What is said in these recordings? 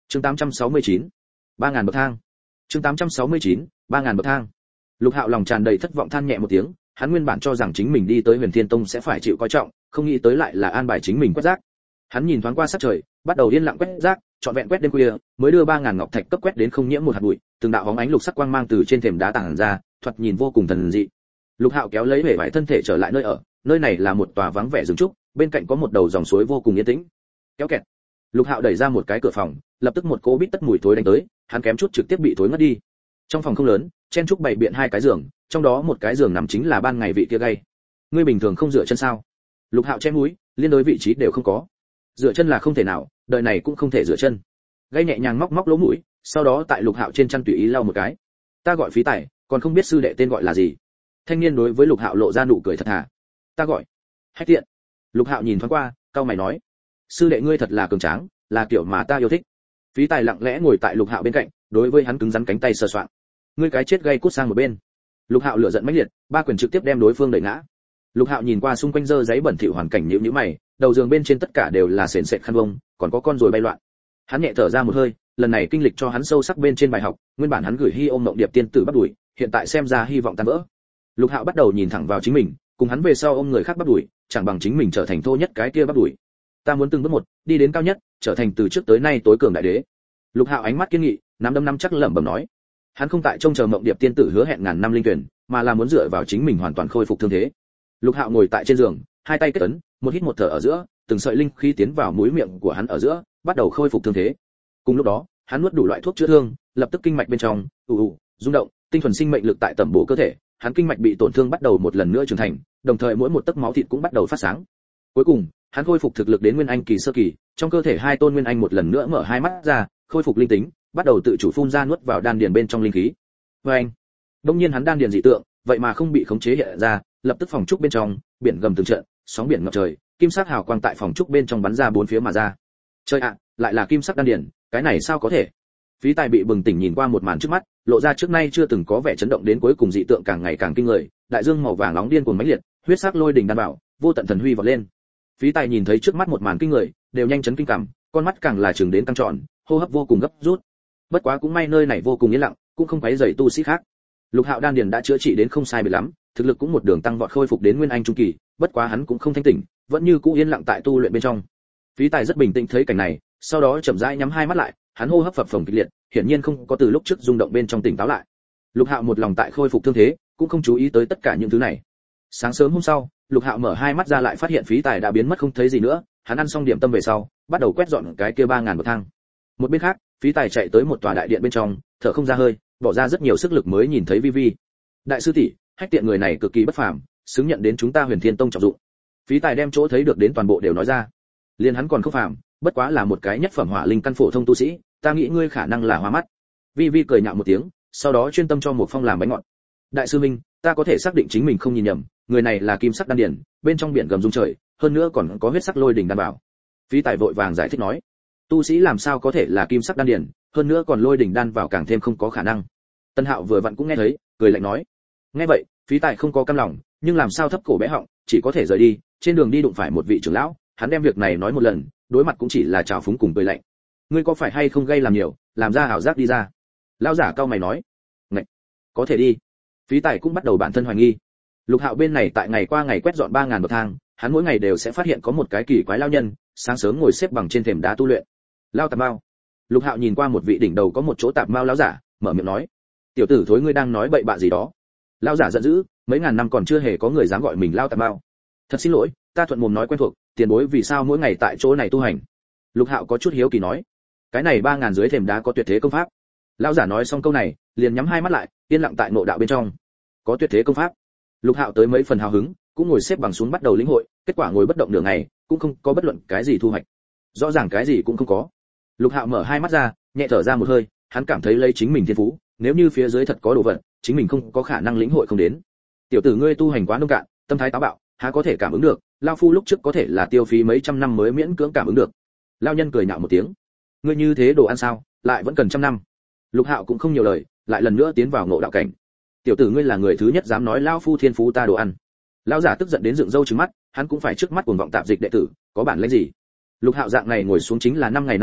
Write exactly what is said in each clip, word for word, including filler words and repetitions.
Chương tám trăm sáu mươi chín, ba ngàn bậc thang. Chương tám trăm sáu mươi chín, ba ngàn bậc thang. Lục Hạo lòng tràn đầy thất vọng than nhẹ một tiếng, hắn nguyên bản cho rằng chính mình đi tới Huyền Thiên Tông sẽ phải chịu coi trọng, không nghĩ tới lại là an bài chính mình quét rác. Hắn nhìn thoáng qua sắc trời, bắt đầu yên lặng quét rác, trọn vẹn quét đêm khuya, mới đưa ba ngàn ngọc thạch cấp quét đến không nhiễm một hạt bụi, từng đạo bóng ánh lục sắc quang mang từ trên thềm đá tản ra, thoạt nhìn vô cùng thần dị. Lục Hạo kéo lấy vẻ vải thân thể trở lại nơi ở, nơi này là một tòa vắng vẻ rừng trúc, bên cạnh có một đầu dòng suối vô cùng yên tĩnh. Kéo kẹt. Lục Hạo đẩy ra một cái cửa phòng, lập tức một cỗ bít tất mùi thối đánh tới, hắn kém chút trực tiếp bị thối ngất đi. Trong phòng không lớn, chen trúc bày biện hai cái giường, trong đó một cái giường nằm chính là ban ngày vị kia gay. Ngươi bình thường không dựa chân sao? Lục Hạo che mũi, liên đối vị trí đều không có. Dựa chân là không thể nào, đời này cũng không thể dựa chân. Gay nhẹ nhàng móc móc lỗ mũi, sau đó tại Lục Hạo trên chân tùy ý lau một cái. Ta gọi Phí Tài, còn không biết sư đệ tên gọi là gì. Thanh niên đối với Lục Hạo lộ ra nụ cười thật thà. Ta gọi Hách Tiện. Lục Hạo nhìn thoáng qua, cau mày nói, sư đệ ngươi thật là cường tráng, là kiểu mà ta yêu thích. Phí Tài lặng lẽ ngồi tại Lục Hạo bên cạnh, đối với hắn cứng rắn cánh tay sờ soạng. Ngươi cái chết gay cút sang một bên. Lục Hạo lửa giận mãnh liệt, ba quyền trực tiếp đem đối phương đẩy ngã. Lục Hạo nhìn qua xung quanh dơ giấy bẩn thỉu hoàn cảnh nhíu nhíu mày, đầu giường bên trên tất cả đều là sền sệt khăn vông, còn có con ruồi bay loạn. Hắn nhẹ thở ra một hơi, lần này kinh lịch cho hắn sâu sắc bên trên bài học, nguyên bản hắn gửi hy ôm mộng điệp tiên tử bắt đuổi, hiện tại xem ra hy vọng tan vỡ. Lục Hạo bắt đầu nhìn thẳng vào chính mình, cùng hắn về sau ôm người khác bắt đuổi, chẳng bằng chính mình trở thành thô nhất cái kia bắt đuổi. Ta muốn từng bước một, đi đến cao nhất, trở thành từ trước tới nay tối cường đại đế. Lục Hạo ánh mắt kiên nghị, nắm đấm nắm chắc lẩm bẩm nói. Hắn không tại trông chờ mộng điệp tiên tử hứa hẹn ngàn năm linh tuyển, mà là muốn dựa vào chính mình hoàn toàn khôi phục thương thế. Lục Hạo ngồi tại trên giường, hai tay kết ấn, một hít một thở ở giữa, từng sợi linh khí tiến vào mũi miệng của hắn ở giữa, bắt đầu khôi phục thương thế. Cùng lúc đó, hắn nuốt đủ loại thuốc chữa thương, lập tức kinh mạch bên trong ù ù rung động, tinh thuần sinh mệnh lực tại tẩm bổ cơ thể, hắn kinh mạch bị tổn thương bắt đầu một lần nữa trưởng thành, đồng thời mỗi một tấc máu thịt cũng bắt đầu phát sáng. Cuối cùng, hắn khôi phục thực lực đến nguyên anh kỳ sơ kỳ, trong cơ thể hai tôn nguyên anh một lần nữa mở hai mắt ra, khôi phục linh tính, bắt đầu tự chủ phun ra nuốt vào đan điền bên trong linh khí. Và anh, đương nhiên hắn đan điền dị tượng, vậy mà không bị khống chế hiện ra, lập tức phòng trúc bên trong, biển gầm từng trận, sóng biển ngập trời, kim sắc hào quang tại phòng trúc bên trong bắn ra bốn phía mà ra. Trời ạ, lại là kim sắc đan điền, cái này sao có thể? Phí Tài bị bừng tỉnh nhìn qua một màn trước mắt, lộ ra trước nay chưa từng có vẻ chấn động đến cuối cùng dị tượng càng ngày càng kinh người, đại dương màu vàng nóng điên cuồng mãnh liệt, huyết sắc lôi đỉnh đan bảo, vô tận thần huy vọt lên. Phí Tài nhìn thấy trước mắt một màn kinh người, đều nhanh chấn kinh cảm, con mắt càng là trừng đến căng tròn, hô hấp vô cùng gấp rút. Bất quá cũng may nơi này vô cùng yên lặng, cũng không quấy rầy tu sĩ khác. Lục Hạo đan điền đã chữa trị đến không sai biệt lắm, thực lực cũng một đường tăng vọt khôi phục đến nguyên anh trung kỳ, bất quá hắn cũng không thanh tỉnh, vẫn như cũ yên lặng tại tu luyện bên trong. Phí Tài rất bình tĩnh thấy cảnh này, sau đó chậm rãi nhắm hai mắt lại, hắn hô hấp phập phồng kịch liệt, hiển nhiên không có từ lúc trước rung động bên trong tỉnh táo lại. Lục Hạo một lòng tại khôi phục thương thế, cũng không chú ý tới tất cả những thứ này. Sáng sớm hôm sau, Lục Hạo mở hai mắt ra lại phát hiện Phí Tài đã biến mất không thấy gì nữa, hắn ăn xong điểm tâm về sau, bắt đầu quét dọn cái kia ba ngàn bậc thang. Một bên khác, Phí Tài chạy tới một tòa đại điện bên trong, thở không ra hơi, bỏ ra rất nhiều sức lực mới nhìn thấy Vi Vi. Đại sư tỷ, Hách Tiện người này cực kỳ bất phàm, xứng nhận đến chúng ta Huyền Thiên Tông trọng dụng. Phí Tài đem chỗ thấy được đến toàn bộ đều nói ra. Liên hắn còn không phàm, bất quá là một cái nhất phẩm hỏa linh căn phổ thông tu sĩ, ta nghĩ ngươi khả năng là hoa mắt. Vi Vi cười nhạo một tiếng, sau đó chuyên tâm cho một phong làm bánh ngọt. Đại sư minh, ta có thể xác định chính mình không nhìn nhầm, người này là kim sắc đan điển, bên trong biển gầm rung trời, hơn nữa còn có huyết sắc lôi đỉnh đan bảo. Phí Tài vội vàng giải thích nói, tu sĩ làm sao có thể là kim sắc đan điển, hơn nữa còn lôi đỉnh đan vào càng thêm không có khả năng. Tân Hạo vừa vặn cũng nghe thấy, cười lạnh nói, nghe vậy, Phí Tài không có cam lòng, nhưng làm sao thấp cổ bé họng, chỉ có thể rời đi. Trên đường đi đụng phải một vị trưởng lão, hắn đem việc này nói một lần, đối mặt cũng chỉ là trào phúng cùng cười lạnh. Ngươi có phải hay không gây làm nhiều, làm ra ảo giác đi ra? Lão giả cao mày nói, ngạch, có thể đi. Phí Tài cũng bắt đầu bản thân hoài nghi. Lục Hạo bên này tại ngày qua ngày quét dọn ba ngàn bậc thang, hắn mỗi ngày đều sẽ phát hiện có một cái kỳ quái lão nhân, sáng sớm ngồi xếp bằng trên thềm đá tu luyện. Lão tạp mao. Lục Hạo nhìn qua một vị đỉnh đầu có một chỗ tạp mao lão giả, mở miệng nói, tiểu tử thối ngươi đang nói bậy bạ gì đó? Lão giả giận dữ, mấy ngàn năm còn chưa hề có người dám gọi mình lão tạp mao. Thật xin lỗi, ta thuận mồm nói quen thuộc, tiền bối vì sao mỗi ngày tại chỗ này tu hành? Lục Hạo có chút hiếu kỳ nói, cái này ba ngàn dưới thềm đá có tuyệt thế công pháp. Lão giả nói xong câu này, liền nhắm hai mắt lại, yên lặng tại ngộ đạo bên trong. Có tuyệt thế công pháp. Lục Hạo tới mấy phần hào hứng, cũng ngồi xếp bằng xuống bắt đầu lĩnh hội, kết quả ngồi bất động nửa ngày, cũng không có bất luận cái gì thu hoạch. Rõ ràng cái gì cũng không có. Lục Hạo mở hai mắt ra, nhẹ thở ra một hơi, hắn cảm thấy lấy chính mình thiên phú, nếu như phía dưới thật có đồ vật, chính mình không có khả năng lĩnh hội không đến. Tiểu tử ngươi tu hành quá nông cạn, tâm thái táo bạo, há có thể cảm ứng được, lão phu lúc trước có thể là tiêu phí mấy trăm năm mới miễn cưỡng cảm ứng được. Lão nhân cười nhạo một tiếng, ngươi như thế đồ ăn sao, lại vẫn cần trăm năm. Lục Hạo cũng không nhiều lời, lại lần nữa tiến vào ngộ đạo cảnh. Tiểu tử ngươi là người thứ nhất dám nói lão phu thiên phú ta đồ ăn. Lão giả tức giận đến dựng râu trừng mắt, hắn cũng phải trước mắt cuồng vọng tạp dịch đệ tử, có bản lĩnh gì? Lục Hạo dạng này ngồi xuống chính là năm ngày năm đêm,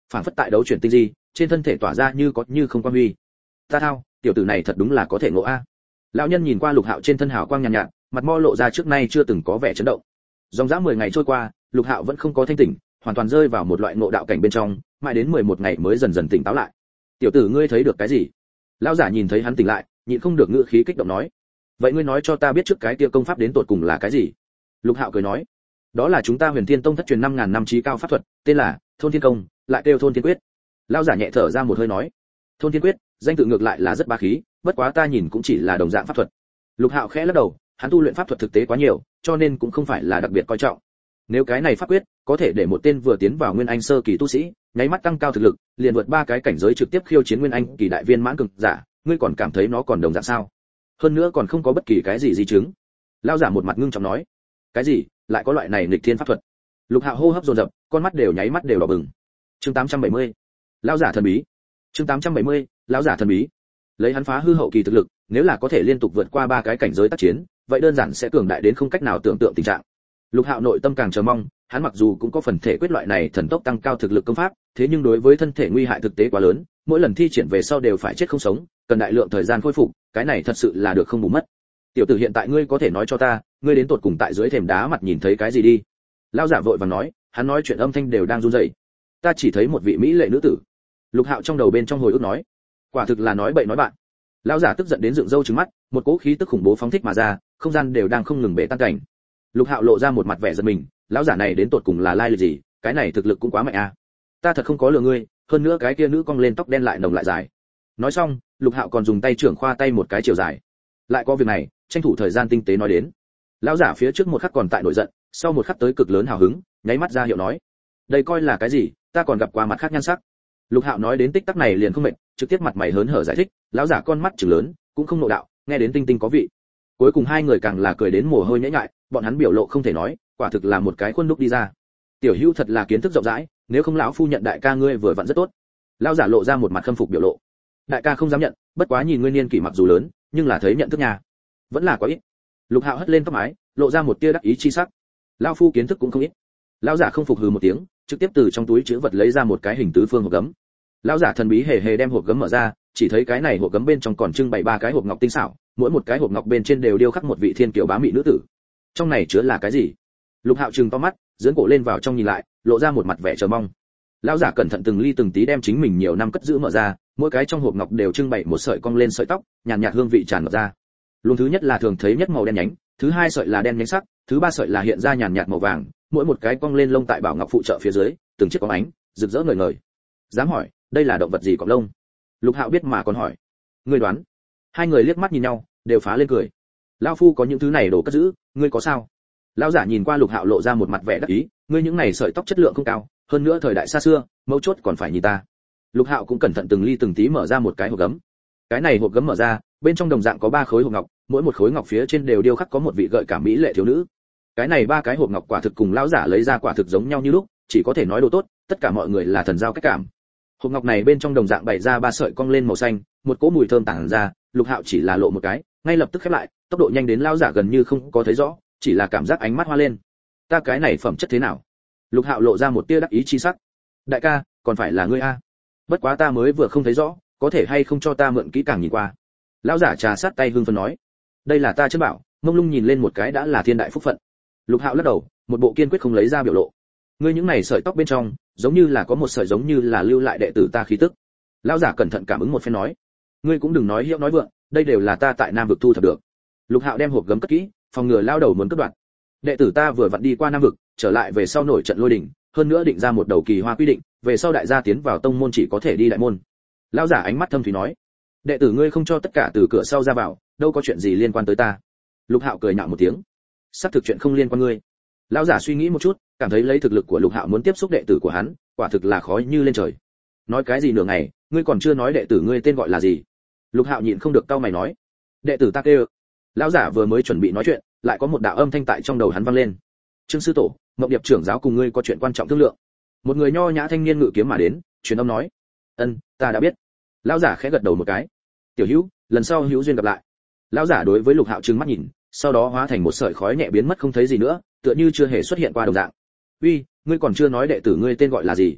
phảng phất tại đấu chuyển tinh di, trên thân thể tỏa ra như có như không quang huy. Ta thao, tiểu tử này thật đúng là có thể ngộ a. Lão nhân nhìn qua Lục Hạo trên thân hào quang nhàn nhạt, nhạt, mặt mo lộ ra trước nay chưa từng có vẻ chấn động. Dòng dã mười ngày trôi qua, Lục Hạo vẫn không có thanh tỉnh, hoàn toàn rơi vào một loại ngộ đạo cảnh bên trong, mãi đến mười một ngày mới dần dần tỉnh táo lại. Tiểu tử ngươi thấy được cái gì? Lão giả nhìn thấy hắn tỉnh lại, nhịn không được ngữ khí kích động nói. Vậy ngươi nói cho ta biết trước cái kia công pháp đến tột cùng là cái gì? Lục Hạo cười nói. Đó là chúng ta Huyền Thiên Tông thất truyền năm ngàn năm chí cao pháp thuật, tên là Thôn Thiên Công, lại kêu Thôn Thiên Quyết. Lão giả nhẹ thở ra một hơi nói. Thôn Thiên Quyết, danh tự ngược lại là rất bá khí, bất quá ta nhìn cũng chỉ là đồng dạng pháp thuật. Lục Hạo khẽ lắc đầu, hắn tu luyện pháp thuật thực tế quá nhiều, cho nên cũng không phải là đặc biệt coi trọng. Nếu cái này pháp quyết có thể để một tên vừa tiến vào nguyên anh sơ kỳ tu sĩ, nháy mắt tăng cao thực lực, liền vượt ba cái cảnh giới trực tiếp khiêu chiến nguyên anh kỳ đại viên mãn cường giả, ngươi còn cảm thấy nó còn đồng dạng sao? Hơn nữa còn không có bất kỳ cái gì di chứng. Lão giả một mặt ngưng trọng nói, cái gì? Lại có loại này nghịch thiên pháp thuật? Lục Hạo hô hấp dồn dập, con mắt đều nháy mắt đều đỏ bừng. Chương tám trăm bảy mươi, lão giả thần bí. Chương tám trăm bảy mươi, lão giả thần bí. Lấy hắn phá hư hậu kỳ thực lực, nếu là có thể liên tục vượt qua ba cái cảnh giới tác chiến, vậy đơn giản sẽ cường đại đến không cách nào tưởng tượng tình trạng. Lục Hạo nội tâm càng chờ mong, hắn mặc dù cũng có phần thể quyết loại này thần tốc tăng cao thực lực công pháp, thế nhưng đối với thân thể nguy hại thực tế quá lớn, mỗi lần thi triển về sau đều phải chết không sống, cần đại lượng thời gian khôi phục, cái này thật sự là được không bù mất. Tiểu tử hiện tại ngươi có thể nói cho ta, ngươi đến tột cùng tại dưới thềm đá mặt nhìn thấy cái gì đi? Lão giả vội vàng nói, hắn nói chuyện âm thanh đều đang run rẩy. Ta chỉ thấy một vị mỹ lệ nữ tử. Lục Hạo trong đầu bên trong hồi ức nói, quả thực là nói bậy nói bạn. Lão giả tức giận đến dựng râu trừng mắt, một cỗ khí tức khủng bố phóng thích mà ra, không gian đều đang không ngừng bể tan cảnh. Lục Hạo lộ ra một mặt vẻ giận mình, lão giả này đến tột cùng là lai lịch gì, cái này thực lực cũng quá mạnh a. À. Ta thật không có lừa ngươi, hơn nữa cái kia nữ cong lên tóc đen lại nồng lại dài. Nói xong, Lục Hạo còn dùng tay trưởng khoa tay một cái chiều dài. Lại có việc này, tranh thủ thời gian tinh tế nói đến. Lão giả phía trước một khắc còn tại nổi giận, sau một khắc tới cực lớn hào hứng, nháy mắt ra hiệu nói, đây coi là cái gì, ta còn gặp qua mặt khác nhan sắc. Lục Hạo nói đến tích tắc này liền không mệt, trực tiếp mặt mày hớn hở giải thích, lão giả con mắt trừng lớn, cũng không nộ đạo, nghe đến tinh tinh có vị. Cuối cùng hai người càng là cười đến mồ hôi nhễ nhại, bọn hắn biểu lộ không thể nói, quả thực là một cái khuôn đúc đi ra. Tiểu Hữu thật là kiến thức rộng rãi, nếu không lão phu nhận đại ca ngươi vừa vặn rất tốt. Lão giả lộ ra một mặt khâm phục biểu lộ. Đại ca không dám nhận, bất quá nhìn ngươi niên kỷ mặc dù lớn, nhưng là thấy nhận thức nhà, vẫn là quá ít. Lục Hạo hất lên tóc mái, lộ ra một tia đắc ý chi sắc. Lão phu kiến thức cũng không ít. Lão giả không phục hừ một tiếng, trực tiếp từ trong túi trữ vật lấy ra một cái hình tứ phương hộp gấm. Lão giả thần bí hề hề đem hộp gấm mở ra, chỉ thấy cái này hộp gấm bên trong còn trưng bày ba cái hộp ngọc tinh xảo, mỗi một cái hộp ngọc bên trên đều điêu khắc một vị thiên kiều bá mỹ nữ tử. Trong này chứa là cái gì? Lục Hạo trừng to mắt, giương cổ lên vào trong nhìn lại, lộ ra một mặt vẻ chờ mong. Lão giả cẩn thận từng ly từng tí đem chính mình nhiều năm cất giữ mở ra, mỗi cái trong hộp ngọc đều trưng bày một sợi cong lên sợi tóc, nhàn nhạt, nhạt hương vị tràn ngập ra. Luồng thứ nhất là thường thấy nhất màu đen nhánh, thứ hai sợi là đen nhánh sắc, thứ ba sợi là hiện ra nhàn nhạt màu vàng, mỗi một cái cong lên lông tại bảo ngọc phụ trợ phía dưới, từng chiếc có ánh, rực rỡ ngời ngời. Dám hỏi, đây là động vật gì cọp lông? Lục Hạo biết mà còn hỏi. Ngươi đoán? Hai người liếc mắt nhìn nhau, đều phá lên cười. Lão phu có những thứ này đồ cất giữ, ngươi có sao? Lão giả nhìn qua Lục Hạo lộ ra một mặt vẻ đắc ý, ngươi những này sợi tóc chất lượng không cao, hơn nữa thời đại xa xưa, mấu chốt còn phải nhìn ta. Lục Hạo cũng cẩn thận từng ly từng tí mở ra một cái hộp gấm. Cái này hộp gấm mở ra, bên trong đồng dạng có ba khối hộp ngọc, mỗi một khối ngọc phía trên đều điêu khắc có một vị gợi cảm mỹ lệ thiếu nữ. Cái này ba cái hộp ngọc quả thực cùng lão giả lấy ra quả thực giống nhau như lúc, chỉ có thể nói đồ tốt, tất cả mọi người là thần giao cách cảm. Hộp ngọc này bên trong đồng dạng bày ra ba sợi cong lên màu xanh, một cỗ mùi thơm tản ra, Lục Hạo chỉ là lộ một cái, ngay lập tức khép lại, tốc độ nhanh đến lão giả gần như không có thấy rõ, chỉ là cảm giác ánh mắt hoa lên. Ta cái này phẩm chất thế nào? Lục Hạo lộ ra một tia đắc ý chi sắc. Đại ca, còn phải là ngươi a. Bất quá ta mới vừa không thấy rõ, có thể hay không cho ta mượn kỹ càng nhìn qua. Lão giả trà sát tay hưng phấn nói. Đây là ta chân bảo, mông lung nhìn lên một cái đã là thiên đại phúc phận. Lục Hạo lắc đầu, một bộ kiên quyết không lấy ra biểu lộ. Ngươi những này sợi tóc bên trong, giống như là có một sợi giống như là lưu lại đệ tử ta khí tức. Lão giả cẩn thận cảm ứng một phen nói. Ngươi cũng đừng nói hiệu nói vượng, đây đều là ta tại Nam vực thu thập được. Lục Hạo đem hộp gấm cất kỹ, phòng ngừa lao đầu muốn cướp đoạt. Đệ tử ta vừa vặn đi qua Nam vực, trở lại về sau nổi trận lôi đình, hơn nữa định ra một đầu kỳ hoa quy định, về sau đại gia tiến vào tông môn chỉ có thể đi đại môn. Lão giả ánh mắt thâm thúy nói, đệ tử ngươi không cho tất cả từ cửa sau ra vào, đâu có chuyện gì liên quan tới ta. Lục Hạo cười nhạo một tiếng, sắp thực chuyện không liên quan ngươi. Lão giả suy nghĩ một chút, cảm thấy lấy thực lực của Lục Hạo muốn tiếp xúc đệ tử của hắn, quả thực là khó như lên trời. Nói cái gì nửa ngày, ngươi còn chưa nói đệ tử ngươi tên gọi là gì? Lục Hạo nhịn không được cau mày nói, đệ tử ta kêu. Lão giả vừa mới chuẩn bị nói chuyện, lại có một đạo âm thanh tại trong đầu hắn vang lên. Trương sư tổ, Ngọc Điệp trưởng giáo cùng ngươi có chuyện quan trọng thương lượng. Một người nho nhã thanh niên ngự kiếm mà đến, truyền âm nói, ân, ta đã biết. Lão giả khẽ gật đầu một cái. Tiểu Hữu, lần sau hữu duyên gặp lại. Lão giả đối với Lục Hạo trừng mắt nhìn, sau đó hóa thành một sợi khói nhẹ biến mất không thấy gì nữa, tựa như chưa hề xuất hiện qua đồng dạng. Uy, ngươi còn chưa nói đệ tử ngươi tên gọi là gì?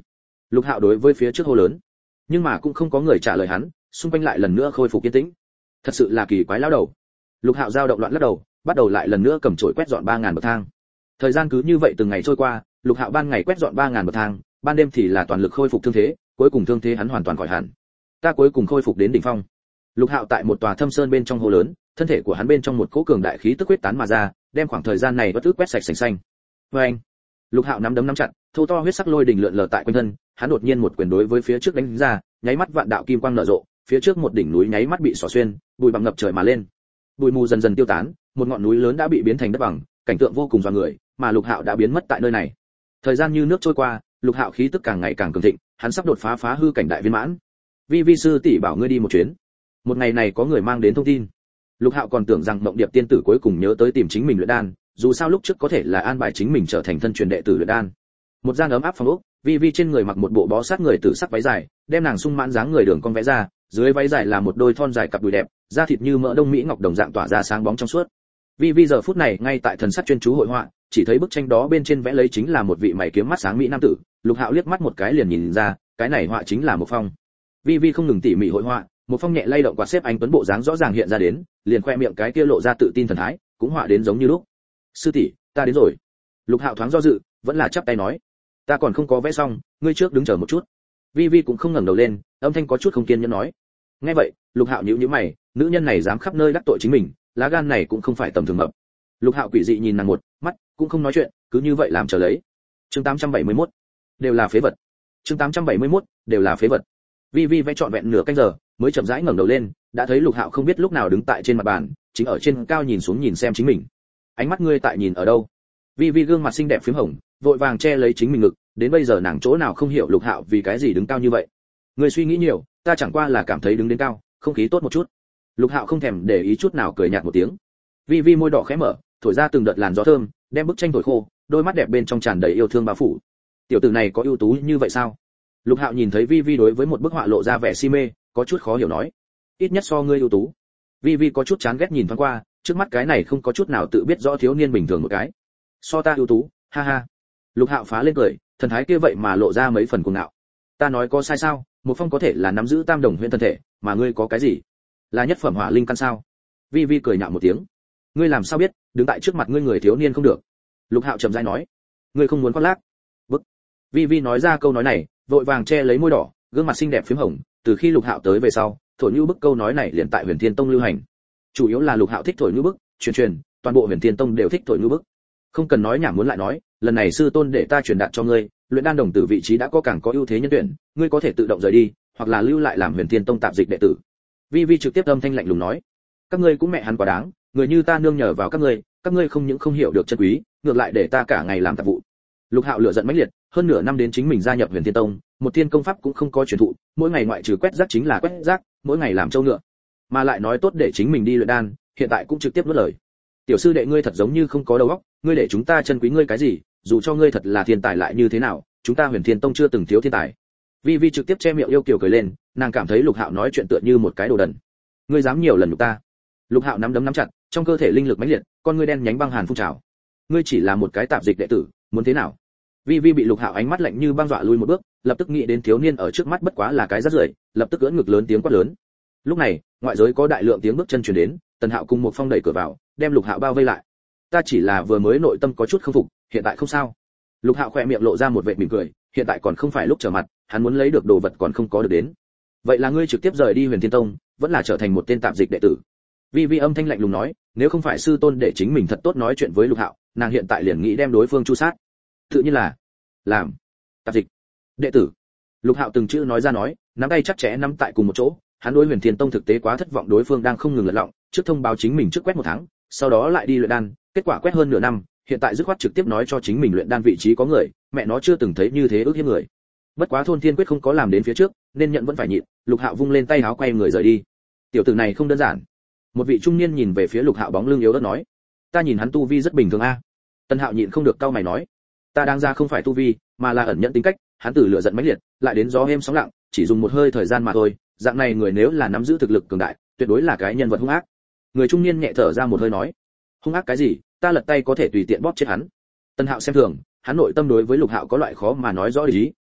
Lục Hạo đối với phía trước hô lớn, nhưng mà cũng không có người trả lời hắn, xung quanh lại lần nữa khôi phục yên tĩnh. Thật sự là kỳ quái lão đầu. Lục Hạo dao động loạn lắc đầu, bắt đầu lại lần nữa cầm chổi quét dọn ba ngàn bậc thang. Thời gian cứ như vậy từng ngày trôi qua, Lục Hạo ban ngày quét dọn ba ngàn bậc thang, ban đêm thì là toàn lực khôi phục thương thế, cuối cùng thương thế hắn hoàn toàn khỏi hẳn. Ta cuối cùng khôi phục đến đỉnh phong. Lục Hạo tại một tòa thâm sơn bên trong hồ lớn, thân thể của hắn bên trong một cỗ cường đại khí tức huyết tán mà ra, đem khoảng thời gian này bất ức quét sạch sành xanh. Oeng! Lục Hạo nắm đấm nắm chặt, thô to huyết sắc lôi đỉnh lượn lờ tại quanh thân, hắn đột nhiên một quyền đối với phía trước đánh ra, nháy mắt vạn đạo kim quang nở rộ, phía trước một đỉnh núi nháy mắt bị xỏ xuyên, bụi bặm ngập trời mà lên. Bụi mù dần dần tiêu tán, một ngọn núi lớn đã bị biến thành đất bằng, cảnh tượng vô cùng dọa người, mà Lục Hạo đã biến mất tại nơi này. Thời gian như nước trôi qua, Lục Hạo khí tức càng ngày càng cường thịnh, hắn sắp đột phá phá hư cảnh đại viên mãn. Vi vi sư tỷ bảo ngươi đi một chuyến. Một ngày này có người mang đến thông tin. Lục Hạo còn tưởng rằng Mộng Điệp tiên tử cuối cùng nhớ tới tìm chính mình luyện đan, dù sao lúc trước có thể là an bài chính mình trở thành thân truyền đệ tử luyện đan. Một gian ấm áp phòng ốc, Vi Vi trên người mặc một bộ bó sát người tử sắc váy dài, đem nàng sung mãn dáng người đường cong vẽ ra, dưới váy dài là một đôi thon dài cặp đùi đẹp, da thịt như mỡ đông mỹ ngọc đồng dạng tỏa ra sáng bóng trong suốt. Vi Vi giờ phút này ngay tại thần sắc chuyên chú hội họa, chỉ thấy bức tranh đó bên trên vẽ lấy chính là một vị mày kiếm mắt sáng mỹ nam tử. Lục Hạo liếc mắt một cái liền nhìn ra, cái này họa chính là một phong. Vi Vi không ngừng tỉ mỉ hội họa, một phong nhẹ lay động quạt xếp anh tuấn bộ dáng rõ ràng hiện ra đến, liền khoe miệng cái kia lộ ra tự tin thần thái, cũng họa đến giống như lúc. Sư tỷ, ta đến rồi. Lục Hạo thoáng do dự, vẫn là chắp tay nói, ta còn không có vẽ xong, ngươi trước đứng chờ một chút. Vi Vi cũng không ngẩng đầu lên, âm thanh có chút không kiên nhẫn nói. Nghe vậy, Lục Hạo nhíu nhíu mày, nữ nhân này dám khắp nơi đắc tội chính mình, lá gan này cũng không phải tầm thường mập. Lục Hạo quỷ dị nhìn nàng một mắt, cũng không nói chuyện, cứ như vậy làm chờ lấy. Chương tám trăm bảy mươi mốt, đều là phế vật. Chương tám trăm bảy mươi mốt, đều là phế vật. Vi Vi vẽ trọn vẹn nửa canh giờ, mới chậm rãi ngẩng đầu lên, đã thấy Lục Hạo không biết lúc nào đứng tại trên mặt bàn, chính ở trên cao nhìn xuống nhìn xem chính mình. Ánh mắt ngươi tại nhìn ở đâu? Vi Vi gương mặt xinh đẹp phím hồng, vội vàng che lấy chính mình ngực, đến bây giờ nàng chỗ nào không hiểu Lục Hạo vì cái gì đứng cao như vậy. Ngươi suy nghĩ nhiều, ta chẳng qua là cảm thấy đứng đến cao, không khí tốt một chút. Lục Hạo không thèm để ý chút nào cười nhạt một tiếng. Vi Vi môi đỏ khẽ mở, thổi ra từng đợt làn gió thơm, đem bức tranh thổi khô, đôi mắt đẹp bên trong tràn đầy yêu thương bao phủ. Tiểu tử này có ưu tú như vậy sao? Lục Hạo nhìn thấy Vi Vi đối với một bức họa lộ ra vẻ si mê, có chút khó hiểu nói, ít nhất so ngươi ưu tú. Vi Vi có chút chán ghét nhìn thoáng qua, trước mắt cái này không có chút nào tự biết rõ thiếu niên bình thường một cái. So ta ưu tú, ha ha. Lục Hạo phá lên cười, thần thái kia vậy mà lộ ra mấy phần cuồng ngạo. Ta nói có sai sao? Một phong có thể là nắm giữ tam đồng huyễn thân thể, mà ngươi có cái gì? Là nhất phẩm hỏa linh căn sao? Vi Vi cười nhạo một tiếng. Ngươi làm sao biết, đứng tại trước mặt ngươi người thiếu niên không được. Lục Hạo trầm rãi nói, ngươi không muốn khoác lác. Bức. Vi Vi nói ra câu nói này, vội vàng che lấy môi đỏ, gương mặt xinh đẹp phím hồng, từ khi Lục Hạo tới về sau, thổi như bức câu nói này liền tại Huyền Thiên Tông lưu hành. Chủ yếu là Lục Hạo thích thổi như bức, truyền truyền, toàn bộ Huyền Thiên Tông đều thích thổi như bức. Không cần nói nhảm muốn lại nói, lần này sư tôn để ta truyền đạt cho ngươi, luyện đan đồng tử vị trí đã có càng có ưu thế nhân tuyển, ngươi có thể tự động rời đi, hoặc là lưu lại làm Huyền Thiên Tông tạp dịch đệ tử. Vi Vi trực tiếp âm thanh lạnh lùng nói, các ngươi cũng mẹ hắn quá đáng, người như ta nương nhờ vào các ngươi, các ngươi không những không hiểu được chân quý, ngược lại để ta cả ngày làm tạp vụ. Lục Hạo lửa giận mãnh liệt, hơn nửa năm đến chính mình gia nhập Huyền Thiên Tông, một thiên công pháp cũng không có truyền thụ, mỗi ngày ngoại trừ quét rác chính là quét rác, mỗi ngày làm trâu ngựa, mà lại nói tốt để chính mình đi luyện đan, hiện tại cũng trực tiếp nuốt lời. Tiểu sư đệ ngươi thật giống như không có đầu óc, ngươi để chúng ta chân quý ngươi cái gì, dù cho ngươi thật là thiên tài lại như thế nào, chúng ta Huyền Thiên Tông chưa từng thiếu thiên tài. Vi Vi trực tiếp che miệng yêu kiều cười lên, nàng cảm thấy Lục Hạo nói chuyện tựa như một cái đồ đần. Ngươi dám nhiều lần nhục ta? Lục Hạo nắm đấm nắm chặt, trong cơ thể linh lực mãnh liệt, con ngươi đen nhánh băng hàn phun trào. Ngươi chỉ là một cái tạp dịch đệ tử, muốn thế nào? Vi Vi bị Lục Hạo ánh mắt lạnh như băng dọa lui một bước, lập tức nghĩ đến thiếu niên ở trước mắt bất quá là cái rác rưởi, lập tức ưỡn ngực lớn tiếng quát lớn. Lúc này, ngoại giới có đại lượng tiếng bước chân truyền đến, Tần Hạo cùng một phong đẩy cửa vào, đem Lục Hạo bao vây lại. Ta chỉ là vừa mới nội tâm có chút không phục, hiện tại không sao. Lục Hạo khẽ miệng lộ ra một vệt mỉm cười, hiện tại còn không phải lúc trở mặt, hắn muốn lấy được đồ vật còn không có được đến. Vậy là ngươi trực tiếp rời đi Huyền Thiên Tông, vẫn là trở thành một tên tạp dịch đệ tử? Vi Vi âm thanh lạnh lùng nói, nếu không phải sư tôn để chính mình thật tốt nói chuyện với Lục Hạo, nàng hiện tại liền nghĩ đem đối phương chu sát. Tự nhiên là làm tạp dịch đệ tử. Lục Hạo từng chữ nói ra nói, nắm tay chắc chẽ nắm tại cùng một chỗ, hắn đối Huyền Thiên Tông thực tế quá thất vọng, đối phương đang không ngừng lật lọng, trước thông báo chính mình trước quét một tháng, sau đó lại đi luyện đan, kết quả quét hơn nửa năm, hiện tại dứt khoát trực tiếp nói cho chính mình luyện đan vị trí có người, mẹ nó chưa từng thấy như thế ước hiếp người. Bất quá thôn Thiên quyết không có làm đến phía trước, nên nhận vẫn phải nhịn, Lục Hạo vung lên tay áo quay người rời đi. Tiểu tử này không đơn giản. Một vị trung niên nhìn về phía Lục Hạo bóng lưng yếu ớt nói, ta nhìn hắn tu vi rất bình thường a. Tân Hạo nhịn không được cau mày nói, ta đang ra không phải tu vi, mà là ẩn nhận tính cách, hắn từ lửa giận mãnh liệt, lại đến gió êm sóng lặng, chỉ dùng một hơi thời gian mà thôi, dạng này người nếu là nắm giữ thực lực cường đại, tuyệt đối là cái nhân vật hung ác. Người trung niên nhẹ thở ra một hơi nói, hung ác cái gì, ta lật tay có thể tùy tiện bóp chết hắn. Tân Hạo xem thường, hắn nội tâm đối với Lục Hạo có loại khó mà nói rõ ý,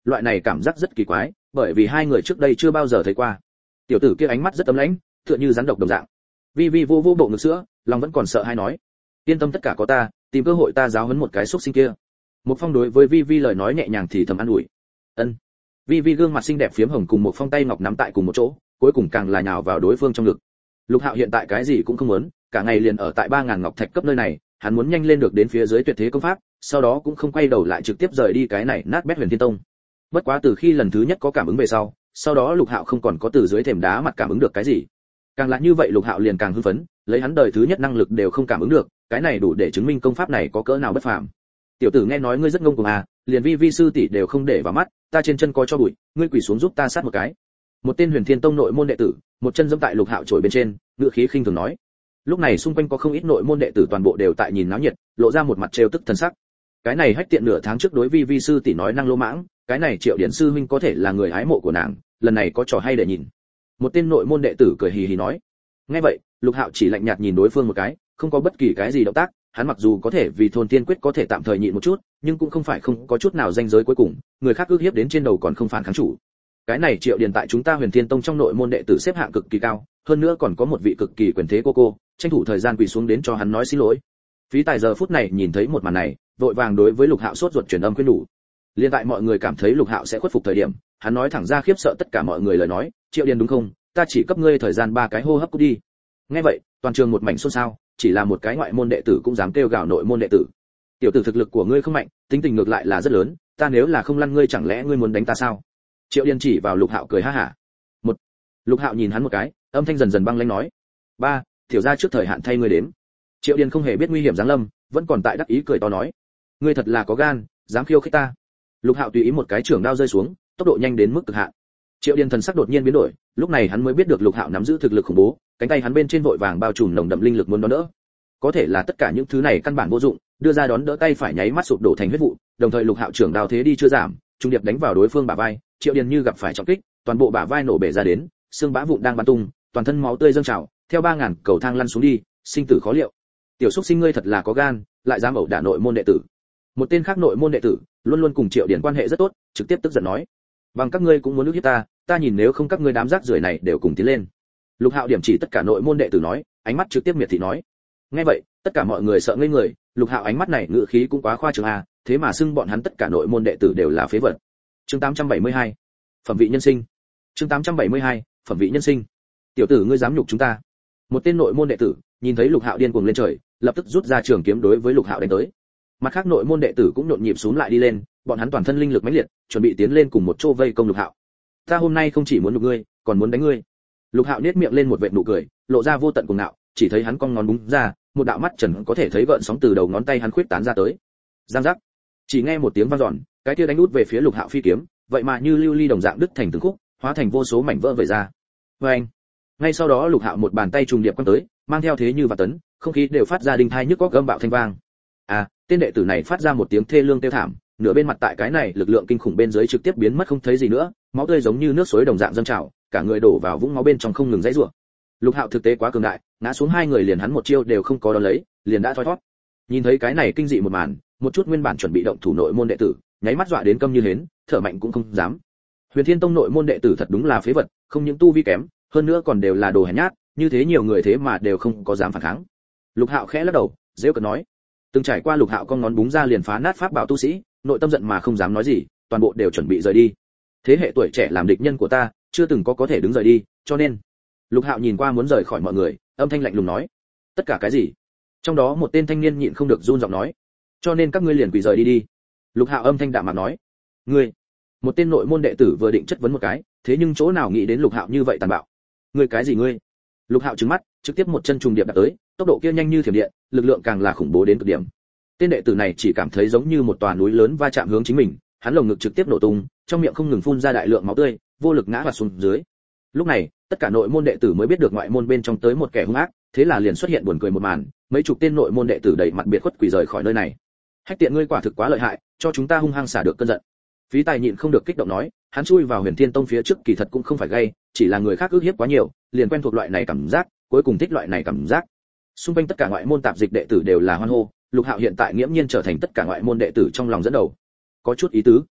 loại này cảm giác rất kỳ quái, bởi vì hai người trước đây chưa bao giờ thấy qua. Tiểu tử kia ánh mắt rất ấm lãnh, tựa như rắn độc đồng dạng. Vi Vi vô vô bộ ngực sữa, lòng vẫn còn sợ hay nói: yên tâm, tất cả có ta, tìm cơ hội ta giáo huấn một cái xúc sinh kia. Một Phong đối với Vi Vi lời nói nhẹ nhàng thì thầm an ủi. Ân. Vi Vi gương mặt xinh đẹp phiếm hồng cùng một Phong tay ngọc nắm tại cùng một chỗ, cuối cùng càng là nhào vào đối phương trong ngực. Lục Hạo hiện tại cái gì cũng không muốn, cả ngày liền ở tại ba ngàn ngọc thạch cấp nơi này, hắn muốn nhanh lên được đến phía dưới tuyệt thế công pháp, sau đó cũng không quay đầu lại trực tiếp rời đi cái này nát bét Huyền Thiên Tông. Bất quá từ khi lần thứ nhất có cảm ứng về sau, sau đó Lục Hạo không còn có từ dưới thềm đá mặt cảm ứng được cái gì. Càng là như vậy Lục Hạo liền càng hưng phấn, lấy hắn đời thứ nhất năng lực đều không cảm ứng được, cái này đủ để chứng minh công pháp này có cỡ nào bất phàm. Tiểu tử nghe nói ngươi rất ngông cuồng à, liền Vi Vi sư tỷ đều không để vào mắt, ta trên chân có cho bụi, ngươi quỳ xuống giúp ta sát một cái. Một tên Huyền Thiên Tông nội môn đệ tử, một chân giẫm tại Lục Hạo trồi bên trên, ngữ khí khinh thường nói. Lúc này xung quanh có không ít nội môn đệ tử toàn bộ đều tại nhìn náo nhiệt, lộ ra một mặt trêu tức thần sắc. Cái này hách tiện nửa tháng trước đối Vi Vi sư tỷ nói năng lô mãng, cái này Triệu Điển sư huynh có thể là người hái mộ của nàng, lần này có trò hay để nhìn. Một tên nội môn đệ tử cười hì hì nói. Nghe vậy, Lục Hạo chỉ lạnh nhạt nhìn đối phương một cái, không có bất kỳ cái gì động tác, hắn mặc dù có thể vì thôn tiên quyết có thể tạm thời nhịn một chút, nhưng cũng không phải không có chút nào danh giới cuối cùng, người khác ước hiếp đến trên đầu còn không phản kháng chủ. Cái này Triệu Điền tại chúng ta Huyền Thiên Tông trong nội môn đệ tử xếp hạng cực kỳ cao, hơn nữa còn có một vị cực kỳ quyền thế cô cô, tranh thủ thời gian quỳ xuống đến cho hắn nói xin lỗi. Phí Tài giờ phút này nhìn thấy một màn này, vội vàng đối với Lục Hạo sốt ruột truyền âm khuyên nhủ. Liên tại mọi người cảm thấy Lục Hạo sẽ khuất phục thời điểm, hắn nói thẳng ra khiếp sợ tất cả mọi người lời nói, Triệu Điền đúng không? Ta chỉ cấp ngươi thời gian ba cái hô hấp cút đi. Nghe vậy, toàn trường một mảnh xôn xao, chỉ là một cái ngoại môn đệ tử cũng dám kêu gào nội môn đệ tử. Tiểu tử thực lực của ngươi không mạnh, tính tình ngược lại là rất lớn, ta nếu là không lăn ngươi chẳng lẽ ngươi muốn đánh ta sao? Triệu Điền chỉ vào Lục Hạo cười ha hả. Một. Lục Hạo nhìn hắn một cái, âm thanh dần dần băng lãnh nói. Ba, tiểu gia trước thời hạn thay ngươi đến. Triệu Điền không hề biết nguy hiểm giáng lâm, vẫn còn tại đắc ý cười to nói. Ngươi thật là có gan, dám khiêu khích ta. Lục Hạo tùy ý một cái trường đao rơi xuống, tốc độ nhanh đến mức cực hạn. Triệu Điền thần sắc đột nhiên biến đổi, lúc này hắn mới biết được Lục Hạo nắm giữ thực lực khủng bố, cánh tay hắn bên trên vội vàng bao trùm nồng đậm linh lực muốn đón đỡ. Có thể là tất cả những thứ này căn bản vô dụng, đưa ra đón đỡ tay phải nháy mắt sụp đổ thành huyết vụ, đồng thời Lục Hạo trưởng đao thế đi chưa giảm, trung điệp đánh vào đối phương bả vai, Triệu Điền như gặp phải trọng kích, toàn bộ bả vai nổ bể ra đến, xương bã vụn đang bắn tung, toàn thân máu tươi dâng trào, theo ba ngàn cầu thang lăn xuống đi, sinh tử khó liệu. Tiểu xúc sinh ngươi thật là có gan, lại dám ẩu đả nội môn đệ tử. Một tên khác nội môn đệ tử, luôn luôn cùng Triệu Điền quan hệ rất tốt, trực tiếp tức giận nói: bằng các ngươi cũng muốn ức hiếp ta, ta nhìn nếu không các ngươi đám rác rưởi này đều cùng tiến lên. Lục Hạo điểm chỉ tất cả nội môn đệ tử nói, ánh mắt trực tiếp miệt thị nói. Nghe vậy, tất cả mọi người sợ ngây người, Lục Hạo ánh mắt này ngữ khí cũng quá khoa trương a, thế mà xưng bọn hắn tất cả nội môn đệ tử đều là phế vật. Chương tám trăm bảy mươi hai, phẩm vị nhân sinh. Chương tám trăm bảy mươi hai, phẩm vị nhân sinh. Tiểu tử ngươi dám nhục chúng ta? Một tên nội môn đệ tử, nhìn thấy Lục Hạo điên cuồng lên trời, lập tức rút ra trường kiếm đối với Lục Hạo đánh tới. Mặt khác nội môn đệ tử cũng nhộn nhịp xuống lại đi lên, bọn hắn toàn thân linh lực mãnh liệt, chuẩn bị tiến lên cùng một chỗ vây công Lục Hạo. Ta hôm nay không chỉ muốn nhục ngươi, còn muốn đánh ngươi. Lục Hạo nhếch miệng lên một vệt nụ cười, lộ ra vô tận cuồng ngạo, chỉ thấy hắn cong ngón búng ra, một đạo mắt trần có thể thấy gợn sóng từ đầu ngón tay hắn khuyết tán ra tới. Giang giác. Chỉ nghe một tiếng vang dọn, cái kia đánh út về phía Lục Hạo phi kiếm, vậy mà như lưu ly đồng dạng đứt thành từng khúc, hóa thành vô số mảnh vỡ vẩy ra. Oeng. Ngay sau đó Lục Hạo một bàn tay trùng điệp quăng tới, mang theo thế như và tấn, không khí đều phát ra đinh thai nhức óc gầm bạo thanh vang. À, tên đệ tử này phát ra một tiếng thê lương kêu thảm, nửa bên mặt tại cái này lực lượng kinh khủng bên dưới trực tiếp biến mất không thấy gì nữa, máu tươi giống như nước suối đồng dạng dâng trào, cả người đổ vào vũng máu bên trong không ngừng dãy rủa. Lục Hạo thực tế quá cường đại, ngã xuống hai người liền hắn một chiêu đều không có đón lấy, liền đã thoi thoát. Nhìn thấy cái này kinh dị một màn, một chút nguyên bản chuẩn bị động thủ nội môn đệ tử, nháy mắt dọa đến câm như hến, thở mạnh cũng không dám. Huyền Thiên Tông nội môn đệ tử thật đúng là phế vật, không những tu vi kém, hơn nữa còn đều là đồ hèn nhát, như thế nhiều người thế mà đều không có dám phản kháng. Lục Hạo khẽ lắc đầu, giễu cợt nói. Từng trải qua Lục Hạo con ngón búng ra liền phá nát pháp bảo tu sĩ, nội tâm giận mà không dám nói gì, toàn bộ đều chuẩn bị rời đi. Thế hệ tuổi trẻ làm địch nhân của ta, chưa từng có có thể đứng rời đi, cho nên. Lục Hạo nhìn qua muốn rời khỏi mọi người, âm thanh lạnh lùng nói. Tất cả cái gì? Trong đó một tên thanh niên nhịn không được run giọng nói. Cho nên các ngươi liền quỳ rời đi đi. Lục Hạo âm thanh đạm mạc nói. Ngươi? Một tên nội môn đệ tử vừa định chất vấn một cái, thế nhưng chỗ nào nghĩ đến Lục Hạo như vậy tàn bạo. Ngươi cái gì ngươi? Lục Hạo trừng mắt, trực tiếp một chân trùng điệp đạp tới, tốc độ kia nhanh như thiểm điện, lực lượng càng là khủng bố đến cực điểm. Tên đệ tử này chỉ cảm thấy giống như một tòa núi lớn va chạm hướng chính mình, hắn lồng ngực trực tiếp nổ tung, trong miệng không ngừng phun ra đại lượng máu tươi, vô lực ngã vào xuống dưới. Lúc này, tất cả nội môn đệ tử mới biết được ngoại môn bên trong tới một kẻ hung ác, thế là liền xuất hiện buồn cười một màn, mấy chục tên nội môn đệ tử đầy mặt biệt khuất quỳ rời khỏi nơi này. Hách tiện ngươi quả thực quá lợi hại, cho chúng ta hung hăng xả được cơn giận. Phí Tài nhịn không được kích động nói, hắn chui vào Huyền Thiên Tông phía trước kỳ thật cũng không phải gay, chỉ là người khác ức hiếp quá nhiều, liền quen thuộc loại này cảm giác, cuối cùng thích loại này cảm giác. Xung quanh tất cả ngoại môn tạp dịch đệ tử đều là hoan hô, Lục Hạo hiện tại nghiễm nhiên trở thành tất cả ngoại môn đệ tử trong lòng dẫn đầu. Có chút ý tứ.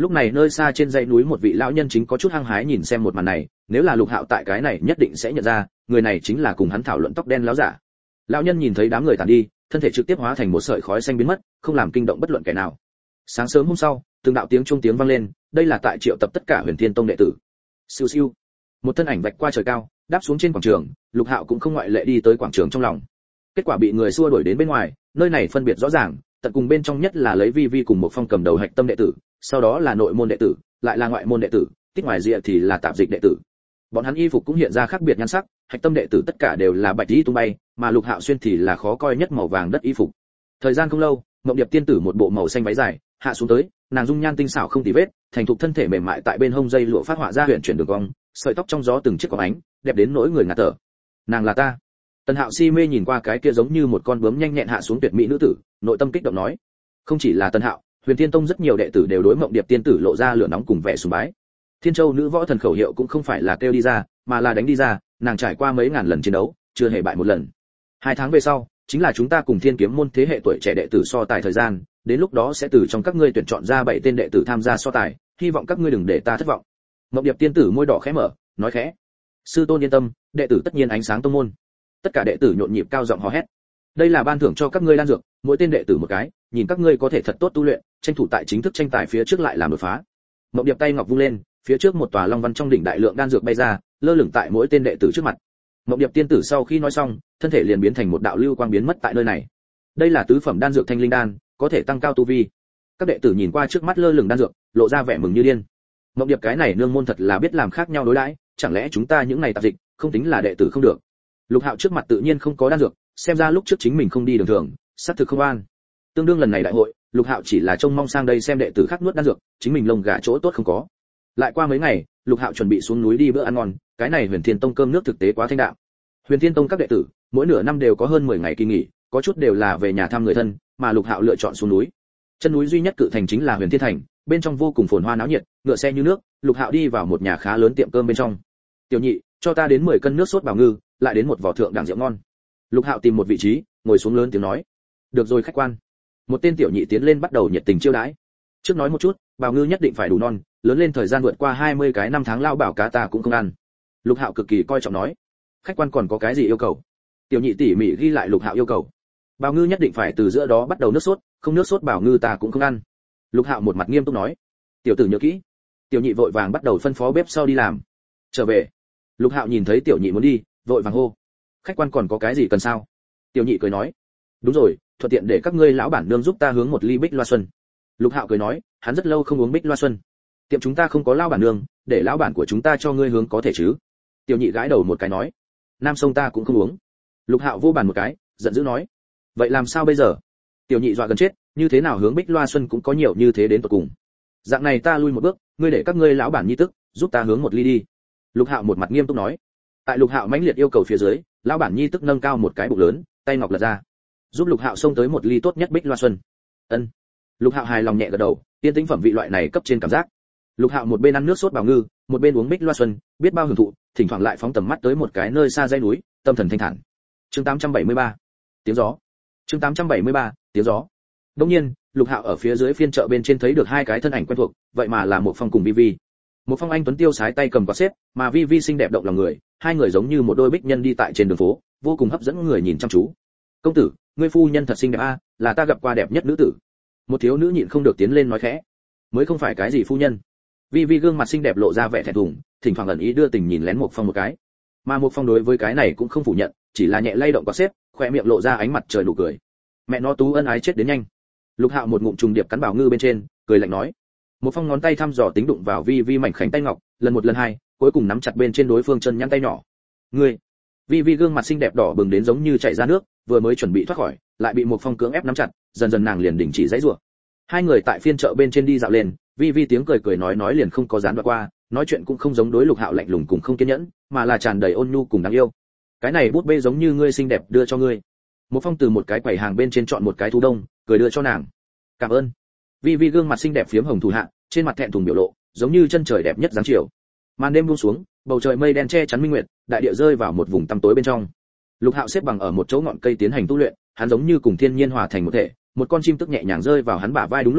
Lúc này nơi xa trên dãy núi một vị lão nhân chính có chút hăng hái nhìn xem một màn này, nếu là Lục Hạo tại cái này nhất định sẽ nhận ra, người này chính là cùng hắn thảo luận tóc đen lão giả. Lão nhân nhìn thấy đám người tản đi, thân thể trực tiếp hóa thành một sợi khói xanh biến mất, không làm kinh động bất luận kẻ nào. Sáng sớm hôm sau, từng đạo tiếng chuông tiếng vang lên, đây là tại triệu tập tất cả Huyền Thiên Tông đệ tử. Siêu siêu, một thân ảnh vạch qua trời cao, đáp xuống trên quảng trường, Lục Hạo cũng không ngoại lệ đi tới quảng trường trong lòng. Kết quả bị người xua đuổi đến bên ngoài, nơi này phân biệt rõ ràng, tận cùng bên trong nhất là lấy Vi Vi cùng một phong cầm đầu hạch tâm đệ tử, sau đó là nội môn đệ tử, lại là ngoại môn đệ tử, tích ngoài rìa thì là tạp dịch đệ tử. Bọn hắn y phục cũng hiện ra khác biệt nhan sắc, hạch tâm đệ tử tất cả đều là bạch y tung bay, mà Lục Hạo xuyên thì là khó coi nhất màu vàng đất y phục. Thời gian không lâu, Mộng Điệp tiên tử một bộ màu xanh váy dài, hạ xuống tới, nàng dung nhan tinh xảo không tì vết, thành thục thân thể mềm mại tại bên hông dây lụa phát họa ra huyền chuyển đường cong, sợi tóc trong gió từng chiếc có ánh, đẹp đến nỗi người ngạt thở. Nàng là ta. Tần Hạo si mê nhìn qua cái kia giống như một con bướm nhanh nhẹn hạ xuống tuyệt mỹ nữ tử, nội tâm kích động nói. Không chỉ là Tần Hạo, Huyền Thiên Tông rất nhiều đệ tử đều đối Mộng Điệp tiên tử lộ ra lửa nóng cùng vẻ sùng bái. Thiên Châu nữ võ thần khẩu hiệu cũng không phải là kêu đi ra, mà là đánh đi ra, nàng trải qua mấy ngàn lần chiến đấu, chưa hề bại một lần. Hai tháng về sau, chính là chúng ta cùng Thiên Kiếm môn thế hệ tuổi trẻ đệ tử so tài thời gian, đến lúc đó sẽ từ trong các ngươi tuyển chọn ra bảy tên đệ tử tham gia so tài, hy vọng các ngươi đừng để ta thất vọng. Mộng Điệp tiên tử môi đỏ khẽ mở, nói khẽ. Sư tôn yên tâm, đệ tử tất nhiên ánh sáng tông môn. Tất cả đệ tử nhộn nhịp cao giọng hò hét. Đây là ban thưởng cho các ngươi đan dược, mỗi tên đệ tử một cái, nhìn các ngươi có thể thật tốt tu luyện, tranh thủ tại chính thức tranh tài phía trước lại làm đột phá. Mộng Điệp tay ngọc vung lên, phía trước một tòa long văn trong đỉnh đại lượng đan dược bay ra, lơ lửng tại mỗi tên đệ tử trước mặt. Mộng Điệp tiên tử sau khi nói xong, thân thể liền biến thành một đạo lưu quang biến mất tại nơi này. Đây là tứ phẩm đan dược thanh linh đan, có thể tăng cao tu vi. Các đệ tử nhìn qua trước mắt lơ lửng đan dược, lộ ra vẻ mừng như điên. Mộng Điệp cái này nương môn thật là biết làm khác nhau đối đãi, chẳng lẽ chúng ta những này tạp dịch, không tính là đệ tử không được. Lục Hạo trước mặt tự nhiên không có đan dược, xem ra lúc trước chính mình không đi đường thường, xác thực không an. Tương đương lần này đại hội, Lục Hạo chỉ là trông mong sang đây xem đệ tử khác nuốt đan dược, chính mình lông gà chỗ tốt không có. Lại qua mấy ngày, Lục Hạo chuẩn bị xuống núi đi bữa ăn ngon, cái này Huyền Thiên Tông cơm nước thực tế quá thanh đạm. Huyền Thiên Tông các đệ tử, mỗi nửa năm đều có hơn mười ngày kỳ nghỉ, có chút đều là về nhà thăm người thân, mà Lục Hạo lựa chọn xuống núi. Chân núi duy nhất cự thành chính là Huyền Thiên Thành, bên trong vô cùng phồn hoa náo nhiệt, ngựa xe như nước, Lục Hạo đi vào một nhà khá lớn tiệm cơm bên trong. "Tiểu nhị, cho ta đến mười cân nước sốt bào ngư, lại đến một vỏ thượng đẳng rượu ngon." Lục Hạo tìm một vị trí, ngồi xuống lớn tiếng nói. "Được rồi khách quan." Một tên tiểu nhị tiến lên bắt đầu nhiệt tình chiêu đãi. "Trước nói một chút, bào ngư nhất định phải đủ non, lớn lên thời gian vượt qua hai mươi cái năm tháng lao bảo cá ta cũng không ăn." Lục Hạo cực kỳ coi trọng nói. "Khách quan còn có cái gì yêu cầu?" Tiểu nhị tỉ mỉ ghi lại Lục Hạo yêu cầu. "Bào ngư nhất định phải từ giữa đó bắt đầu nước sốt, không nước sốt bào ngư ta cũng không ăn." Lục Hạo một mặt nghiêm túc nói. "Tiểu tử nhớ kỹ." Tiểu nhị vội vàng bắt đầu phân phó bếp sau đi làm. Trở về, Lục Hạo nhìn thấy tiểu nhị muốn đi, vội vàng hô. "Khách quan còn có cái gì cần sao?" Tiểu nhị cười nói. "Đúng rồi, thuận tiện để các ngươi lão bản nương giúp ta hướng một ly Bích Loa Xuân." Lục Hạo cười nói, hắn rất lâu không uống Bích Loa Xuân. "Tiệm chúng ta không có lão bản nương, để lão bản của chúng ta cho ngươi hướng có thể chứ?" Tiểu nhị gãi đầu một cái nói. "Nam sông ta cũng không uống." Lục Hạo vô bàn một cái, giận dữ nói. "Vậy làm sao bây giờ?" Tiểu nhị dọa gần chết, như thế nào hướng Bích Loa Xuân cũng có nhiều như thế đến tận cùng. "Dạng này ta lui một bước, ngươi để các ngươi lão bản nhi tức, giúp ta hướng một ly đi." Lục Hạo một mặt nghiêm túc nói. Tại Lục Hạo mãnh liệt yêu cầu phía dưới, lão bản nhi tức nâng cao một cái bụng lớn, tay ngọc lật ra, giúp Lục Hạo xông tới một ly tốt nhất Bích Loa Xuân. Ân. Lục Hạo hài lòng nhẹ gật đầu, tiên tính phẩm vị loại này cấp trên cảm giác. Lục Hạo một bên ăn nước sốt bào ngư, một bên uống Bích Loa Xuân, biết bao hưởng thụ, thỉnh thoảng lại phóng tầm mắt tới một cái nơi xa dãy núi, tâm thần thanh thản. Chương tám trăm bảy mươi ba, tiếng gió. Chương tám trăm bảy mươi ba, tiếng gió. Đương nhiên, Lục Hạo ở phía dưới phiên chợ bên trên thấy được hai cái thân ảnh quen thuộc, vậy mà là một Phong cùng Vi Vi. Một Phong anh tuấn tiêu sái tay cầm quạt xếp, mà Vi Vi xinh đẹp động lòng người, hai người giống như một đôi bích nhân đi tại trên đường phố, vô cùng hấp dẫn người nhìn chăm chú. "Công tử, ngươi phu nhân thật xinh đẹp a, là ta gặp qua đẹp nhất nữ tử." Một thiếu nữ nhịn không được tiến lên nói khẽ. "Mới không phải cái gì phu nhân." Vi Vi gương mặt xinh đẹp lộ ra vẻ thẹn thùng, thỉnh thoảng ẩn ý đưa tình nhìn lén Một Phong một cái. Mà Một Phong đối với cái này cũng không phủ nhận, chỉ là nhẹ lay động quạt xếp, khóe miệng lộ ra ánh mặt trời nụ cười. "Mẹ nó tú ân ái chết đến nhanh." Lục Hạo một ngụm trùng điệp cắn bào ngư bên trên, cười lạnh nói. Một Phong ngón tay thăm dò tính đụng vào Vi Vi mảnh khảnh tay ngọc, lần một lần hai, cuối cùng nắm chặt bên trên đối phương chân nhăn tay nhỏ. "Ngươi!" Vi Vi gương mặt xinh đẹp đỏ bừng đến giống như chảy ra nước, vừa mới chuẩn bị thoát khỏi, lại bị Một Phong cưỡng ép nắm chặt, dần dần nàng liền đình chỉ giãy giụa. Hai người tại phiên chợ bên trên đi dạo lên, Vi Vi tiếng cười cười nói nói liền không có gián đoạn qua, nói chuyện cũng không giống đối Lục Hạo lạnh lùng cùng không kiên nhẫn, mà là tràn đầy ôn nhu cùng đáng yêu. "Cái này bút bê giống như ngươi xinh đẹp đưa cho ngươi." Một Phong từ một cái quầy hàng bên trên chọn một cái thú đông, cười đưa cho nàng. "Cảm ơn." Vi Vi gương mặt xinh đẹp phiếm hồng thủ hạ, trên mặt thẹn thùng biểu lộ, giống như chân trời đẹp nhất dáng chiều. Màn đêm buông xuống, bầu trời mây đen che chắn minh nguyệt, đại địa rơi vào một vùng tăm tối bên trong. Lục Hạo xếp bằng ở một chỗ ngọn cây tiến hành tu luyện, hắn giống như cùng thiên nhiên hòa thành một thể, một con chim tức nhẹ nhàng rơi vào hắn bả vai đúng lúc này,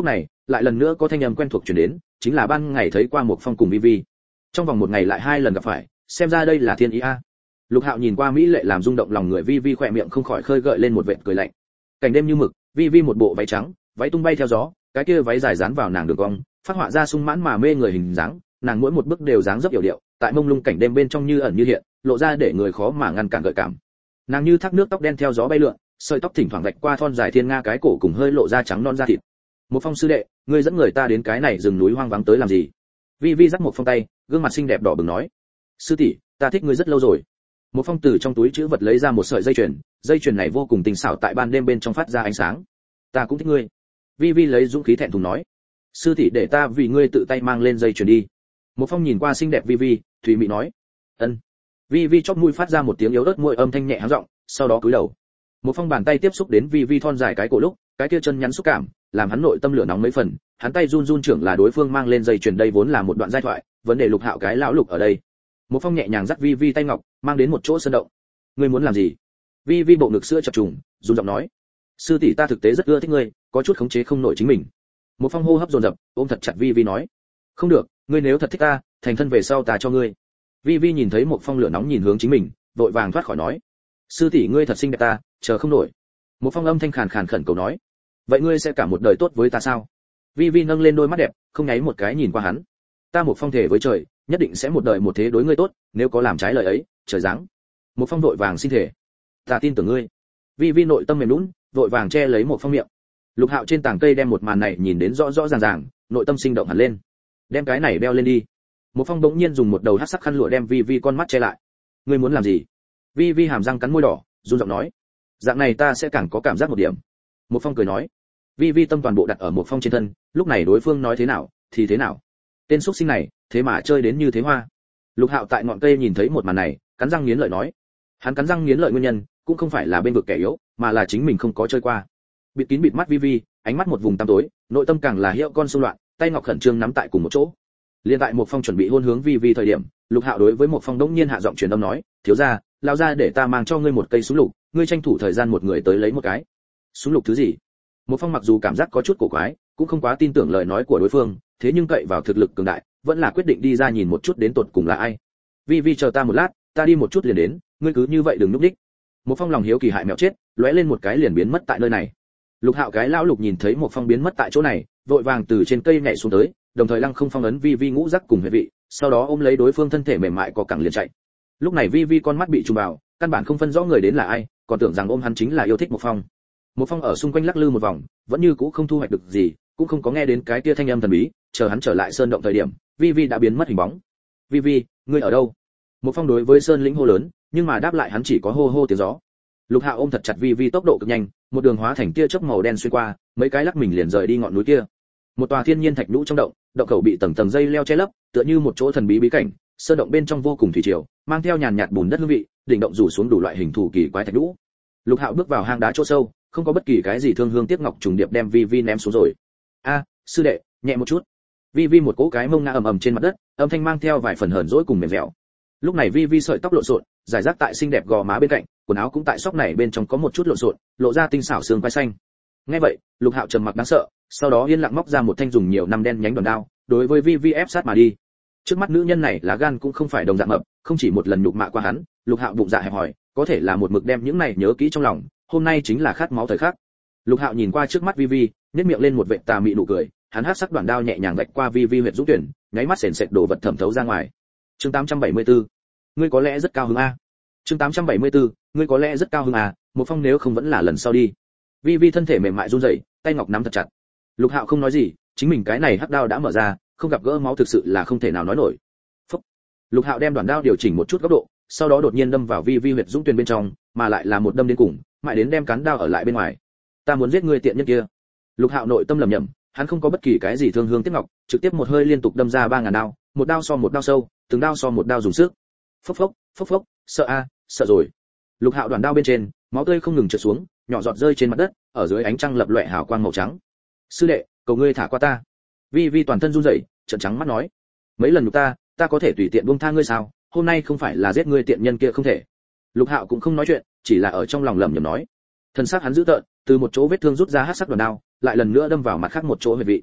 lại lần nữa có thanh âm quen thuộc truyền đến, chính là ban ngày thấy qua một phong cùng vi vi. Trong vòng một ngày lại hai lần gặp phải, xem ra đây là thiên ý a. Lục Hạo nhìn qua mỹ lệ làm rung động lòng người vi vi, khỏe miệng không khỏi khơi gợi lên một vệt cười lạnh. Cảnh đêm như mực, vi vi một bộ váy trắng, váy tung bay theo gió, cái kia váy dài dán vào nàng đường cong, phát họa ra sung mãn mà mê người hình dáng, nàng mỗi một bước đều dáng dấp yểu điệu, tại mông lung cảnh đêm bên trong như ẩn như hiện, lộ ra để người khó mà ngăn cản gợi cảm. Nàng như thác nước tóc đen theo gió bay lượn, sợi tóc thỉnh thoảng vạch qua thon dài thiên nga cái cổ cùng hơi lộ ra trắng non da thịt. Một Phong sư đệ, ngươi dẫn người ta đến cái này rừng núi hoang vắng tới làm gì? Vi Vi dắt một Phong tay, gương mặt xinh đẹp đỏ bừng nói: sư tỷ, ta thích ngươi rất lâu rồi. Một Phong từ trong túi trữ vật lấy ra một sợi dây chuyền, dây chuyền này vô cùng tinh xảo, tại ban đêm bên trong phát ra ánh sáng. Ta cũng thích ngươi. Vi Vi lấy dũng khí thẹn thùng nói: sư tỷ để ta vì ngươi tự tay mang lên dây chuyền đi. Một Phong nhìn qua xinh đẹp Vi Vi, thùy mị nói: ân. Vi Vi chóp mũi phát ra một tiếng yếu ớt môi âm thanh nhẹ háng giọng, sau đó cúi đầu. Một Phong bàn tay tiếp xúc đến Vi Vi thon dài cái cổ lúc, cái kia chân nhắn xúc cảm, làm hắn nội tâm lửa nóng mấy phần, hắn tay run run trưởng là đối phương mang lên dây chuyền, đây vốn là một đoạn giai thoại, vấn đề Lục Hạo cái lão Lục ở đây. Một Phong nhẹ nhàng dắt Vi Vi tay ngọc, mang đến một chỗ sơn động. Ngươi muốn làm gì? Vi Vi bộ ngực sữa chập trùng, run giọng nói: sư tỷ, ta thực tế rất ưa thích ngươi, có chút khống chế không nổi chính mình. Một Phong hô hấp dồn dập, ôm thật chặt Vi Vi nói: không được, ngươi nếu thật thích ta, thành thân về sau ta cho ngươi. Vi Vi nhìn thấy Một Phong lửa nóng nhìn hướng chính mình, vội vàng thoát khỏi nói: sư tỷ ngươi thật xinh đẹp, ta chờ không nổi. Một Phong âm thanh khàn khàn khẩn cầu nói: vậy ngươi sẽ cả một đời tốt với ta sao? Vi Vi nâng lên đôi mắt đẹp, không nháy một cái nhìn qua hắn. Ta Một Phong thề với trời, nhất định sẽ một đời một thế đối ngươi tốt, nếu có làm trái lời ấy, trời giáng. Một Phong vội vàng xin thề: ta tin tưởng ngươi. Vi Vi nội tâm mềm nhũn, vội vàng che lấy Một Phong miệng. Lục Hạo trên tảng cây đem một màn này nhìn đến rõ rõ ràng ràng, nội tâm sinh động hẳn lên. Đem cái này đeo lên đi. Một Phong bỗng nhiên dùng một đầu hắc sắc khăn lụa đem Vi Vi con mắt che lại. Ngươi muốn làm gì? Vi Vi hàm răng cắn môi đỏ, run giọng nói: dạng này ta sẽ càng có cảm giác một điểm. Một Phong cười nói. Vi Vi tâm toàn bộ đặt ở Một Phong trên thân, lúc này đối phương nói thế nào thì thế nào. Tên xuất sinh này, thế mà chơi đến như thế hoa. Lục Hạo tại ngọn cây nhìn thấy một màn này, cắn răng nghiến lợi nói. Hắn cắn răng nghiến lợi nguyên nhân, cũng không phải là bên vực kẻ yếu, mà là chính mình không có chơi qua. Bịt kín bịt mắt Vi Vi, ánh mắt một vùng tăm tối, nội tâm càng là hiệu con xung loạn, tay ngọc khẩn trương nắm tại cùng một chỗ. Liên tại Một Phong chuẩn bị hôn hướng Vi Vi thời điểm, Lục Hạo đối với Một Phong đống nhiên hạ giọng truyền âm nói: thiếu gia, lao ra để ta mang cho ngươi một cây súng lục, ngươi tranh thủ thời gian một người tới lấy một cái. Súng lục thứ gì? Một Phong mặc dù cảm giác có chút cổ quái, cũng không quá tin tưởng lời nói của đối phương, thế nhưng cậy vào thực lực cường đại, vẫn là quyết định đi ra nhìn một chút đến tột cùng là ai. Vi Vi chờ ta một lát, ta đi một chút liền đến, ngươi cứ như vậy đừng núp đích. Một Phong lòng hiếu kỳ hại mèo chết, lóe lên một cái liền biến mất tại nơi này. Lục Hạo cái lão Lục nhìn thấy Một Phong biến mất tại chỗ này, vội vàng từ trên cây nhảy xuống tới, đồng thời lăng không phong ấn Vi Vi ngũ giác cùng huyệt vị, sau đó ôm lấy đối phương thân thể mềm mại có cẳng liền chạy. Lúc này Vi Vi con mắt bị trùm vào, căn bản không phân rõ người đến là ai, còn tưởng rằng ôm hắn chính là yêu thích Một Phong. Một Phong ở xung quanh lắc lư một vòng, vẫn như cũ không thu hoạch được gì, cũng không có nghe đến cái kia thanh âm thần bí, chờ hắn trở lại sơn động thời điểm, Vi Vi đã biến mất hình bóng. Vi Vi, ngươi ở đâu? Một Phong đối với sơn lĩnh hô lớn, nhưng mà đáp lại hắn chỉ có hô hô tiếng gió. Lục Hạo ôm thật chặt Vi Vi, tốc độ cực nhanh, một đường hóa thành tia chớp màu đen xuyên qua, mấy cái lắc mình liền rời đi ngọn núi kia. Một tòa thiên nhiên thạch nhũ trong động, động khẩu bị tầng tầng dây leo che lấp, tựa như một chỗ thần bí bí cảnh, sơn động bên trong vô cùng thủy triều, mang theo nhàn nhạt bùn đất hương vị, đỉnh động rủ xuống đủ loại hình thù kỳ quái thạch nhũ. Lục Hạo bước vào hang đá chỗ sâu, không có bất kỳ cái gì thương hương tiếc ngọc trùng điệp đem Vi Vi ném xuống rồi. A, sư đệ, nhẹ một chút. Vi Vi một cỗ cái mông ngã ầm ầm trên mặt đất, âm thanh mang theo vài phần hờn dỗi cùng mềm dẻo. Lúc này Vi Vi sợi tóc lộn xộn, rải rác tại xinh đẹp gò má bên cạnh, quần áo cũng tại xóc này bên trong có một chút lộn xộn, lộ ra tinh xảo xương quai xanh. Nghe vậy, Lục Hạo trầm mặc đáng sợ, sau đó yên lặng móc ra một thanh dùng nhiều năm đen nhánh đòn đao, đối với Vi Vi ép sát mà đi. Trước mắt nữ nhân này lá gan cũng không phải đồng dạng mập, không chỉ một lần nhục mạ qua hắn, Lục Hạo bụng dạ hẹp hòi, có thể là một mực đem những này nhớ kỹ trong lòng, hôm nay chính là khát máu thời khắc. Lục Hạo nhìn qua trước mắt Vi Vi, nhếch miệng lên một vệt tà mị nụ cười, hắn hắc sắc đoạn đao nhẹ nhàng vạch qua Vi Vi huyệt dũng tuyển, nháy mắt sền sệt đổ vật thẩm thấu ra ngoài. Chương tám trăm bảy mươi tư, ngươi có lẽ rất cao hứng a. Chương tám trăm bảy mươi tư, ngươi có lẽ rất cao hứng à, Một Phong nếu không vẫn là lần sau đi. Vi Vi thân thể mềm mại run rẩy, tay ngọc nắm thật chặt. Lục Hạo không nói gì, chính mình cái này hắc đao đã mở ra, không gặp gỡ máu thực sự là không thể nào nói nổi. Phúc. Lục Hạo đem đoạn đao điều chỉnh một chút góc độ, sau đó đột nhiên đâm vào Vi Vi huyệt dũng tuyển bên trong, mà lại là một đâm đến cùng, mãi đến đem cán đao ở lại bên ngoài. Ta muốn giết ngươi tiện nhân kia. Lục Hạo nội tâm lẩm nhẩm, hắn không có bất kỳ cái gì thương hương tiếc ngọc, trực tiếp một hơi liên tục đâm ra ba ngàn đao, một đao so một đao sâu, từng đao so một đao dùng sức. Phốc phốc, phốc phốc, sợ a, sợ rồi. Lục Hạo đoạn đao bên trên, máu tươi không ngừng trượt xuống, nhỏ giọt rơi trên mặt đất, ở dưới ánh trăng lập loè hào quang màu trắng. Sư đệ, cầu ngươi thả qua ta. Vi Vi toàn thân run rẩy, trợn trắng mắt nói, mấy lần nhục ta, ta có thể tùy tiện buông tha ngươi sao? Hôm nay không phải là giết ngươi tiện nhân kia không thể. Lục Hạo cũng không nói chuyện, chỉ là ở trong lòng lẩm nhẩm nói. Thân xác hắn dữ tợn, từ một chỗ vết thương rút ra hắc sắc đoạn đao, lại lần nữa đâm vào mặt khác một chỗ huyệt vị.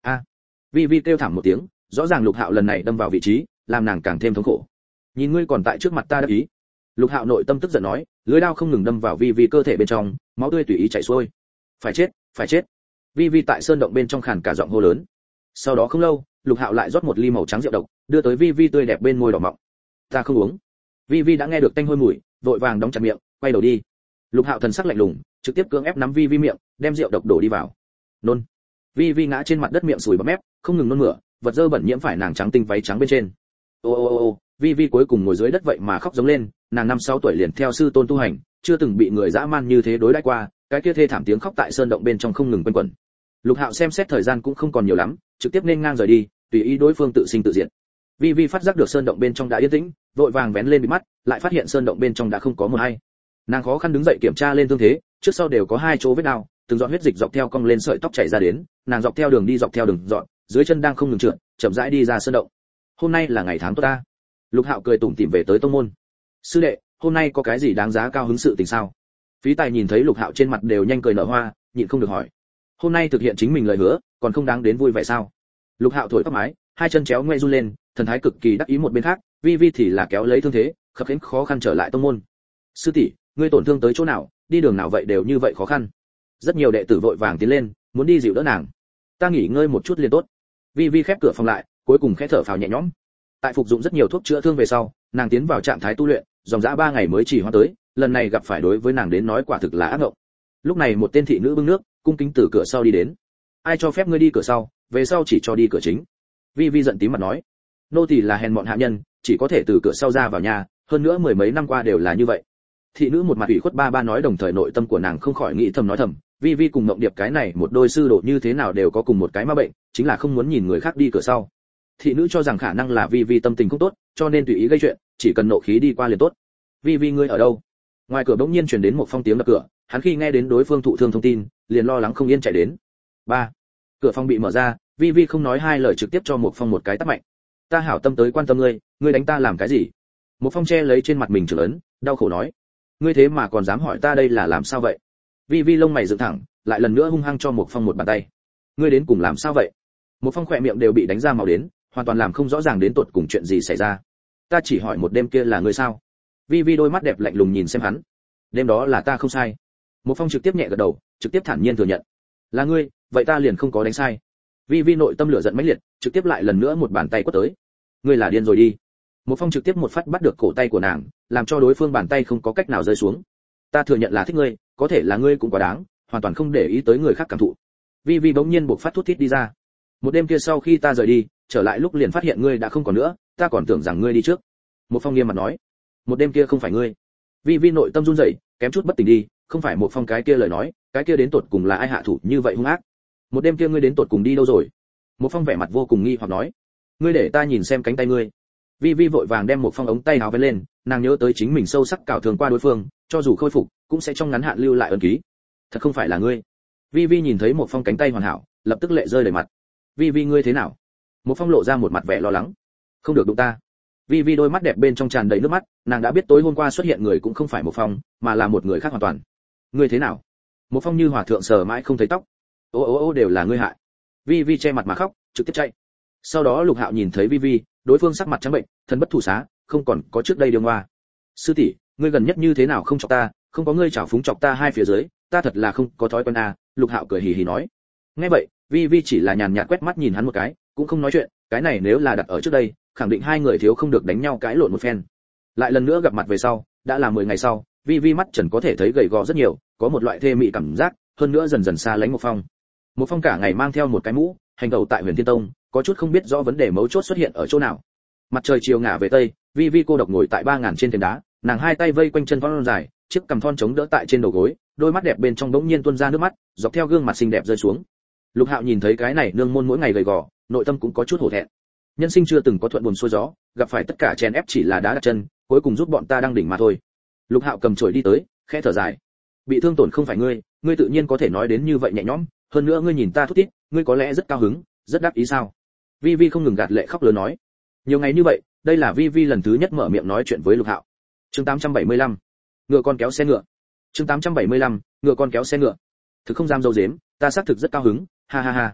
A. Vi Vi kêu thảm một tiếng, rõ ràng Lục Hạo lần này đâm vào vị trí, làm nàng càng thêm thống khổ. Nhìn ngươi còn tại trước mặt ta đắc ý. Lục Hạo nội tâm tức giận nói, lưỡi đao không ngừng đâm vào Vi Vi cơ thể bên trong, máu tươi tùy ý chảy xuôi. Phải chết, phải chết. Vi Vi tại sơn động bên trong khàn cả giọng hô lớn. Sau đó không lâu, Lục Hạo lại rót một ly màu trắng rượu độc, đưa tới Vi Vi tươi đẹp bên môi đỏ mọng. Ta không uống. Vi Vi đã nghe được tanh hôi mùi, vội vàng đóng chặt miệng, quay đầu đi. Lục Hạo thần sắc lạnh lùng, trực tiếp cưỡng ép nắm Vi Vi miệng, đem rượu độc đổ đi vào. Nôn. Vi Vi ngã trên mặt đất miệng sùi bọt mép, không ngừng nôn mửa, vật dơ bẩn nhiễm phải nàng trắng tinh váy trắng bên trên. Ô ô ô ô, Vi Vi cuối cùng ngồi dưới đất vậy mà khóc giống lên, nàng năm sáu tuổi liền theo sư tôn tu hành, chưa từng bị người dã man như thế đối đãi qua, cái kia thê thảm tiếng khóc tại sơn động bên trong không ngừng quanh quẩn. Lục Hạo xem xét thời gian cũng không còn nhiều lắm, trực tiếp nên ngang rời đi, tùy ý đối phương tự sinh tự diệt. Vi Vi phát giác được sơn động bên trong đã yên tĩnh, vội vàng vén lên bịt mắt, lại phát hiện sơn động bên trong đã không có một ai. Nàng khó khăn đứng dậy kiểm tra lên thương thế, trước sau đều có hai chỗ vết đao, từng giọt huyết dịch dọc theo cong lên sợi tóc chảy ra đến, nàng dọc theo đường đi dọc theo đường dọn, dưới chân đang không ngừng trượt, chậm rãi đi ra sơn động. Hôm nay là ngày tháng tốt ta. Lục Hạo cười tủm tỉm về tới tông môn. Sư đệ, hôm nay có cái gì đáng giá cao hứng sự tình sao? Phí Tài nhìn thấy Lục Hạo trên mặt đều nhanh cười nở hoa, nhịn không được hỏi. Hôm nay thực hiện chính mình lời hứa, còn không đáng đến vui vẻ sao? Lục Hạo thổi tóc mái, hai chân chéo ngoe run lên, thần thái cực kỳ đắc ý một bên khác, Vi Vi thì là kéo lấy thương thế, khập khiễng khó khăn trở lại tông môn. Sư tỷ, ngươi tổn thương tới chỗ nào, đi đường nào vậy đều như vậy khó khăn. Rất nhiều đệ tử vội vàng tiến lên, muốn đi dịu đỡ nàng. Ta nghỉ ngơi một chút liền tốt. Vi Vi khép cửa phòng lại, cuối cùng khẽ thở phào nhẹ nhõm. Tại phục dụng rất nhiều thuốc chữa thương về sau, nàng tiến vào trạng thái tu luyện, dòng dã ba ngày mới chỉ hoa tới, lần này gặp phải đối với nàng đến nói quả thực là ác ngộng. Lúc này một tên thị nữ bưng nước, cung kính từ cửa sau đi đến. Ai cho phép ngươi đi cửa sau, về sau chỉ cho đi cửa chính. Vi Vi giận tím mặt nói, nô tỳ là hèn mọn hạ nhân, chỉ có thể từ cửa sau ra vào nhà, hơn nữa mười mấy năm qua đều là như vậy. Thị nữ một mặt ủy khuất ba ba nói, đồng thời nội tâm của nàng không khỏi nghĩ thầm nói thầm, Vi Vi cùng Mộng Điệp cái này một đôi sư đồ như thế nào đều có cùng một cái ma bệnh, chính là không muốn nhìn người khác đi cửa sau. Thị nữ cho rằng khả năng là Vi Vi tâm tình không tốt, cho nên tùy ý gây chuyện, chỉ cần nộ khí đi qua liền tốt. Vi Vi ngươi ở đâu? Ngoài cửa bỗng nhiên truyền đến một phong tiếng đập cửa, hắn khi nghe đến đối phương thụ thương thông tin, liền lo lắng không yên chạy đến. Ba. Cửa phòng bị mở ra, Vi Vi không nói hai lời trực tiếp cho một phong một cái tát mạnh. Ta hảo tâm tới quan tâm ngươi, ngươi đánh ta làm cái gì? Một phong che lấy trên mặt mình trưởng ấn, đau khổ nói. Ngươi thế mà còn dám hỏi ta đây là làm sao vậy? Vi Vi lông mày dựng thẳng, lại lần nữa hung hăng cho một phong một bàn tay. Ngươi đến cùng làm sao vậy? Một phong khỏe miệng đều bị đánh ra màu đến, hoàn toàn làm không rõ ràng đến tột cùng chuyện gì xảy ra. Ta chỉ hỏi một đêm kia là ngươi sao? Vi Vi đôi mắt đẹp lạnh lùng nhìn xem hắn. Đêm đó là ta không sai. Một phong trực tiếp nhẹ gật đầu, trực tiếp thản nhiên thừa nhận. Là ngươi, vậy ta liền không có đánh sai. Vi Vi nội tâm lửa giận mãnh liệt, trực tiếp lại lần nữa một bàn tay quất tới. Ngươi là điên rồi đi. Một phong trực tiếp một phát bắt được cổ tay của nàng, làm cho đối phương bàn tay không có cách nào rơi xuống. Ta thừa nhận là thích ngươi, có thể là ngươi cũng quá đáng, hoàn toàn không để ý tới người khác cảm thụ. Vi Vi bỗng nhiên buộc phát thút thít đi ra. Một đêm kia sau khi ta rời đi, trở lại lúc liền phát hiện ngươi đã không còn nữa, ta còn tưởng rằng ngươi đi trước. Một phong nghiêm mặt nói. Một đêm kia không phải ngươi. Vi Vi nội tâm run rẩy, kém chút bất tỉnh đi, không phải một phong cái kia lời nói, cái kia đến tột cùng là ai hạ thủ như vậy hung ác? Một đêm kia ngươi đến tột cùng đi đâu rồi? Một phong vẻ mặt vô cùng nghi hoặc nói. Ngươi để ta nhìn xem cánh tay ngươi. Vi Vi vội vàng đem một phong ống tay áo vén lên, nàng nhớ tới chính mình sâu sắc cào thường qua đối phương, cho dù khôi phục, cũng sẽ trong ngắn hạn lưu lại ấn ký. Thật không phải là ngươi. Vi Vi nhìn thấy một phong cánh tay hoàn hảo, lập tức lệ rơi đầy mặt. Vi Vi ngươi thế nào? Một phong lộ ra một mặt vẻ lo lắng. Không được đụng ta. Vi Vi đôi mắt đẹp bên trong tràn đầy nước mắt, nàng đã biết tối hôm qua xuất hiện người cũng không phải một phong, mà là một người khác hoàn toàn. Ngươi thế nào? Một phong như hòa thượng sờ mãi không thấy tóc. Ô ô ô đều là ngươi hại. Vi Vi che mặt mà khóc, trực tiếp chạy. Sau đó Lục Hạo nhìn thấy Vi Vi, đối phương sắc mặt trắng bệnh, thân bất thủ xá, không còn có trước đây điêu ngoa. Sư tỷ, ngươi gần nhất như thế nào không chọc ta, không có ngươi chảo phúng chọc ta hai phía dưới, ta thật là không có thói quen à. Lục Hạo cười hì hì nói. Nghe vậy, Vi Vi chỉ là nhàn nhạt quét mắt nhìn hắn một cái, cũng không nói chuyện, cái này nếu là đặt ở trước đây, khẳng định hai người thiếu không được đánh nhau cãi lộn một phen. Lại lần nữa gặp mặt về sau, đã là mười ngày sau, Vi Vi mắt Trần có thể thấy gầy gò rất nhiều, có một loại thê mị cảm giác, hơn nữa dần dần xa lánh một phong. Một phong cả ngày mang theo một cái mũ, hành tẩu tại Huyền Thiên Tông, có chút không biết rõ vấn đề mấu chốt xuất hiện ở chỗ nào. Mặt trời chiều ngả về tây, Vi Vi cô độc ngồi tại ba ngàn trên thềm đá, nàng hai tay vây quanh chân thon dài, chiếc cằm thon chống đỡ tại trên đầu gối, đôi mắt đẹp bên trong bỗng nhiên tuôn ra nước mắt, dọc theo gương mặt xinh đẹp rơi xuống. Lục Hạo nhìn thấy cái này nương môn mỗi ngày gầy gò, nội tâm cũng có chút hổ thẹn. Nhân sinh chưa từng có thuận buồm xuôi gió, gặp phải tất cả chèn ép chỉ là đá đặt chân, cuối cùng giúp bọn ta đang đỉnh mà thôi. Lục Hạo cầm chổi đi tới, khẽ thở dài. Bị thương tổn không phải ngươi, ngươi tự nhiên có thể nói đến như vậy nhẹ nhõm, hơn nữa ngươi nhìn ta thút thít, ngươi có lẽ rất cao hứng, rất đắc ý sao? Vi Vi không ngừng gạt lệ khóc lớn nói. Nhiều ngày như vậy, đây là Vi Vi lần thứ nhất mở miệng nói chuyện với Lục Hạo. Chương tám trăm bảy mươi lăm, ngựa con kéo xe ngựa. Chương tám trăm bảy mươi lăm, ngựa con kéo xe ngựa. Thực không dám dâu dếm, ta xác thực rất cao hứng, ha ha ha.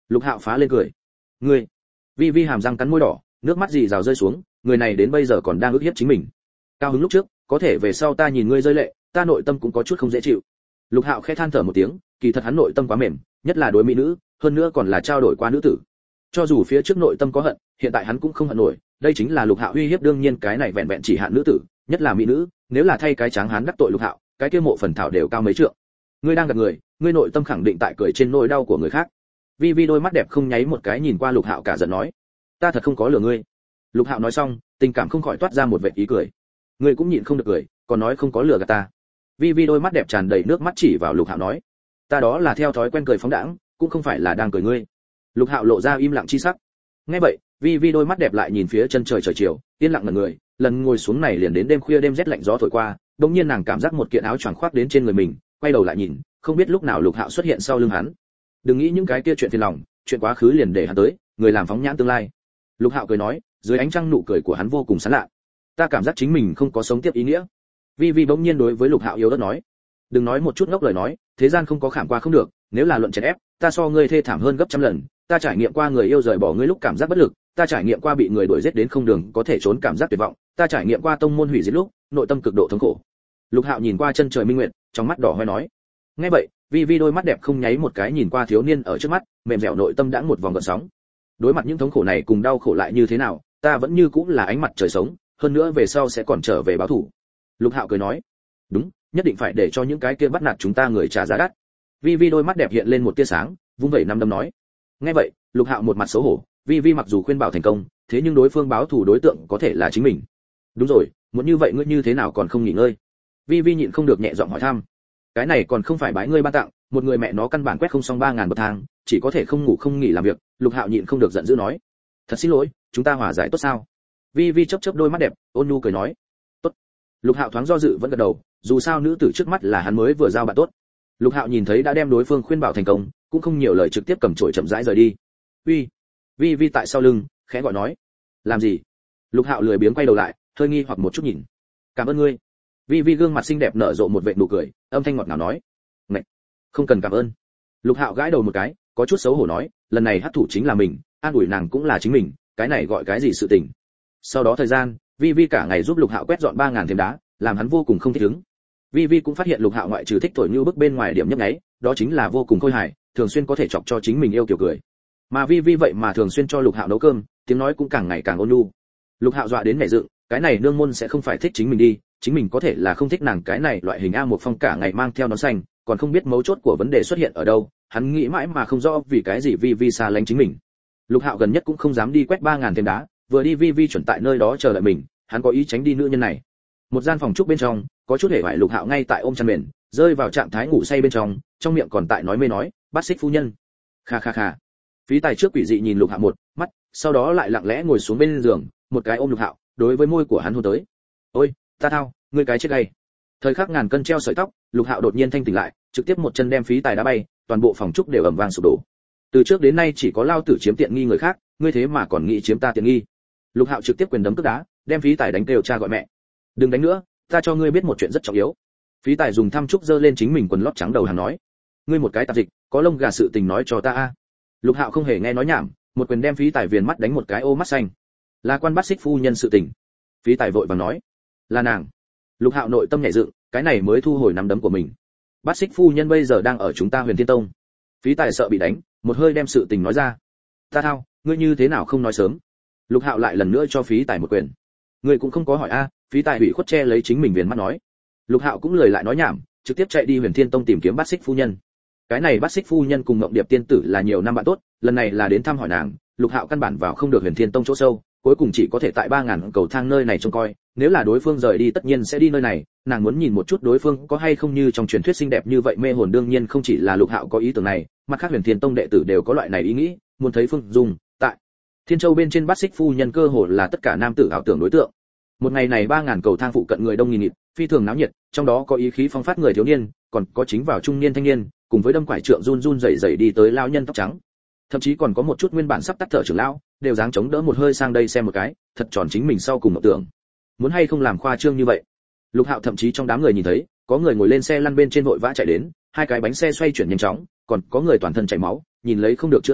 Lục Hạo phá lên cười. Ngươi? Vi Vi hàm răng cắn môi đỏ, nước mắt rì rào rơi xuống, người này đến bây giờ còn đang ức hiếp chính mình. Cao hứng lúc trước, có thể về sau ta nhìn ngươi rơi lệ, ta nội tâm cũng có chút không dễ chịu. Lục Hạo khẽ than thở một tiếng, kỳ thật hắn nội tâm quá mềm, nhất là đối mỹ nữ, hơn nữa còn là trao đổi qua nữ tử. Cho dù phía trước nội tâm có hận, hiện tại hắn cũng không hận nổi, đây chính là Lục Hạo uy hiếp, đương nhiên cái này vẹn vẹn chỉ hạn nữ tử, nhất là mỹ nữ, nếu là thay cái tráng hán đắc tội Lục Hạo, cái kia mộ phần thảo đều cao mấy trượng. Ngươi đang gặp người, ngươi nội tâm khẳng định tại cười trên nỗi đau của người khác. Vi Vi đôi mắt đẹp không nháy một cái nhìn qua Lục Hạo cả giận nói, ta thật không có lừa ngươi. Lục Hạo nói xong, tình cảm không khỏi toát ra một vệt ý cười. Ngươi cũng nhịn không được cười, còn nói không có lừa gạt ta. Vi Vi đôi mắt đẹp tràn đầy nước mắt chỉ vào Lục Hạo nói, ta đó là theo thói quen cười phóng đãng, cũng không phải là đang cười ngươi. Lục Hạo lộ ra im lặng chi sắc. Nghe vậy, Vi Vi đôi mắt đẹp lại nhìn phía chân trời trời chiều, yên lặng ngẩn người, lần ngồi xuống này liền đến đêm khuya đêm rét lạnh gió thổi qua, đột nhiên nàng cảm giác một kiện áo choàng khoác đến trên người mình, quay đầu lại nhìn, không biết lúc nào Lục Hạo xuất hiện sau lưng hắn. Đừng nghĩ những cái kia chuyện phiền lòng, chuyện quá khứ liền để hắn tới, người làm phóng nhãn tương lai. Lục Hạo cười nói, dưới ánh trăng nụ cười của hắn vô cùng sán lạ. Ta cảm giác chính mình không có sống tiếp ý nghĩa. Vi Vi bỗng nhiên đối với Lục Hạo yếu ớt nói, đừng nói một chút ngốc lời nói, thế gian không có khảm qua không được, nếu là luận chèn ép, ta so ngươi thê thảm hơn gấp trăm lần, ta trải nghiệm qua người yêu rời bỏ ngươi lúc cảm giác bất lực, ta trải nghiệm qua bị người đuổi giết đến không đường có thể trốn cảm giác tuyệt vọng, ta trải nghiệm qua tông môn hủy diệt lúc nội tâm cực độ thống khổ. Lục Hạo nhìn qua chân trời minh nguyệt, trong mắt đỏ hoe nói. Nghe vậy, Vi Vi đôi mắt đẹp không nháy một cái nhìn qua thiếu niên ở trước mắt, mềm dẻo nội tâm đãng một vòng gợn sóng. Đối mặt những thống khổ này cùng đau khổ lại như thế nào, ta vẫn như cũng là ánh mặt trời sống, hơn nữa về sau sẽ còn trở về báo thù. Lục Hạo cười nói. Đúng, nhất định phải để cho những cái kia bắt nạt chúng ta người trả giá đắt. Vi Vi đôi mắt đẹp hiện lên một tia sáng, vung vẩy năm đấm nói. Nghe vậy, Lục Hạo một mặt xấu hổ, Vi Vi mặc dù khuyên bảo thành công, thế nhưng đối phương báo thù đối tượng có thể là chính mình. Đúng rồi, muốn như vậy ngươi như thế nào còn không nghỉ ngơi? Vi Vi nhịn không được nhẹ giọng hỏi thăm. Cái này còn không phải bái ngươi ban tặng, một người mẹ nó căn bản quét không xong ba ngàn bậc thang, chỉ có thể không ngủ không nghỉ làm việc. Lục Hạo nhịn không được giận dữ nói. Thật xin lỗi, chúng ta hòa giải tốt sao? Vi Vi chớp chớp đôi mắt đẹp, ôn nhu cười nói. Tốt. Lục Hạo thoáng do dự vẫn gật đầu, dù sao nữ tử trước mắt là hắn mới vừa giao bạn tốt. Lục Hạo nhìn thấy đã đem đối phương khuyên bảo thành công, cũng không nhiều lời trực tiếp cầm chổi chậm rãi rời đi. Uy, Vi Vi tại sau lưng khẽ gọi nói. Làm gì? Lục Hạo lười biếng quay đầu lại, hơi nghi hoặc một chút nhìn. Cảm ơn ngươi. Vi Vi gương mặt xinh đẹp nở rộ một vệt nụ cười, âm thanh ngọt ngào nói. Ngậy, không cần cảm ơn. Lục Hạo gãi đầu một cái, có chút xấu hổ nói, lần này hắc thủ chính là mình, an ủi nàng cũng là chính mình, cái này gọi cái gì sự tình? Sau đó thời gian, Vi Vi cả ngày giúp Lục Hạo quét dọn ba ngàn thềm đá, làm hắn vô cùng không thích ứng. Vi Vi cũng phát hiện Lục Hạo ngoại trừ thích thổi như bức bên ngoài điểm nhấp nháy, đó chính là vô cùng khôi hài, thường xuyên có thể chọc cho chính mình yêu kiểu cười. Mà Vi Vi vậy mà thường xuyên cho Lục Hạo nấu cơm, tiếng nói cũng càng ngày càng ôn nhu. Lục Hạo dọa đến mẹ dựng, cái này nương môn sẽ không phải thích chính mình đi, chính mình có thể là không thích nàng cái này loại hình A Một Phong cả ngày mang theo nón xanh, còn không biết mấu chốt của vấn đề xuất hiện ở đâu, hắn nghĩ mãi mà không rõ vì cái gì Vi Vi xa lánh chính mình. Lục Hạo gần nhất cũng không dám đi quét ba ngàn thềm đá, vừa đi Vi Vi chuẩn tại nơi đó chờ đợi mình, hắn có ý tránh đi nữ nhân này. Một gian phòng trúc bên trong, có chút hề bại. Lục Hạo ngay tại ôm chăn mền, rơi vào trạng thái ngủ say bên trong, trong miệng còn tại nói mê nói, "Bát Xích phu nhân." Kha kha kha. Phí Tài trước quỷ dị nhìn Lục Hạo một mắt, sau đó lại lặng lẽ ngồi xuống bên giường, một cái ôm Lục Hạo, đối với môi của hắn hôn tới. "Ôi, ta thao, ngươi cái chết gay." Thời khắc ngàn cân treo sợi tóc, Lục Hạo đột nhiên thanh tỉnh lại, trực tiếp một chân đem Phí Tài đá bay, toàn bộ phòng trúc đều ầm vang sụp đổ. Từ trước đến nay chỉ có lao tử chiếm tiện nghi người khác, ngươi thế mà còn nghĩ chiếm ta tiện nghi. Lục Hạo trực tiếp quyền đấm cước đá, đem Phí Tài đánh kêu cha gọi mẹ. "Đừng đánh nữa, ta cho ngươi biết một chuyện rất trọng yếu." Phí Tài dùng thăm trúc giơ lên chính mình quần lót trắng đầu hắn nói. "Ngươi một cái tạp dịch, có lông gà sự tình nói cho ta a." Lục Hạo không hề nghe nói nhảm, một quyền đem Phí Tài viền mắt đánh một cái ô mắt xanh. "Là quan Bát Xích phu nhân sự tình." Phí Tài vội vàng nói. "Là nàng." Lục Hạo nội tâm nhẹ dựng, cái này mới thu hồi nắm đấm của mình. "Bát Xích phu nhân bây giờ đang ở chúng ta Huyền Thiên Tông." Phí Tài sợ bị đánh, một hơi đem sự tình nói ra. "Ta thao, ngươi như thế nào không nói sớm?" Lục Hạo lại lần nữa cho Phí Tài một quyền. "Ngươi cũng không có hỏi a." Phí Tài ủy khuất che lấy chính mình viền mắt nói. Lục Hạo cũng lời lại nói nhảm, trực tiếp chạy đi Huyền Thiên Tông tìm kiếm Bát Xích phu nhân. Cái này Bát Xích phu nhân cùng Ngộng Điệp tiên tử là nhiều năm bạn tốt, lần này là đến thăm hỏi nàng, Lục Hạo căn bản vào không được Huyền Thiên Tông chỗ sâu, cuối cùng chỉ có thể tại ba ngàn cầu thang nơi này trông coi, nếu là đối phương rời đi tất nhiên sẽ đi nơi này, nàng muốn nhìn một chút đối phương có hay không như trong truyền thuyết xinh đẹp như vậy mê hồn. Đương nhiên không chỉ là Lục Hạo có ý tưởng này, mặt khác Huyền Thiên Tông đệ tử đều có loại này ý nghĩ, muốn thấy Phương Dung tại Thiên Châu bên trên Bát Xích phu nhân cơ hồ là tất cả nam tử ảo tưởng đối tượng. Một ngày này ba ngàn cầu thang phụ cận người đông nghìn nghịt, phi thường náo nhiệt, trong đó có ý khí phong phát người thiếu niên, còn có chính vào trung niên thanh niên, cùng với đâm quải trượng run run rẩy rẩy đi tới lão nhân tóc trắng. Thậm chí còn có một chút nguyên bản sắp tắt thở trưởng lão, đều dáng chống đỡ một hơi sang đây xem một cái, thật tròn chính mình sau cùng mộng tưởng. Muốn hay không làm khoa trương như vậy. Lục Hạo thậm chí trong đám người nhìn thấy, có người ngồi lên xe lăn bên trên vội vã chạy đến, hai cái bánh xe xoay chuyển nhanh chóng, còn có người toàn thân chảy máu, nhìn lấy không được chữa thương,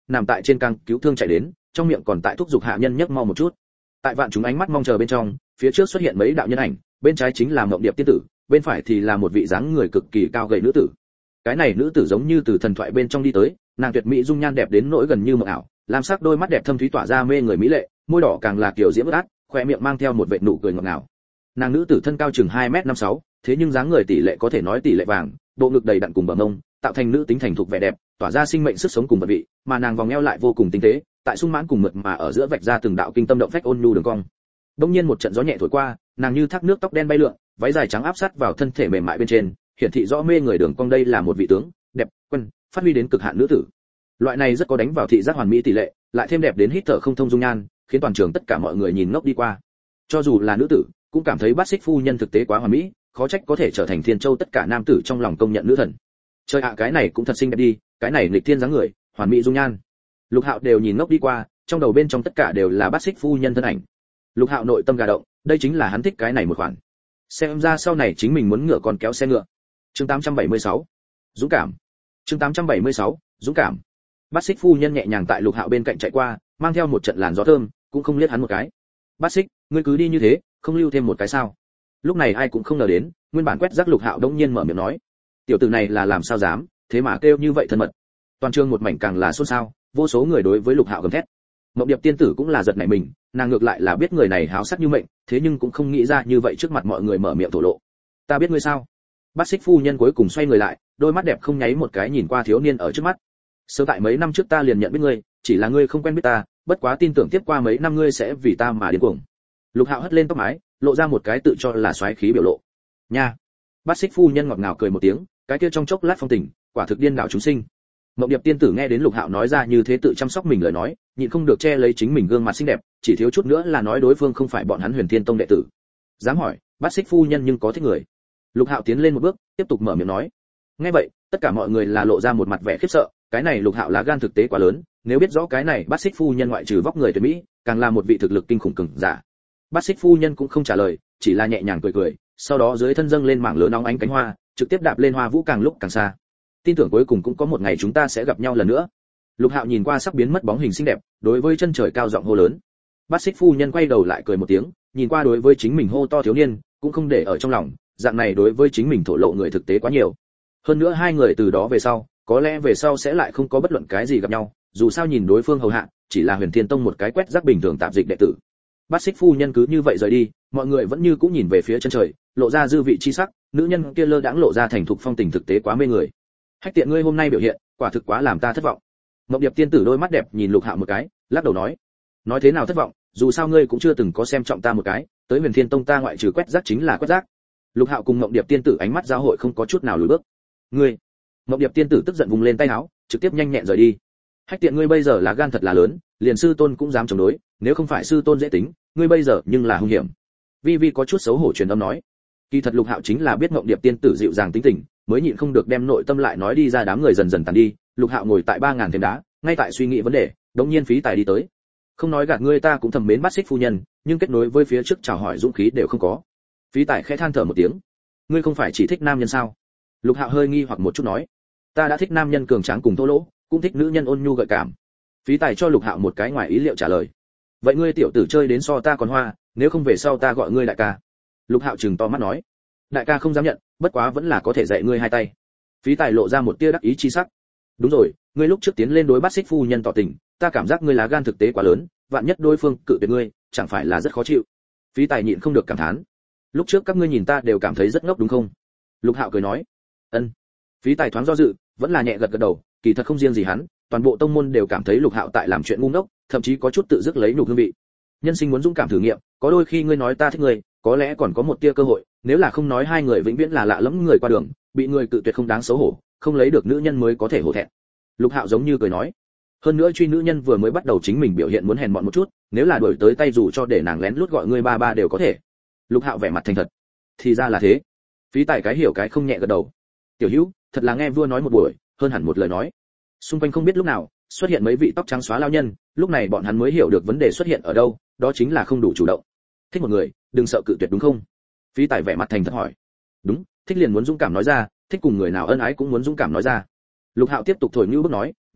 nằm tại trên căng cứu thương chạy đến, trong miệng còn tại thúc giục hạ nhân nhấc mau một chút. Tại vạn chúng ánh mắt mong chờ bên trong, phía trước xuất hiện mấy đạo nhân ảnh, bên trái chính là Mộng Điệp tiên tử, bên phải thì là một vị dáng người cực kỳ cao gầy nữ tử. Cái này nữ tử giống như từ thần thoại bên trong đi tới, nàng tuyệt mỹ dung nhan đẹp đến nỗi gần như mộng ảo, lam sắc đôi mắt đẹp thâm thúy tỏa ra mê người mỹ lệ, môi đỏ càng là kiểu diễm ướt át, khóe miệng mang theo một vệt nụ cười ngọt ngào. Nàng nữ tử thân cao chừng hai mét năm sáu, thế nhưng dáng người tỷ lệ có thể nói tỷ lệ vàng, bộ ngực đầy đặn cùng bờ mông, tạo thành nữ tính thành thục vẻ đẹp, tỏa ra sinh mệnh sức sống cùng vật vị, mà nàng vòng eo lại vô cùng tinh tế, tại sung mãn cùng mượt mà ở giữa vạch ra từng đạo kinh tâm động phách ôn nhu đường cong. Đông nhiên một trận gió nhẹ thổi qua, nàng như thác nước tóc đen bay lượn, váy dài trắng áp sát vào thân thể mềm mại bên trên, hiển thị rõ mê người đường cong. Đây là một vị tướng đẹp quân phát huy đến cực hạn nữ tử. Loại này rất có đánh vào thị giác hoàn mỹ tỷ lệ, lại thêm đẹp đến hít thở không thông dung nhan, khiến toàn trường tất cả mọi người nhìn ngốc đi qua. Cho dù là nữ tử, cũng cảm thấy Bát Xích phu nhân thực tế quá hoàn mỹ, khó trách có thể trở thành Thiên Châu tất cả nam tử trong lòng công nhận nữ thần. Trời ạ, cái này cũng thật xinh đẹp đi, cái này nghịch thiên dáng người, hoàn mỹ dung nhan. Lục Hạo đều nhìn ngốc đi qua, trong đầu bên trong tất cả đều là Bát Xích phu nhân thân ảnh. Lục Hạo nội tâm gà động, đây chính là hắn thích cái này một khoản. Xem ra sau này chính mình muốn ngựa còn kéo xe ngựa. Chương tám trăm bảy mươi sáu, dũng cảm. Chương tám trăm bảy mươi sáu, dũng cảm. Bát Xích phu nhân nhẹ nhàng tại Lục Hạo bên cạnh chạy qua, mang theo một trận làn gió thơm, cũng không liếc hắn một cái. Bát Xích, ngươi cứ đi như thế, không lưu thêm một cái sao? Lúc này ai cũng không ngờ đến, nguyên bản quét rác Lục Hạo đống nhiên mở miệng nói, tiểu tử này là làm sao dám, thế mà kêu như vậy thân mật. Toàn trường một mảnh càng là xôn xao, vô số người đối với Lục Hạo gầm thét. Mộng Điệp tiên tử cũng là giật nảy mình, nàng ngược lại là biết người này háo sắc như mệnh, thế nhưng cũng không nghĩ ra như vậy trước mặt mọi người mở miệng thổ lộ. Ta biết ngươi sao? Bát Xích phu nhân cuối cùng xoay người lại, đôi mắt đẹp không nháy một cái nhìn qua thiếu niên ở trước mắt. Sớm tại mấy năm trước ta liền nhận biết ngươi, chỉ là ngươi không quen biết ta, bất quá tin tưởng tiếp qua mấy năm ngươi sẽ vì ta mà điên cuồng. Lục Hạo hất lên tóc mái, lộ ra một cái tự cho là xoáy khí biểu lộ. Nha. Bát Xích phu nhân ngọt ngào cười một tiếng, cái kia trong chốc lát phong tình, quả thực điên đảo chúng sinh. Mộng Điệp tiên tử nghe đến Lục Hạo nói ra như thế tự chăm sóc mình lời nói, nhịn không được che lấy chính mình gương mặt xinh đẹp, chỉ thiếu chút nữa là nói đối phương không phải bọn hắn Huyền Thiên Tông đệ tử. Dám hỏi, Bát Xích phu nhân nhưng có thích người? Lục Hạo tiến lên một bước, tiếp tục mở miệng nói. Nghe vậy, tất cả mọi người là lộ ra một mặt vẻ khiếp sợ, cái này Lục Hạo lá gan thực tế quá lớn, nếu biết rõ cái này Bát Xích phu nhân ngoại trừ vóc người tuyệt mỹ, càng là một vị thực lực kinh khủng cường giả. Bát Xích phu nhân cũng không trả lời, chỉ là nhẹ nhàng cười cười, sau đó dưới thân dâng lên mảng lớn nóng ánh cánh hoa, trực tiếp đạp lên hoa vũ càng lúc càng xa. Tin tưởng cuối cùng cũng có một ngày chúng ta sẽ gặp nhau lần nữa. Lục Hạo nhìn qua sắc biến mất bóng hình xinh đẹp, đối với chân trời cao giọng hô lớn. Bát Xích phu nhân quay đầu lại cười một tiếng, nhìn qua đối với chính mình hô to thiếu niên, cũng không để ở trong lòng, dạng này đối với chính mình thổ lộ người thực tế quá nhiều. Hơn nữa hai người từ đó về sau, có lẽ về sau sẽ lại không có bất luận cái gì gặp nhau, dù sao nhìn đối phương hầu hạ, chỉ là Huyền Thiên Tông một cái quét rác bình thường tạp dịch đệ tử. Bát Xích phu nhân cứ như vậy rời đi, mọi người vẫn như cũ nhìn về phía chân trời, lộ ra dư vị chi sắc, nữ nhân kia lơ đãng lộ ra thành thục phong tình thực tế quá mê người. Hách Tiện ngươi hôm nay biểu hiện, quả thực quá làm ta thất vọng. Mộng Điệp tiên tử đôi mắt đẹp nhìn Lục Hạo một cái, lắc đầu nói, nói thế nào thất vọng, dù sao ngươi cũng chưa từng có xem trọng ta một cái, tới Huyền Thiên Tông ta ngoại trừ quét rác chính là quét rác. Lục Hạo cùng Mộng Điệp tiên tử ánh mắt giao hội không có chút nào lùi bước. Ngươi? Mộng Điệp tiên tử tức giận vùng lên tay áo, trực tiếp nhanh nhẹn rời đi. Hách Tiện ngươi bây giờ là gan thật là lớn, liền sư tôn cũng dám chống đối, nếu không phải sư tôn dễ tính, ngươi bây giờ nhưng là hung hiểm. Vi Vi có chút xấu hổ truyền âm nói. Kỳ thật Lục Hạo chính là biết Mộng Điệp tiên tử dịu dàng tính tình, mới nhịn không được đem nội tâm lại nói đi ra. Đám người dần dần tàn đi, Lục Hạo ngồi tại ba ngàn thềm đá, ngay tại suy nghĩ vấn đề, đống nhiên Phí Tài đi tới. Không nói gạt ngươi, ta cũng thầm mến Bát Xích phu nhân, nhưng kết nối với phía trước chào hỏi dũng khí đều không có. Phí Tài khẽ than thở một tiếng. Ngươi không phải chỉ thích nam nhân sao? Lục Hạo hơi nghi hoặc một chút nói. Ta đã thích nam nhân cường tráng cùng thô lỗ, cũng thích nữ nhân ôn nhu gợi cảm. Phí Tài cho Lục Hạo một cái ngoài ý liệu trả lời. Vậy ngươi tiểu tử chơi đến so ta còn hoa, nếu không về sau ta gọi ngươi đại ca. Lục Hạo trừng to mắt nói. Đại ca không dám nhận, bất quá vẫn là có thể dạy ngươi hai tay. Phí Tài lộ ra một tia đắc ý chi sắc. Đúng rồi, ngươi lúc trước tiến lên đối Bát Xích phu nhân tỏ tình, ta cảm giác ngươi lá gan thực tế quá lớn, vạn nhất đối phương cự tuyệt ngươi, chẳng phải là rất khó chịu. Phí Tài nhịn không được cảm thán. Lúc trước các ngươi nhìn ta đều cảm thấy rất ngốc đúng không? Lục Hạo cười nói. Ân. Phí Tài thoáng do dự, vẫn là nhẹ gật gật đầu, kỳ thật không riêng gì hắn, toàn bộ tông môn đều cảm thấy Lục Hạo tại làm chuyện ngu ngốc, thậm chí có chút tự dứt lấy nhục hương vị. Nhân sinh muốn dũng cảm thử nghiệm, có đôi khi ngươi nói ta thích ngươi, có lẽ còn có một tia cơ hội, nếu là không nói hai người vĩnh viễn là lạ lẫm người qua đường, bị người cự tuyệt không đáng xấu hổ, không lấy được nữ nhân mới có thể hổ thẹn. Lục Hạo giống như cười nói. Hơn nữa truy nữ nhân vừa mới bắt đầu chính mình biểu hiện muốn hèn mọn một chút, nếu là đuổi tới tay dù cho để nàng lén lút gọi ngươi ba ba đều có thể. Lục Hạo vẻ mặt thành thật. Thì ra là thế. Phí Tài cái hiểu cái không nhẹ gật đầu. Tiểu Hữu, thật là nghe vua nói một buổi, hơn hẳn một lời nói. Xung quanh không biết lúc nào xuất hiện mấy vị tóc trắng xóa lao nhân, lúc này bọn hắn mới hiểu được vấn đề xuất hiện ở đâu, đó chính là không đủ chủ động. Thích một người, đừng sợ cự tuyệt đúng không? Phí Tài vẻ mặt thành thật hỏi. Đúng, thích liền muốn dũng cảm nói ra, thích cùng người nào ân ái cũng muốn dũng cảm nói ra. Lục Hạo tiếp tục thổi như bước nói,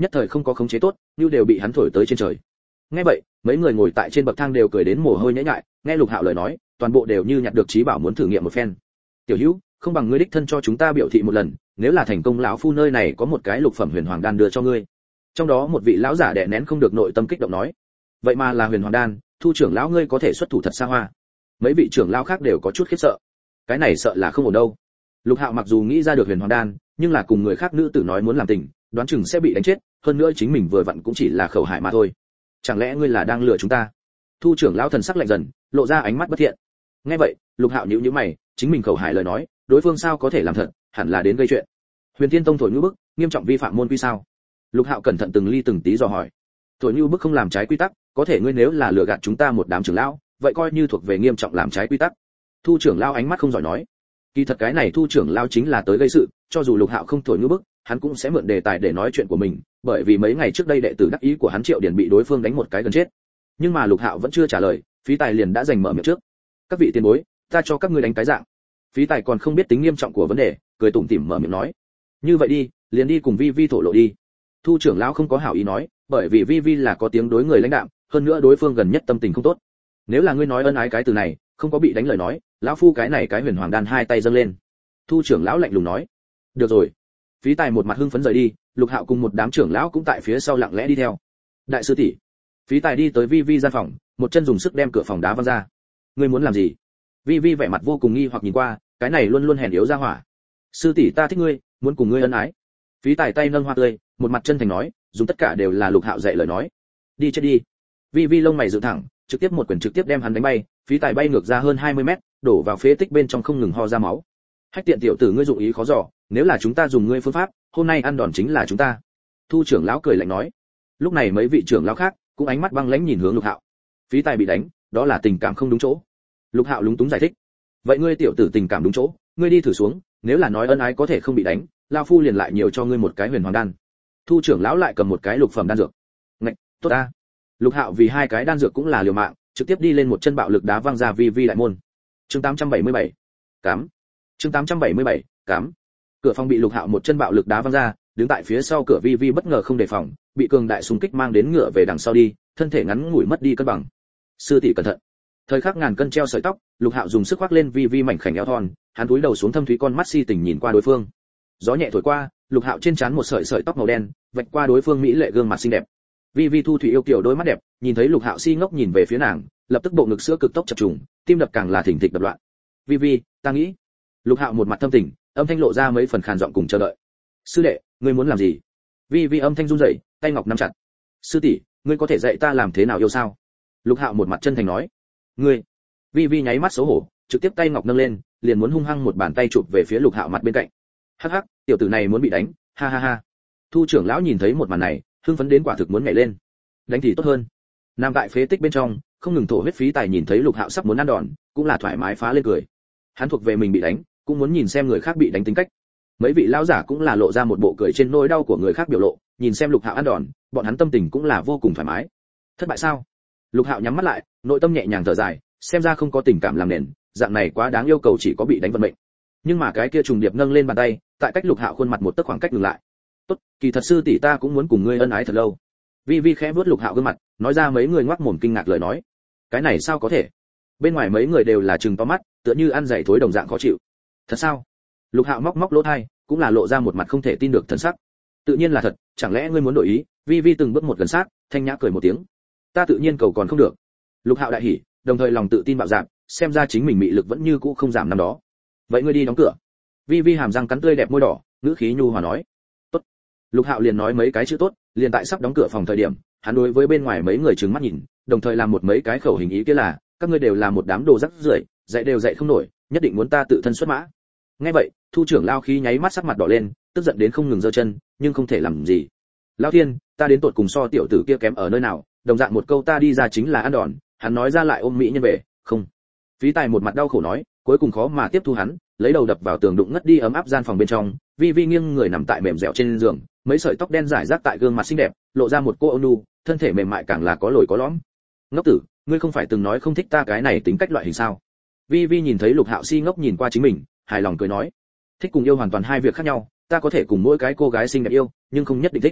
nhất thời không có khống chế tốt, như đều bị hắn thổi tới trên trời. Nghe vậy, mấy người ngồi tại trên bậc thang đều cười đến mồ hôi nhễ nhại, nghe Lục Hạo lời nói, toàn bộ đều như nhặt được trí bảo muốn thử nghiệm một phen. Tiểu Hữu, không bằng ngươi đích thân cho chúng ta biểu thị một lần, nếu là thành công lão phu nơi này có một cái lục phẩm huyền hoàng đan đưa cho ngươi. Trong đó một vị lão giả đè nén không được nội tâm kích động nói, vậy mà là huyền hoàng đan, Thu trưởng lão ngươi có thể xuất thủ thật xa hoa. Mấy vị trưởng lão khác đều có chút khiếp sợ. Cái này sợ là không ổn đâu. Lục Hạo mặc dù nghĩ ra được huyền hoàng đan, nhưng là cùng người khác nữ tử nói muốn làm tình, đoán chừng sẽ bị đánh chết, hơn nữa chính mình vừa vặn cũng chỉ là khẩu hại mà thôi. Chẳng lẽ ngươi là đang lừa chúng ta? Thu trưởng lão thần sắc lạnh dần, lộ ra ánh mắt bất thiện. Nghe vậy, Lục Hạo nhíu nhíu mày, chính mình khẩu hại lời nói, đối phương sao có thể làm thật, hẳn là đến gây chuyện. Huyền Thiên Tông thổi như bức, nghiêm trọng vi phạm môn quy sao? Lục Hạo cẩn thận từng ly từng tí dò hỏi. Thổi như bức không làm trái quy tắc, có thể ngươi nếu là lừa gạt chúng ta một đám trưởng lão, vậy coi như thuộc về nghiêm trọng làm trái quy tắc. Thu trưởng lão ánh mắt không giỏi nói. Kỳ thật cái này Thu trưởng lão chính là tới gây sự, cho dù Lục Hạo không thổi như bức, hắn cũng sẽ mượn đề tài để nói chuyện của mình, bởi vì mấy ngày trước đây đệ tử đắc ý của hắn Triệu Điển bị đối phương đánh một cái gần chết. Nhưng mà Lục Hạo vẫn chưa trả lời, Phí Tài liền đã giành mở miệng trước. Các vị tiền bối, ta cho các ngươi đánh cái dạng. Phí Tài còn không biết tính nghiêm trọng của vấn đề, cười tủm tỉm mở miệng nói. Như vậy đi, liền đi cùng Vi Vi thổ lộ đi. Thu trưởng lão không có hảo ý nói, bởi vì Vi Vi là có tiếng đối người lãnh đạm, hơn nữa đối phương gần nhất tâm tình không tốt. Nếu là ngươi nói ân ái cái từ này, không có bị đánh lời nói, lão phu cái này cái huyền hoàng đan hai tay dâng lên. Thu trưởng lão lạnh lùng nói. Được rồi. Phí Tài một mặt hưng phấn rời đi, Lục Hạo cùng một đám trưởng lão cũng tại phía sau lặng lẽ đi theo. Đại sư tỷ. Phí Tài đi tới Vi Vi gian phòng, một chân dùng sức đem cửa phòng đá văng ra. Ngươi muốn làm gì? Vi Vi vẻ mặt vô cùng nghi hoặc nhìn qua, cái này luôn luôn hèn yếu ra hỏa. Sư tỷ ta thích ngươi, muốn cùng ngươi ân ái. Phí Tài tay nâng hoa tươi, một mặt chân thành nói, dùng tất cả đều là Lục Hạo dạy lời nói. Đi chết đi. Vi Vi lông mày dựng thẳng, trực tiếp một quyền trực tiếp đem hắn đánh bay, Phí Tài bay ngược ra hơn hai mươi mét, đổ vào phế tích bên trong không ngừng ho ra máu. Hách tiện tiểu tử ngươi dụng ý khó dò, nếu là chúng ta dùng ngươi phương pháp, hôm nay ăn đòn chính là chúng ta. Thu trưởng lão cười lạnh nói. Lúc này mấy vị trưởng lão khác cũng ánh mắt băng lãnh nhìn hướng Lục Hạo. Phí Tài bị đánh, đó là tình cảm không đúng chỗ. Lục Hạo lúng túng giải thích. Vậy ngươi tiểu tử tình cảm đúng chỗ, ngươi đi thử xuống, nếu là nói ân ái có thể không bị đánh, lão phu liền lại nhiều cho ngươi một cái huyền hoàng đan. Thu trưởng lão lại cầm một cái lục phẩm đan dược. Ngạch, tốt a. Lục Hạo vì hai cái đan dược cũng là liều mạng, trực tiếp đi lên một chân bạo lực đá văng ra Vi Vi đại môn. Chương tám trăm bảy mươi bảy. Cám. Chương tám trăm bảy mươi bảy. Cám. Cửa phòng bị Lục Hạo một chân bạo lực đá văng ra, đứng tại phía sau cửa Vi Vi bất ngờ không đề phòng, bị cường đại xung kích mang đến ngựa về đằng sau đi, thân thể ngắn ngủi mất đi cân bằng. Sư tỷ cẩn thận. Thời khắc ngàn cân treo sợi tóc, Lục Hạo dùng sức khoác lên Vi Vi mảnh khảnh eo thon, hắn cúi đầu xuống thâm thúy con mắt si tình nhìn qua đối phương. Gió nhẹ thổi qua, Lục Hạo trên trán một sợi sợi tóc màu đen, vạch qua đối phương mỹ lệ gương mặt xinh đẹp. Vi Vi thu thủy yêu kiều đôi mắt đẹp, nhìn thấy Lục Hạo si ngốc nhìn về phía nàng, lập tức bộ ngực sữa cực tốc chập trùng, tim đập càng là thình thịch đập loạn. Vi Vi, ta nghĩ. Lục Hạo một mặt thâm tình, âm thanh lộ ra mấy phần khàn giọng cùng chờ đợi. Sư đệ, ngươi muốn làm gì? Vi Vi âm thanh run rẩy, tay ngọc nắm chặt. Sư tỷ, ngươi có thể dạy ta làm thế nào yêu sao? Lục Hạo một mặt chân thành nói. Ngươi. Vi Vi nháy mắt xấu hổ, trực tiếp tay ngọc nâng lên, liền muốn hung hăng một bàn tay chụp về phía Lục Hạo mặt bên cạnh. Hắc hắc, tiểu tử này muốn bị đánh, ha ha ha. Thu trưởng lão nhìn thấy một màn này, hưng phấn đến quả thực muốn nhảy lên. Đánh thì tốt hơn. Nam tại phế tích bên trong, không ngừng thổ huyết Phí Tài nhìn thấy Lục Hạo sắp muốn ăn đòn, cũng là thoải mái phá lên cười. Hắn thuộc về mình bị đánh, cũng muốn nhìn xem người khác bị đánh tính cách. Mấy vị lão giả cũng là lộ ra một bộ cười trên nỗi đau của người khác biểu lộ, nhìn xem Lục Hạo ăn đòn, bọn hắn tâm tình cũng là vô cùng thoải mái. Thất bại sao? Lục Hạo nhắm mắt lại, nội tâm nhẹ nhàng thở dài, xem ra không có tình cảm làm nền, dạng này quá đáng yêu cầu chỉ có bị đánh vận mệnh. Nhưng mà cái kia trùng điệp nâng lên bàn tay, tại cách Lục Hạo khuôn mặt một tấc khoảng cách ngừng lại. Tốt, kỳ thật sư tỷ ta cũng muốn cùng ngươi ân ái thật lâu. Vi Vi khẽ vuốt Lục Hạo gương mặt, nói ra mấy người ngoác mồm kinh ngạc lời nói. Cái này sao có thể? Bên ngoài mấy người đều là trừng to mắt, tựa như ăn dày thối đồng dạng khó chịu. Thật sao? Lục Hạo móc móc lỗ tai, cũng là lộ ra một mặt không thể tin được thần sắc. Tự nhiên là thật, chẳng lẽ ngươi muốn đổi ý? Vi Vi từng bước một gần sát, thanh nhã cười một tiếng. Ta tự nhiên cầu còn không được. Lục Hạo đại hỉ, đồng thời lòng tự tin bạo dạn, xem ra chính mình mị lực vẫn như cũ không giảm năm đó. Vậy ngươi đi đóng cửa. Vi Vi hàm răng cắn tươi đẹp môi đỏ, ngữ khí nhu hòa nói. Tốt. Lục Hạo liền nói mấy cái chữ tốt, liền tại sắp đóng cửa phòng thời điểm, hắn đối với bên ngoài mấy người trừng mắt nhìn, đồng thời làm một mấy cái khẩu hình ý kia là, các ngươi đều là một đám đồ rắc rưởi, dạy đều dạy không nổi, nhất định muốn ta tự thân xuất mã. Nghe vậy, Thu trưởng lao khí nháy mắt sắc mặt đỏ lên, tức giận đến không ngừng giơ chân, nhưng không thể làm gì. Lão Thiên, ta đến tột cùng so tiểu tử kia kém ở nơi nào, đồng dạng một câu ta đi ra chính là ăn đòn, hắn nói ra lại ôm mỹ nhân về, không. Phí Tài một mặt đau khổ nói, cuối cùng khó mà tiếp thu hắn, lấy đầu đập vào tường đụng ngất đi ấm áp gian phòng bên trong, Vi Vi nghiêng người nằm tại mềm dẻo trên giường, mấy sợi tóc đen rải rác tại gương mặt xinh đẹp, lộ ra một cô ôn nhu, thân thể mềm mại càng là có lồi có lõm. Ngốc tử, ngươi không phải từng nói không thích ta cái này tính cách loại hình sao? Vi Vi nhìn thấy Lục Hạo si ngốc nhìn qua chính mình, hài lòng cười nói, thích cùng yêu hoàn toàn hai việc khác nhau, ta có thể cùng mỗi cái cô gái xinh đẹp yêu, nhưng không nhất định thích.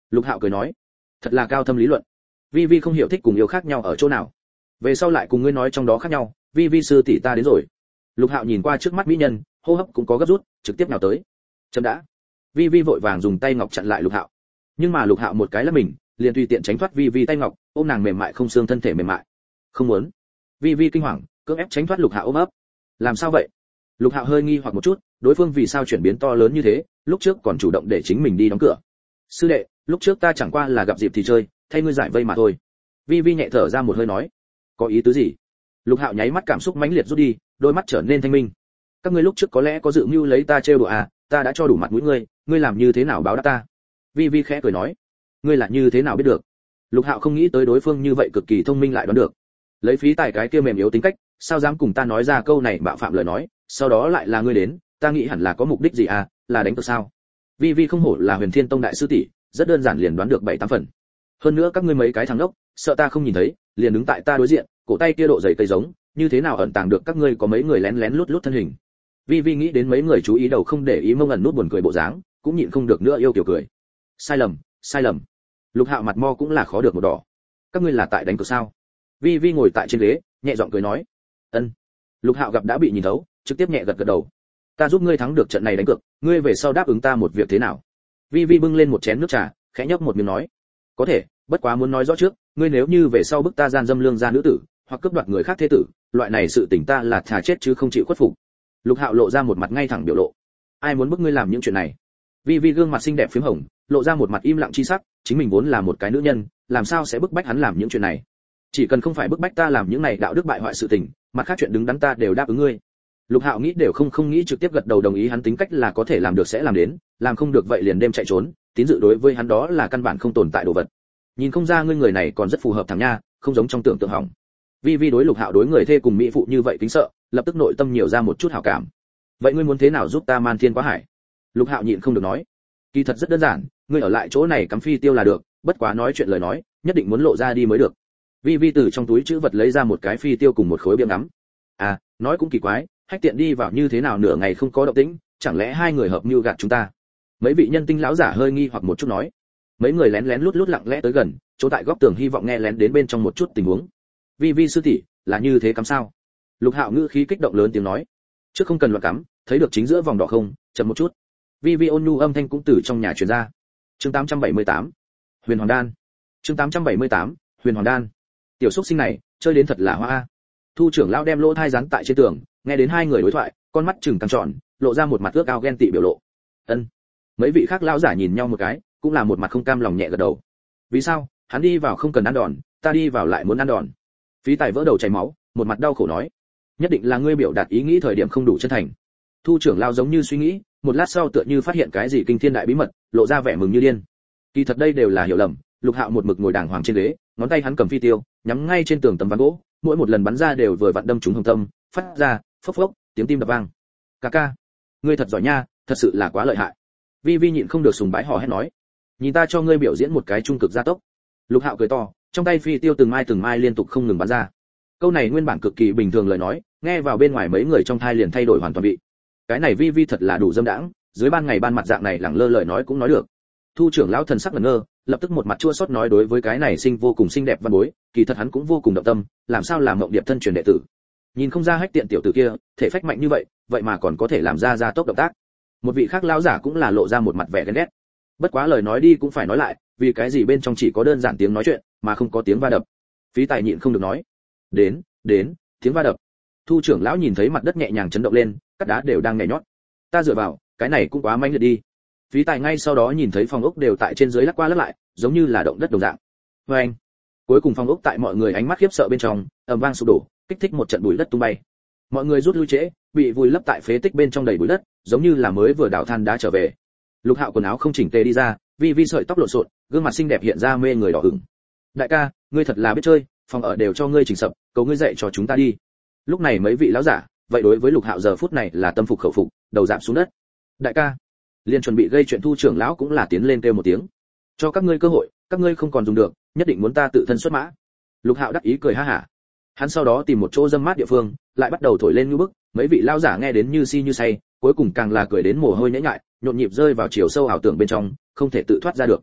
Lục Hạo cười nói, thật là cao thâm lý luận. Vi Vi không hiểu thích cùng yêu khác nhau ở chỗ nào. Về sau lại cùng ngươi nói trong đó khác nhau. Vi Vi sư tỷ ta đến rồi. Lục Hạo nhìn qua trước mắt mỹ nhân, hô hấp cũng có gấp rút, trực tiếp nào tới. Chấm đã. Vi Vi vội vàng dùng tay ngọc chặn lại Lục Hạo. Nhưng mà Lục Hạo một cái là mình, liền tùy tiện tránh thoát Vi Vi tay ngọc, ôm nàng mềm mại không xương thân thể mềm mại. Không muốn. Vi Vi kinh hoàng, cưỡng ép tránh thoát Lục Hạo ôm ấp. Làm sao vậy? Lục Hạo hơi nghi hoặc một chút, đối phương vì sao chuyển biến to lớn như thế, lúc trước còn chủ động để chính mình đi đóng cửa. Sư đệ, lúc trước ta chẳng qua là gặp dịp thì chơi, thay ngươi giải vây mà thôi. Vi Vi nhẹ thở ra một hơi nói. Có ý tứ gì? Lục Hạo nháy mắt cảm xúc mãnh liệt rút đi, đôi mắt trở nên thanh minh. Các ngươi lúc trước có lẽ có dự mưu lấy ta trêu đùa à, ta đã cho đủ mặt mũi ngươi, ngươi làm như thế nào báo đáp ta? Vi Vi khẽ cười nói. Ngươi là như thế nào biết được? Lục Hạo không nghĩ tới đối phương như vậy cực kỳ thông minh lại đoán được. Lấy Phí Tài cái kia mềm yếu tính cách, sao dám cùng ta nói ra câu này bạo phạm lời nói, sau đó lại là ngươi đến, ta nghĩ hẳn là có mục đích gì à, là đánh cược sao? Vi Vi không hổ là Huyền Thiên Tông đại sư tỷ, rất đơn giản liền đoán được bảy tám phần. Hơn nữa các ngươi mấy cái thằng đốc, sợ ta không nhìn thấy, liền đứng tại ta đối diện, cổ tay kia độ dày cây giống, như thế nào ẩn tàng được các ngươi có mấy người lén lén lút lút thân hình. Vi Vi nghĩ đến mấy người chú ý đầu không để ý mông ẩn nút buồn cười bộ dáng, cũng nhịn không được nữa yêu kiểu cười. Sai lầm, sai lầm. Lục Hạo mặt mo cũng là khó được một đỏ. Các ngươi là tại đánh cược sao? Vi Vi ngồi tại trên ghế, nhẹ giọng cười nói. Ân. Lục Hạo gặp đã bị nhìn thấu, trực tiếp nhẹ gật gật đầu. Ta giúp ngươi thắng được trận này đánh cược, ngươi về sau đáp ứng ta một việc thế nào? Vi Vi bưng lên một chén nước trà, khẽ nhấp một miếng nói. Có thể, bất quá muốn nói rõ trước, ngươi nếu như về sau bức ta gian dâm lương gia nữ tử, hoặc cướp đoạt người khác thế tử, loại này sự tình ta là thà chết chứ không chịu khuất phục. Lục Hạo lộ ra một mặt ngay thẳng biểu lộ. Ai muốn bức ngươi làm những chuyện này? Vi Vi gương mặt xinh đẹp phím hồng, lộ ra một mặt im lặng chi sắc, chính mình vốn là một cái nữ nhân, làm sao sẽ bức bách hắn làm những chuyện này? Chỉ cần không phải bức bách ta làm những này đạo đức bại hoại sự tình, mặt khác chuyện đứng đắn ta đều đáp ứng ngươi. Lục Hạo nghĩ đều không không nghĩ trực tiếp gật đầu đồng ý, hắn tính cách là có thể làm được sẽ làm đến, làm không được vậy liền đêm chạy trốn, tín dự đối với hắn đó là căn bản không tồn tại đồ vật. Nhìn không ra ngươi người này còn rất phù hợp thằng nha, không giống trong tưởng tượng hỏng. Vi Vi đối Lục Hạo đối người thê cùng mỹ phụ như vậy kính sợ, lập tức nội tâm nhiều ra một chút hảo cảm. Vậy ngươi muốn thế nào giúp ta man thiên quá hải? Lục Hạo nhịn không được nói. Kỳ thật rất đơn giản, ngươi ở lại chỗ này cắm phi tiêu là được, bất quá nói chuyện lời nói, nhất định muốn lộ ra đi mới được. Vi Vi từ trong túi trữ vật lấy ra một cái phi tiêu cùng một khối biếng ngắm. À, nói cũng kỳ quái, Hách Tiện đi vào như thế nào nửa ngày không có động tĩnh, chẳng lẽ hai người hợp mưu gạt chúng ta? Mấy vị nhân tinh lão giả hơi nghi hoặc một chút nói. Mấy người lén lén lút lút lặng lẽ tới gần, chỗ tại góc tường hy vọng nghe lén đến bên trong một chút tình huống. Vi Vi sư tỷ, là như thế cắm sao? Lục Hạo ngữ khí kích động lớn tiếng nói. Trước không cần loạn cắm, thấy được chính giữa vòng đỏ không, chậm một chút. Vi Vi ôn nhu âm thanh cũng từ trong nhà truyền ra. Chương tám trăm bảy mươi tám, Huyền Hoàng Đan. Chương tám trăm bảy mươi tám, Huyền Hoàng Đan. Tiểu xúc sinh này, chơi đến thật là hoa a. Thu trưởng lão đem lỗ thai dán tại trên tường, nghe đến hai người đối thoại, con mắt trừng căng tròn, lộ ra một mặt ước ao ghen tị biểu lộ. Ân. Mấy vị khác lão giả nhìn nhau một cái, cũng là một mặt không cam lòng nhẹ gật đầu. Vì sao? Hắn đi vào không cần ăn đòn, ta đi vào lại muốn ăn đòn. Phí Tài vỡ đầu chảy máu, một mặt đau khổ nói. Nhất định là ngươi biểu đạt ý nghĩ thời điểm không đủ chân thành. Thu trưởng lão giống như suy nghĩ, một lát sau tựa như phát hiện cái gì kinh thiên đại bí mật, lộ ra vẻ mừng như điên. Kỳ thật đây đều là hiểu lầm. Lục Hạo một mực ngồi đàng hoàng trên ghế, ngón tay hắn cầm phi tiêu, nhắm ngay trên tường tấm ván gỗ, mỗi một lần bắn ra đều vừa vặn đâm trúng hồng tâm, phát ra phốc phốc tiếng tim đập vang. Ca ca, ngươi thật giỏi nha, thật sự là quá lợi hại. Vi Vi nhịn không được sùng bái hò hét nói. Nhìn ta cho ngươi biểu diễn một cái trung cực gia tốc. Lục Hạo cười to, trong tay phi tiêu từng mai từng mai liên tục không ngừng bắn ra. Câu này nguyên bản cực kỳ bình thường lời nói, nghe vào bên ngoài mấy người trong thai liền thay đổi hoàn toàn vị. Cái này Vi Vi thật là đủ dâm đãng, dưới ban ngày ban mặt dạng này lẳng lơ lời nói cũng nói được. Thu trưởng lão thần sắc ngẩn ngơ, lập tức một mặt chua xót nói đối với cái này sinh vô cùng xinh đẹp văn bối, kỳ thật hắn cũng vô cùng động tâm, làm sao làm mộng điệp thân truyền đệ tử. Nhìn không ra Hách Tiện tiểu tử kia, thể phách mạnh như vậy, vậy mà còn có thể làm ra gia tốc động tác. Một vị khác lão giả cũng là lộ ra một mặt vẻ ghen ghét. Bất quá lời nói đi cũng phải nói lại, vì cái gì bên trong chỉ có đơn giản tiếng nói chuyện, mà không có tiếng va đập. Phí Tài nhịn không được nói. Đến, đến, tiếng va đập. Thu trưởng lão nhìn thấy mặt đất nhẹ nhàng chấn động lên, các đá đều đang nhảy nhót. Ta dựa vào, cái này cũng quá mãnh liệt đi. Phí Tài ngay sau đó nhìn thấy phòng ốc đều tại trên dưới lắc qua lắc lại, giống như là động đất đồng dạng. Và anh, cuối cùng phòng ốc tại mọi người ánh mắt khiếp sợ bên trong, ầm vang sụp đổ, kích thích một trận bụi đất tung bay. Mọi người rút lui trễ, bị vùi lấp tại phế tích bên trong đầy bụi đất, giống như là mới vừa đào than đá trở về. Lục Hạo quần áo không chỉnh tề đi ra, Vi Vi sợi tóc lộn xộn, gương mặt xinh đẹp hiện ra mê người đỏ ửng. Đại ca, ngươi thật là biết chơi, phòng ở đều cho ngươi chỉnh sập, cầu ngươi dạy cho chúng ta đi. Lúc này mấy vị lão giả, vậy đối với Lục Hạo giờ phút này là tâm phục khẩu phục, đầu giảm xuống đất. Đại ca, liền chuẩn bị gây chuyện Thu trưởng lão cũng là tiến lên kêu một tiếng. Cho các ngươi cơ hội, các ngươi không còn dùng được, nhất định muốn ta tự thân xuất mã. Lục Hạo đắc ý cười ha hả. Hắn sau đó tìm một chỗ râm mát địa phương, lại bắt đầu thổi lên như bức, mấy vị lão giả nghe đến như si như say, cuối cùng càng là cười đến mồ hôi nhễ nhại, nhộn nhịp rơi vào chiều sâu ảo tưởng bên trong, không thể tự thoát ra được.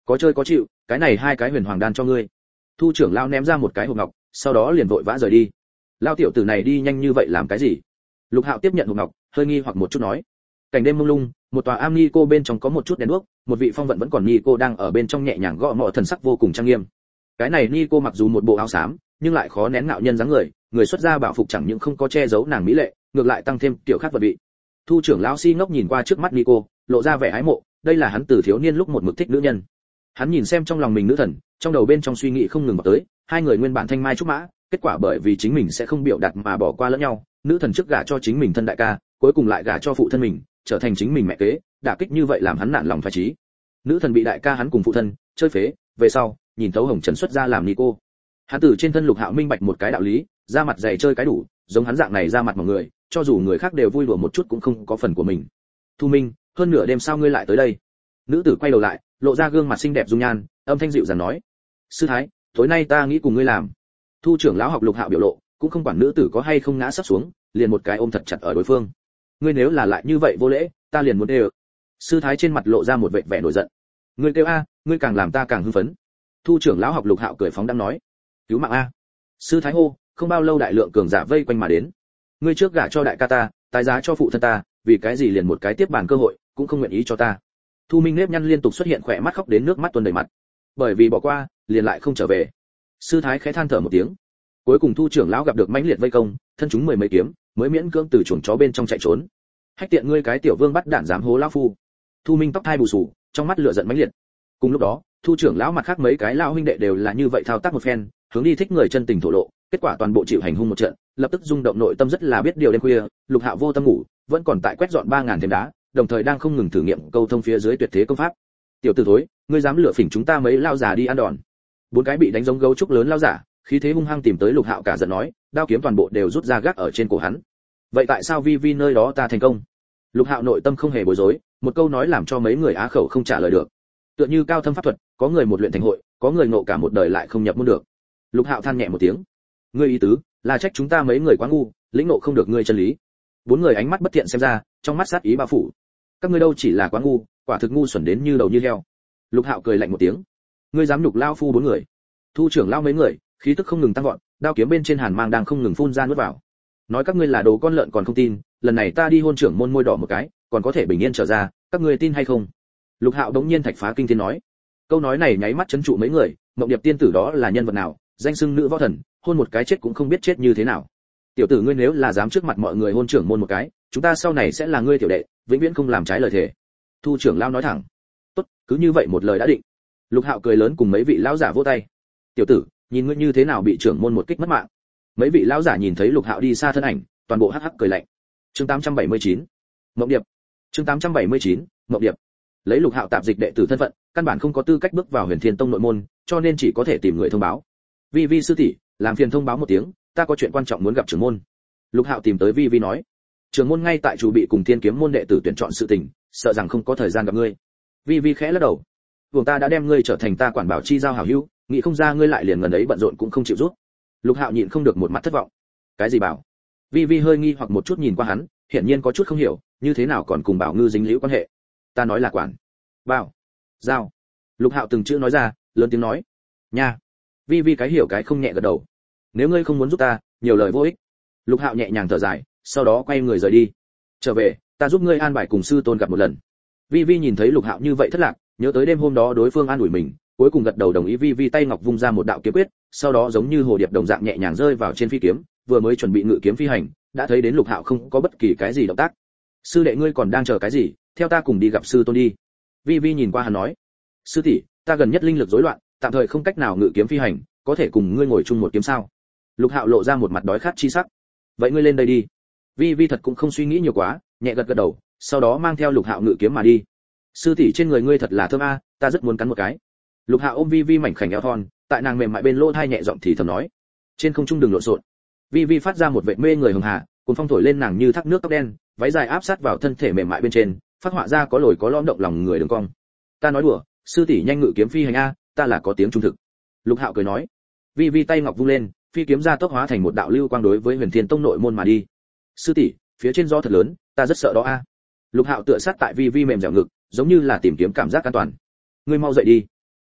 có chơi có chịu, cái này hai cái huyền hoàng đan cho ngươi. Thu trưởng lão ném ra một cái hộp ngọc, sau đó liền vội vã rời đi. Lão tiểu tử này đi nhanh như vậy làm cái gì? Lục Hạo tiếp nhận hộp ngọc, hơi nghi hoặc một chút nói. Cảnh đêm mông lung, một tòa am ni cô bên trong có một chút đèn đuốc, một vị phong vận vẫn còn ni cô đang ở bên trong nhẹ nhàng gõ mõ, thần sắc vô cùng trang nghiêm. Cái này ni cô mặc dù một bộ áo xám, nhưng lại khó nén ngạo nhân dáng người, người xuất gia bảo phục chẳng những không có che giấu nàng mỹ lệ, ngược lại tăng thêm tiểu khác vật vị. Thu trưởng lão si ngốc nhìn qua trước mắt ni cô, lộ ra vẻ ái mộ, đây là hắn từ thiếu niên lúc một mực thích nữ nhân. Hắn nhìn xem trong lòng mình nữ thần, trong đầu bên trong suy nghĩ không ngừng vào tới, hai người nguyên bản thanh mai trúc mã, kết quả bởi vì chính mình sẽ không biểu đạt mà bỏ qua lẫn nhau, nữ thần trước gả cho chính mình thân đại ca, cuối cùng lại gả cho phụ thân mình, trở thành chính mình mẹ kế, đả kích như vậy làm hắn nản lòng phá trí. Nữ thần bị đại ca hắn cùng phụ thân chơi phế, về sau nhìn thấu hồng trần xuất ra làm ni cô. Hắn từ trên thân Lục Hạo minh bạch một cái đạo lý, ra mặt dày chơi cái đủ, giống hắn dạng này ra mặt mọi người, cho dù người khác đều vui đùa một chút cũng không có phần của mình. Thu Minh, hơn nửa đêm sao ngươi lại tới đây? Nữ tử quay đầu lại, lộ ra gương mặt xinh đẹp dung nhan, âm thanh dịu dàng nói: sư thái, tối nay ta nghĩ cùng ngươi làm. Thu trưởng lão học Lục Hạo biểu lộ, cũng không quản nữ tử có hay không ngã sắp xuống, liền một cái ôm thật chặt ở đối phương. Ngươi nếu là lại như vậy vô lễ, ta liền muốn đê. Sư thái trên mặt lộ ra một vẻ vẻ nổi giận. Ngươi kêu a, ngươi càng làm ta càng hưng phấn. Thu trưởng lão học Lục Hạo cười phóng đãng nói: cứu mạng a. Sư thái hô, không bao lâu đại lượng cường giả vây quanh mà đến. Ngươi trước gả cho đại ca ta, tái giá cho phụ thân ta, vì cái gì liền một cái tiếp bàn cơ hội cũng không nguyện ý cho ta. Thu Minh nếp nhăn liên tục xuất hiện, khỏe mắt khóc đến nước mắt tuôn đầy mặt. Bởi vì bỏ qua, liền lại không trở về. Sư thái khẽ than thở một tiếng. Cuối cùng Thu trưởng lão gặp được mãnh liệt vây công, thân chúng mười mấy kiếm, mới miễn cưỡng từ chuồng chó bên trong chạy trốn. Hách tiện ngươi cái tiểu vương bắt đản dám hố lão phu. Thu Minh tóc thai bù xù, trong mắt lửa giận mãnh liệt. Cùng lúc đó, Thu trưởng lão mặt khác mấy cái lão huynh đệ đều là như vậy thao tác một phen, hướng đi thích người chân tình thổ lộ, kết quả toàn bộ chịu hành hung một trận, lập tức rung động nội tâm rất là biết điều. Đêm khuya, Lục Hạo vô tâm ngủ, vẫn còn tại quét dọn ba ngàn thềm đá, đồng thời đang không ngừng thử nghiệm câu thông phía dưới tuyệt thế công pháp. Tiểu tử thối, ngươi dám lừa phỉnh chúng ta mấy lao già đi ăn đòn. Bốn cái bị đánh giống gấu trúc lớn lao giả, khí thế hung hăng tìm tới Lục Hạo, cả giận nói, đao kiếm toàn bộ đều rút ra gác ở trên cổ hắn. Vậy tại sao vi vi nơi đó ta thành công? Lục Hạo nội tâm không hề bối rối, một câu nói làm cho mấy người á khẩu không trả lời được. Tựa như cao thâm pháp thuật, có người một luyện thành hội, có người ngộ cả một đời lại không nhập môn được. Lục Hạo than nhẹ một tiếng, ngươi ý tứ là trách chúng ta mấy người quá ngu, lĩnh ngộ không được ngươi chân lý. Bốn người ánh mắt bất thiện xem ra, trong mắt sát ý bao phủ. Các ngươi đâu chỉ là quá ngu, quả thực ngu xuẩn đến như đầu như heo. Lục Hạo cười lạnh một tiếng, ngươi dám nhục lao phu bốn người. Thu trưởng lao mấy người, khí tức không ngừng tăng vọt, đao kiếm bên trên hàn mang đang không ngừng phun ra nuốt vào. Nói các ngươi là đồ con lợn còn không tin, lần này ta đi hôn trưởng môn môi đỏ một cái, còn có thể bình yên trở ra, các ngươi tin hay không? Lục Hạo đống nhiên thạch phá kinh thiên nói. Câu nói này nháy mắt chấn trụ mấy người, Mộng Điệp tiên tử đó là nhân vật nào, danh xưng nữ võ thần, hôn một cái chết cũng không biết chết như thế nào. Tiểu tử ngươi nếu là dám trước mặt mọi người hôn trưởng môn một cái, chúng ta sau này sẽ là ngươi tiểu đệ, vĩnh viễn không làm trái lời thề. Thu trưởng lão nói thẳng. Tốt, cứ như vậy một lời đã định. Lục Hạo cười lớn cùng mấy vị lão giả vỗ tay. Tiểu tử, nhìn ngươi như thế nào bị trưởng môn một kích mất mạng. Mấy vị lão giả nhìn thấy Lục Hạo đi xa thân ảnh, toàn bộ hắc hắc cười lạnh. Chương tám trăm bảy mươi chín, Mộng Điệp. Chương tám trăm bảy mươi chín, Mộng Điệp. Lấy Lục Hạo tạp dịch đệ tử thân phận, căn bản không có tư cách bước vào Huyền Thiên Tông nội môn, cho nên chỉ có thể tìm người thông báo. Vi Vi sư tỷ, làm phiền thông báo một tiếng, ta có chuyện quan trọng muốn gặp trưởng môn. Lục Hạo tìm tới Vi Vi nói, trưởng môn ngay tại chủ bị cùng Thiên Kiếm môn đệ tử tuyển chọn sự tình, sợ rằng không có thời gian gặp ngươi. Vi Vi khẽ lắc đầu, vùng ta đã đem ngươi trở thành ta quản bảo chi giao hảo hữu, nghĩ không ra ngươi lại liền ngần ấy bận rộn cũng không chịu giúp. Lục Hạo nhịn không được một mặt thất vọng. Cái gì bảo? Vi Vi hơi nghi hoặc một chút nhìn qua hắn, hiển nhiên có chút không hiểu, như thế nào còn cùng Bảo Ngư dính liễu quan hệ. Ta nói là quản, bảo, giao. Lục Hạo từng chữ nói ra, lớn tiếng nói, nha. Vi Vi cái hiểu cái không nhẹ gật đầu. Nếu ngươi không muốn giúp ta, nhiều lời vô ích. Lục Hạo nhẹ nhàng thở dài, sau đó quay người rời đi. Trở về, ta giúp ngươi an bài cùng sư tôn gặp một lần. Vi Vi nhìn thấy Lục Hạo như vậy thất lạc, nhớ tới đêm hôm đó đối phương an ủi mình, cuối cùng gật đầu đồng ý. Vi Vi tay ngọc vung ra một đạo kiếm quyết, sau đó giống như hồ điệp đồng dạng nhẹ nhàng rơi vào trên phi kiếm, vừa mới chuẩn bị ngự kiếm phi hành, đã thấy đến Lục Hạo không có bất kỳ cái gì động tác. Sư đệ ngươi còn đang chờ cái gì, theo ta cùng đi gặp sư tôn đi. Vi Vi nhìn qua hắn nói, sư tỷ, ta gần nhất linh lực rối loạn, tạm thời không cách nào ngự kiếm phi hành, có thể cùng ngươi ngồi chung một kiếm sao? Lục Hạo lộ ra một mặt đói khát chi sắc. Vậy ngươi lên đây đi. Vi Vi thật cũng không suy nghĩ nhiều quá, nhẹ gật gật đầu, sau đó mang theo Lục Hạo ngự kiếm mà đi. Sư tỷ trên người ngươi thật là thơm a, ta rất muốn cắn một cái. Lục Hạo ôm Vi Vi mảnh khảnh eo thon, tại nàng mềm mại bên lỗ tai nhẹ giọng thì thầm nói. Trên không trung đừng lộn xộn. Vi Vi phát ra một vệt mê người hường hà, cuốn phong thổi lên nàng như thác nước tóc đen, váy dài áp sát vào thân thể mềm mại bên trên, phát họa ra có lồi có lõm động lòng người đường cong. Ta nói đùa, sư tỷ nhanh ngự kiếm phi hành a, ta là có tiếng trung thực. Lục Hạo cười nói. Vi Vi tay ngọc vung lên, phi kiếm ra tốc hóa thành một đạo lưu quang đối với Huyền Thiên Tông nội môn mà đi. Sư tỷ, phía trên gió thật lớn, ta rất sợ đó a. Lục Hạo tựa sát tại Vi Vi mềm dẻo ngực, giống như là tìm kiếm cảm giác an toàn. Ngươi mau dậy đi.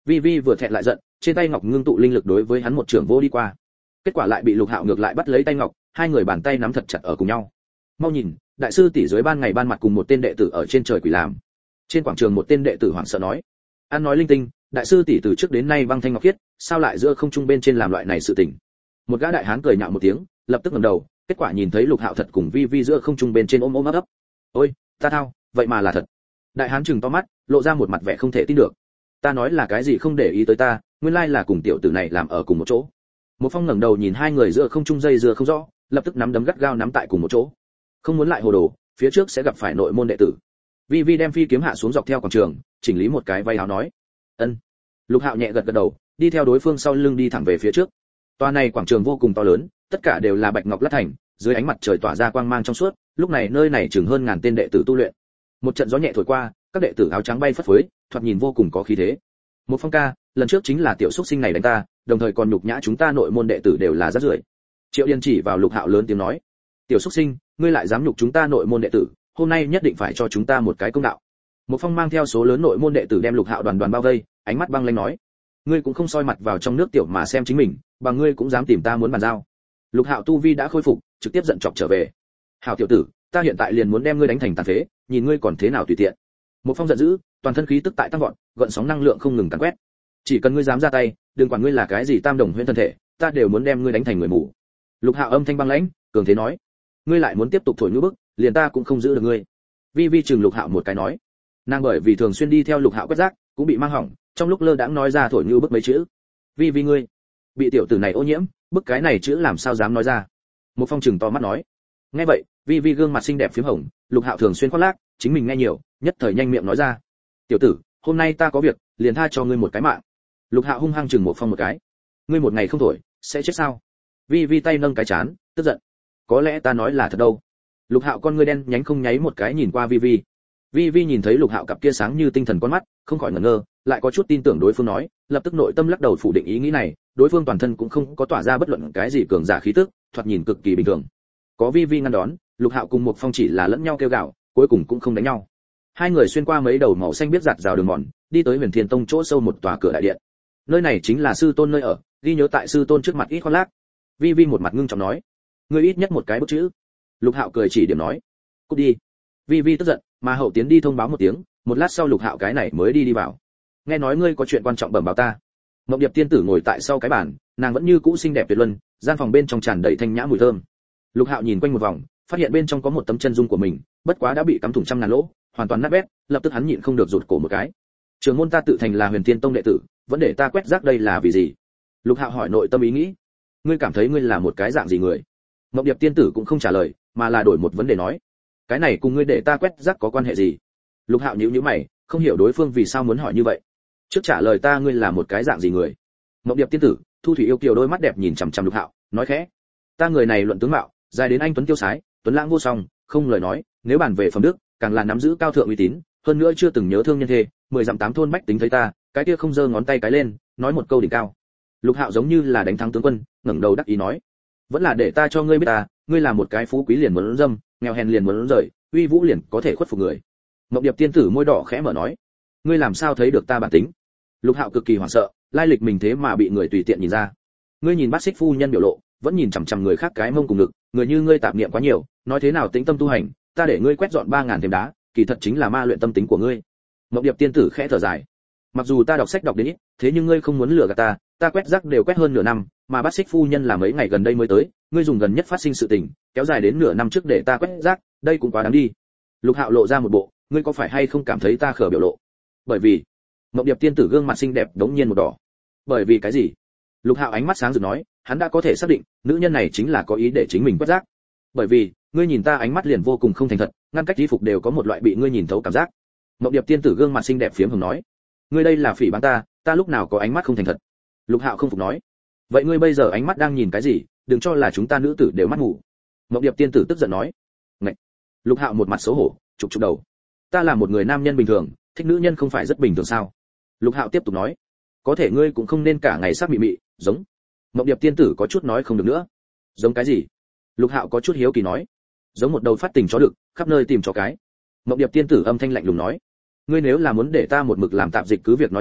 Vi Vi vừa thẹn lại giận, trên tay ngọc ngưng tụ linh lực đối với hắn một trường vô đi qua. Kết quả lại bị Lục Hạo ngược lại bắt lấy tay ngọc, hai người bàn tay nắm thật chặt ở cùng nhau. Mau nhìn, đại sư tỷ dưới ban ngày ban mặt cùng một tên đệ tử ở trên trời quỷ làm. Trên quảng trường một tên đệ tử hoảng sợ nói, ăn nói linh tinh, đại sư tỷ từ trước đến nay băng thanh ngọc khiết, sao lại giữa không trung bên trên làm loại này sự tình. Một gã đại hán cười nhạo một tiếng, lập tức ngẩng đầu, kết quả nhìn thấy Lục Hạo thật cùng Vi Vi giữa không trung bên trên ôm ôm ấp ấp. Ôi, ta thao, vậy mà là thật. Đại hán trừng to mắt, lộ ra một mặt vẻ không thể tin được. Ta nói là cái gì không để ý tới ta, nguyên lai là cùng tiểu tử này làm ở cùng một chỗ. Một Phong ngẩng đầu nhìn hai người giữa không trung dây dưa không rõ, lập tức nắm đấm gắt gao nắm tại cùng một chỗ. Không muốn lại hồ đồ, phía trước sẽ gặp phải nội môn đệ tử. Vi Vi đem phi kiếm hạ xuống dọc theo quảng trường, chỉnh lý một cái váy áo nói, ân. Lục Hạo nhẹ gật gật đầu, đi theo đối phương sau lưng đi thẳng về phía trước. Toa này quảng trường vô cùng to lớn, tất cả đều là bạch ngọc lát thành, dưới ánh mặt trời tỏa ra quang mang trong suốt, lúc này nơi này chừng hơn ngàn tên đệ tử tu luyện. Một trận gió nhẹ thổi qua, các đệ tử áo trắng bay phất phới, thoạt nhìn vô cùng có khí thế. Một Phong ca, lần trước chính là tiểu xúc sinh này đánh ta, đồng thời còn nhục nhã chúng ta nội môn đệ tử đều là rác rưởi. Triệu Điền chỉ vào Lục Hạo lớn tiếng nói, tiểu xúc sinh, ngươi lại dám nhục chúng ta nội môn đệ tử, hôm nay nhất định phải cho chúng ta một cái công đạo. Một Phong mang theo số lớn nội môn đệ tử đem Lục Hạo đoàn đoàn bao vây, ánh mắt băng lãnh nói, ngươi cũng không soi mặt vào trong nước tiểu mà xem chính mình, bằng ngươi cũng dám tìm ta muốn bàn giao. Lục Hạo tu vi đã khôi phục, trực tiếp giận chọc trở về. Hảo tiểu tử, ta hiện tại liền muốn đem ngươi đánh thành tàn phế, nhìn ngươi còn thế nào tùy tiện. Một Phong giận dữ, toàn thân khí tức tại tăng vọt, gợn sóng năng lượng không ngừng càn quét. Chỉ cần ngươi dám ra tay, đừng quản ngươi là cái gì tam đồng huyễn thân thể, ta đều muốn đem ngươi đánh thành người mù. Lục Hạo âm thanh băng lãnh, cường thế nói, ngươi lại muốn tiếp tục thổi nhũ bức, liền ta cũng không giữ được ngươi. Vi Vi chừng Lục Hạo một cái nói, nàng bởi vì thường xuyên đi theo Lục Hạo quét rác, cũng bị mang hỏng, trong lúc lơ đãng nói ra thổi nhũ bức mấy chữ. Vi Vi ngươi, bị tiểu tử này ô nhiễm, bức cái này chữ làm sao dám nói ra. Một Phong chừng to mắt nói. Nghe vậy, Vi Vi gương mặt xinh đẹp phím hồng, Lục Hạo thường xuyên khoác lác, chính mình nghe nhiều, nhất thời nhanh miệng nói ra. Tiểu tử, hôm nay ta có việc, liền tha cho ngươi một cái mạng. Lục Hạo hung hăng chừng Một Phong một cái. Ngươi một ngày không thổi, sẽ chết sao? Vi Vi tay nâng cái chán, tức giận. Có lẽ ta nói là thật đâu. Lục Hạo con ngươi đen nhánh không nháy một cái nhìn qua Vi Vi. Vi Vi nhìn thấy Lục Hạo cặp kia sáng như tinh thần con mắt, không khỏi ngẩn ngơ, lại có chút tin tưởng đối phương nói, lập tức nội tâm lắc đầu phủ định ý nghĩ này, đối phương toàn thân cũng không có tỏa ra bất luận cái gì cường giả khí tức, thoạt nhìn cực kỳ bình thường. Có Vi Vi ngăn đón, Lục Hạo cùng Một Phong chỉ là lẫn nhau kêu gào, cuối cùng cũng không đánh nhau. Hai người xuyên qua mấy đầu màu xanh biết giặt rào đường mòn, đi tới Huyền Thiên Tông chỗ sâu một tòa cửa đại điện. Nơi này chính là sư tôn nơi ở, ghi nhớ tại sư tôn trước mặt ít khoác lác. Vi Vi một mặt ngưng trọng nói, ngươi ít nhất một cái bức chữ. Lục Hạo cười chỉ điểm nói, cút đi. Vi Vi tức giận, mà hậu tiến đi thông báo một tiếng, một lát sau Lục Hạo cái này mới đi đi vào. Nghe nói ngươi có chuyện quan trọng bẩm báo ta. Mộng Điệp tiên tử ngồi tại sau cái bàn, nàng vẫn như cũ xinh đẹp tuyệt luân, gian phòng bên trong tràn đầy thanh nhã mùi thơm. Lục Hạo nhìn quanh một vòng, phát hiện bên trong có một tấm chân dung của mình, bất quá đã bị cắm thủng trăm ngàn lỗ, hoàn toàn nát bét, lập tức hắn nhịn không được rụt cổ một cái. Trường môn ta tự thành là Huyền Thiên Tông đệ tử, vẫn để ta quét rác đây là vì gì? Lục Hạo hỏi nội tâm ý nghĩ. Ngươi cảm thấy ngươi là một cái dạng gì người? Mộng Điệp tiên tử cũng không trả lời, mà là đổi một vấn đề nói. Cái này cùng ngươi để ta quét rác có quan hệ gì? Lục Hạo nhíu nhíu mày, không hiểu đối phương vì sao muốn hỏi như vậy. Trước trả lời ta ngươi là một cái dạng gì người? Mộng Điệp tiên tử, Thu Thủy yêu kiều đôi mắt đẹp nhìn chằm chằm Lục Hạo, nói khẽ. Ta người này luận tướng mạo, dài đến anh tuấn tiêu sái, tuấn lãng vô song, không lời nói, nếu bàn về phẩm đức, càng là nắm giữ cao thượng uy tín, hơn nữa chưa từng nhớ thương nhân thê, mười dặm tám thôn bách tính thấy ta, cái kia không giơ ngón tay cái lên, nói một câu đỉnh cao. Lục Hạo giống như là đánh thắng tướng quân, ngẩng đầu đắc ý nói, vẫn là để ta cho ngươi biết ta, ngươi là một cái phú quý liền muốn dâm, nghèo hèn liền muốn rời, uy vũ liền có thể khuất phục người. Mộng Điệp tiên tử môi đỏ khẽ mở nói, ngươi làm sao thấy được ta bản tính? Lục Hạo cực kỳ hoảng sợ, lai lịch mình thế mà bị người tùy tiện nhìn ra. Ngươi nhìn Bát Xích phu nhân biểu lộ, vẫn nhìn chằm chằm người khác cái mông cùng ngực, người như ngươi tạp niệm quá nhiều, nói thế nào tĩnh tâm tu hành, ta để ngươi quét dọn ba ngàn thềm đá, kỳ thật chính là ma luyện tâm tính của ngươi. Mộng Điệp tiên tử khẽ thở dài, mặc dù ta đọc sách đọc đến ít, thế nhưng ngươi không muốn lừa gạt ta, ta quét rác đều quét hơn nửa năm, mà Bát Xích phu nhân là mấy ngày gần đây mới tới, ngươi dùng gần nhất phát sinh sự tình, kéo dài đến nửa năm trước để ta quét rác, đây cũng quá đáng đi. Lục Hạo lộ ra một bộ, ngươi có phải hay không cảm thấy ta khờ biểu lộ? Bởi vì, Mộng Điệp tiên tử gương mặt xinh đẹp đống nhiên một đỏ. Bởi vì cái gì? Lục Hạo ánh mắt sáng rực nói, hắn đã có thể xác định, nữ nhân này chính là có ý để chính mình quét rác. Bởi vì, ngươi nhìn ta ánh mắt liền vô cùng không thành thật, ngăn cách y phục đều có một loại bị ngươi nhìn thấu cảm giác. Mộng Điệp tiên tử gương mặt xinh đẹp phiếm hồng nói, ngươi đây là phỉ báng ta, ta lúc nào có ánh mắt không thành thật? Lục Hạo không phục nói, vậy ngươi bây giờ ánh mắt đang nhìn cái gì? Đừng cho là chúng ta nữ tử đều mắt ngủ. Mộng Điệp tiên tử tức giận nói. Ngậy. Lục Hạo một mặt xấu hổ, chụp chụp đầu. Ta là một người nam nhân bình thường, thích nữ nhân không phải rất bình thường sao? Lục Hạo tiếp tục nói, có thể ngươi cũng không nên cả ngày sắc mị mị, giống. Mộng Điệp tiên tử có chút nói không được nữa. Giống cái gì? Lục Hạo có chút hiếu kỳ nói. Giống một đầu phát tình chó đực, khắp nơi tìm chó cái. Mộng Điệp tiên tử âm thanh lạnh lùng nói, ngươi nếu là muốn để ta một mực làm tạp dịch cứ việc nói thẳng,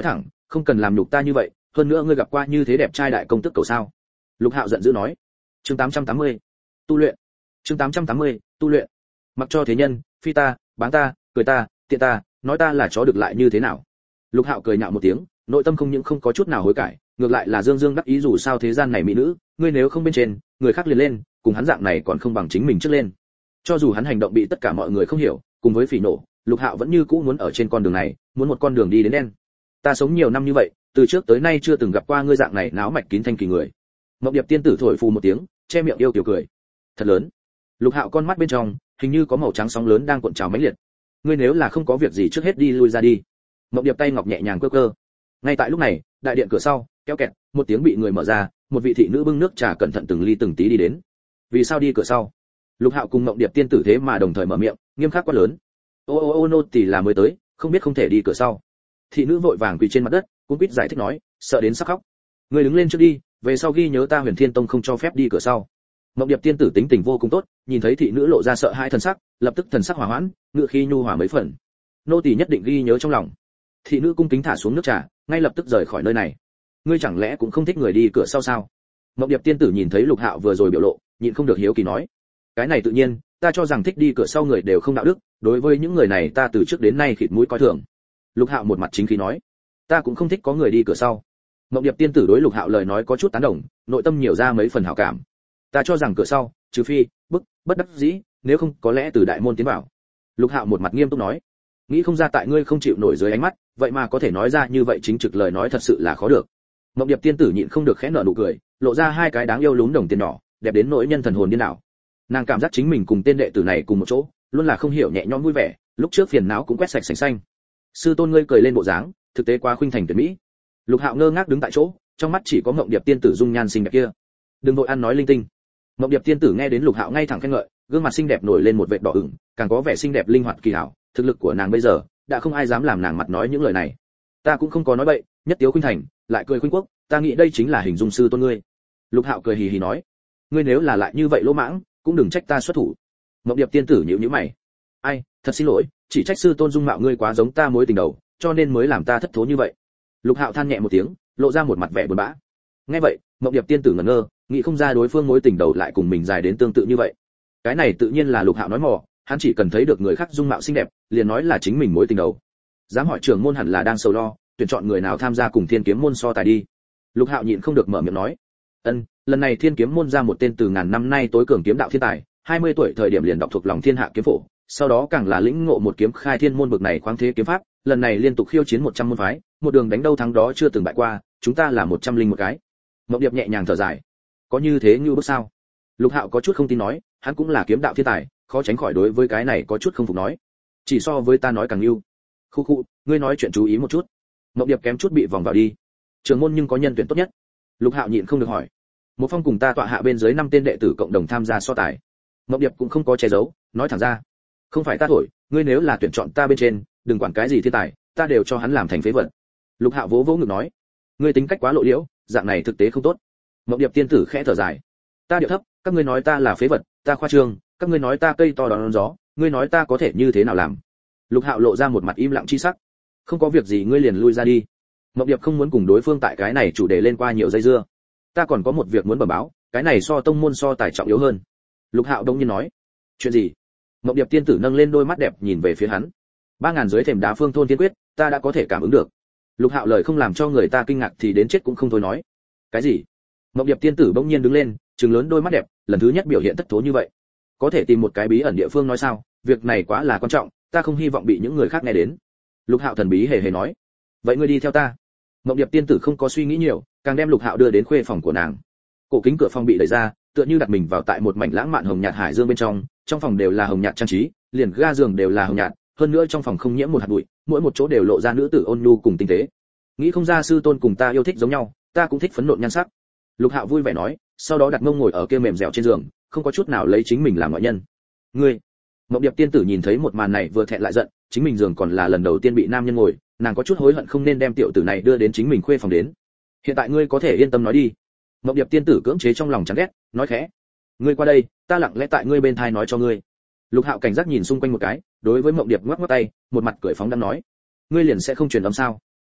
không cần làm nhục ta như vậy, hơn nữa ngươi gặp qua như thế đẹp trai đại công tước cầu sao? Lục Hạo giận dữ nói. Chương tám trăm tám mươi, tu luyện. Chương tám trăm tám mươi, tu luyện. Mặc cho thế nhân phi ta, báng ta, cười ta, tiện ta, nói ta là chó được lại như thế nào? Lục Hạo cười nhạo một tiếng, nội tâm không những không có chút nào hối cải, ngược lại là dương dương đắc ý, dù sao thế gian này mỹ nữ, ngươi nếu không bên trên, người khác liền lên, cùng hắn dạng này còn không bằng chính mình trước lên. Cho dù hắn hành động bị tất cả mọi người không hiểu, cùng với phỉ nổ, Lục Hạo vẫn như cũ muốn ở trên con đường này, muốn một con đường đi đến đen. Ta sống nhiều năm như vậy, từ trước tới nay chưa từng gặp qua ngươi dạng này náo mạch kín thanh kỳ người. Mộng Điệp tiên tử thổi phù một tiếng, che miệng yêu kiều cười. Thật lớn. Lục Hạo con mắt bên trong, hình như có màu trắng sóng lớn đang cuộn trào mãnh liệt. Ngươi nếu là không có việc gì trước hết đi lui ra đi. Mộng Điệp tay ngọc nhẹ nhàng cơ cơ. Ngay tại lúc này, đại điện cửa sau, kéo kẹt, một tiếng bị người mở ra, một vị thị nữ bưng nước trà cẩn thận từng ly từng tí đi đến. Vì sao đi cửa sau? Lục Hạo cùng Mộng Điệp tiên tử thế mà đồng thời mở miệng, nghiêm khắc quá lớn. Ô ô ô nô tỳ là mới tới, không biết không thể đi cửa sau. Thị nữ vội vàng quỳ trên mặt đất, cũng biết giải thích nói, sợ đến sắp khóc. Ngươi đứng lên trước đi, về sau ghi nhớ ta Huyền Thiên Tông không cho phép đi cửa sau. Mộng Điệp tiên tử tính tình vô cùng tốt, nhìn thấy thị nữ lộ ra sợ hãi thần sắc, lập tức thần sắc hòa hoãn, ngựa khí nhu hòa mấy phần. Nô tỳ nhất định ghi nhớ trong lòng. Thị nữ cung kính thả xuống nước trà, ngay lập tức rời khỏi nơi này. Ngươi chẳng lẽ cũng không thích người đi cửa sau sao? Mộng Điệp tiên tử nhìn thấy Lục Hạo vừa rồi biểu lộ, nhịn không được hiếu kỳ nói. Cái này tự nhiên, ta cho rằng thích đi cửa sau người đều không đạo đức, đối với những người này ta từ trước đến nay khịt mũi coi thường. Lục Hạo một mặt chính khí nói, ta cũng không thích có người đi cửa sau. Mộng Điệp tiên tử đối Lục Hạo lời nói có chút tán đồng, nội tâm nhiều ra mấy phần hảo cảm. Ta cho rằng cửa sau, trừ phi bức bất đắc dĩ, nếu không có lẽ từ đại môn tiến vào. Lục Hạo một mặt nghiêm túc nói, nghĩ không ra tại ngươi không chịu nổi dưới ánh mắt, vậy mà có thể nói ra như vậy chính trực lời nói thật sự là khó được. Mộng Điệp tiên tử nhịn không được khẽ nở nụ cười, lộ ra hai cái đáng yêu lún đồng tiền nhỏ, đẹp đến nỗi nhân thần hồn điên đảo. Nàng cảm giác chính mình cùng tên đệ tử này cùng một chỗ, luôn là không hiểu nhẹ nhõm vui vẻ, lúc trước phiền não cũng quét sạch sành xanh. Sư tôn ngươi cười lên bộ dáng, thực tế quá khuynh thành tuyệt mỹ. Lục Hạo ngơ ngác đứng tại chỗ, trong mắt chỉ có Mộng Điệp tiên tử dung nhan xinh đẹp kia. Đừng vội ăn nói linh tinh. Mộng Điệp tiên tử nghe đến Lục Hạo ngay thẳng khen ngợi, gương mặt xinh đẹp nổi lên một vệt đỏ ửng, càng có vẻ xinh đẹp linh hoạt kỳ hảo, thực lực của nàng bây giờ, đã không ai dám làm nàng mặt nói những lời này. Ta cũng không có nói bậy, nhất tiếu khuynh thành, lại cười khuynh quốc, ta nghĩ đây chính là hình dung sư tôn ngươi. Lục Hạo cười hì hì nói, ngươi nếu là lại như vậy lỗ mãng, cũng đừng trách ta xuất thủ. Mộng Điệp tiên tử nhíu nhíu mày, ai, thật xin lỗi, chỉ trách sư tôn dung mạo ngươi quá giống ta mối tình đầu, cho nên mới làm ta thất thố như vậy. Lục Hạo than nhẹ một tiếng, lộ ra một mặt vẻ buồn bã. Nghe vậy, Mộng Điệp tiên tử ngẩn ngơ, nghĩ không ra đối phương mối tình đầu lại cùng mình dài đến tương tự như vậy. Cái này tự nhiên là Lục Hạo nói mò, hắn chỉ cần thấy được người khác dung mạo xinh đẹp, liền nói là chính mình mối tình đầu. Dám hỏi trưởng môn hẳn là đang sầu lo, tuyển chọn người nào tham gia cùng Thiên Kiếm môn so tài đi. Lục Hạo nhịn không được mở miệng nói, ân, lần này Thiên Kiếm môn ra một tên từ ngàn năm nay tối cường kiếm đạo thiên tài, hai mươi tuổi thời điểm liền đọc thuộc lòng thiên hạ kiếm phổ, sau đó càng là lĩnh ngộ một kiếm khai thiên môn bực này khoáng thế kiếm pháp, lần này liên tục khiêu chiến một trăm môn phái, một đường đánh đâu thắng đó chưa từng bại qua, chúng ta là một trăm linh một cái. Mộng Điệp nhẹ nhàng thở dài, có như thế như bước sao? Lục Hạo có chút không tin nói, hắn cũng là kiếm đạo thiên tài, khó tránh khỏi đối với cái này có chút không phục nói, chỉ so với ta nói càng ưu. Khu khu, ngươi nói chuyện chú ý một chút. Mộng Điệp kém chút bị vòng vào đi. Trường môn nhưng có nhân tuyển tốt nhất. Lục Hạo nhịn không được hỏi. Một phong cùng ta tọa hạ bên dưới năm tên đệ tử cộng đồng tham gia so tài. Mộng Điệp cũng không có che giấu, nói thẳng ra, không phải ta thổi, ngươi nếu là tuyển chọn ta bên trên, đừng quản cái gì thiên tài, ta đều cho hắn làm thành phế vật. Lục Hạo vỗ vỗ ngực nói, ngươi tính cách quá lộ liễu, dạng này thực tế không tốt. Mộng Điệp tiên tử khẽ thở dài, ta điệu thấp, các ngươi nói ta là phế vật, ta khoa trương, các ngươi nói ta cây to đón gió, ngươi nói ta có thể như thế nào làm? Lục Hạo lộ ra một mặt im lặng chi sắc, không có việc gì ngươi liền lui ra đi. Mộng Điệp không muốn cùng đối phương tại cái này chủ đề lên qua nhiều dây dưa. Ta còn có một việc muốn bẩm báo, cái này so tông môn so tài trọng yếu hơn. Lục Hạo đông nhiên nói, chuyện gì? Mộng Điệp tiên tử nâng lên đôi mắt đẹp nhìn về phía hắn. Ba ngàn dưới thềm đá phương thôn tiên quyết, ta đã có thể cảm ứng được. Lục Hạo lời không làm cho người ta kinh ngạc thì đến chết cũng không thôi nói. Cái gì? Mộng Điệp tiên tử bỗng nhiên đứng lên, trừng lớn đôi mắt đẹp, lần thứ nhất biểu hiện thất thố như vậy. Có thể tìm một cái bí ẩn địa phương nói sao? Việc này quá là quan trọng, ta không hy vọng bị những người khác nghe đến. Lục Hạo thần bí hề hề nói. Vậy ngươi đi theo ta. Mộng Điệp tiên tử không có suy nghĩ nhiều, càng đem Lục Hạo đưa đến khuê phòng của nàng. Cổ kính cửa phòng bị đẩy ra, tựa như đặt mình vào tại một mảnh lãng mạn hồng nhạt hải dương bên trong, trong phòng đều là hồng nhạt trang trí, liền ga giường đều là hồng nhạt, hơn nữa trong phòng không nhiễm một hạt bụi, mỗi một chỗ đều lộ ra nữ tử ôn nhu cùng tinh tế. Nghĩ không ra sư tôn cùng ta yêu thích giống nhau, ta cũng thích phấn nộn nhan sắc. Lục Hạo vui vẻ nói, sau đó đặt mông ngồi ở kia mềm dẻo trên giường, không có chút nào lấy chính mình làm ngoại nhân. Ngươi, Mộng Điệp tiên tử nhìn thấy một màn này vừa thẹn lại giận, chính mình giường còn là lần đầu tiên bị nam nhân ngồi, nàng có chút hối hận không nên đem tiểu tử này đưa đến chính mình khuê phòng đến. Hiện tại ngươi có thể yên tâm nói đi. Mộng Điệp tiên tử cưỡng chế trong lòng chán ghét, nói khẽ, ngươi qua đây, ta lặng lẽ tại ngươi bên thai nói cho ngươi. Lục Hạo cảnh giác nhìn xung quanh một cái, đối với Mộng Điệp ngoắc ngoắc tay, một mặt cười phóng đãng nói, ngươi liền sẽ không truyền âm sao?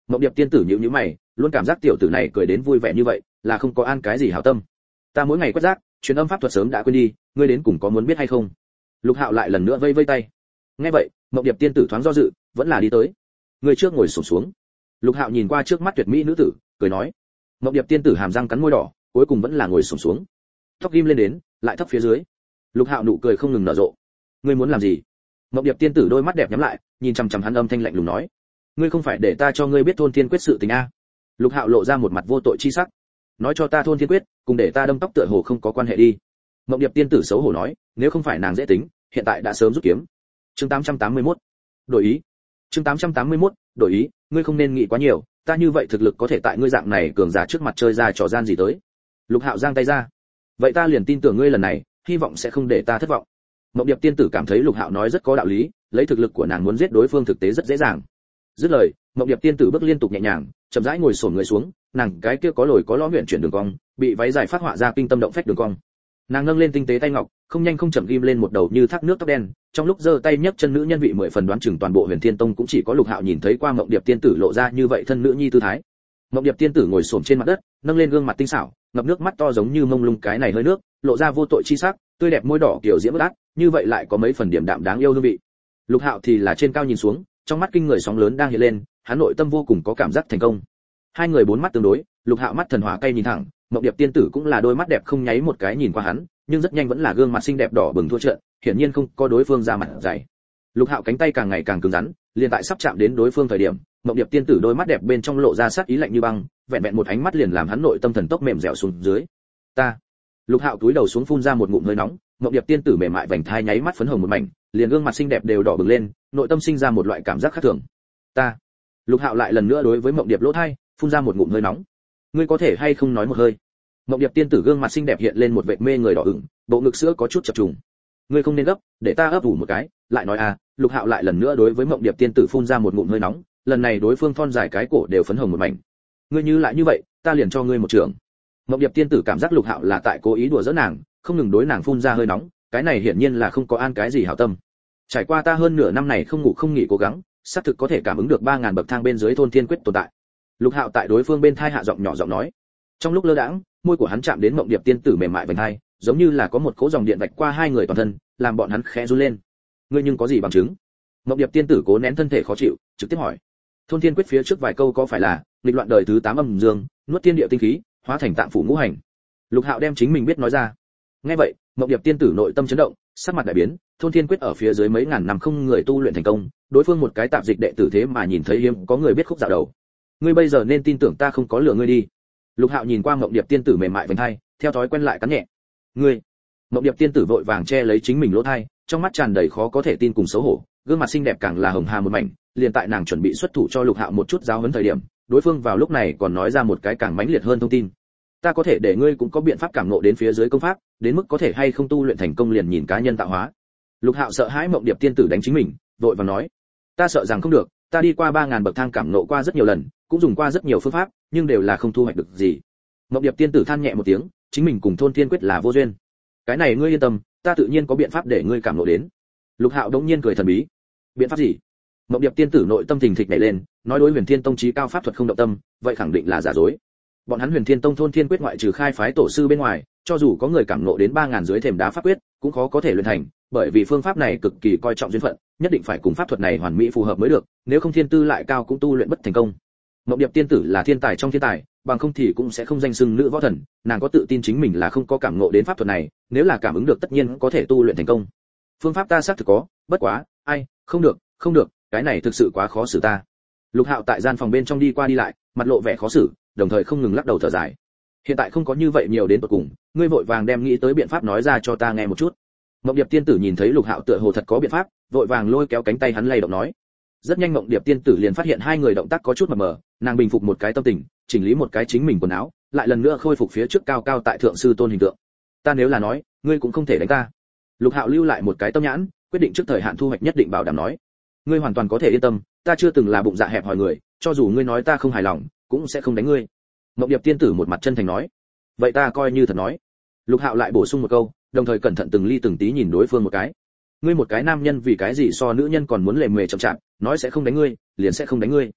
Mộng Điệp tiên tử nhíu nhíu mày, luôn cảm giác tiểu tử này cười đến vui vẻ như vậy, là không có an cái gì hảo tâm. Ta mỗi ngày quét rác, truyền âm pháp thuật sớm đã quên đi, ngươi đến cùng có muốn biết hay không? Lục Hạo lại lần nữa vây vây tay. Nghe vậy, Mộng Điệp tiên tử thoáng do dự, vẫn là đi tới. Người trước ngồi xổm xuống. Lục Hạo nhìn qua trước mắt tuyệt mỹ nữ tử, cười nói. Mộng Điệp tiên tử hàm răng cắn môi đỏ, cuối cùng vẫn là ngồi xổm xuống. Tóc ghim lên đến, lại thấp phía dưới. Lục Hạo nụ cười không ngừng nở rộ. Ngươi muốn làm gì? Mộng Điệp tiên tử đôi mắt đẹp nhắm lại, nhìn chằm chằm hắn âm thanh lạnh lùng nói. Ngươi không phải để ta cho ngươi biết thôn thiên quyết sự tình a? Lục Hạo lộ ra một mặt vô tội chi sắc. Nói cho ta thôn thiên quyết, cùng để ta đâm tóc tựa hồ không có quan hệ đi. Mộng Điệp tiên tử xấu hổ nói, nếu không phải nàng dễ tính, hiện tại đã sớm rút kiếm. Chương tám trăm tám mươi mốt. Đổi ý. Chương tám trăm tám mươi mốt. Đổi ý, ngươi không nên nghĩ quá nhiều, ta như vậy thực lực có thể tại ngươi dạng này cường giả trước mặt chơi ra trò gian gì tới. Lục Hạo giang tay ra. Vậy ta liền tin tưởng ngươi lần này, hy vọng sẽ không để ta thất vọng. Mộng Điệp tiên tử cảm thấy Lục Hạo nói rất có đạo lý, lấy thực lực của nàng muốn giết đối phương thực tế rất dễ dàng. Dứt lời, Mộng Điệp tiên tử bước liên tục nhẹ nhàng, chậm rãi ngồi xổm người xuống, nàng cái kia có lồi có lõm luyện chuyển đường cong, bị váy dài phát họa ra kinh tâm động phách đường cong. Nàng nâng lên tinh tế tay ngọc, không nhanh không chậm ghim lên một đầu như thác nước tóc đen, trong lúc giơ tay nhấc chân nữ nhân vị mười phần đoán chừng toàn bộ Huyền Thiên Tông cũng chỉ có Lục Hạo nhìn thấy qua Mộng Điệp tiên tử lộ ra như vậy thân nữ nhi tư thái. Mộng Điệp tiên tử ngồi xổm trên mặt đất, nâng lên gương mặt tinh xảo, ngập nước mắt to giống như mông lung cái này hơi nước, lộ ra vô tội chi sắc, tươi đẹp môi đỏ kiểu diễm bất át, như vậy lại có mấy phần điểm đạm đáng yêu hương vị. Lục Hạo thì là trên cao nhìn xuống, trong mắt kinh người sóng lớn đang hiện lên, hắn nội tâm vô cùng có cảm giác thành công. Hai người bốn mắt tương đối, Lục Hạo mắt thần hỏa cay nhìn thẳng, Mộng Điệp tiên tử cũng là đôi mắt đẹp không nháy một cái nhìn qua hắn, nhưng rất nhanh vẫn là gương mặt xinh đẹp đỏ bừng thua trận, hiển nhiên không có đối phương ra mặt dày. Lục Hạo cánh tay càng ngày càng cứng rắn, liền tại sắp chạm đến đối phương thời điểm, Mộng Điệp tiên tử đôi mắt đẹp bên trong lộ ra sát ý lạnh như băng, vẹn vẹn một ánh mắt liền làm hắn nội tâm thần tốc mềm dẻo xuống dưới. Ta. Lục Hạo cúi đầu xuống phun ra một ngụm hơi nóng, Mộng Điệp tiên tử mềm mại vành thai nháy mắt phấn hồng một mảnh, liền gương mặt xinh đẹp đều đỏ bừng lên, nội tâm sinh ra một loại cảm giác khác thường. Ta. Lục Hạo lại lần nữa đối với Mộng Điệp lỗ tai, phun ra một ngụm hơi nóng. Ngươi có thể hay không nói một hơi? Mộng Điệp tiên tử gương mặt xinh đẹp hiện lên một vệt mê người đỏ ửng, bộ ngực sữa có chút chập trùng. Ngươi không nên gấp, để ta ấp ủ một cái, lại nói à. Lục Hạo lại lần nữa đối với Mộng Điệp tiên tử phun ra một ngụm hơi nóng, lần này đối phương thon dài cái cổ đều phấn hồng một mảnh. Ngươi như lại như vậy, ta liền cho ngươi một trường. Mộng Điệp tiên tử cảm giác Lục Hạo là tại cố ý đùa giỡn nàng, không ngừng đối nàng phun ra hơi nóng, cái này hiển nhiên là không có an cái gì hảo tâm. Trải qua ta hơn nửa năm này không ngủ không nghỉ cố gắng, xác thực có thể cảm ứng được ba ngàn bậc thang bên dưới thôn thiên quyết tồn tại. Lục Hạo tại đối phương bên thai hạ giọng nhỏ giọng nói. Trong lúc lơ đãng, môi của hắn chạm đến Mộng Điệp tiên tử mềm mại vành hai, giống như là có một cỗ dòng điện vạch qua hai người toàn thân, làm bọn hắn khẽ run lên. Ngươi nhưng có gì bằng chứng? Mộng Điệp tiên tử cố nén thân thể khó chịu, trực tiếp hỏi. Thôn thiên quyết phía trước vài câu có phải là nghịch loạn đời thứ tám âm dương, nuốt thiên địa tinh khí, hóa thành tạng phủ ngũ hành. Lục Hạo đem chính mình biết nói ra. Nghe vậy, Mộng Điệp tiên tử nội tâm chấn động, sắc mặt đại biến, thôn thiên quyết ở phía dưới mấy ngàn năm không người tu luyện thành công, đối phương một cái tạp dịch đệ tử thế mà nhìn thấy hiếm có người biết khúc dạo đầu. Ngươi bây giờ nên tin tưởng ta không có lừa ngươi đi. Lục Hạo nhìn qua Mộng Điệp tiên tử mềm mại vành hai, theo thói quen lại cắn nhẹ. Ngươi. Mộng Điệp tiên tử vội vàng che lấy chính mình lỗ tai, trong mắt tràn đầy khó có thể tin cùng xấu hổ, gương mặt xinh đẹp càng là hồng hà một mảnh, liền tại nàng chuẩn bị xuất thủ cho Lục Hạo một chút giáo huấn thời điểm, đối phương vào lúc này còn nói ra một cái càng mãnh liệt hơn thông tin. Ta có thể để ngươi cũng có biện pháp cảm ngộ đến phía dưới công pháp, đến mức có thể hay không tu luyện thành công liền nhìn cá nhân tạo hóa. Lục Hạo sợ hãi Mộng Điệp tiên tử đánh chính mình, vội vàng nói, ta sợ rằng không được, ta đi qua ba ngàn bậc thang cảm ngộ qua rất nhiều lần, cũng dùng qua rất nhiều phương pháp, nhưng đều là không thu hoạch được gì. Mộng Điệp tiên tử than nhẹ một tiếng, chính mình cùng thôn thiên quyết là vô duyên. Cái này ngươi yên tâm, ta tự nhiên có biện pháp để ngươi cảm ngộ đến. Lục Hạo đống nhiên cười thần bí. Biện pháp gì? Mộng Điệp tiên tử nội tâm thình thịch nhảy lên, nói đối Huyền Thiên Tông chí cao pháp thuật không động tâm, vậy khẳng định là giả dối. Bọn hắn Huyền Thiên Tông thôn thiên quyết ngoại trừ khai phái tổ sư bên ngoài, cho dù có người cảm ngộ đến ba ngàn dưới thềm đá pháp quyết, cũng khó có thể luyện thành, bởi vì phương pháp này cực kỳ coi trọng duyên phận, nhất định phải cùng pháp thuật này hoàn mỹ phù hợp mới được, nếu không thiên tư lại cao cũng tu luyện bất thành công. Mộng Điệp tiên tử là thiên tài trong thiên tài, bằng không thì cũng sẽ không danh xưng nữ võ thần, nàng có tự tin chính mình là không có cảm ngộ đến pháp thuật này, nếu là cảm ứng được tất nhiên có thể tu luyện thành công. Phương pháp ta xác thực có, bất quá, ai, không được, không được, cái này thực sự quá khó xử ta. Lục Hạo tại gian phòng bên trong đi qua đi lại, mặt lộ vẻ khó xử, đồng thời không ngừng lắc đầu thở dài. Hiện tại không có như vậy nhiều đến tận cùng, ngươi vội vàng đem nghĩ tới biện pháp nói ra cho ta nghe một chút. Mộng Điệp tiên tử nhìn thấy Lục Hạo tựa hồ thật có biện pháp, vội vàng lôi kéo cánh tay hắn lay động nói. Rất nhanh Mộng Điệp tiên tử liền phát hiện hai người động tác có chút mập mờ, nàng bình phục một cái tâm tình, chỉnh lý một cái chính mình quần áo, lại lần nữa khôi phục phía trước cao cao tại thượng sư tôn hình tượng. Ta nếu là nói, ngươi cũng không thể đánh ta. Lục Hạo lưu lại một cái tâm nhãn, quyết định trước thời hạn thu hoạch nhất định bảo đảm nói. Ngươi hoàn toàn có thể yên tâm, ta chưa từng là bụng dạ hẹp hòi người, cho dù ngươi nói ta không hài lòng, cũng sẽ không đánh ngươi. Mộng Điệp tiên tử một mặt chân thành nói. Vậy ta coi như thật nói. Lục Hạo lại bổ sung một câu, đồng thời cẩn thận từng ly từng tí nhìn đối phương một cái. Ngươi một cái nam nhân vì cái gì so nữ nhân còn muốn lề mề chậm chạp, nói sẽ không đánh ngươi, liền sẽ không đánh ngươi.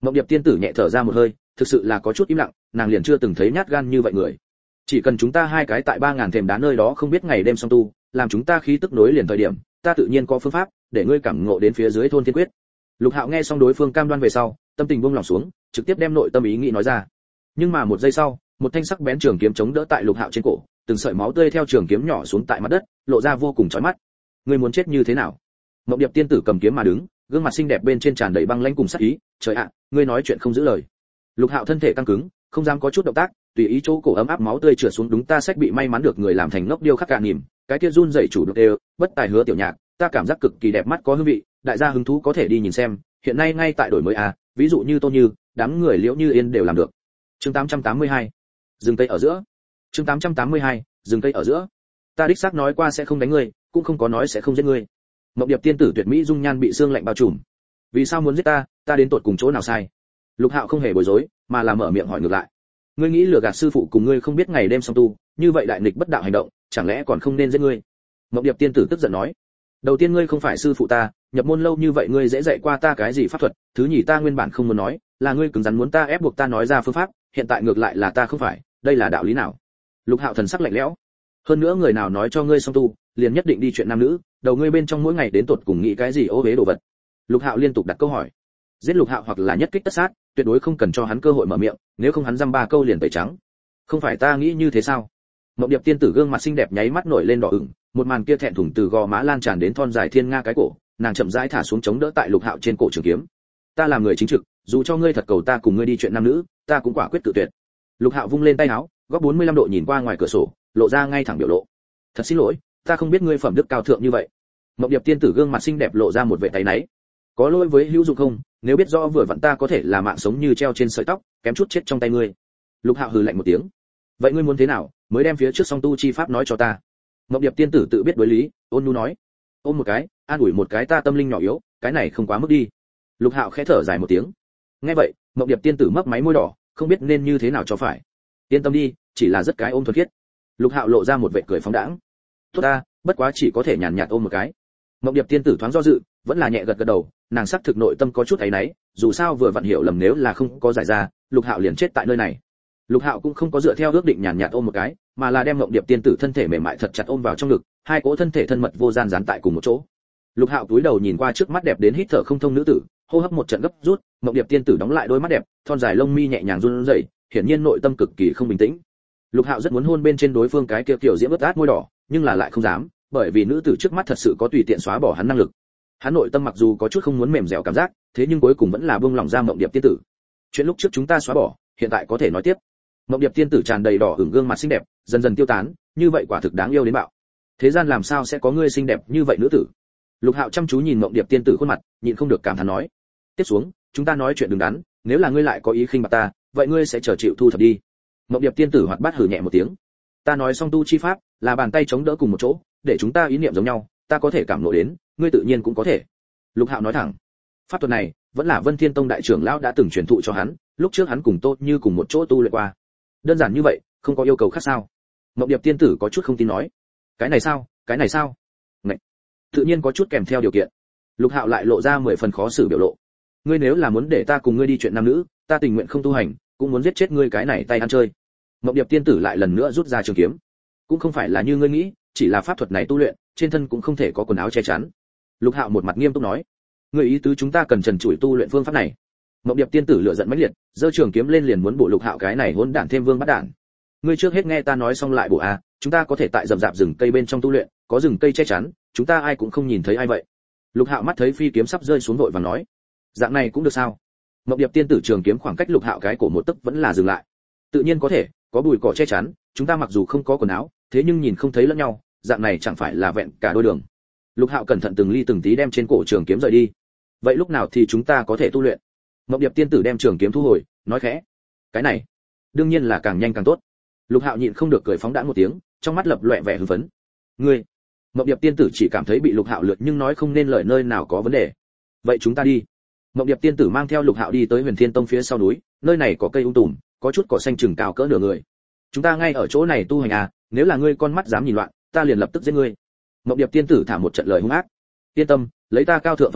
Mộng Điệp tiên tử nhẹ thở ra một hơi, thực sự là có chút im lặng, nàng liền chưa từng thấy nhát gan như vậy người. Chỉ cần chúng ta hai cái tại ba ngàn thềm đá nơi đó không biết ngày đêm song tu, làm chúng ta khí tức nối liền thời điểm, ta tự nhiên có phương pháp để ngươi cảm ngộ đến phía dưới thôn thiên quyết. Lục Hạo nghe xong đối phương cam đoan về sau, tâm tình buông lòng xuống, trực tiếp đem nội tâm ý nghĩ nói ra. Nhưng mà một giây sau, một thanh sắc bén trường kiếm chống đỡ tại Lục Hạo trên cổ, từng sợi máu tươi theo trường kiếm nhỏ xuống tại mặt đất, lộ ra vô cùng chói mắt. Ngươi muốn chết như thế nào? Mộng Điệp tiên tử cầm kiếm mà đứng, gương mặt xinh đẹp bên trên tràn đầy băng lãnh cùng sát ý. Trời ạ, ngươi nói chuyện không giữ lời. Lục Hạo thân thể căng cứng, không dám có chút động tác, tùy ý chỗ cổ ấm áp máu tươi trượt xuống, đúng ta sách bị may mắn được người làm thành ngốc điêu khắc cả niềm, cái kia run rẩy chủ được đều, bất tài hứa tiểu nhạc, ta cảm giác cực kỳ đẹp mắt có hương vị, đại gia hứng thú có thể đi nhìn xem, hiện nay ngay tại đổi mới a, ví dụ như Tôn Như, đám người Liễu Như Yên đều làm được. Chương tám trăm tám mươi hai, dừng cây ở giữa. Chương tám trăm tám mươi hai, dừng cây ở giữa. Ta đích xác nói qua sẽ không đánh ngươi, cũng không có nói sẽ không giết ngươi. Mộng Điệp tiên tử tuyệt mỹ dung nhan bị xương lạnh bao trùm. Vì sao muốn giết ta, ta đến tột cùng chỗ nào sai? Lục Hạo không hề bối rối, mà là mở miệng hỏi ngược lại. Ngươi nghĩ lừa gạt sư phụ cùng ngươi không biết ngày đêm song tu, như vậy đại nghịch bất đạo hành động, chẳng lẽ còn không nên giết ngươi? Mộng Điệp tiên tử tức giận nói. Đầu tiên ngươi không phải sư phụ ta, nhập môn lâu như vậy ngươi dễ dạy qua ta cái gì pháp thuật, thứ nhì ta nguyên bản không muốn nói, là ngươi cứng rắn muốn ta ép buộc ta nói ra phương pháp, hiện tại ngược lại là ta không phải, đây là đạo lý nào? Lục Hạo thần sắc lạnh lẽo. Hơn nữa người nào nói cho ngươi song tu, liền nhất định đi chuyện nam nữ, đầu ngươi bên trong mỗi ngày đến tột cùng nghĩ cái gì ô uế đồ vật? Lục Hạo liên tục đặt câu hỏi. Giết Lục Hạo hoặc là nhất kích tất sát, tuyệt đối không cần cho hắn cơ hội mở miệng, nếu không hắn dăm ba câu liền tẩy trắng. Không phải ta nghĩ như thế sao? Mộng Điệp tiên tử gương mặt xinh đẹp nháy mắt nổi lên đỏ ửng, một màn kia thẹn thùng từ gò má lan tràn đến thon dài thiên nga cái cổ, nàng chậm rãi thả xuống chống đỡ tại Lục Hạo trên cổ trường kiếm. Ta làm người chính trực, dù cho ngươi thật cầu ta cùng ngươi đi chuyện nam nữ, ta cũng quả quyết tự tuyệt. Lục Hạo vung lên tay áo, góc bốn mươi lăm độ nhìn qua ngoài cửa sổ, lộ ra ngay thẳng biểu lộ. Thật xin lỗi, ta không biết ngươi phẩm đức cao thượng như vậy. Mộng Điệp tiên tử gương mặt xinh đẹp lộ ra một vẻ tay náy. Có lỗi với hữu dụng không, nếu biết rõ vừa vặn ta có thể là mạng sống như treo trên sợi tóc, kém chút chết trong tay ngươi. Lục Hạo hừ lạnh một tiếng. Vậy ngươi muốn thế nào, mới đem phía trước song tu chi pháp nói cho ta? Mộng Điệp tiên tử tự biết đối lý, ôn nhu nói. Ôm một cái, an ủi một cái ta tâm linh nhỏ yếu, cái này không quá mức đi. Lục Hạo khẽ thở dài một tiếng. Nghe vậy, Mộng Điệp tiên tử mấp máy môi đỏ, không biết nên như thế nào cho phải. Yên tâm đi, chỉ là rất cái ôm thuần khiết. Lục Hạo lộ ra một vẻ cười phóng đãng. Tốt ta, bất quá chỉ có thể nhàn nhạt ôm một cái. Mộng Điệp tiên tử thoáng do dự, vẫn là nhẹ gật gật đầu, nàng sắc thực nội tâm có chút áy náy, dù sao vừa vặn hiểu lầm nếu là không có giải ra, Lục Hạo liền chết tại nơi này. Lục Hạo cũng không có dựa theo ước định nhàn nhạt ôm một cái, mà là đem Mộng Điệp tiên tử thân thể mềm mại thật chặt ôm vào trong ngực, hai cỗ thân thể thân mật vô gian dán tại cùng một chỗ. Lục Hạo cúi đầu nhìn qua trước mắt đẹp đến hít thở không thông nữ tử, hô hấp một trận gấp rút, Mộng Điệp tiên tử đóng lại đôi mắt đẹp, thon dài lông mi nhẹ nhàng run rẩy, hiển nhiên nội tâm cực kỳ không bình tĩnh. Lục Hạo rất muốn hôn bên trên đối phương cái kia kiểu diễm ướt át môi đỏ, nhưng là lại không dám, bởi vì nữ tử trước mắt thật sự có tùy tiện xóa bỏ hắn năng lực. Hắn nội tâm mặc dù có chút không muốn mềm dẻo cảm giác, thế nhưng cuối cùng vẫn là buông lòng ra Mộng Điệp tiên tử. Chuyện lúc trước chúng ta xóa bỏ, hiện tại có thể nói tiếp. Mộng Điệp tiên tử tràn đầy đỏ ửng gương mặt xinh đẹp, dần dần tiêu tán, như vậy quả thực đáng yêu đến bạo. Thế gian làm sao sẽ có người xinh đẹp như vậy nữ tử? Lục Hạo chăm chú nhìn Mộng Điệp tiên tử khuôn mặt, nhịn không được cảm thán nói: tiếp xuống, chúng ta nói chuyện đừng đắn, nếu là ngươi lại có ý khinh bạc ta, vậy ngươi sẽ chờ chịu thu thập đi. Mộng Điệp tiên tử hoạt bát hừ nhẹ một tiếng. Ta nói song tu chi pháp, là bàn tay chống đỡ cùng một chỗ, để chúng ta ý niệm giống nhau, ta có thể cảm ngộ đến, ngươi tự nhiên cũng có thể. Lục Hạo nói thẳng. Pháp thuật này, vẫn là Vân Thiên Tông đại trưởng lão đã từng truyền thụ cho hắn, lúc trước hắn cùng Tô Như cùng một chỗ tu luyện qua. Đơn giản như vậy, không có yêu cầu khác sao? Mộng Điệp tiên tử có chút không tin nói. Cái này sao, cái này sao? Ngậy. Tự nhiên có chút kèm theo điều kiện. Lục Hạo lại lộ ra mười phần khó xử biểu lộ. Ngươi nếu là muốn để ta cùng ngươi đi chuyện nam nữ, ta tình nguyện không tu hành, cũng muốn giết chết ngươi cái này tay ăn chơi. Mộng Điệp tiên tử lại lần nữa rút ra trường kiếm. Cũng không phải là như ngươi nghĩ, chỉ là pháp thuật này tu luyện, trên thân cũng không thể có quần áo che chắn. Lục Hạo một mặt nghiêm túc nói. Ngươi ý tứ chúng ta cần trần trụi tu luyện phương pháp này. Mộng Điệp tiên tử lửa giận mãnh liệt, giơ trường kiếm lên liền muốn bổ Lục Hạo cái này hỗn đản thêm vương bắt đản. Ngươi trước hết nghe ta nói xong lại bổ a, chúng ta có thể tại rậm rạp rừng cây bên trong tu luyện, có rừng cây che chắn, chúng ta ai cũng không nhìn thấy ai vậy. Lục Hạo mắt thấy phi kiếm sắp rơi xuống vội vàng nói, dạng này cũng được sao? Mộng Điệp tiên tử trường kiếm khoảng cách Lục Hạo cái cổ một tấc vẫn là dừng lại. Tự nhiên có thể, có bùi cỏ che chắn, chúng ta mặc dù không có quần áo, thế nhưng nhìn không thấy lẫn nhau, dạng này chẳng phải là vẹn cả đôi đường. Lục Hạo cẩn thận từng ly từng tí đem trên cổ trường kiếm rời đi. Vậy lúc nào thì chúng ta có thể tu luyện? Mộng Điệp tiên tử đem trường kiếm thu hồi, nói khẽ, cái này, đương nhiên là càng nhanh càng tốt. Lục Hạo nhịn không được cười phóng đãng một tiếng, trong mắt lập loè vẻ hưng phấn. Ngươi? Mộng Điệp tiên tử chỉ cảm thấy bị Lục Hạo lượt nhưng nói không nên lời nơi nào có vấn đề. Vậy chúng ta đi. Mộng Điệp tiên tử mang theo Lục Hạo đi tới Huyền Thiên Tông phía sau núi, nơi này có cây ung tùm, có chút cỏ xanh chừng cao cỡ nửa người. Chúng ta ngay ở chỗ này tu hành à, nếu là ngươi con mắt dám nhìn loạn, ta liền lập tức giết ngươi. Mộng Điệp tiên tử thả một trận lời hung ác. Yên tâm, lấy ta cao thượng phẩm đức,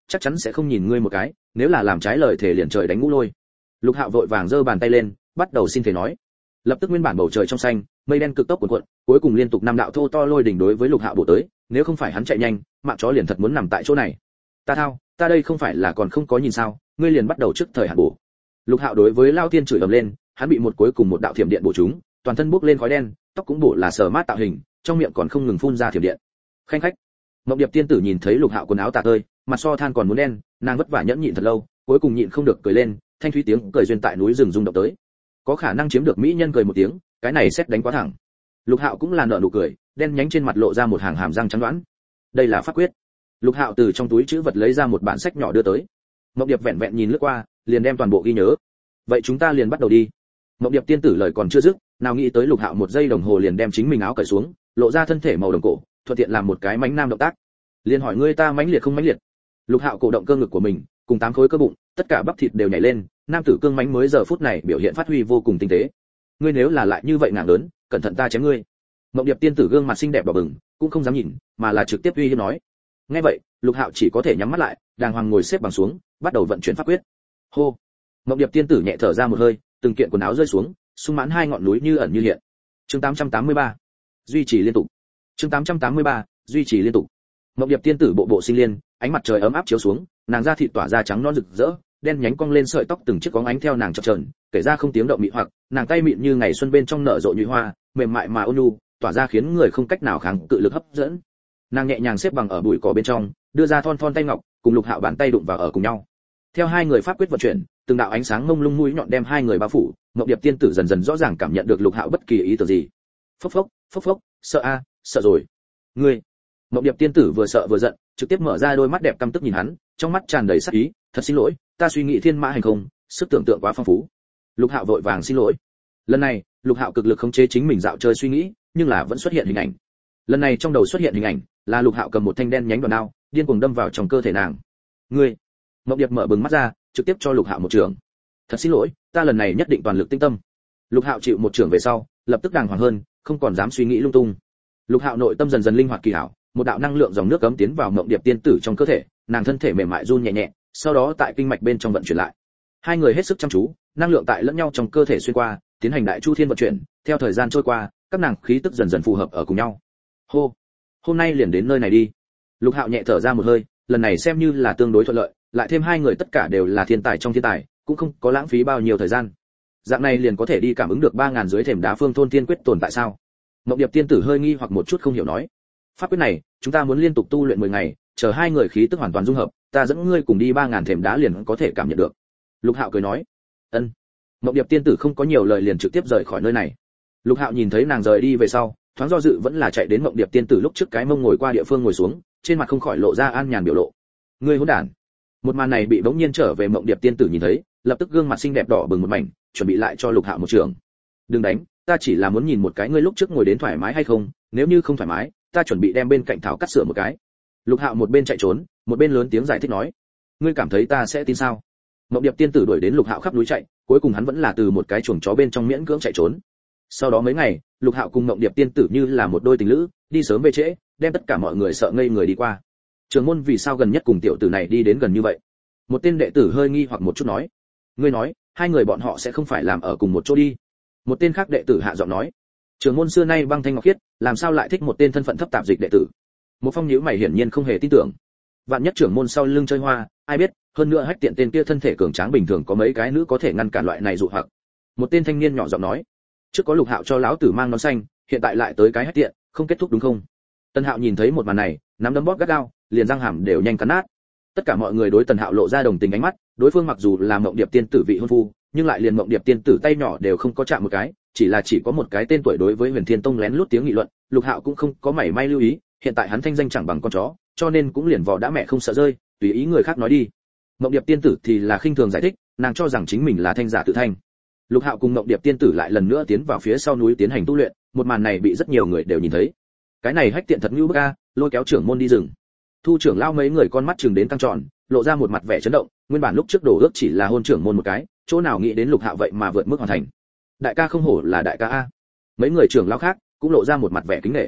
chắc chắn sẽ không nhìn ngươi một cái, nếu là làm trái lời thể liền trời đánh ngũ lôi. Lục Hạo vội vàng giơ bàn tay lên, bắt đầu xin thể nói. Lập tức nguyên bản bầu trời trong xanh, mây đen cực tốc cuộn cuộn, cuối cùng liên tục năm đạo thô to lôi đỉnh đối với Lục Hạo bổ tới, nếu không phải hắn chạy nhanh, mạng chó liền thật muốn nằm tại chỗ này. Ta thao, ta đây không phải là còn không có nhìn sao, ngươi liền bắt đầu trước thời hạn bổ. Lục Hạo đối với Lao Tiên chửi ầm lên, hắn bị một cuối cùng một đạo thiểm điện bổ trúng, toàn thân bốc lên khói đen, tóc cũng bổ là sờ mát tạo hình, trong miệng còn không ngừng phun ra thiểm điện. Khanh khách. Mộng Điệp tiên tử nhìn thấy Lục Hạo quần áo tả tơi, mặt so than còn muốn đen, nàng vất vả nhẫn nhịn thật lâu, cuối cùng nhịn không được cười lên, thanh thúy tiếng cười duyên tại núi rừng rung động tới. Có khả năng chiếm được mỹ nhân cười một tiếng, cái này xét đánh quá thẳng. Lục Hạo cũng là nở nụ cười, đen nhánh trên mặt lộ ra một hàng hàm răng trắng đoán. Đây là pháp quyết. Lục Hạo từ trong túi trữ vật lấy ra một bản sách nhỏ đưa tới. Mộng Điệp vẹn vẹn nhìn lướt qua, liền đem toàn bộ ghi nhớ. Vậy chúng ta liền bắt đầu đi. Mộng Điệp tiên tử lời còn chưa dứt, nào nghĩ tới Lục Hạo một giây đồng hồ liền đem chính mình áo cởi xuống, lộ ra thân thể màu đồng cổ, thuận tiện làm một cái mánh nam động tác. Liền hỏi ngươi ta mãnh liệt không mãnh liệt? Lục Hạo cổ động cơ ngực của mình, cùng tám khối cơ bụng, tất cả bắp thịt đều nhảy lên, nam tử cương mãnh mới giờ phút này biểu hiện phát huy vô cùng tinh tế. Ngươi nếu là lại như vậy ngạng lớn, cẩn thận ta chém ngươi. Mộng Điệp tiên tử gương mặt xinh đẹp đỏ bừng, cũng không dám nhìn, mà là trực tiếp uy hiếp nói. Nghe vậy, Lục Hạo chỉ có thể nhắm mắt lại, đàng hoàng ngồi xếp bằng xuống, bắt đầu vận chuyển pháp quyết. Hô. Mộng Điệp tiên tử nhẹ thở ra một hơi, từng kiện quần áo rơi xuống, sung mãn hai ngọn núi như ẩn như hiện. Chương tám trăm tám mươi ba, duy trì liên tục. Chương tám trăm tám mươi ba, duy trì liên tục. Mộng Điệp tiên tử bộ bộ sinh liên, ánh mặt trời ấm áp chiếu xuống, nàng da thịt tỏa ra trắng non rực rỡ, đen nhánh cong lên sợi tóc từng chiếc có ánh theo nàng chập chờn, kể ra không tiếng động mị hoặc, nàng tay mịn như ngày xuân bên trong nở rộ nhụy hoa, mềm mại mà ôn nhu, tỏa ra khiến người không cách nào kháng cự lực hấp dẫn. Nàng nhẹ nhàng xếp bằng ở bụi cỏ bên trong, đưa ra thon thon tay ngọc, cùng Lục Hạo bàn tay đụng vào ở cùng nhau. Theo hai người pháp quyết vận chuyển, từng đạo ánh sáng mông lung mũi nhọn đem hai người bao phủ, Mộng Điệp tiên tử dần dần rõ ràng cảm nhận được Lục Hạo bất kỳ ý tưởng gì. Phốc phốc, phốc phốc, sợ a, sợ rồi. Ngươi. Mộng Điệp tiên tử vừa sợ vừa giận, trực tiếp mở ra đôi mắt đẹp căm tức nhìn hắn, trong mắt tràn đầy sát ý, thật xin lỗi, ta suy nghĩ thiên mã hành không, sức tưởng tượng quá phong phú. Lục Hạo vội vàng xin lỗi. Lần này, Lục Hạo cực lực khống chế chính mình dạo chơi suy nghĩ, nhưng là vẫn xuất hiện hình ảnh. Lần này trong đầu xuất hiện hình ảnh, là Lục Hạo cầm một thanh đen nhánh đoạn đao, điên cuồng đâm vào trong cơ thể nàng. Ngươi. Mộng Điệp mở bừng mắt ra, trực tiếp cho Lục Hạo một trường. Thật xin lỗi, ta lần này nhất định toàn lực tinh tâm. Lục Hạo chịu một trường về sau, lập tức đàng hoàng hơn, không còn dám suy nghĩ lung tung. Lục Hạo nội tâm dần dần linh hoạt kỳ hảo, một đạo năng lượng dòng nước cấm tiến vào Mộng Điệp tiên tử trong cơ thể, nàng thân thể mềm mại run nhẹ nhẹ, sau đó tại kinh mạch bên trong vận chuyển lại. Hai người hết sức chăm chú, năng lượng tại lẫn nhau trong cơ thể xuyên qua, tiến hành đại chu thiên vận chuyển, theo thời gian trôi qua, các nàng khí tức dần dần phù hợp ở cùng nhau. Hô, hôm nay liền đến nơi này đi. Lục Hạo nhẹ thở ra một hơi, lần này xem như là tương đối thuận lợi, lại thêm hai người tất cả đều là thiên tài trong thiên tài, cũng không có lãng phí bao nhiêu thời gian. Dạng này liền có thể đi cảm ứng được ba ngàn dưới thềm đá phương thôn tiên quyết tồn tại sao? Mộng Điệp tiên tử hơi nghi hoặc một chút không hiểu nói. Pháp quyết này, chúng ta muốn liên tục tu luyện mười ngày, chờ hai người khí tức hoàn toàn dung hợp, ta dẫn ngươi cùng đi ba ngàn thềm đá liền có thể cảm nhận được. Lục Hạo cười nói. Ân. Mộng Điệp tiên tử không có nhiều lời liền trực tiếp rời khỏi nơi này. Lục Hạo nhìn thấy nàng rời đi về sau, thoáng do dự vẫn là chạy đến Mộng Điệp tiên tử lúc trước cái mông ngồi qua địa phương ngồi xuống, trên mặt không khỏi lộ ra an nhàn biểu lộ. Ngươi hỗn đản. Một màn này bị bỗng nhiên trở về Mộng Điệp tiên tử nhìn thấy, lập tức gương mặt xinh đẹp đỏ bừng một mảnh, chuẩn bị lại cho Lục Hạo một trường. Đừng đánh, ta chỉ là muốn nhìn một cái ngươi lúc trước ngồi đến thoải mái hay không, nếu như không thoải mái, ta chuẩn bị đem bên cạnh thảo cắt sửa một cái. Lục Hạo một bên chạy trốn, một bên lớn tiếng giải thích nói. Ngươi cảm thấy ta sẽ tin sao? Mộng Điệp tiên tử đuổi đến Lục Hạo khắp núi chạy, cuối cùng hắn vẫn là từ một cái chuồng chó bên trong miễn cưỡng chạy trốn. Sau đó mấy ngày, Lục Hạo cùng Mộng Điệp tiên tử như là một đôi tình lữ, đi sớm về trễ, đem tất cả mọi người sợ ngây người đi qua. Trường môn vì sao gần nhất cùng tiểu tử này đi đến gần như vậy? Một tên đệ tử hơi nghi hoặc một chút nói. Ngươi nói, hai người bọn họ sẽ không phải làm ở cùng một chỗ đi? Một tên khác đệ tử hạ giọng nói. Trường môn xưa nay băng thanh ngọc khiết, làm sao lại thích một tên thân phận thấp tạp dịch đệ tử? Một phong nhíu mày hiển nhiên không hề tin tưởng. Vạn nhất trưởng môn sau lưng chơi hoa, ai biết, hơn nữa hách tiện tên kia thân thể cường tráng bình thường có mấy cái nữ có thể ngăn cản loại này dụ hoặc. Một tên thanh niên nhỏ giọng nói. Trước có Lục Hạo cho lão tử mang nón xanh, hiện tại lại tới cái hách tiện, không kết thúc đúng không? Tân Hạo nhìn thấy một màn này, nắm đấm bóp gắt gao, liền răng hàm đều nhanh cắn nát. Tất cả mọi người đối Tần Hạo lộ ra đồng tình ánh mắt, đối phương mặc dù là Mộng Điệp tiên tử vị hôn phu, nhưng lại liền Mộng Điệp tiên tử tay nhỏ đều không có chạm một cái, chỉ là chỉ có một cái tên tuổi đối với Huyền Thiên Tông lén lút tiếng nghị luận, Lục Hạo cũng không có mảy may lưu ý, hiện tại hắn thanh danh chẳng bằng con chó, cho nên cũng liền vò đã mẹ không sợ rơi, tùy ý người khác nói đi. Mộng Điệp tiên tử thì là khinh thường giải thích, nàng cho rằng chính mình là thanh giả tự thanh. Lục Hạo cùng Mộng Điệp tiên tử lại lần nữa tiến vào phía sau núi tiến hành tu luyện, một màn này bị rất nhiều người đều nhìn thấy. Cái này hách tiện thật như bức a, lôi kéo trưởng môn đi rừng. Thu trưởng lao mấy người con mắt trừng đến căng tròn, lộ ra một mặt vẻ chấn động, nguyên bản lúc trước đổ ước chỉ là hôn trưởng môn một cái, chỗ nào nghĩ đến Lục Hạo vậy mà vượt mức hoàn thành. Đại ca không hổ là đại ca a. Mấy người trưởng lao khác cũng lộ ra một mặt vẻ kính nể.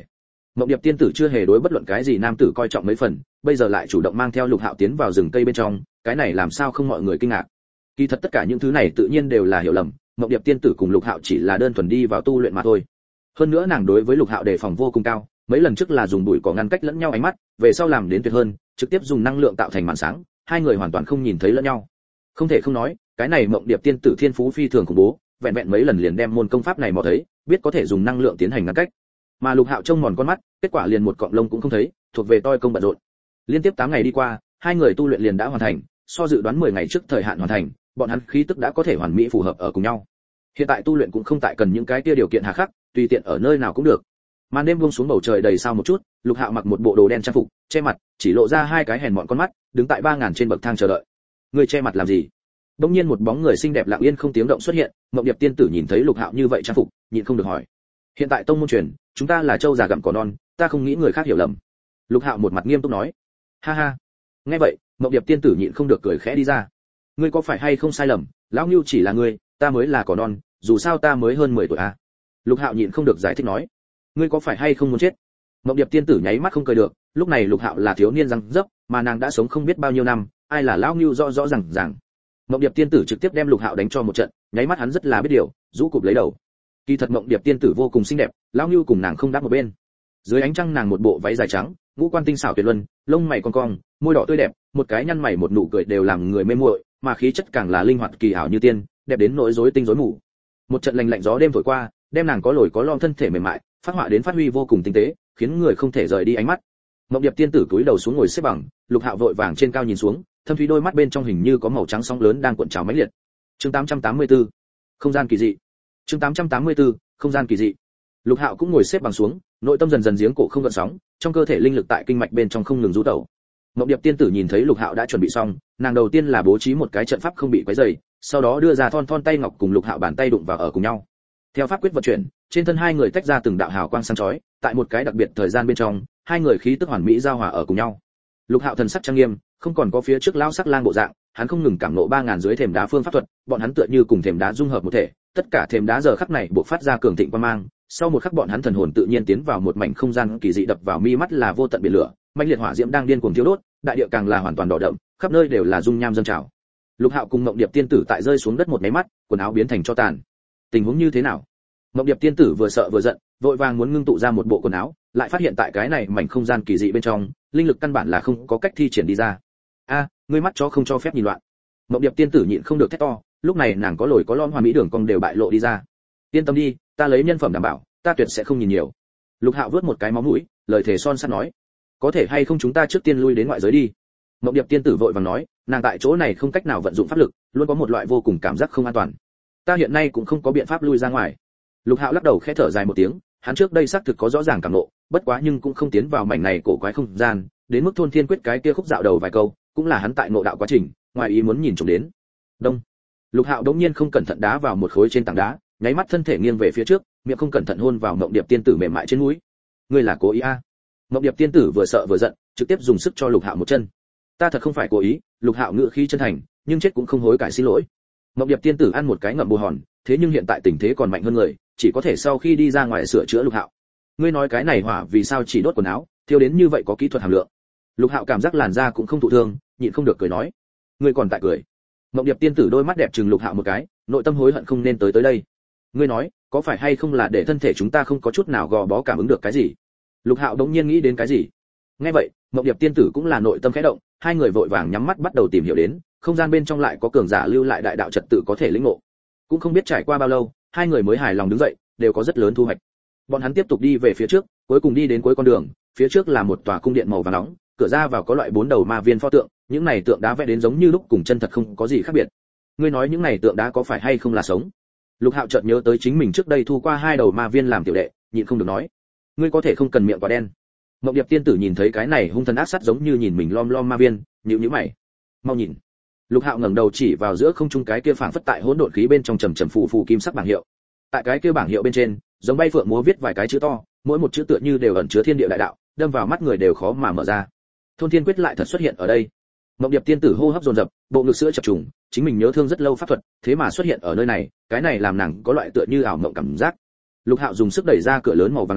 Mộng Điệp tiên tử chưa hề đối bất luận cái gì nam tử coi trọng mấy phần, bây giờ lại chủ động mang theo Lục Hạo tiến vào rừng cây bên trong, cái này làm sao không mọi người kinh ngạc. Kỳ thật tất cả những thứ này tự nhiên đều là hiểu lầm, Mộng Điệp tiên tử cùng Lục Hạo chỉ là đơn thuần đi vào tu luyện mà thôi. Hơn nữa nàng đối với Lục Hạo đề phòng vô cùng cao, mấy lần trước là dùng bụi cỏ ngăn cách lẫn nhau ánh mắt, về sau làm đến tuyệt hơn, trực tiếp dùng năng lượng tạo thành màn sáng, hai người hoàn toàn không nhìn thấy lẫn nhau. Không thể không nói, cái này Mộng Điệp tiên tử thiên phú phi thường khủng bố, vẹn vẹn mấy lần liền đem môn công pháp này mò thấy, biết có thể dùng năng lượng tiến hành ngăn cách. Mà Lục Hạo trông mòn con mắt, kết quả liền một cọng lông cũng không thấy, thuộc về toi công bận rộn. Liên tiếp tám ngày đi qua, hai người tu luyện liền đã hoàn thành, so dự đoán mười ngày trước thời hạn hoàn thành, bọn hắn khí tức đã có thể hoàn mỹ phù hợp ở cùng nhau. Hiện tại tu luyện cũng không tại cần những cái kia điều kiện hà khắc, tùy tiện ở nơi nào cũng được. Màn đêm buông xuống, bầu trời đầy sao một chút, Lục Hạo mặc một bộ đồ đen trang phục, che mặt, chỉ lộ ra hai cái hèn mọn con mắt, đứng tại ba ngàn trên bậc thang chờ đợi. Người che mặt làm gì? Đống nhiên một bóng người xinh đẹp lặng yên không tiếng động xuất hiện, Mộng Điệp tiên tử nhìn thấy Lục Hạo như vậy trang phục, nhịn không được hỏi. Hiện tại tông môn truyền, chúng ta là châu già gặm cỏ non, ta không nghĩ người khác hiểu lầm. Lục Hạo một mặt nghiêm túc nói. Ha ha. Nghe vậy, Mộng Điệp tiên tử nhịn không được cười khẽ đi ra. Ngươi có phải hay không sai lầm, lão Nưu chỉ là ngươi, ta mới là cỏ non, dù sao ta mới hơn mười tuổi a. À. Lục Hạo nhịn không được giải thích nói. Ngươi có phải hay không muốn chết? Mộng Điệp tiên tử nháy mắt không cười được, lúc này Lục Hạo là thiếu niên răng dấp, mà nàng đã sống không biết bao nhiêu năm, ai là lão Nưu rõ rõ ràng ràng. Mộng Điệp tiên tử trực tiếp đem Lục Hạo đánh cho một trận, nháy mắt hắn rất là biết điều, rũ cụp lấy đầu. Kỳ thật Mộng Điệp tiên tử vô cùng xinh đẹp, lão Nưu cùng nàng không đáp một bên. Dưới ánh trăng nàng một bộ váy dài trắng, ngũ quan tinh xảo tuyệt luân, lông mày cong cong, môi đỏ tươi đẹp, một cái nhăn mày một nụ cười đều làm người mê muội, mà khí chất càng là linh hoạt kỳ ảo như tiên, đẹp đến nỗi rối tinh rối mù. Một trận lạnh lạnh gió đêm thổi qua, đem nàng có lồi có lõm thân thể mềm mại, phát họa đến phát huy vô cùng tinh tế, khiến người không thể rời đi ánh mắt. Mộng Điệp tiên tử cúi đầu xuống ngồi xếp bằng, Lục Hạo vội vàng trên cao nhìn xuống, thâm thúy đôi mắt bên trong hình như có màu trắng sóng lớn đang cuộn trào mãnh liệt. Chương tám trăm tám mươi tư, không gian kỳ dị. Chương tám trăm tám mươi tư, không gian kỳ dị. Lục Hạo cũng ngồi xếp bằng xuống, nội tâm dần dần giếng cổ không gợn sóng, trong cơ thể linh lực tại kinh mạch bên trong không ngừng du tẩu. Mộng Điệp tiên tử nhìn thấy Lục Hạo đã chuẩn bị xong, nàng đầu tiên là bố trí một cái trận pháp không bị quấy rầy, sau đó đưa ra thon thon tay ngọc cùng Lục Hạo bàn tay đụng vào ở cùng nhau. Theo pháp quyết vận chuyển, trên thân hai người tách ra từng đạo hào quang sáng chói, tại một cái đặc biệt thời gian bên trong, hai người khí tức hoàn mỹ giao hòa ở cùng nhau. Lục Hạo thần sắc trang nghiêm, không còn có phía trước lão sắc lang bộ dạng, hắn không ngừng cảm ngộ ba ngàn dưới thềm đá phương pháp thuật, bọn hắn tựa như cùng thềm đá dung hợp một thể, tất cả thềm đá giờ khắc này bộc phát ra cường thịnh quang mang, sau một khắc bọn hắn thần hồn tự nhiên tiến vào một mảnh không gian kỳ dị, đập vào mi mắt là vô tận biển lửa, mãnh liệt hỏa diễm đang điên cuồng thiêu đốt, đại địa càng là hoàn toàn đỏ đậm, khắp nơi đều là dung nham dâng trào. Lục Hạo cùng Mộng Điệp tiên tử tại rơi xuống đất một cái mắt, quần áo biến thành tro tàn. Tình huống như thế nào? Mộng Điệp tiên tử vừa sợ vừa giận, vội vàng muốn ngưng tụ ra một bộ quần áo, lại phát hiện tại cái này mảnh không gian kỳ dị bên trong, linh lực căn bản là không có cách thi triển đi ra. A, ngươi mắt chó không cho phép nhìn loạn. Mộng Điệp tiên tử nhịn không được thét to, lúc này nàng có lồi có lõm hoa mỹ đường cong đều bại lộ đi ra. Yên tâm đi, ta lấy nhân phẩm đảm bảo, ta tuyệt sẽ không nhìn nhiều. Lục Hạo vớt một cái máu mũi, lời thề son sắt nói, có thể hay không chúng ta trước tiên lui đến ngoại giới đi. Mộng Điệp tiên tử vội vàng nói, nàng tại chỗ này không cách nào vận dụng pháp lực, luôn có một loại vô cùng cảm giác không an toàn. Ta hiện nay cũng không có biện pháp lui ra ngoài. Lục Hạo lắc đầu khẽ thở dài một tiếng, hắn trước đây xác thực có rõ ràng cảm ngộ, bất quá nhưng cũng không tiến vào mảnh này cổ quái không gian, đến mức thôn thiên quyết cái kia khúc dạo đầu vài câu, cũng là hắn tại ngộ đạo quá trình, ngoài ý muốn nhìn trộm đến. Đông. Lục Hạo đống nhiên không cẩn thận đá vào một khối trên tảng đá, nháy mắt thân thể nghiêng về phía trước, miệng không cẩn thận hôn vào Mộng Điệp tiên tử mềm mại trên mũi. Ngươi là cố ý a? À? Mộng Điệp tiên tử vừa sợ vừa giận, trực tiếp dùng sức cho Lục Hạo một chân. Ta thật không phải cố ý. Lục Hạo ngữ khí chân thành, nhưng chết cũng không hối cải xin lỗi. Mộng Điệp tiên tử ăn một cái ngậm bù hòn, thế nhưng hiện tại tình thế còn mạnh hơn người, chỉ có thể sau khi đi ra ngoài sửa chữa Lục Hạo. Ngươi nói cái này hỏa vì sao chỉ đốt quần áo, thiêu đến như vậy có kỹ thuật hàm lượng. Lục Hạo cảm giác làn da cũng không thụ thương, nhịn không được cười nói. Ngươi còn tại cười. Mộng Điệp tiên tử đôi mắt đẹp trừng Lục Hạo một cái, nội tâm hối hận không nên tới tới đây. Ngươi nói, có phải hay không là để thân thể chúng ta không có chút nào gò bó cảm ứng được cái gì? Lục Hạo đống nhiên nghĩ đến cái gì. Nghe vậy, Mộng Điệp tiên tử cũng là nội tâm khẽ động, hai người vội vàng nhắm mắt bắt đầu tìm hiểu đến, không gian bên trong lại có cường giả lưu lại đại đạo trật tự có thể lĩnh ngộ. Cũng không biết trải qua bao lâu, hai người mới hài lòng đứng dậy, đều có rất lớn thu hoạch. Bọn hắn tiếp tục đi về phía trước, cuối cùng đi đến cuối con đường, phía trước là một tòa cung điện màu vàng nóng, cửa ra vào có loại bốn đầu ma viên pho tượng, những này tượng đá vẽ đến giống như lúc cùng chân thật không có gì khác biệt. Ngươi nói những này tượng đá có phải hay không là sống? Lục Hạo chợt nhớ tới chính mình trước đây thu qua hai đầu ma viên làm tiểu đệ, nhịn không được nói, ngươi có thể không cần miệng quá đen. Mộng Điệp tiên tử nhìn thấy cái này hung thần ác sát giống như nhìn mình lom lom ma viên, nhíu nhíu mày. Mau nhìn. Lục Hạo ngẩng đầu chỉ vào giữa không trung cái kia phảng phất tại hỗn độn khí bên trong trầm trầm phù phù kim sắc bảng hiệu. Tại cái kia bảng hiệu bên trên, giống bay phượng múa viết vài cái chữ to, mỗi một chữ tựa như đều ẩn chứa thiên địa đại đạo, đâm vào mắt người đều khó mà mở ra. Thôn Thiên Quyết lại thật xuất hiện ở đây. Mộng Điệp tiên tử hô hấp dồn dập, bộ ngực sữa chập trùng, chính mình nhớ thương rất lâu pháp thuật, thế mà xuất hiện ở nơi này, cái này làm nàng có loại tựa như ảo mộng cảm giác. Lục Hạo dùng sức đẩy ra cửa lớn màu vàng nóng,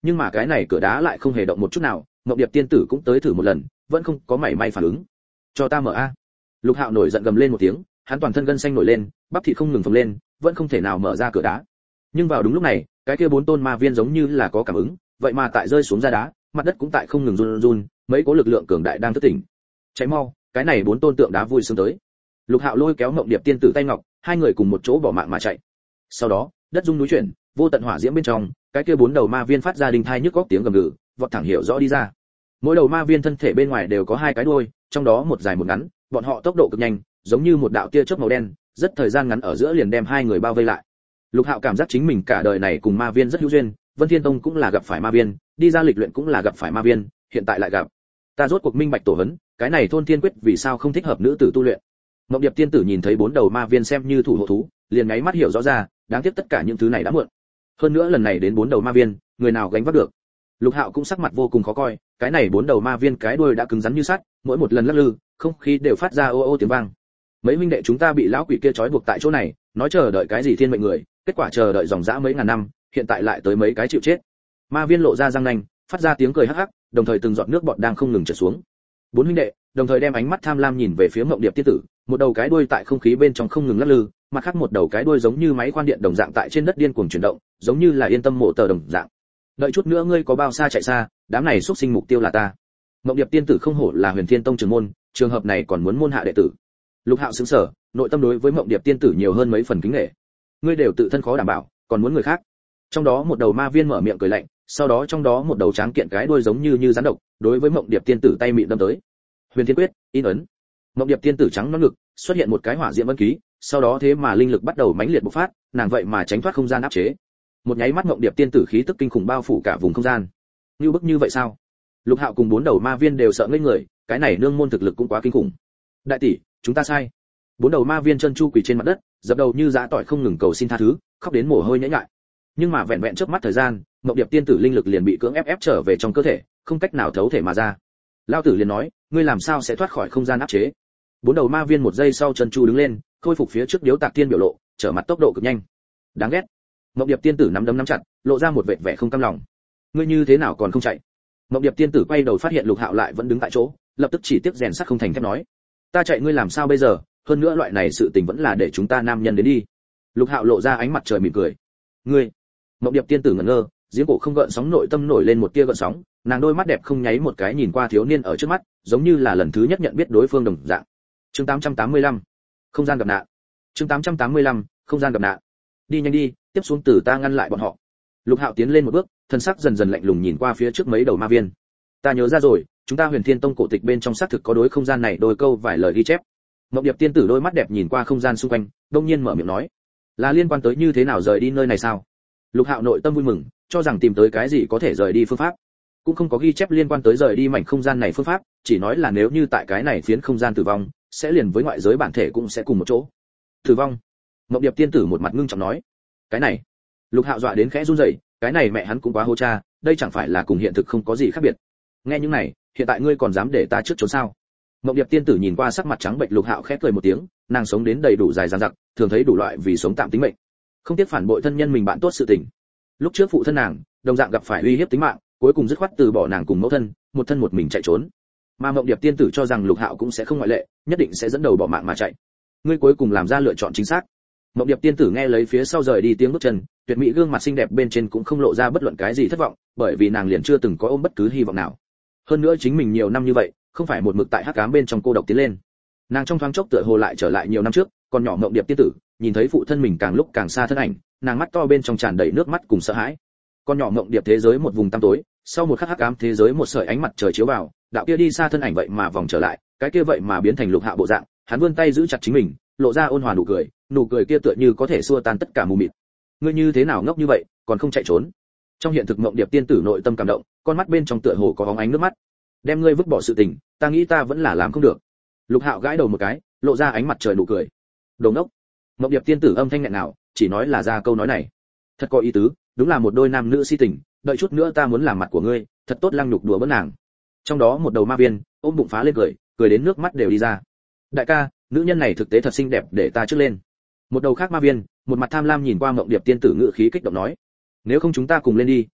nhưng mà cái này cửa đá lại không hề động một chút nào. Ngọc Điệp tiên tử cũng tới thử một lần, vẫn không có mảy may phản ứng. Cho ta mở a! Lục Hạo nổi giận gầm lên một tiếng, hắn toàn thân gân xanh nổi lên, bắp thịt không ngừng phồng lên, vẫn không thể nào mở ra cửa đá. Nhưng vào đúng lúc này, cái kia bốn tôn ma viên giống như là có cảm ứng, vậy mà tại rơi xuống ra đá, mặt đất cũng tại không ngừng run run, mấy cố lực lượng cường đại đang thức tỉnh. Cháy mau, cái này bốn tôn tượng đá vui sướng tới. Lục Hạo lôi kéo Ngọc Điệp tiên tử tay ngọc, hai người cùng một chỗ bỏ mạng mà chạy. Sau đó, đất rung núi chuyển, vô tận hỏa diễm bên trong, cái kia bốn đầu ma viên phát ra đinh thai nhức góc tiếng gầm gừ, vọt thẳng hiểu rõ đi ra. Mỗi đầu ma viên thân thể bên ngoài đều có hai cái đuôi, trong đó một dài một ngắn, bọn họ tốc độ cực nhanh, giống như một đạo tia chớp màu đen, rất thời gian ngắn ở giữa liền đem hai người bao vây lại. Lục Hạo cảm giác chính mình cả đời này cùng ma viên rất hữu duyên, Vân Thiên Tông cũng là gặp phải ma viên, đi ra lịch luyện cũng là gặp phải ma viên, hiện tại lại gặp. Ta rốt cuộc minh bạch tổ hấn, cái này thôn thiên quyết vì sao không thích hợp nữ tử tu luyện. Ngọc Điệp tiên tử nhìn thấy bốn đầu ma viên xem như thủ hộ thú, liền nháy mắt hiểu rõ ra, đáng tiếc tất cả những thứ này đã muộn. Hơn nữa lần này đến bốn đầu ma viên, người nào gánh vác được. Lục Hạo cũng sắc mặt vô cùng khó coi, cái này bốn đầu ma viên cái đuôi đã cứng rắn như sắt, mỗi một lần lắc lư, không khí đều phát ra ô ô tiếng vang. Mấy huynh đệ chúng ta bị lão quỷ kia trói buộc tại chỗ này, nói chờ đợi cái gì thiên mệnh người, kết quả chờ đợi dòng dã mấy ngàn năm, hiện tại lại tới mấy cái chịu chết. Ma viên lộ ra răng nanh, phát ra tiếng cười hắc hắc, đồng thời từng giọt nước bọt đang không ngừng trượt xuống. Bốn huynh đệ đồng thời đem ánh mắt tham lam nhìn về phía Mộng Điệp tiên tử, một đầu cái đuôi tại không khí bên trong không ngừng lắc lư, mặt khác một đầu cái đuôi giống như máy khoan điện đồng dạng tại trên đất điên cuồng chuyển động, giống như là yên tâm mộ tờ đồng dạng. Đợi chút nữa ngươi có bao xa chạy xa, đám này xuất sinh mục tiêu là ta. Mộng Điệp tiên tử không hổ là Huyền Thiên Tông trưởng môn, trường hợp này còn muốn môn hạ đệ tử. Lục Hạo sững sờ, nội tâm đối với Mộng Điệp tiên tử nhiều hơn mấy phần kính nể. Ngươi đều tự thân khó đảm bảo, còn muốn người khác. Trong đó một đầu ma viên mở miệng cười lạnh, sau đó trong đó một đầu tráng kiện cái đuôi giống như như rắn độc, đối với Mộng Điệp tiên tử tay mịn đâm tới. Huyền Thiên Quyết, in ấn. Mộng Điệp tiên tử trắng nõn ngực, xuất hiện một cái hỏa diễm ấn ký, sau đó thế mà linh lực bắt đầu mãnh liệt bộc phát, nàng vậy mà tránh thoát không gian áp chế. Một nháy mắt Mộng Điệp tiên tử khí tức kinh khủng bao phủ cả vùng không gian. Như bức như vậy sao? Lục Hạo cùng bốn đầu ma viên đều sợ ngây người, cái này nương môn thực lực cũng quá kinh khủng. Đại tỷ, chúng ta sai. Bốn đầu ma viên chân chu quỳ trên mặt đất, dập đầu như dã tỏi không ngừng cầu xin tha thứ, khóc đến mồ hôi nhễ nhại. Nhưng mà vẹn vẹn chớp mắt thời gian, Mộng Điệp tiên tử linh lực liền bị cưỡng ép ép trở về trong cơ thể, không cách nào thấu thể mà ra. Lão tử liền nói, ngươi làm sao sẽ thoát khỏi không gian áp chế? Bốn đầu ma viên một giây sau chân chu đứng lên, khôi phục phía trước điếu tạc tiên biểu lộ, trở mặt tốc độ cực nhanh. Đáng ghét. Mộng Điệp tiên tử nắm đấm nắm chặt, lộ ra một vệt vẻ không cam lòng. Ngươi như thế nào còn không chạy? Mộng Điệp tiên tử quay đầu phát hiện Lục Hạo lại vẫn đứng tại chỗ, lập tức chỉ tiếc rèn sắt không thành thép nói: "Ta chạy ngươi làm sao bây giờ, hơn nữa loại này sự tình vẫn là để chúng ta nam nhân đến đi." Lục Hạo lộ ra ánh mặt trời mỉm cười. "Ngươi?" Mộng Điệp tiên tử ngẩn ngơ, giếng cổ không gợn sóng nội tâm nổi lên một tia gợn sóng, nàng đôi mắt đẹp không nháy một cái nhìn qua thiếu niên ở trước mắt, giống như là lần thứ nhất nhận biết đối phương đồng dạng. Chương tám trăm tám mươi lăm, không gian gặp nạn. Chương tám trăm tám mươi lăm, không gian gặp nạn. Đi nhanh đi, tiếp xuống từ ta ngăn lại bọn họ. Lục Hạo tiến lên một bước, thân sắc dần dần lạnh lùng nhìn qua phía trước mấy đầu ma viên. Ta nhớ ra rồi, chúng ta Huyền Thiên Tông cổ tịch bên trong xác thực có đối không gian này đôi câu vài lời ghi chép. Mộng Điệp tiên tử đôi mắt đẹp nhìn qua không gian xung quanh, đông nhiên mở miệng nói: "Là liên quan tới như thế nào rời đi nơi này sao?" Lục Hạo nội tâm vui mừng, cho rằng tìm tới cái gì có thể rời đi phương pháp. Cũng không có ghi chép liên quan tới rời đi mảnh không gian này phương pháp, chỉ nói là nếu như tại cái này phiến không gian tử vong, sẽ liền với ngoại giới bản thể cũng sẽ cùng một chỗ. Tử vong? Mộng Điệp tiên tử một mặt ngưng trọng nói. Cái này, Lục Hạo dọa đến khẽ run rẩy, cái này mẹ hắn cũng quá hô cha, đây chẳng phải là cùng hiện thực không có gì khác biệt. Nghe những này, hiện tại ngươi còn dám để ta trước trốn sao? Mộng Điệp tiên tử nhìn qua sắc mặt trắng bệch Lục Hạo khẽ cười một tiếng, nàng sống đến đầy đủ dài dằng dặc, thường thấy đủ loại vì sống tạm tính mệnh, không tiếc phản bội thân nhân mình bạn tốt sự tình. Lúc trước phụ thân nàng, đồng dạng gặp phải uy hiếp tính mạng, cuối cùng dứt khoát từ bỏ nàng cùng mẫu thân, một thân một mình chạy trốn. Mà Mộng Điệp tiên tử cho rằng Lục Hạo cũng sẽ không ngoại lệ, nhất định sẽ dẫn đầu bỏ mạng mà chạy. Ngươi cuối cùng làm ra lựa chọn chính xác. Mộng Điệp tiên tử nghe lấy phía sau rời đi tiếng bước chân, tuyệt mỹ gương mặt xinh đẹp bên trên cũng không lộ ra bất luận cái gì thất vọng, bởi vì nàng liền chưa từng có ôm bất cứ hy vọng nào. Hơn nữa chính mình nhiều năm như vậy, không phải một mực tại hắc ám bên trong cô độc tiến lên. Nàng trong thoáng chốc tựa hồ lại trở lại nhiều năm trước, còn nhỏ Mộng Điệp tiên tử, nhìn thấy phụ thân mình càng lúc càng xa thân ảnh, nàng mắt to bên trong tràn đầy nước mắt cùng sợ hãi. Con nhỏ Mộng Điệp thế giới một vùng tăm tối, sau một khắc hắc ám thế giới một sợi ánh mặt trời chiếu vào, đạo kia đi xa thân ảnh vậy mà vòng trở lại, cái kia vậy mà biến thành Lục Hạo bộ dạng, hắn vươn tay giữ chặt chính mình, lộ ra ôn hòa nụ cười, nụ cười kia tựa như có thể xua tan tất cả mù mịt. Ngươi như thế nào ngốc như vậy, còn không chạy trốn? Trong hiện thực Mộng Điệp tiên tử nội tâm cảm động, con mắt bên trong tựa hồ có bóng ánh nước mắt. Đem ngươi vứt bỏ sự tình, ta nghĩ ta vẫn là làm không được. Lục Hạo gãi đầu một cái, lộ ra ánh mặt trời nụ cười. Đồ ngốc. Mộng Điệp tiên tử âm thanh nghẹn nào, chỉ nói là ra câu nói này. Thật có ý tứ, đúng là một đôi nam nữ si tình, đợi chút nữa ta muốn làm mặt của ngươi, thật tốt lăng nhục đùa bỡn nàng. Trong đó một đầu ma viên, ôm bụng phá lên cười, cười đến nước mắt đều đi ra. Đại ca, nữ nhân này thực tế thật xinh đẹp, để ta trước lên. Một đầu khác ma viên, một mặt tham lam nhìn qua Mộng Điệp tiên tử ngự khí kích động nói: nếu không chúng ta cùng lên đi,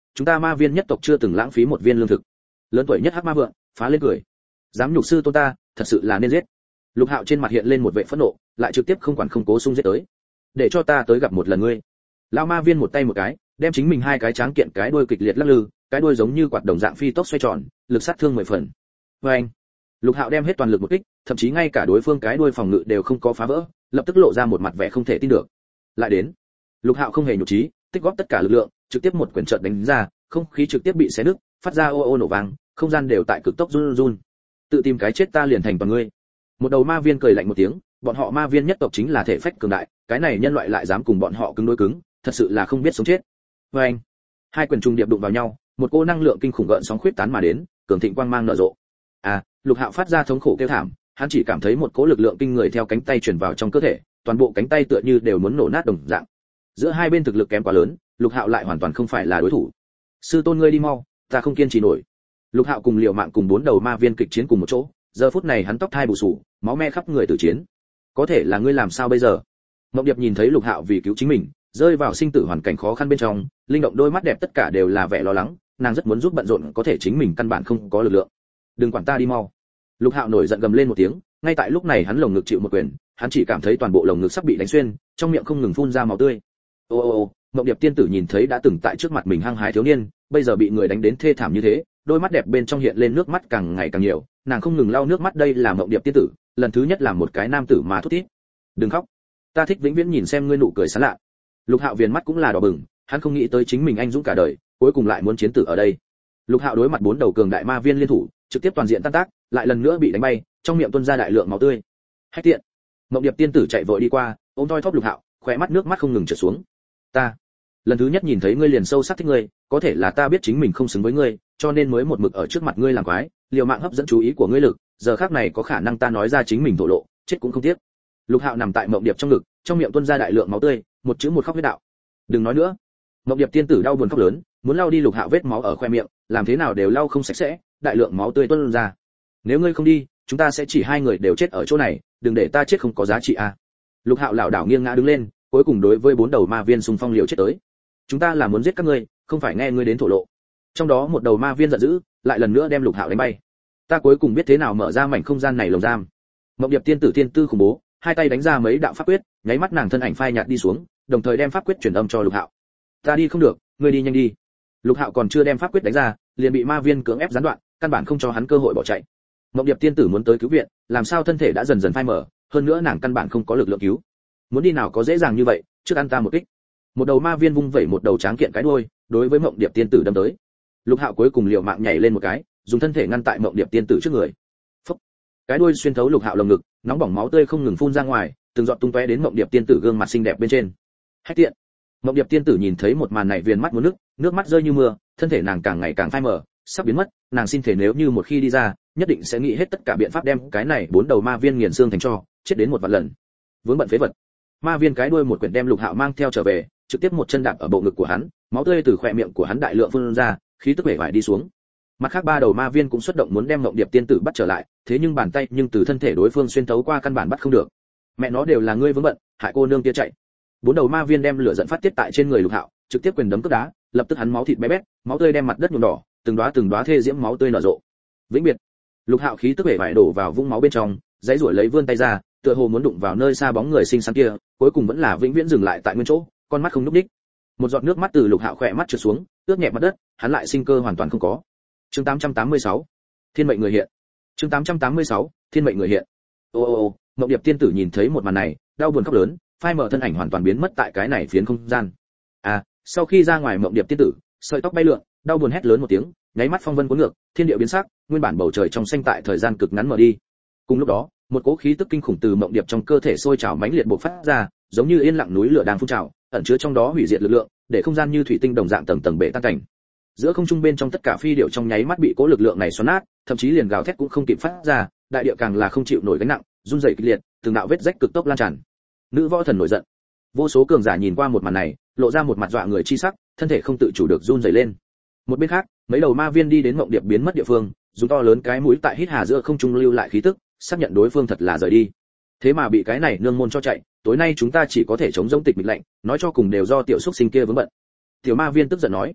chúng ta ma viên nhất tộc chưa từng lãng phí một viên lương thực. Lớn tuổi nhất hắc ma vượng phá lên cười, dám nhục sư tôn ta, thật sự là nên giết. Lục Hạo trên mặt hiện lên một vẻ phẫn nộ, lại trực tiếp không quản không cố xung giết tới. Để cho ta tới gặp một lần ngươi. Lão ma viên một tay một cái, đem chính mình hai cái tráng kiện cái đuôi kịch liệt lắc lư, cái đuôi giống như quạt đồng dạng phi tốc xoay tròn, lực sát thương mười phần. Và anh, Lục Hạo đem hết toàn lực một kích, thậm chí ngay cả đối phương cái đuôi phòng ngự đều không có phá vỡ, lập tức lộ ra một mặt vẻ không thể tin được. Lại đến, Lục Hạo không hề nhục trí, tích góp tất cả lực lượng, trực tiếp một quyền trợn đánh ra, không khí trực tiếp bị xé nứt, phát ra ô ô nổ vang, không gian đều tại cực tốc run run. Tự tìm cái chết ta liền thành toàn ngươi. Một đầu ma viên cười lạnh một tiếng, bọn họ ma viên nhất tộc chính là thể phách cường đại, cái này nhân loại lại dám cùng bọn họ cứng đối cứng, thật sự là không biết sống chết. Và anh, hai quyền trùng điệp đụng vào nhau, một cô năng lượng kinh khủng gợn sóng khuyết tán mà đến, cường thịnh quang mang nở rộ. À, Lục Hạo phát ra thống khổ kêu thảm, hắn chỉ cảm thấy một cỗ lực lượng kinh người theo cánh tay truyền vào trong cơ thể, toàn bộ cánh tay tựa như đều muốn nổ nát đồng dạng. Giữa hai bên thực lực kém quá lớn, Lục Hạo lại hoàn toàn không phải là đối thủ. Sư tôn ngươi đi mau, ta không kiên trì nổi. Lục Hạo cùng Liều Mạng cùng bốn đầu ma viên kịch chiến cùng một chỗ, giờ phút này hắn tóc thai bù xù, máu me khắp người tử chiến. Có thể là ngươi làm sao bây giờ? Mộng Điệp nhìn thấy Lục Hạo vì cứu chính mình, rơi vào sinh tử hoàn cảnh khó khăn bên trong, linh động đôi mắt đẹp tất cả đều là vẻ lo lắng, nàng rất muốn giúp bận rộn, có thể chính mình căn bản không có lực lượng. Đừng quản ta, đi mau. Lục Hạo nổi giận gầm lên một tiếng, ngay tại lúc này hắn lồng ngực chịu một quyền, hắn chỉ cảm thấy toàn bộ lồng ngực sắp bị đánh xuyên, trong miệng không ngừng phun ra máu tươi. Ô ô ô, Mộng Điệp tiên tử nhìn thấy đã từng tại trước mặt mình hăng hái thiếu niên, bây giờ bị người đánh đến thê thảm như thế, đôi mắt đẹp bên trong hiện lên nước mắt càng ngày càng nhiều, nàng không ngừng lau nước mắt, đây là Mộng Điệp tiên tử, lần thứ nhất làm một cái nam tử mà thút thít. Đừng khóc, ta thích vĩnh viễn nhìn xem ngươi nụ cười sán lạ. Lục Hạo viền mắt cũng là đỏ bừng, hắn không nghĩ tới chính mình anh dũng cả đời, cuối cùng lại muốn chiến tử ở đây. Lục Hạo đối mặt bốn đầu cường đại ma viên liên thủ, trực tiếp toàn diện tan tác, lại lần nữa bị đánh bay, trong miệng tuôn ra đại lượng máu tươi. Hách tiện. Mộng Điệp tiên tử chạy vội đi qua, ôm thoi thóp Lục Hạo, khóe mắt nước mắt không ngừng trượt xuống. Ta, lần thứ nhất nhìn thấy ngươi liền sâu sắc thích ngươi, có thể là ta biết chính mình không xứng với ngươi, cho nên mới một mực ở trước mặt ngươi làm quái, liều mạng hấp dẫn chú ý của ngươi lực, giờ khắc này có khả năng ta nói ra chính mình thổ lộ, chết cũng không tiếc. Lục Hạo nằm tại Mộng Điệp trong ngực, trong miệng tuôn ra đại lượng máu tươi, một chữ một khóc huyết đạo. Đừng nói nữa. Mộng Điệp tiên tử đau buồn khóc lớn, muốn lau đi Lục Hạo vết máu ở khoe miệng, làm thế nào đều lau không sạch sẽ, đại lượng máu tươi tuôn ra. Nếu ngươi không đi, chúng ta sẽ chỉ hai người đều chết ở chỗ này, đừng để ta chết không có giá trị a. À. Lục Hạo lảo đảo nghiêng ngã đứng lên, cuối cùng đối với bốn đầu ma viên xung phong liều chết tới. Chúng ta là muốn giết các ngươi, không phải nghe ngươi đến thổ lộ. Trong đó một đầu ma viên giận dữ, lại lần nữa đem Lục Hạo đánh bay. Ta cuối cùng biết thế nào mở ra mảnh không gian này lồng giam. Mộng Điệp tiên tử tiên tư khủng bố, hai tay đánh ra mấy đạo pháp quyết, nháy mắt nàng thân ảnh phai nhạt đi xuống, đồng thời đem pháp quyết truyền âm cho Lục Hạo. Ta đi không được, ngươi đi nhanh đi. Lục Hạo còn chưa đem pháp quyết đánh ra, liền bị ma viên cưỡng ép gián đoạn, căn bản không cho hắn cơ hội bỏ chạy. Mộng Điệp tiên tử muốn tới cứu viện, làm sao thân thể đã dần dần phai mờ, hơn nữa nàng căn bản không có lực lượng cứu. Muốn đi nào có dễ dàng như vậy, trước ăn ta một kích. Một đầu ma viên vung vẩy một đầu tráng kiện cái đuôi, đối với Mộng Điệp tiên tử đâm tới. Lục Hạo cuối cùng liều mạng nhảy lên một cái, dùng thân thể ngăn tại Mộng Điệp tiên tử trước người. Phốc. Cái đuôi xuyên thấu Lục Hạo lồng ngực, nóng bỏng máu tươi không ngừng phun ra ngoài, từng giọt tung tóe đến Mộng Điệp tiên tử gương mặt xinh đẹp bên trên. Hách tiện. Mộng Điệp tiên tử nhìn thấy một màn này viền mắt muốn nước, nước mắt rơi như mưa, thân thể nàng càng ngày càng phai mờ, sắp biến mất, nàng xin thể nếu như một khi đi ra, nhất định sẽ nghĩ hết tất cả biện pháp đem cái này bốn đầu ma viên nghiền xương thành tro, chết đến một vạn lần. Vướng bận phế vật. Ma viên cái đuôi một quyển đem Lục Hạo mang theo trở về, trực tiếp một chân đạp ở bộ ngực của hắn, máu tươi từ khóe miệng của hắn đại lượng phun ra, khí tức bể bại đi xuống. Mặt khác ba đầu ma viên cũng xuất động muốn đem Mộng Điệp tiên tử bắt trở lại, thế nhưng bàn tay nhưng từ thân thể đối phương xuyên thấu qua căn bản bắt không được. Mẹ nó đều là ngươi vướng bận, hại cô nương kia chạy. Bốn đầu ma viên đem lửa giận phát tiết tại trên người Lục Hạo, trực tiếp quyền đấm cước đá, lập tức hắn máu thịt bé bét, máu tươi đem mặt đất nhuộm đỏ, từng đóa từng đóa thê diễm máu tươi nở rộ. Vĩnh biệt. Lục Hạo khí tức bể bại đổ vào vũng máu bên trong, giãy giụa lấy vươn tay ra, tựa hồ muốn đụng vào nơi xa bóng người xinh xắn kia, cuối cùng vẫn là vĩnh viễn dừng lại tại nguyên chỗ, con mắt không nhúc nhích. Một giọt nước mắt từ Lục Hạo khỏe mắt trượt xuống, ướt nhẹ mặt đất, hắn lại sinh cơ hoàn toàn không có. Chương tám trăm tám mươi sáu, Thiên mệnh người hiện. Chương tám trăm tám mươi sáu, Thiên mệnh người hiện. Ô ô ô, Mộng Điệp tiên tử nhìn thấy một màn này, đau buồn khóc lớn, phai mờ thân ảnh hoàn toàn biến mất tại cái này phiến không gian. À, sau khi ra ngoài Mộng Điệp tiên tử, sợi tóc bay lượn, đau buồn hét lớn một tiếng, nháy mắt phong vân cuốn ngược, thiên địa biến sắc, nguyên bản bầu trời trong xanh tại thời gian cực ngắn mở đi. Cùng lúc đó, một cỗ khí tức kinh khủng từ Mộng Điệp trong cơ thể sôi trào mãnh liệt bộc phát ra, giống như yên lặng núi lửa đang phun trào, ẩn chứa trong đó hủy diệt lực lượng, để không gian như thủy tinh đồng dạng tầng tầng bể tan cảnh. Giữa không trung bên trong tất cả phi điệu trong nháy mắt bị cỗ lực lượng này xoắn nát, thậm chí liền gào thét cũng không kịp phát ra, đại địa càng là không chịu nổi gánh nặng, run rẩy kịch liệt, từng đạo vết rách cực tốc lan tràn. Nữ võ thần nổi giận. Vô số cường giả nhìn qua một màn này, lộ ra một mặt dọa người chi sắc, thân thể không tự chủ được run rẩy lên. Một bên khác, mấy đầu ma viên đi đến Mộng Điệp biến mất địa phương, dùng to lớn cái mũi tại hít hà giữa không trung lưu lại khí tức, xác nhận đối phương thật là rời đi. Thế mà bị cái này nương môn cho chạy, tối nay chúng ta chỉ có thể chống giống tịch mịch lạnh, nói cho cùng đều do tiểu xúc sinh kia vướng bận. Tiểu ma viên tức giận nói,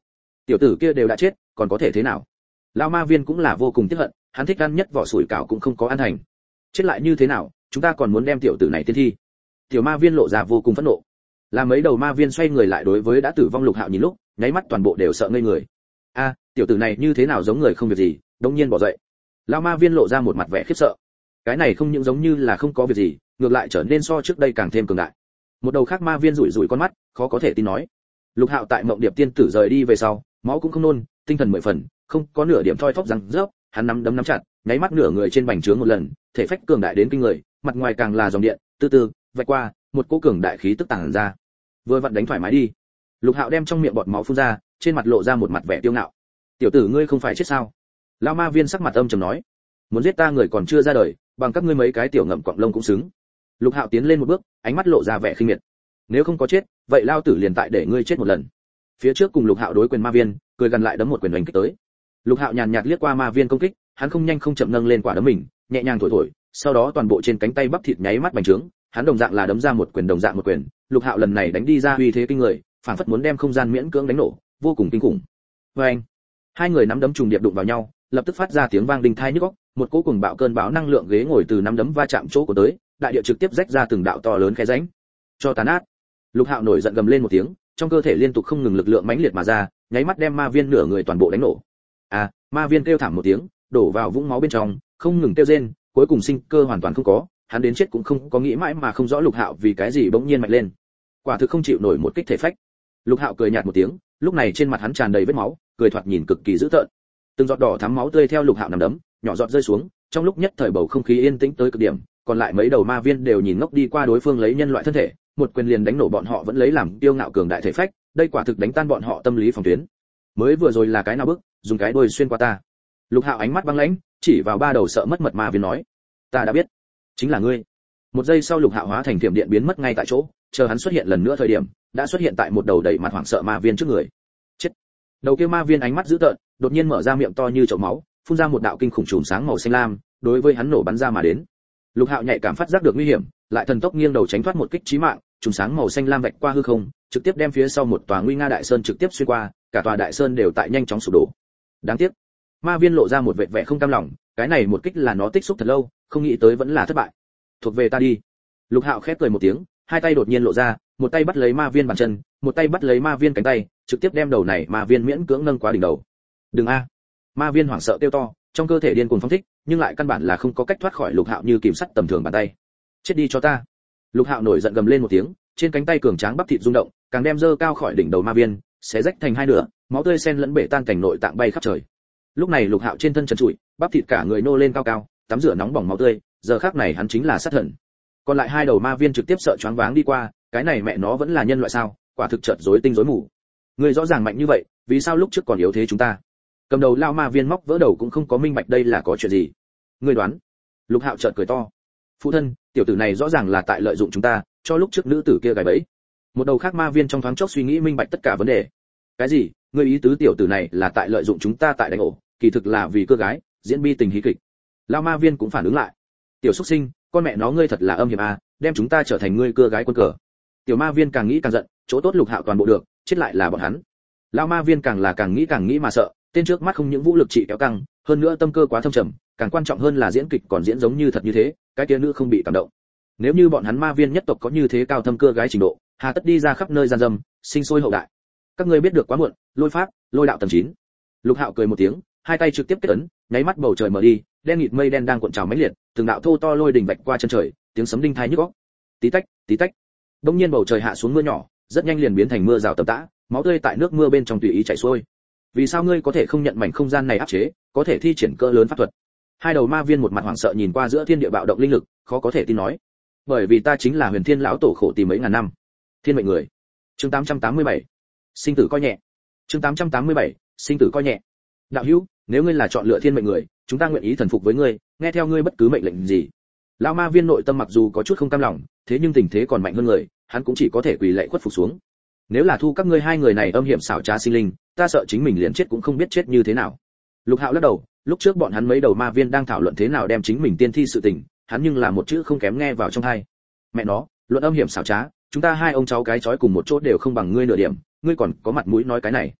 Tiểu tử kia đều đã chết, còn có thể thế nào? Lão ma viên cũng là vô cùng tiếc hận, hắn thích ăn nhất vỏ sủi cảo cũng không có ăn thành. Chết lại như thế nào, chúng ta còn muốn đem tiểu tử này tiên thi. Tiểu ma viên lộ ra vô cùng phẫn nộ. Là mấy đầu ma viên xoay người lại đối với đã tử vong Lục Hạo nhìn lúc, nháy mắt toàn bộ đều sợ ngây người. A, tiểu tử này như thế nào giống người không việc gì, đống nhiên bỏ dậy. Lão ma viên lộ ra một mặt vẻ khiếp sợ. Cái này không những giống như là không có việc gì, ngược lại trở nên so trước đây càng thêm cường đại. Một đầu khác ma viên rủi rủi con mắt, khó có thể tin nói. Lục Hạo tại Mộng Điệp tiên tử rời đi về sau, máu cũng không nôn, tinh thần mười phần, không có nửa điểm thoi thóp răng rớp, hắn nắm đấm nắm chặt, nháy mắt nửa người trên bành trướng một lần, thể phách cường đại đến kinh người, mặt ngoài càng là dòng điện, từ từ vạch qua, một cỗ cường đại khí tức tàng ra. Vừa vặn đánh thoải mái đi. Lục Hạo đem trong miệng bọt máu phun ra, trên mặt lộ ra một mặt vẻ tiêu ngạo. Tiểu tử ngươi không phải chết sao? Lão ma viên sắc mặt âm trầm nói, muốn giết ta người còn chưa ra đời, bằng các ngươi mấy cái tiểu ngậm quặng lông cũng xứng. Lục Hạo tiến lên một bước, ánh mắt lộ ra vẻ khinh miệt. Nếu không có chết, vậy lao tử liền tại để ngươi chết một lần. Phía trước cùng Lục Hạo đối quyền ma viên, cười gần lại đấm một quyền đánh kích tới. Lục Hạo nhàn nhạt liếc qua ma viên công kích, hắn không nhanh không chậm nâng lên quả đấm mình, nhẹ nhàng thổi thổi, sau đó toàn bộ trên cánh tay bắp thịt nháy mắt bành trướng, hắn đồng dạng là đấm ra một quyền đồng dạng một quyền, Lục Hạo lần này đánh đi ra uy thế kinh người, phảng phất muốn đem không gian miễn cưỡng đánh nổ, vô cùng kinh khủng. Oeng! Hai người nắm đấm trùng điệp đụng vào nhau, lập tức phát ra tiếng vang đinh tai nhức óc, một cỗ cuồng bạo cơn bão năng lượng ghế ngồi từ nắm đấm va chạm chỗ của tới, đại địa trực tiếp rách ra từng đạo to lớn khe rãnh. Cho tàn nát. Lục Hạo nổi giận gầm lên một tiếng, trong cơ thể liên tục không ngừng lực lượng mãnh liệt mà ra, nháy mắt đem ma viên nửa người toàn bộ đánh nổ. À, ma viên kêu thảm một tiếng, đổ vào vũng máu bên trong, không ngừng kêu rên, cuối cùng sinh cơ hoàn toàn không có, hắn đến chết cũng không có nghĩ mãi mà không rõ Lục Hạo vì cái gì bỗng nhiên mạnh lên. Quả thực không chịu nổi một kích thể phách. Lục Hạo cười nhạt một tiếng, lúc này trên mặt hắn tràn đầy vết máu, cười thoạt nhìn cực kỳ dữ tợn. Từng giọt đỏ thắm máu tươi theo Lục Hạo nằm đấm, nhỏ giọt rơi xuống, trong lúc nhất thời bầu không khí yên tĩnh tới cực điểm, còn lại mấy đầu ma viên đều nhìn ngốc đi qua đối phương lấy nhân loại thân thể, một quyền liền đánh nổ bọn họ vẫn lấy làm tiêu ngạo cường đại thể phách, đây quả thực đánh tan bọn họ tâm lý phòng tuyến. Mới vừa rồi là cái nào bức, dùng cái đuôi xuyên qua ta. Lục Hạo ánh mắt băng lãnh, chỉ vào ba đầu sợ mất mật ma viên nói, ta đã biết, chính là ngươi. Một giây sau Lục Hạo hóa thành thiểm điện biến mất ngay tại chỗ, chờ hắn xuất hiện lần nữa thời điểm, đã xuất hiện tại một đầu đầy mặt hoảng sợ ma viên trước người. Chết. Đầu kia ma viên ánh mắt dữ tợn, đột nhiên mở ra miệng to như chậu máu, phun ra một đạo kinh khủng chùm sáng màu xanh lam, đối với hắn nổ bắn ra mà đến. Lục Hạo nhạy cảm phát giác được nguy hiểm, lại thần tốc nghiêng đầu tránh thoát một kích chí mạng, chùm sáng màu xanh lam vạch qua hư không, trực tiếp đem phía sau một tòa nguy nga đại sơn trực tiếp xuyên qua, cả tòa đại sơn đều tại nhanh chóng sụp đổ. Đáng tiếc, ma viên lộ ra một vẻ vẻ không cam lòng, cái này một kích là nó tích xúc thật lâu, không nghĩ tới vẫn là thất bại. Thuộc về ta đi. Lục Hạo khép cười một tiếng, hai tay đột nhiên lộ ra, một tay bắt lấy ma viên bàn chân, một tay bắt lấy ma viên cánh tay, trực tiếp đem đầu này ma viên miễn cưỡng nâng quá đỉnh đầu. Đừng a! Ma viên hoảng sợ kêu to, trong cơ thể điên cuồng phóng thích, nhưng lại căn bản là không có cách thoát khỏi Lục Hạo như kìm sắt tầm thường bàn tay. Chết đi cho ta! Lục Hạo nổi giận gầm lên một tiếng, trên cánh tay cường tráng bắp thịt rung động, càng đem dơ cao khỏi đỉnh đầu ma viên, xé rách thành hai nửa, máu tươi xen lẫn bể tan cảnh nội tạng bay khắp trời. Lúc này Lục Hạo trên thân trần trụi, bắp thịt cả người nô lên cao cao, tắm rửa nóng bỏng máu tươi, giờ khắc này hắn chính là sát thần. Còn lại hai đầu ma viên trực tiếp sợ choáng váng đi qua, cái này mẹ nó vẫn là nhân loại sao? Quả thực chợt rối tinh rối mù. Người rõ ràng mạnh như vậy, vì sao lúc trước còn yếu thế chúng ta? Cầm đầu lao ma viên móc vỡ đầu cũng không có minh bạch đây là có chuyện gì. Ngươi đoán? Lục Hạo chợt cười to. Phụ thân, tiểu tử này rõ ràng là tại lợi dụng chúng ta, cho lúc trước nữ tử kia gài bẫy. Một đầu khác ma viên trong thoáng chốc suy nghĩ minh bạch tất cả vấn đề. Cái gì? Ngươi ý tứ tiểu tử này là tại lợi dụng chúng ta tại đánh ổ, kỳ thực là vì cưa gái, diễn bi tình hí kịch. Lao ma viên cũng phản ứng lại. Tiểu xuất sinh, con mẹ nó ngươi thật là âm hiểm à, đem chúng ta trở thành ngươi cưa gái quân cờ. Tiểu ma viên càng nghĩ càng giận, chỗ tốt Lục Hạo toàn bộ được, chết lại là bọn hắn. Lão ma viên càng là càng nghĩ càng nghĩ mà sợ, tên trước mắt không những vũ lực trị kéo căng, hơn nữa tâm cơ quá thâm trầm, càng quan trọng hơn là diễn kịch còn diễn giống như thật như thế, cái kia nữ không bị cảm động. Nếu như bọn hắn ma viên nhất tộc có như thế cao thâm cơ gái trình độ, hà tất đi ra khắp nơi gian dâm, sinh sôi hậu đại. Các ngươi biết được quá muộn, lôi pháp, lôi đạo tầng chín. Lục Hạo cười một tiếng, hai tay trực tiếp kết ấn, nháy mắt bầu trời mở đi, đen nghịt mây đen đang cuộn trào mãnh liệt, từng đạo thô to lôi đỉnh vạch qua chân trời, tiếng sấm đinh tai nhức óc. Tí tách, tí tách. Đông nhiên bầu trời hạ xuống mưa nhỏ, rất nhanh liền biến thành mưa rào tầm tã, máu tươi tại nước mưa bên trong tùy ý chảy xuôi. Vì sao ngươi có thể không nhận mảnh không gian này áp chế, có thể thi triển cỡ lớn pháp thuật? Hai đầu ma viên một mặt hoảng sợ nhìn qua giữa thiên địa bạo động linh lực, khó có thể tin nói. Bởi vì ta chính là Huyền Thiên lão tổ khổ tìm mấy ngàn năm. Thiên mệnh người. Chương tám trăm tám mươi bảy. Sinh tử coi nhẹ. Chương tám trăm tám mươi bảy. Sinh tử coi nhẹ. Đạo hữu, nếu ngươi là chọn lựa thiên mệnh người, chúng ta nguyện ý thần phục với ngươi, nghe theo ngươi bất cứ mệnh lệnh gì. Lão ma viên nội tâm mặc dù có chút không cam lòng, thế nhưng tình thế còn mạnh hơn người, hắn cũng chỉ có thể quỳ lạy khuất phục xuống. Nếu là thu các ngươi hai người này âm hiểm xảo trá sinh linh, ta sợ chính mình liền chết cũng không biết chết như thế nào. Lục Hạo lắc đầu, lúc trước bọn hắn mấy đầu ma viên đang thảo luận thế nào đem chính mình tiên thi sự tình, hắn nhưng là một chữ không kém nghe vào trong tai. Mẹ nó, luận âm hiểm xảo trá, chúng ta hai ông cháu cái chói cùng một chỗ đều không bằng ngươi nửa điểm, ngươi còn có mặt mũi nói cái này.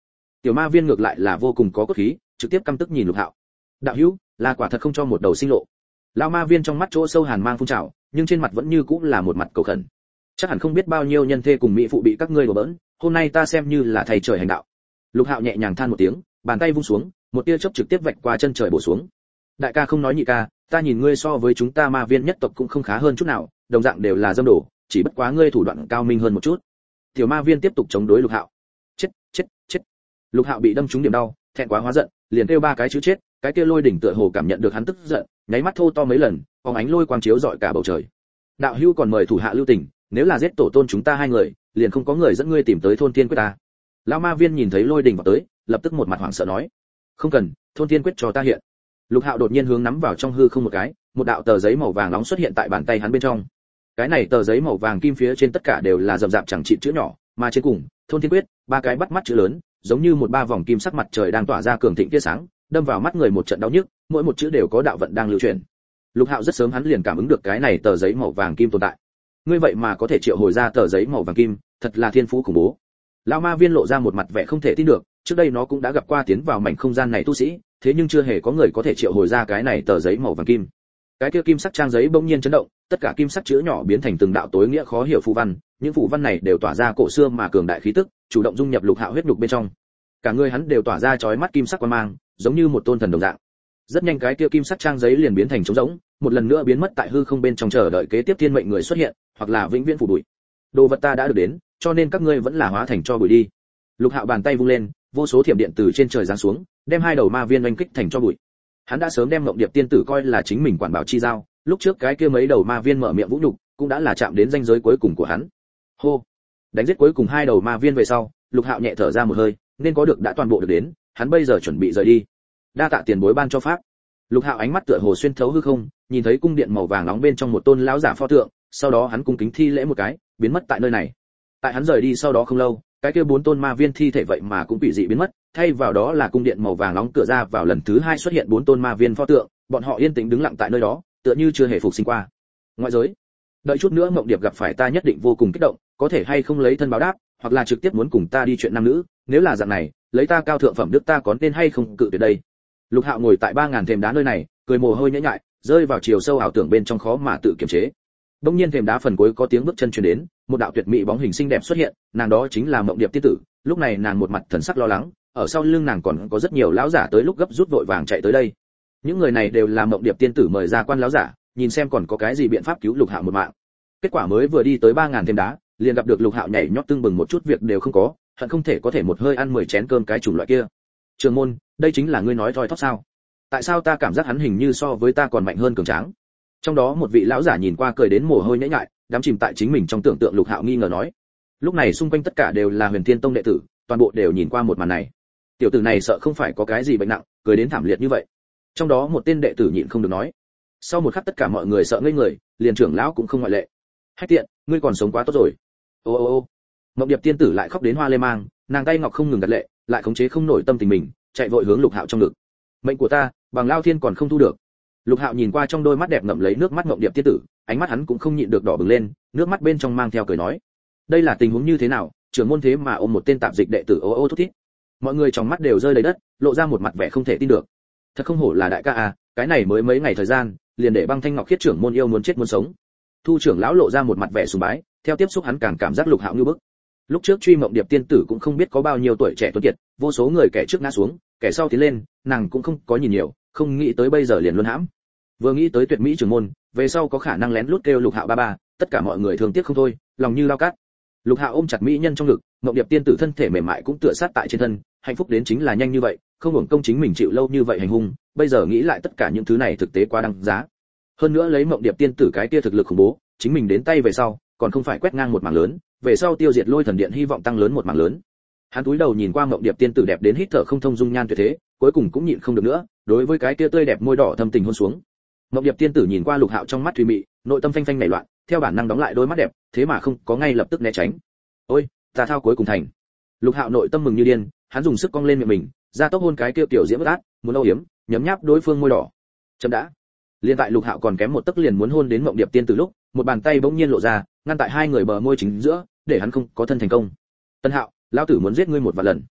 Tiểu ma viên ngược lại là vô cùng có cốt khí, trực tiếp căm tức nhìn Lục Hạo. Đạo hữu, là quả thật không cho một đầu sinh lộ. Lão ma viên trong mắt chỗ sâu hàn mang phun trào, nhưng trên mặt vẫn như cũng là một mặt cầu khẩn. Chắc hẳn không biết bao nhiêu nhân thê cùng mỹ phụ bị các ngươi đổ bỡn, hôm nay ta xem như là thầy trời hành đạo. Lục Hạo nhẹ nhàng than một tiếng, bàn tay vung xuống, một tia chớp trực tiếp vạch qua chân trời bổ xuống. Đại ca không nói nhị ca, ta nhìn ngươi so với chúng ta ma viên nhất tộc cũng không khá hơn chút nào, đồng dạng đều là dâm đổ, chỉ bất quá ngươi thủ đoạn cao minh hơn một chút. Tiểu ma viên tiếp tục chống đối Lục Hạo. Chết, chết, chết. Lục Hạo bị đâm trúng điểm đau, thẹn quá hóa giận, liền kêu ba cái chữ chết, cái kia lôi đỉnh tựa hồ cảm nhận được hắn tức giận, nháy mắt thô to mấy lần, phóng ánh lôi quang chiếu rọi cả bầu trời. Đạo hữu còn mời thủ hạ lưu tình, nếu là giết tổ tôn chúng ta hai người, liền không có người dẫn ngươi tìm tới thôn tiên quyết ta. Lão ma viên nhìn thấy lôi đỉnh vào tới, lập tức một mặt hoảng sợ nói: không cần, thôn tiên quyết cho ta hiện. Lục Hạo đột nhiên hướng nắm vào trong hư không một cái, một đạo tờ giấy màu vàng nóng xuất hiện tại bàn tay hắn bên trong. Cái này tờ giấy màu vàng kim phía trên tất cả đều là rậm rạp chẳng chịt chữ nhỏ, mà trên cùng, thôn tiên quyết, ba cái bắt mắt chữ lớn, giống như một ba vòng kim sắc mặt trời đang tỏa ra cường thịnh tia sáng, đâm vào mắt người một trận đau nhức, mỗi một chữ đều có đạo vận đang lưu truyền. Lục Hạo rất sớm hắn liền cảm ứng được cái này tờ giấy màu vàng kim tồn tại. Ngươi vậy mà có thể triệu hồi ra tờ giấy màu vàng kim, thật là thiên phú khủng bố. Lão ma viên lộ ra một mặt vẻ không thể tin được, trước đây nó cũng đã gặp qua tiến vào mảnh không gian này tu sĩ, thế nhưng chưa hề có người có thể triệu hồi ra cái này tờ giấy màu vàng kim. Cái kia kim sắc trang giấy bỗng nhiên chấn động, tất cả kim sắc chữ nhỏ biến thành từng đạo tối nghĩa khó hiểu phù văn, những phù văn này đều tỏa ra cổ xưa mà cường đại khí tức, chủ động dung nhập Lục Hạo huyết nhục bên trong. Cả người hắn đều tỏa ra chói mắt kim sắc quang mang, giống như một tôn thần đồng dạng. Rất nhanh cái kia kim sắc trang giấy liền biến thành trống rỗng, một lần nữa biến mất tại hư không bên trong chờ đợi kế tiếp thiên mệnh người xuất hiện, hoặc là vĩnh viễn phủ bụi. Đồ vật ta đã được đến, cho nên các ngươi vẫn là hóa thành cho bụi đi. Lục Hạo bàn tay vung lên, vô số thiểm điện từ trên trời giáng xuống, đem hai đầu ma viên oanh kích thành cho bụi. Hắn đã sớm đem Mộng Điệp tiên tử coi là chính mình quản bảo chi giao, lúc trước cái kia mấy đầu ma viên mở miệng vũ nhục, cũng đã là chạm đến ranh giới cuối cùng của hắn. Hô, đánh giết cuối cùng hai đầu ma viên về sau, Lục Hạo nhẹ thở ra một hơi, nên có được đã toàn bộ được đến, hắn bây giờ chuẩn bị rời đi. Đa tạ tiền bối ban cho pháp. Lục Hạo ánh mắt tựa hồ xuyên thấu hư không, nhìn thấy cung điện màu vàng nóng bên trong một tôn lão giả pho tượng, sau đó hắn cung kính thi lễ một cái, biến mất tại nơi này. Tại hắn rời đi sau đó không lâu, cái kia bốn tôn ma viên thi thể vậy mà cũng bị dị biến mất, thay vào đó là cung điện màu vàng nóng cửa ra vào lần thứ hai xuất hiện bốn tôn ma viên pho tượng, bọn họ yên tĩnh đứng lặng tại nơi đó, tựa như chưa hề phục sinh qua. Ngoại giới, đợi chút nữa Mộng Điệp gặp phải ta nhất định vô cùng kích động, có thể hay không lấy thân báo đáp, hoặc là trực tiếp muốn cùng ta đi chuyện nam nữ, nếu là dạng này, lấy ta cao thượng phẩm đức ta có nên hay không cự tuyệt đây. Lục Hạo ngồi tại ba ngàn thềm đá nơi này, cười mồ hôi nhễ nhại, rơi vào chiều sâu ảo tưởng bên trong khó mà tự kiềm chế. Đông nhiên thềm đá phần cuối có tiếng bước chân truyền đến, một đạo tuyệt mỹ bóng hình xinh đẹp xuất hiện, nàng đó chính là Mộng Điệp tiên tử. Lúc này nàng một mặt thần sắc lo lắng, ở sau lưng nàng còn có rất nhiều lão giả tới lúc gấp rút vội vàng chạy tới đây. Những người này đều là Mộng Điệp tiên tử mời ra quan lão giả, nhìn xem còn có cái gì biện pháp cứu Lục Hạo một mạng. Kết quả mới vừa đi tới ba ngàn thềm đá, liền gặp được Lục Hạo nhảy nhót tưng bừng một chút việc đều không có, hận không thể có thể một hơi ăn mười chén cơm cái chủng loại kia. Trường môn, đây chính là ngươi nói thoi thóp sao? Tại sao ta cảm giác hắn hình như so với ta còn mạnh hơn cường tráng? Trong đó một vị lão giả nhìn qua cười đến mồ hôi nhễ nhại, đắm chìm tại chính mình trong tưởng tượng. Lục Hạo nghi ngờ nói. Lúc này xung quanh tất cả đều là Huyền Thiên Tông đệ tử, toàn bộ đều nhìn qua một màn này. Tiểu tử này sợ không phải có cái gì bệnh nặng, cười đến thảm liệt như vậy. Trong đó một tên đệ tử nhịn không được nói. Sau một khắc tất cả mọi người sợ ngây người, liền trưởng lão cũng không ngoại lệ. Hách tiện, ngươi còn sống quá tốt rồi. Ô ô ô. Mộng Điệp tiên tử lại khóc đến hoa lê mang, nàng tay ngọc không ngừng gật lệ, lại khống chế không nổi tâm tình mình, chạy vội hướng Lục Hạo trong ngực. Mệnh của ta, bằng Lao Thiên còn không thu được. Lục Hạo nhìn qua trong đôi mắt đẹp ngậm lấy nước mắt Mộng Điệp tiên tử, ánh mắt hắn cũng không nhịn được đỏ bừng lên, nước mắt bên trong mang theo cười nói: đây là tình huống như thế nào, trưởng môn thế mà ôm một tên tạp dịch đệ tử ô ô thút thít. Mọi người trong mắt đều rơi đầy đất, lộ ra một mặt vẻ không thể tin được. Thật không hổ là đại ca à, cái này mới mấy ngày thời gian, liền để Băng Thanh Ngọc Khiết trưởng môn yêu muốn chết muốn sống. Thu trưởng lão lộ ra một mặt vẻ sùng bái, theo tiếp xúc hắn càng cảm giác Lục Hạo như bức. Lúc trước truy Mộng Điệp tiên tử cũng không biết có bao nhiêu tuổi trẻ tuấn kiệt, vô số người kẻ trước ngã xuống, kẻ sau tiến lên, nàng cũng không có nhìn nhiều, không nghĩ tới bây giờ liền luân hãm. Vừa nghĩ tới tuyệt mỹ trưởng môn, về sau có khả năng lén lút kêu Lục Hạo ba ba, tất cả mọi người thương tiếc không thôi, lòng như lao cát. Lục Hạo ôm chặt mỹ nhân trong ngực, Mộng Điệp tiên tử thân thể mềm mại cũng tựa sát tại trên thân, hạnh phúc đến chính là nhanh như vậy, không hưởng công chính mình chịu lâu như vậy hành hung, bây giờ nghĩ lại tất cả những thứ này thực tế quá đáng giá. Hơn nữa lấy Mộng Điệp tiên tử cái kia thực lực khủng bố, chính mình đến tay về sau, còn không phải quét ngang một mảng lớn, về sau tiêu diệt Lôi Thần Điện hy vọng tăng lớn một mảng lớn. Hắn cúi đầu nhìn qua Mộng Điệp tiên tử đẹp đến hít thở không thông dung nhan tuyệt thế, cuối cùng cũng nhịn không được nữa, đối với cái kia tươi đẹp môi đỏ thâm tình hôn xuống. Mộng Điệp tiên tử nhìn qua Lục Hạo trong mắt thùy mị, nội tâm phanh phanh nảy loạn, theo bản năng đóng lại đôi mắt đẹp, thế mà không có ngay lập tức né tránh. Ôi, ta thao cuối cùng thành. Lục Hạo nội tâm mừng như điên, hắn dùng sức cong lên miệng mình, ra tốc hôn cái kia tiểu diễm bất át, muốn âu yếm, nhấm nháp đối phương môi đỏ. Chậm đã. Liên tại Lục Hạo còn kém một tấc liền muốn hôn đến Mộng Điệp tiên tử lúc, một bàn tay bỗng nhiên lộ ra, ngăn tại hai người bờ môi chính giữa, để hắn không có thân thành công. Tân Hạo, lão tử muốn giết ngươi một vạn lần.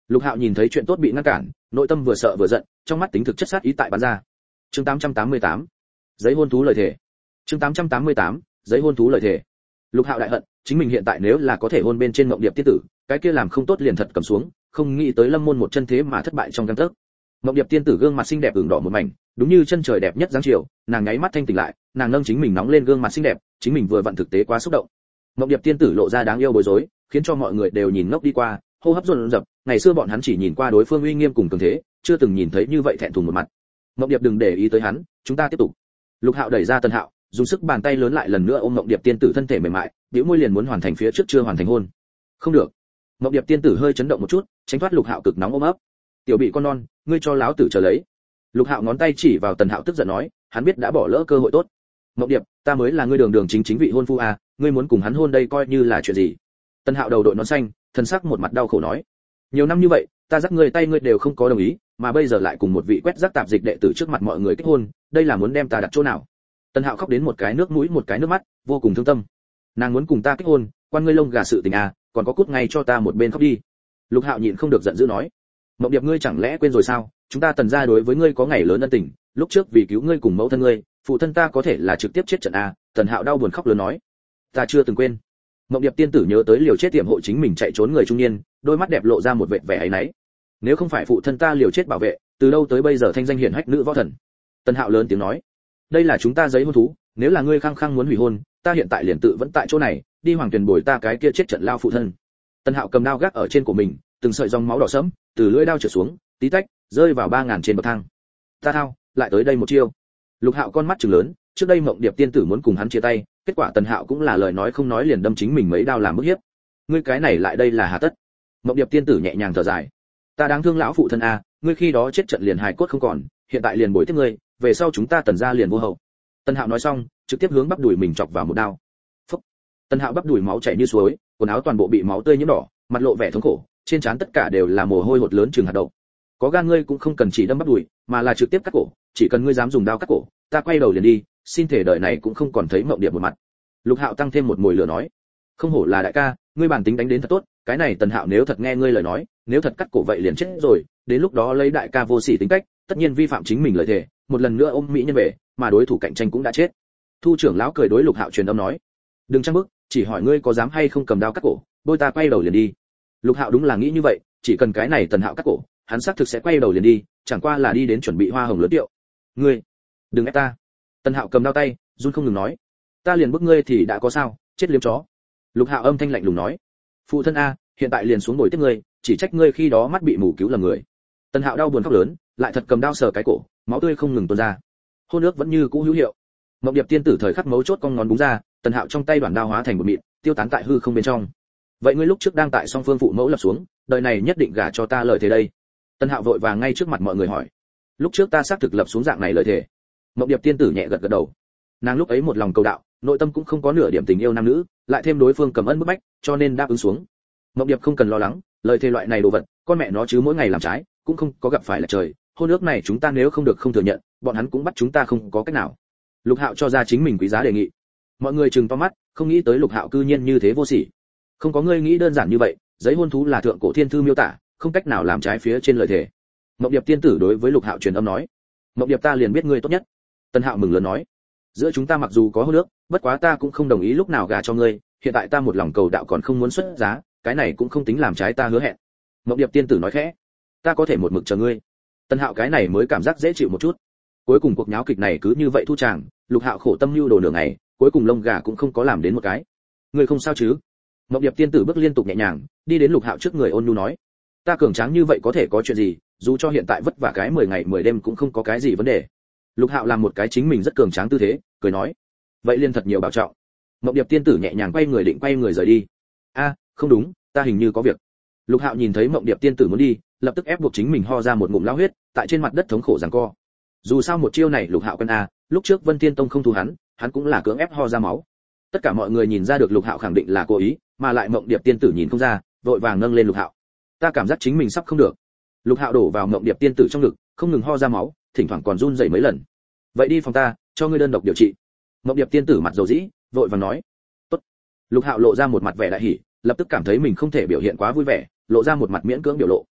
Lục Hạo nhìn thấy chuyện tốt bị ngăn cản, nội tâm vừa sợ vừa giận, trong mắt tính thực chất sát ý tại bắn ra. Chương tám trăm tám mươi tám, giấy hôn thú lời thề. Chương tám trăm tám mươi tám, giấy hôn thú lời thề. Lục Hạo đại hận, chính mình hiện tại nếu là có thể hôn bên trên Mộng Điệp tiên tử, cái kia làm không tốt liền thật cầm xuống, không nghĩ tới Lâm Môn một chân thế mà thất bại trong gang tấc. Mộng Điệp tiên tử gương mặt xinh đẹp ửng đỏ một mảnh, đúng như chân trời đẹp nhất dáng chiều, nàng nháy mắt thanh tỉnh lại, nàng nâng chính mình nóng lên gương mặt xinh đẹp, chính mình vừa vặn thực tế quá xúc động. Mộng Điệp tiên tử lộ ra đáng yêu bối rối, khiến cho mọi người đều nhìn ngốc đi qua, hô hấp dồn dập, ngày xưa bọn hắn chỉ nhìn qua đối phương uy nghiêm cùng cường thế, chưa từng nhìn thấy như vậy thẹn thùng một mặt. Mộng Điệp đừng để ý tới hắn, chúng ta tiếp tục. Lục Hạo đẩy ra Tần Hạo, dùng sức bàn tay lớn lại lần nữa ôm Mộng Điệp tiên tử thân thể mềm mại, bĩu môi liền muốn hoàn thành phía trước chưa hoàn thành hôn. Không được. Mộng Điệp tiên tử hơi chấn động một chút, tránh thoát Lục Hạo cực nóng ôm ấp. Tiểu bị con non, ngươi cho láo tử chờ lấy. Lục Hạo ngón tay chỉ vào Tần Hạo tức giận nói, hắn biết đã bỏ lỡ cơ hội tốt. Mộng Điệp, ta mới là ngươi đường đường chính chính vị hôn phu à, ngươi muốn cùng hắn hôn đây coi như là chuyện gì? Tần Hạo đầu đội nón xanh, thân sắc một mặt đau khổ nói, nhiều năm như vậy, ta dắt ngươi tay ngươi đều không có đồng ý, mà bây giờ lại cùng một vị quét rác tạp dịch đệ tử trước mặt mọi người kết hôn, đây là muốn đem ta đặt chỗ nào? Tần Hạo khóc đến một cái nước mũi một cái nước mắt, vô cùng thương tâm. Nàng muốn cùng ta kết hôn, quan ngươi lông gà sự tình à, còn có cút ngay cho ta một bên khóc đi. Lục Hạo nhịn không được giận dữ nói, Mộng Điệp ngươi chẳng lẽ quên rồi sao? Chúng ta Tần gia đối với ngươi có ngày lớn ân tình, lúc trước vì cứu ngươi cùng mẫu thân ngươi, phụ thân ta có thể là trực tiếp chết trận à? Tần Hạo đau buồn khóc lớn nói, ta chưa từng quên. Mộng Điệp tiên tử nhớ tới liều chết tiệm hộ chính mình chạy trốn người trung niên, đôi mắt đẹp lộ ra một vệt vẻ áy náy. Nếu không phải phụ thân ta liều chết bảo vệ, từ đâu tới bây giờ thanh danh hiển hách nữ võ thần? Tần Hạo lớn tiếng nói, đây là chúng ta giấy hôn thú, nếu là ngươi khăng khăng muốn hủy hôn, ta hiện tại liền tự vẫn tại chỗ này, đi hoàng tuyển bồi ta cái kia chết trận lao phụ thân. Tần Hạo cầm đao gác ở trên của mình, từng sợi dòng máu đỏ sẫm từ lưỡi đao trượt xuống, tí tách, rơi vào ba ngàn trên bậc thang. Ta thao, lại tới đây một chiêu. Lục Hạo con mắt trừng lớn, trước đây Mộng Điệp tiên tử muốn cùng hắn chia tay, kết quả Tần Hạo cũng là lời nói không nói liền đâm chính mình mấy đao làm bức hiếp. Ngươi cái này lại đây là hà tất? Mộng Điệp tiên tử nhẹ nhàng thở dài, ta đáng thương lão phụ thân a, ngươi khi đó chết trận liền hài cốt không còn, hiện tại liền bồi tiếp ngươi, về sau chúng ta Tần gia liền vô hậu. Tần Hạo nói xong, trực tiếp hướng bắp đùi mình chọc vào một đao. Phốc. Tần Hạo bắp đùi máu chảy như suối, quần áo toàn bộ bị máu tươi nhuộm đỏ, mặt lộ vẻ thống khổ, trên trán tất cả đều là mồ hôi hột lớn chừng hạt đậu. Có gan ngươi cũng không cần chỉ đâm bắp đùi, mà là trực tiếp cắt cổ, chỉ cần ngươi dám dùng đao cắt cổ, ta quay đầu liền đi, xin thể đời này cũng không còn thấy Mộng Điệp một mặt. Lục Hạo tăng thêm một mùi lửa nói, không hổ là đại ca, ngươi bản tính đánh đến thật tốt, cái này Tần Hạo nếu thật nghe ngươi lời nói, nếu thật cắt cổ vậy liền chết rồi, đến lúc đó lấy đại ca vô sỉ tính cách, tất nhiên vi phạm chính mình lời thề, một lần nữa ôm mỹ nhân về, mà đối thủ cạnh tranh cũng đã chết. Thu trưởng lão cười đối Lục Hạo truyền âm nói, đừng trang bức, chỉ hỏi ngươi có dám hay không cầm đao cắt cổ, bôi ta quay đầu liền đi. Lục Hạo đúng là nghĩ như vậy, chỉ cần cái này Tần Hạo cắt cổ, hắn xác thực sẽ quay đầu liền đi, chẳng qua là đi đến chuẩn bị hoa hồng lớn điệu. Ngươi, đừng ép ta. Tần Hạo cầm đao tay, run không ngừng nói, ta liền bức ngươi thì đã có sao, chết liếm chó. Lục Hạo âm thanh lạnh lùng nói, phụ thân a, hiện tại liền xuống bồi tiếp ngươi, chỉ trách ngươi khi đó mắt bị mù cứu lầm người. Tần Hạo đau buồn khóc lớn, lại thật cầm đao sờ cái cổ, máu tươi không ngừng tuôn ra. Hôn ước vẫn như cũ hữu hiệu. Mộng Điệp tiên tử thời khắc mấu chốt cong ngón búng ra, Tần Hạo trong tay đoạn đao hóa thành một mịn, tiêu tán tại hư không bên trong. Vậy ngươi lúc trước đang tại song phương phụ mẫu lập xuống, đời này nhất định gả cho ta lời thề đây. Tần Hạo vội vàng ngay trước mặt mọi người hỏi, lúc trước ta xác thực lập xuống dạng này lời thề. Mộng Điệp tiên tử nhẹ gật gật đầu. Nàng lúc ấy một lòng cầu đạo, nội tâm cũng không có nửa điểm tình yêu nam nữ, lại thêm đối phương cầm ân bức bách, cho nên đáp ứng xuống. Mộng Điệp không cần lo lắng, lời thề loại này đồ vật, con mẹ nó chứ mỗi ngày làm trái, cũng không có gặp phải là trời, hôn ước này chúng ta nếu không được không thừa nhận, bọn hắn cũng bắt chúng ta không có cách nào. Lục Hạo cho ra chính mình quý giá đề nghị. Mọi người trừng to mắt, không nghĩ tới Lục Hạo cư nhiên như thế vô sỉ. Không có ngươi nghĩ đơn giản như vậy, giấy hôn thú là thượng cổ thiên thư miêu tả, không cách nào làm trái phía trên lời thề. Mộng Điệp tiên tử đối với Lục Hạo truyền âm nói, Mộng Điệp ta liền biết ngươi tốt nhất. Tần Hạo mừng lớn nói, giữa chúng ta mặc dù có hôn ước, bất quá ta cũng không đồng ý lúc nào gả cho ngươi, hiện tại ta một lòng cầu đạo còn không muốn xuất giá, cái này cũng không tính làm trái ta hứa hẹn. Mộng Điệp tiên tử nói khẽ, ta có thể một mực chờ ngươi. Tần Hạo cái này mới cảm giác dễ chịu một chút. Cuối cùng cuộc nháo kịch này cứ như vậy thu tràng, Lục Hạo khổ tâm lưu đồ nửa ngày, cuối cùng lông gà cũng không có làm đến một cái. Ngươi không sao chứ? Mộng Điệp tiên tử bước liên tục nhẹ nhàng, đi đến Lục Hạo trước người ôn nhu nói, ta cường tráng như vậy có thể có chuyện gì, dù cho hiện tại vất vả cái mười ngày mười đêm cũng không có cái gì vấn đề. Lục Hạo làm một cái chính mình rất cường tráng tư thế, cười nói, vậy liên thật nhiều bảo trọng. Mộng Điệp tiên tử nhẹ nhàng quay người định quay người rời đi. A, không đúng, ta hình như có việc. Lục Hạo nhìn thấy Mộng Điệp tiên tử muốn đi, lập tức ép buộc chính mình ho ra một ngụm lao huyết, tại trên mặt đất thống khổ giằng co. Dù sao một chiêu này Lục Hạo quen a, lúc trước Vân Thiên Tông không thu hắn, hắn cũng là cưỡng ép ho ra máu. Tất cả mọi người nhìn ra được Lục Hạo khẳng định là cố ý, mà lại Mộng Điệp tiên tử nhìn không ra, vội vàng nâng lên Lục Hạo. Ta cảm giác chính mình sắp không được. Lục Hạo đổ vào Mộng Điệp tiên tử trong ngực, không ngừng ho ra máu, thỉnh thoảng còn run rẩy mấy lần. Vậy đi phòng ta, cho ngươi đơn độc điều trị. Mộng Điệp tiên tử mặt dầu dĩ, vội vàng nói. Tốt. Lục Hạo lộ ra một mặt vẻ đại hỉ, lập tức cảm thấy mình không thể biểu hiện quá vui vẻ, lộ ra một mặt miễn cưỡng biểu lộ.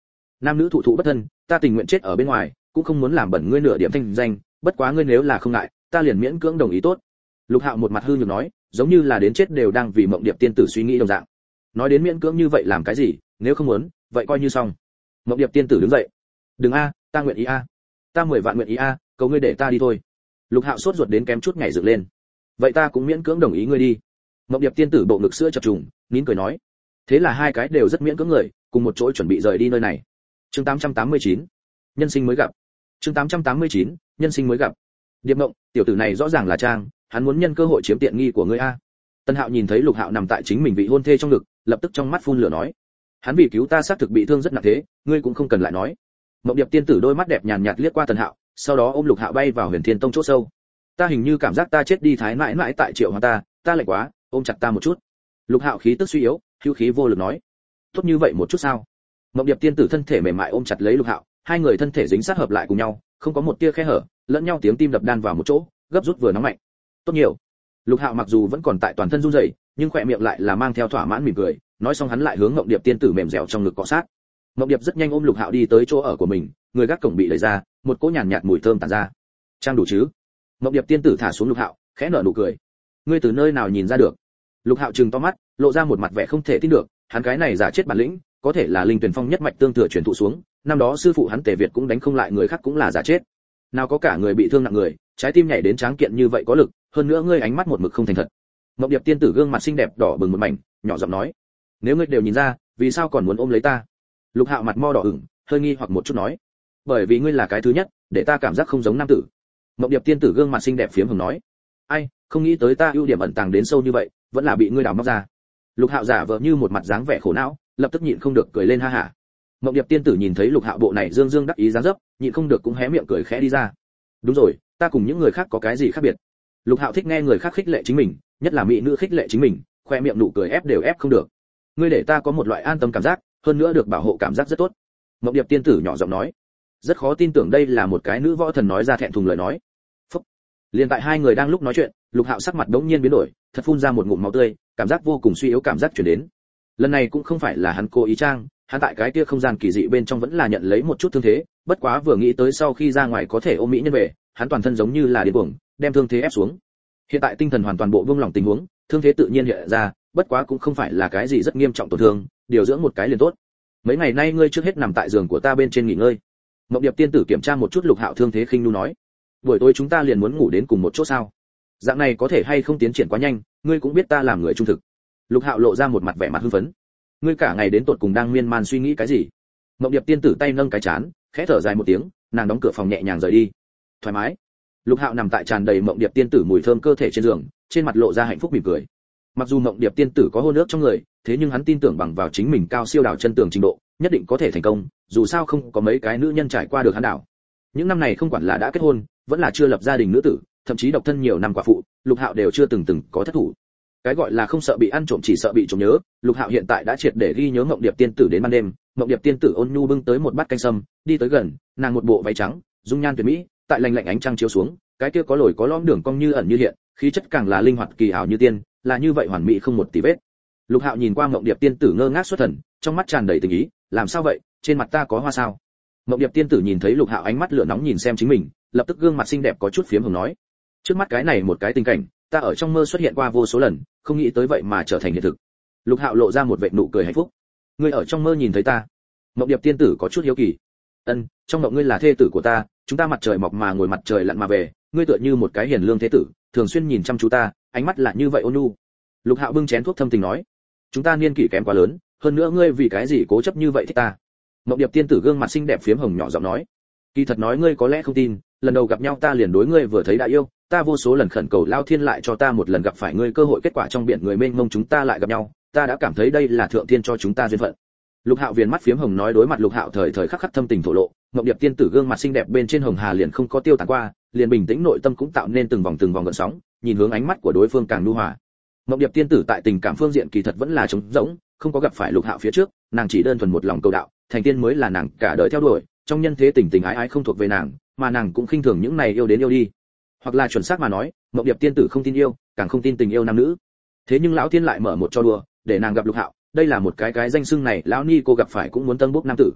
nam nữ thụ thụ bất thân, ta tình nguyện chết ở bên ngoài, cũng không muốn làm bẩn ngươi nửa điểm thanh danh, bất quá ngươi nếu là không ngại, ta liền miễn cưỡng đồng ý tốt. Lục Hạo một mặt hư nhược nói, giống như là đến chết đều đang vì Mộng Điệp tiên tử suy nghĩ đồng dạng. Nói đến miễn cưỡng như vậy làm cái gì, nếu không muốn, vậy coi như xong. Mộng Điệp tiên tử đứng dậy. Đừng a, ta nguyện ý a. Ta mười vạn nguyện ý a, cầu ngươi để ta đi thôi. Lục Hạo sốt ruột đến kém chút nhảy dựng lên. Vậy ta cũng miễn cưỡng đồng ý ngươi đi. Mộng Điệp tiên tử bộ ngực sữa chập trùng, nín cười nói. Thế là hai cái đều rất miễn cưỡng người, cùng một chỗ chuẩn bị rời đi nơi này. Chương tám trăm tám mươi chín, nhân sinh mới gặp. Chương tám trăm tám mươi chín, nhân sinh mới gặp. Điệp Mộng, tiểu tử này rõ ràng là trang, hắn muốn nhân cơ hội chiếm tiện nghi của ngươi a. Tân Hạo nhìn thấy Lục Hạo nằm tại chính mình vị hôn thê trong ngực, lập tức trong mắt phun lửa nói: hắn vì cứu ta xác thực bị thương rất nặng thế, ngươi cũng không cần lại nói. Mộng Điệp tiên tử đôi mắt đẹp nhàn nhạt liếc qua Tân Hạo, sau đó ôm Lục Hạo bay vào Huyền Thiên Tông chỗ sâu. Ta hình như cảm giác ta chết đi thái mãi mãi tại Triệu Hoa ta, ta lạnh quá, ôm chặt ta một chút. Lục Hạo khí tức suy yếu, hữu khí vô lực nói: tốt như vậy một chút sao? Mộng Điệp tiên tử thân thể mềm mại ôm chặt lấy Lục Hạo, hai người thân thể dính sát hợp lại cùng nhau, không có một tia khe hở, lẫn nhau tiếng tim đập đan vào một chỗ, gấp rút vừa nóng mạnh. Tốt nhiều. Lục Hạo mặc dù vẫn còn tại toàn thân run rẩy, nhưng khỏe miệng lại là mang theo thỏa mãn mỉm cười, nói xong hắn lại hướng Mộng Điệp tiên tử mềm dẻo trong ngực cọ sát. Mộng Điệp rất nhanh ôm Lục Hạo đi tới chỗ ở của mình, người gác cổng bị đẩy ra, một cỗ nhàn nhạt mùi thơm tản ra. Trang đủ chứ? Mộng Điệp tiên tử thả xuống Lục Hạo, khẽ nở nụ cười. Ngươi từ nơi nào nhìn ra được? Lục Hạo trừng to mắt, lộ ra một mặt vẻ không thể tin được, hắn cái này giả chết bản lĩnh, có thể là Linh Tuyển Phong nhất mạch tương thừa truyền thụ xuống, năm đó sư phụ hắn Tề Việt cũng đánh không lại người khác cũng là giả chết. Nào có cả người bị thương nặng người, trái tim nhảy đến tráng kiện như vậy có lực, hơn nữa ngươi ánh mắt một mực không thành thật. Mộng Điệp tiên tử gương mặt xinh đẹp đỏ bừng một mảnh, nhỏ giọng nói: nếu ngươi đều nhìn ra, vì sao còn muốn ôm lấy ta? Lục Hạo mặt mo đỏ ửng, hơi nghi hoặc một chút nói: bởi vì ngươi là cái thứ nhất, để ta cảm giác không giống nam tử. Mộng Điệp tiên tử gương mặt xinh đẹp phiếm hồng nói: ai, không nghĩ tới ta ưu điểm ẩn tàng đến sâu như vậy, vẫn là bị ngươi đào móc ra. Lục Hạo giả vờ như một mặt dáng vẻ khổ não, lập tức nhịn không được cười lên ha hả. Mộng Điệp tiên tử nhìn thấy Lục Hạo bộ này dương dương đắc ý dáng dấp, nhịn không được cũng hé miệng cười khẽ đi ra. đúng rồi, ta cùng những người khác có cái gì khác biệt? Lục Hạo thích nghe người khác khích lệ chính mình, nhất là mỹ nữ khích lệ chính mình, khoe miệng nụ cười ép đều ép không được. Ngươi để ta có một loại an tâm cảm giác, hơn nữa được bảo hộ cảm giác rất tốt. Mộng Điệp tiên tử nhỏ giọng nói. Rất khó tin tưởng đây là một cái nữ võ thần nói ra thẹn thùng lời nói. Phúc. Liên tại hai người đang lúc nói chuyện, Lục Hạo sắc mặt đống nhiên biến đổi, thật phun ra một ngụm máu tươi, cảm giác vô cùng suy yếu cảm giác truyền đến. Lần này cũng không phải là hắn cố ý trang, hắn tại cái kia không gian kỳ dị bên trong vẫn là nhận lấy một chút thương thế, bất quá vừa nghĩ tới sau khi ra ngoài có thể ôm mỹ nhân về, hắn toàn thân giống như là điên cuồng, đem thương thế ép xuống. Hiện tại tinh thần hoàn toàn bộ vương lòng tình huống, thương thế tự nhiên hiện ra, bất quá cũng không phải là cái gì rất nghiêm trọng tổn thương, điều dưỡng một cái liền tốt. Mấy ngày nay ngươi trước hết nằm tại giường của ta bên trên nghỉ ngơi. Mộng Điệp tiên tử kiểm tra một chút Lục Hạo thương thế khinh nu nói, buổi tối chúng ta liền muốn ngủ đến cùng một chỗ sao? Dạng này có thể hay không tiến triển quá nhanh, ngươi cũng biết ta làm người trung thực. Lục Hạo lộ ra một mặt vẻ mặt hưng phấn. Ngươi cả ngày đến tột cùng đang miên man suy nghĩ cái gì? Mộng Điệp tiên tử tay nâng cái chán, khẽ thở dài một tiếng, nàng đóng cửa phòng nhẹ nhàng rời đi. Thoải mái. Lục Hạo nằm tại tràn đầy Mộng Điệp tiên tử mùi thơm cơ thể trên giường, trên mặt lộ ra hạnh phúc mỉm cười. Mặc dù Mộng Điệp tiên tử có hôn ước trong người, thế nhưng hắn tin tưởng bằng vào chính mình cao siêu đảo chân tường trình độ, nhất định có thể thành công, dù sao không có mấy cái nữ nhân trải qua được hắn đảo. Những năm này không quản là đã kết hôn, vẫn là chưa lập gia đình nữ tử, thậm chí độc thân nhiều năm quả phụ, Lục Hạo đều chưa từng từng có thất thủ. Cái gọi là không sợ bị ăn trộm chỉ sợ bị trộm nhớ, Lục Hạo hiện tại đã triệt để ghi nhớ Mộng Điệp tiên tử đến ban đêm. Mộng Điệp tiên tử ôn nhu bưng tới một bát canh sâm, đi tới gần, nàng một bộ váy trắng, dung nhan tuyệt mỹ, tại lạnh lạnh ánh trăng chiếu xuống, cái kia có lồi có lõm đường cong như ẩn như hiện, khí chất càng là linh hoạt kỳ ảo như tiên, là như vậy hoàn mỹ không một tì vết. Lục Hạo nhìn qua Mộng Điệp tiên tử ngơ ngác xuất thần, trong mắt tràn đầy tình ý, làm sao vậy, trên mặt ta có hoa sao? Mộng Điệp tiên tử nhìn thấy Lục Hạo ánh mắt lửa nóng nhìn xem chính mình, lập tức gương mặt xinh đẹp có chút phiếm hồng nói, trước mắt cái này một cái tình cảnh, ta ở trong mơ xuất hiện qua vô số lần, không nghĩ tới vậy mà trở thành hiện thực. Lục Hạo lộ ra một vệt nụ cười hạnh phúc. Ngươi ở trong mơ nhìn thấy ta? Mộng Điệp tiên tử có chút hiếu kỳ. Ân, trong mộng ngươi là thê tử của ta, chúng ta mặt trời mọc mà ngồi mặt trời lặn mà về, ngươi tựa như một cái hiền lương thế tử, thường xuyên nhìn chăm chú ta, ánh mắt là như vậy ôn nhu. Lục Hạo bưng chén thuốc thâm tình nói, chúng ta niên kỷ kém quá lớn, hơn nữa ngươi vì cái gì cố chấp như vậy thích ta? Mộng Điệp tiên tử gương mặt xinh đẹp phiếm hồng nhỏ giọng nói, kỳ thật nói ngươi có lẽ không tin, lần đầu gặp nhau ta liền đối ngươi vừa thấy đã yêu, ta vô số lần khẩn cầu Lao Thiên lại cho ta một lần gặp phải ngươi cơ hội, kết quả trong biển người mênh mông chúng ta lại gặp nhau, ta đã cảm thấy đây là thượng thiên cho chúng ta duyên phận. Lục Hạo viền mắt phiếm hồng nói, đối mặt Lục Hạo thời thời khắc khắc thâm tình thổ lộ, Mộng Điệp tiên tử gương mặt xinh đẹp bên trên hồng hà liền không có tiêu tán qua, liền bình tĩnh nội tâm cũng tạo nên từng vòng từng vòng gợn sóng, nhìn hướng ánh mắt của đối phương càng nhu hòa. Mộng Điệp tiên tử tại tình cảm phương diện kỳ thật vẫn là trống rỗng, không có gặp phải Lục Hạo phía trước, nàng chỉ đơn thuần một lòng cầu đạo, thành tiên mới là nàng cả đời theo đuổi, trong nhân thế tình tình ái ái không thuộc về nàng, mà nàng cũng khinh thường những này yêu đến yêu đi. Hoặc là chuẩn xác mà nói, Mộng Điệp tiên tử không tin yêu, càng không tin tình yêu nam nữ. Thế nhưng lão tiên lại mở một trò đùa, để nàng gặp Lục Hạo, đây là một cái cái danh xưng này lão ni cô gặp phải cũng muốn tân bốc nam tử.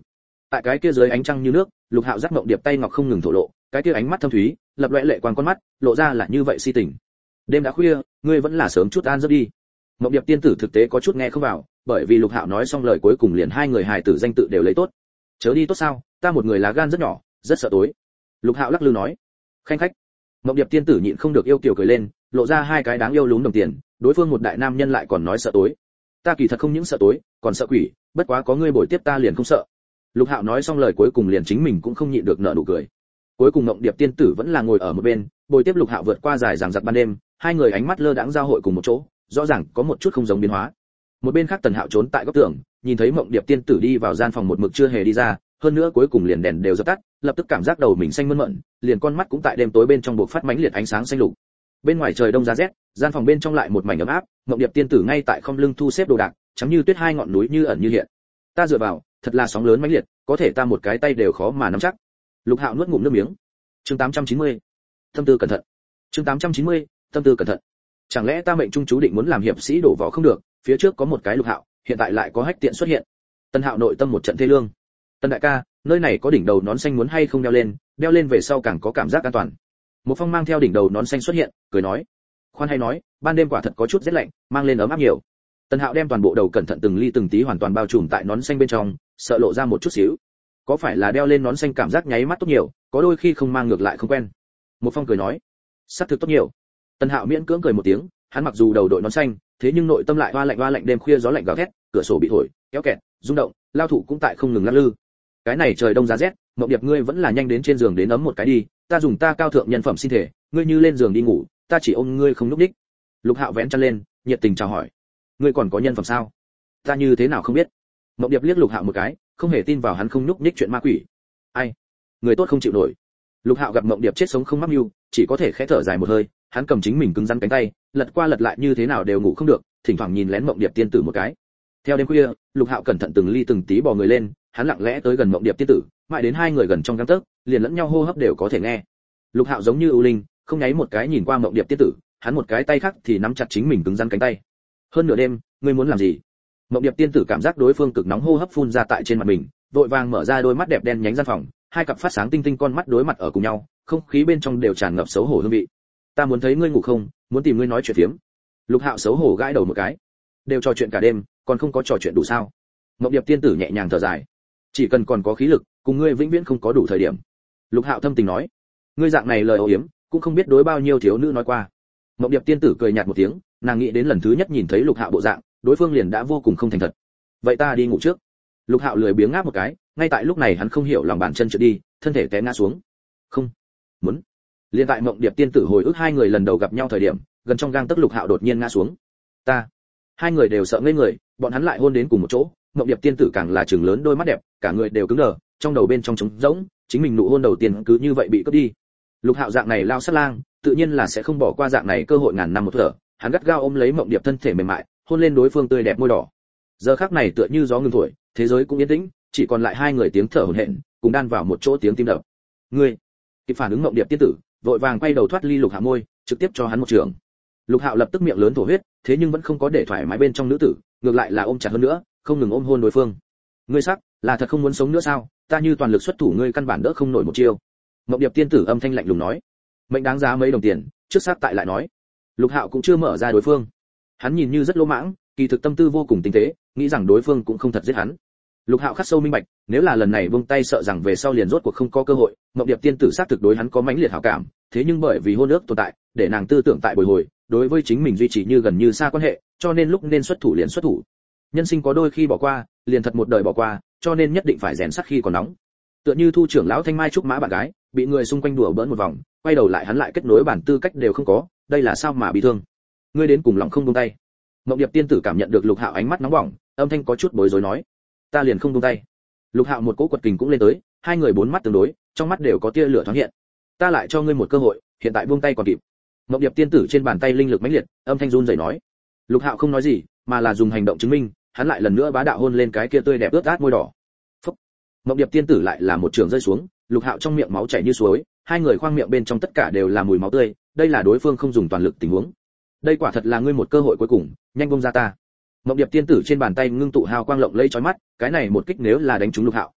Tại cái kia dưới ánh trăng như nước, Lục Hạo dắt Mộng Điệp tay ngọc không ngừng thổ lộ, cái kia ánh mắt thâm thúy, lập loè lệ quang con mắt, lộ ra là như vậy si tình. Đêm đã khuya, ngươi vẫn là sớm chút an giấc đi. Mộng Điệp tiên tử thực tế có chút nghe không vào, bởi vì Lục Hạo nói xong lời cuối cùng liền hai người hài tử danh tự đều lấy tốt. Chớ đi tốt sao, ta một người lá gan rất nhỏ, rất sợ tối. Lục Hạo lắc lư nói. Khanh khách. Mộng Điệp tiên tử nhịn không được yêu kiều cười lên, lộ ra hai cái đáng yêu lúm đồng tiền, đối phương một đại nam nhân lại còn nói sợ tối. Ta kỳ thật không những sợ tối, còn sợ quỷ, bất quá có ngươi bồi tiếp ta liền không sợ. Lục Hạo nói xong lời cuối cùng liền chính mình cũng không nhịn được nở nụ cười. Cuối cùng Mộng Điệp tiên tử vẫn là ngồi ở một bên, bồi tiếp Lục Hạo vượt qua dài dằng dặc ban đêm, hai người ánh mắt lơ đãng giao hội cùng một chỗ, rõ ràng có một chút không giống biến hóa. Một bên khác Tần Hạo trốn tại góc tường, nhìn thấy Mộng Điệp tiên tử đi vào gian phòng một mực chưa hề đi ra, hơn nữa cuối cùng liền đèn đều dập tắt, lập tức cảm giác đầu mình xanh mơn mởn, liền con mắt cũng tại đêm tối bên trong buộc phát mãnh liệt ánh sáng xanh lục. Bên ngoài trời đông giá rét, gian phòng bên trong lại một mảnh ấm áp, Mộng Điệp tiên tử ngay tại không lưng thu xếp đồ đạc, trắng như tuyết hai ngọn núi như ẩn như hiện. Ta dựa vào, thật là sóng lớn mãnh liệt, có thể ta một cái tay đều khó mà nắm chắc. Lục Hạo nuốt ngụm nước miếng. Chương tám trăm chín mươi. Tâm tư cẩn thận. Chương tám trăm chín mươi. Tâm tư cẩn thận. Chẳng lẽ ta mệnh trung chú định muốn làm hiệp sĩ đổ võ không được, phía trước có một cái Lục Hạo, hiện tại lại có hách tiện xuất hiện. Tân Hạo nội tâm một trận thê lương. Tân đại ca, nơi này có đỉnh đầu nón xanh muốn hay không đeo lên, đeo lên về sau càng có cảm giác an toàn. Một Phong mang theo đỉnh đầu nón xanh xuất hiện, cười nói. Khoan hay nói, ban đêm quả thật có chút rét lạnh, mang lên ấm áp nhiều. Tân Hạo đem toàn bộ đầu cẩn thận từng ly từng tí hoàn toàn bao trùm tại nón xanh bên trong, sợ lộ ra một chút xíu. Có phải là đeo lên nón xanh cảm giác nháy mắt tốt nhiều, có đôi khi không mang ngược lại không quen. Một Phong cười nói, sắc thực tốt nhiều. Tân Hạo miễn cưỡng cười một tiếng, hắn mặc dù đầu đội nón xanh, thế nhưng nội tâm lại hoa lạnh hoa lạnh, đêm khuya gió lạnh gào thét, cửa sổ bị thổi, kéo kẹt, rung động, lao thủ cũng tại không ngừng lắc lư. Cái này trời đông giá rét, Mộng Điệp ngươi vẫn là nhanh đến trên giường đến ấm một cái đi, ta dùng ta cao thượng nhân phẩm xin thể, ngươi như lên giường đi ngủ, ta chỉ ôm ngươi không lúc đích. Lục Hạo vén chăn lên, nhiệt tình chào hỏi, ngươi còn có nhân phẩm sao? Ta như thế nào không biết. Mộng Điệp liếc Lục Hạo một cái, không hề tin vào hắn không nhúc nhích chuyện ma quỷ. Ai, người tốt không chịu nổi. Lục Hạo gặp Mộng Điệp chết sống không mắc mưu, chỉ có thể khẽ thở dài một hơi, hắn cầm chính mình cứng rắn cánh tay, lật qua lật lại như thế nào đều ngủ không được, thỉnh thoảng nhìn lén Mộng Điệp tiên tử một cái. Theo đêm khuya, Lục Hạo cẩn thận từng ly từng tí bò người lên, hắn lặng lẽ tới gần Mộng Điệp tiên tử, mãi đến hai người gần trong gang tấc, liền lẫn nhau hô hấp đều có thể nghe. Lục Hạo giống như ưu linh, không nháy một cái nhìn qua Mộng Điệp tiên tử, hắn một cái tay khác thì nắm chặt chính mình cứng rắn cánh tay. Hơn nửa đêm, ngươi muốn làm gì? Mộng Điệp tiên tử cảm giác đối phương cực nóng hô hấp phun ra tại trên mặt mình, vội vàng mở ra đôi mắt đẹp đen nhánh gian phòng, hai cặp phát sáng tinh tinh con mắt đối mặt ở cùng nhau, không khí bên trong đều tràn ngập xấu hổ hương vị. Ta muốn thấy ngươi ngủ không, muốn tìm ngươi nói chuyện phiếm. Lục Hạo xấu hổ gãi đầu một cái. Đều trò chuyện cả đêm, còn không có trò chuyện đủ sao? Mộng Điệp tiên tử nhẹ nhàng thở dài. Chỉ cần còn có khí lực, cùng ngươi vĩnh viễn không có đủ thời điểm. Lục Hạo thâm tình nói. Ngươi dạng này lời ô yếm, cũng không biết đối bao nhiêu thiếu nữ nói qua. Mộng Điệp tiên tử cười nhạt một tiếng, nàng nghĩ đến lần thứ nhất nhìn thấy Lục Hạo bộ dạng, đối phương liền đã vô cùng không thành thật. Vậy ta đi ngủ trước. Lục Hạo lười biếng ngáp một cái, ngay tại lúc này hắn không hiểu lòng bàn chân trượt đi, thân thể té ngã xuống. Không, muốn. Liên tại Mộng Điệp tiên tử hồi ức hai người lần đầu gặp nhau thời điểm, gần trong gang tấc Lục Hạo đột nhiên ngã xuống. Ta. Hai người đều sợ ngây người, bọn hắn lại hôn đến cùng một chỗ, Mộng Điệp tiên tử càng là trừng lớn đôi mắt đẹp, cả người đều cứng đờ, trong đầu bên trong trống rỗng, chính mình nụ hôn đầu tiên cứ như vậy bị cướp đi. Lục Hạo dạng này lao sát lang, tự nhiên là sẽ không bỏ qua dạng này cơ hội ngàn năm một thở, hắn gắt gao ôm lấy Mộng Điệp thân thể mềm mại, hôn lên đối phương tươi đẹp môi đỏ. Giờ khắc này tựa như gió ngừng thổi, thế giới cũng yên tĩnh, chỉ còn lại hai người tiếng thở hổn hển, cùng đan vào một chỗ tiếng tim đập. Ngươi, kịp phản ứng Mộng Điệp tiên tử, vội vàng quay đầu thoát ly Lục Hạo môi, trực tiếp cho hắn một trường. Lục Hạo lập tức miệng lớn thổ huyết, thế nhưng vẫn không có để thoải mái bên trong nữ tử, ngược lại là ôm chặt hơn nữa, không ngừng ôm hôn đối phương. Ngươi sắc, là thật không muốn sống nữa sao? Ta như toàn lực xuất thủ ngươi căn bản đỡ không nổi một chiêu. Mộng Điệp tiên tử âm thanh lạnh lùng nói. Mệnh đáng giá mấy đồng tiền, trước sát tại lại nói. Lục Hạo cũng chưa mở ra đối phương. Hắn nhìn như rất lỗ mãng, kỳ thực tâm tư vô cùng tinh tế, nghĩ rằng đối phương cũng không thật giết hắn. Lục Hạo khắc sâu minh bạch, nếu là lần này buông tay sợ rằng về sau liền rốt cuộc không có cơ hội. Mộng Điệp tiên tử xác thực đối hắn có mãnh liệt hảo cảm, thế nhưng bởi vì hôn ước tồn tại, để nàng tư tưởng tại bồi hồi, đối với chính mình duy trì như gần như xa quan hệ, cho nên lúc nên xuất thủ liền xuất thủ. Nhân sinh có đôi khi bỏ qua, liền thật một đời bỏ qua, cho nên nhất định phải rèn sắt khi còn nóng. Tựa như Thu trưởng lão Thanh Mai trúc mã bạn gái, bị người xung quanh đùa bỡn một vòng, quay đầu lại hắn lại kết nối bản tư cách đều không có, đây là sao mà bị thương. Ngươi đến cùng lòng không buông tay. Mộng Điệp tiên tử cảm nhận được Lục Hạo ánh mắt nóng bỏng, âm thanh có chút bối rối nói, ta liền không buông tay. Lục Hạo một cỗ quật kình cũng lên tới, hai người bốn mắt tương đối, trong mắt đều có tia lửa thoáng hiện. Ta lại cho ngươi một cơ hội, hiện tại buông tay còn kịp. Mộng Điệp tiên tử trên bàn tay linh lực mãnh liệt, âm thanh run rẩy nói. Lục Hạo không nói gì, mà là dùng hành động chứng minh, hắn lại lần nữa bá đạo hôn lên cái kia tươi đẹp ướt át môi đỏ. Phúc. Mộng Điệp tiên tử lại là một trường rơi xuống, Lục Hạo trong miệng máu chảy như suối, hai người khoang miệng bên trong tất cả đều là mùi máu tươi, đây là đối phương không dùng toàn lực tình huống. Đây quả thật là ngươi một cơ hội cuối cùng, nhanh buông ra ta. Mộng Điệp tiên tử trên bàn tay ngưng tụ hào quang lộng lẫy chói mắt, cái này một kích nếu là đánh trúng Lục Hạo,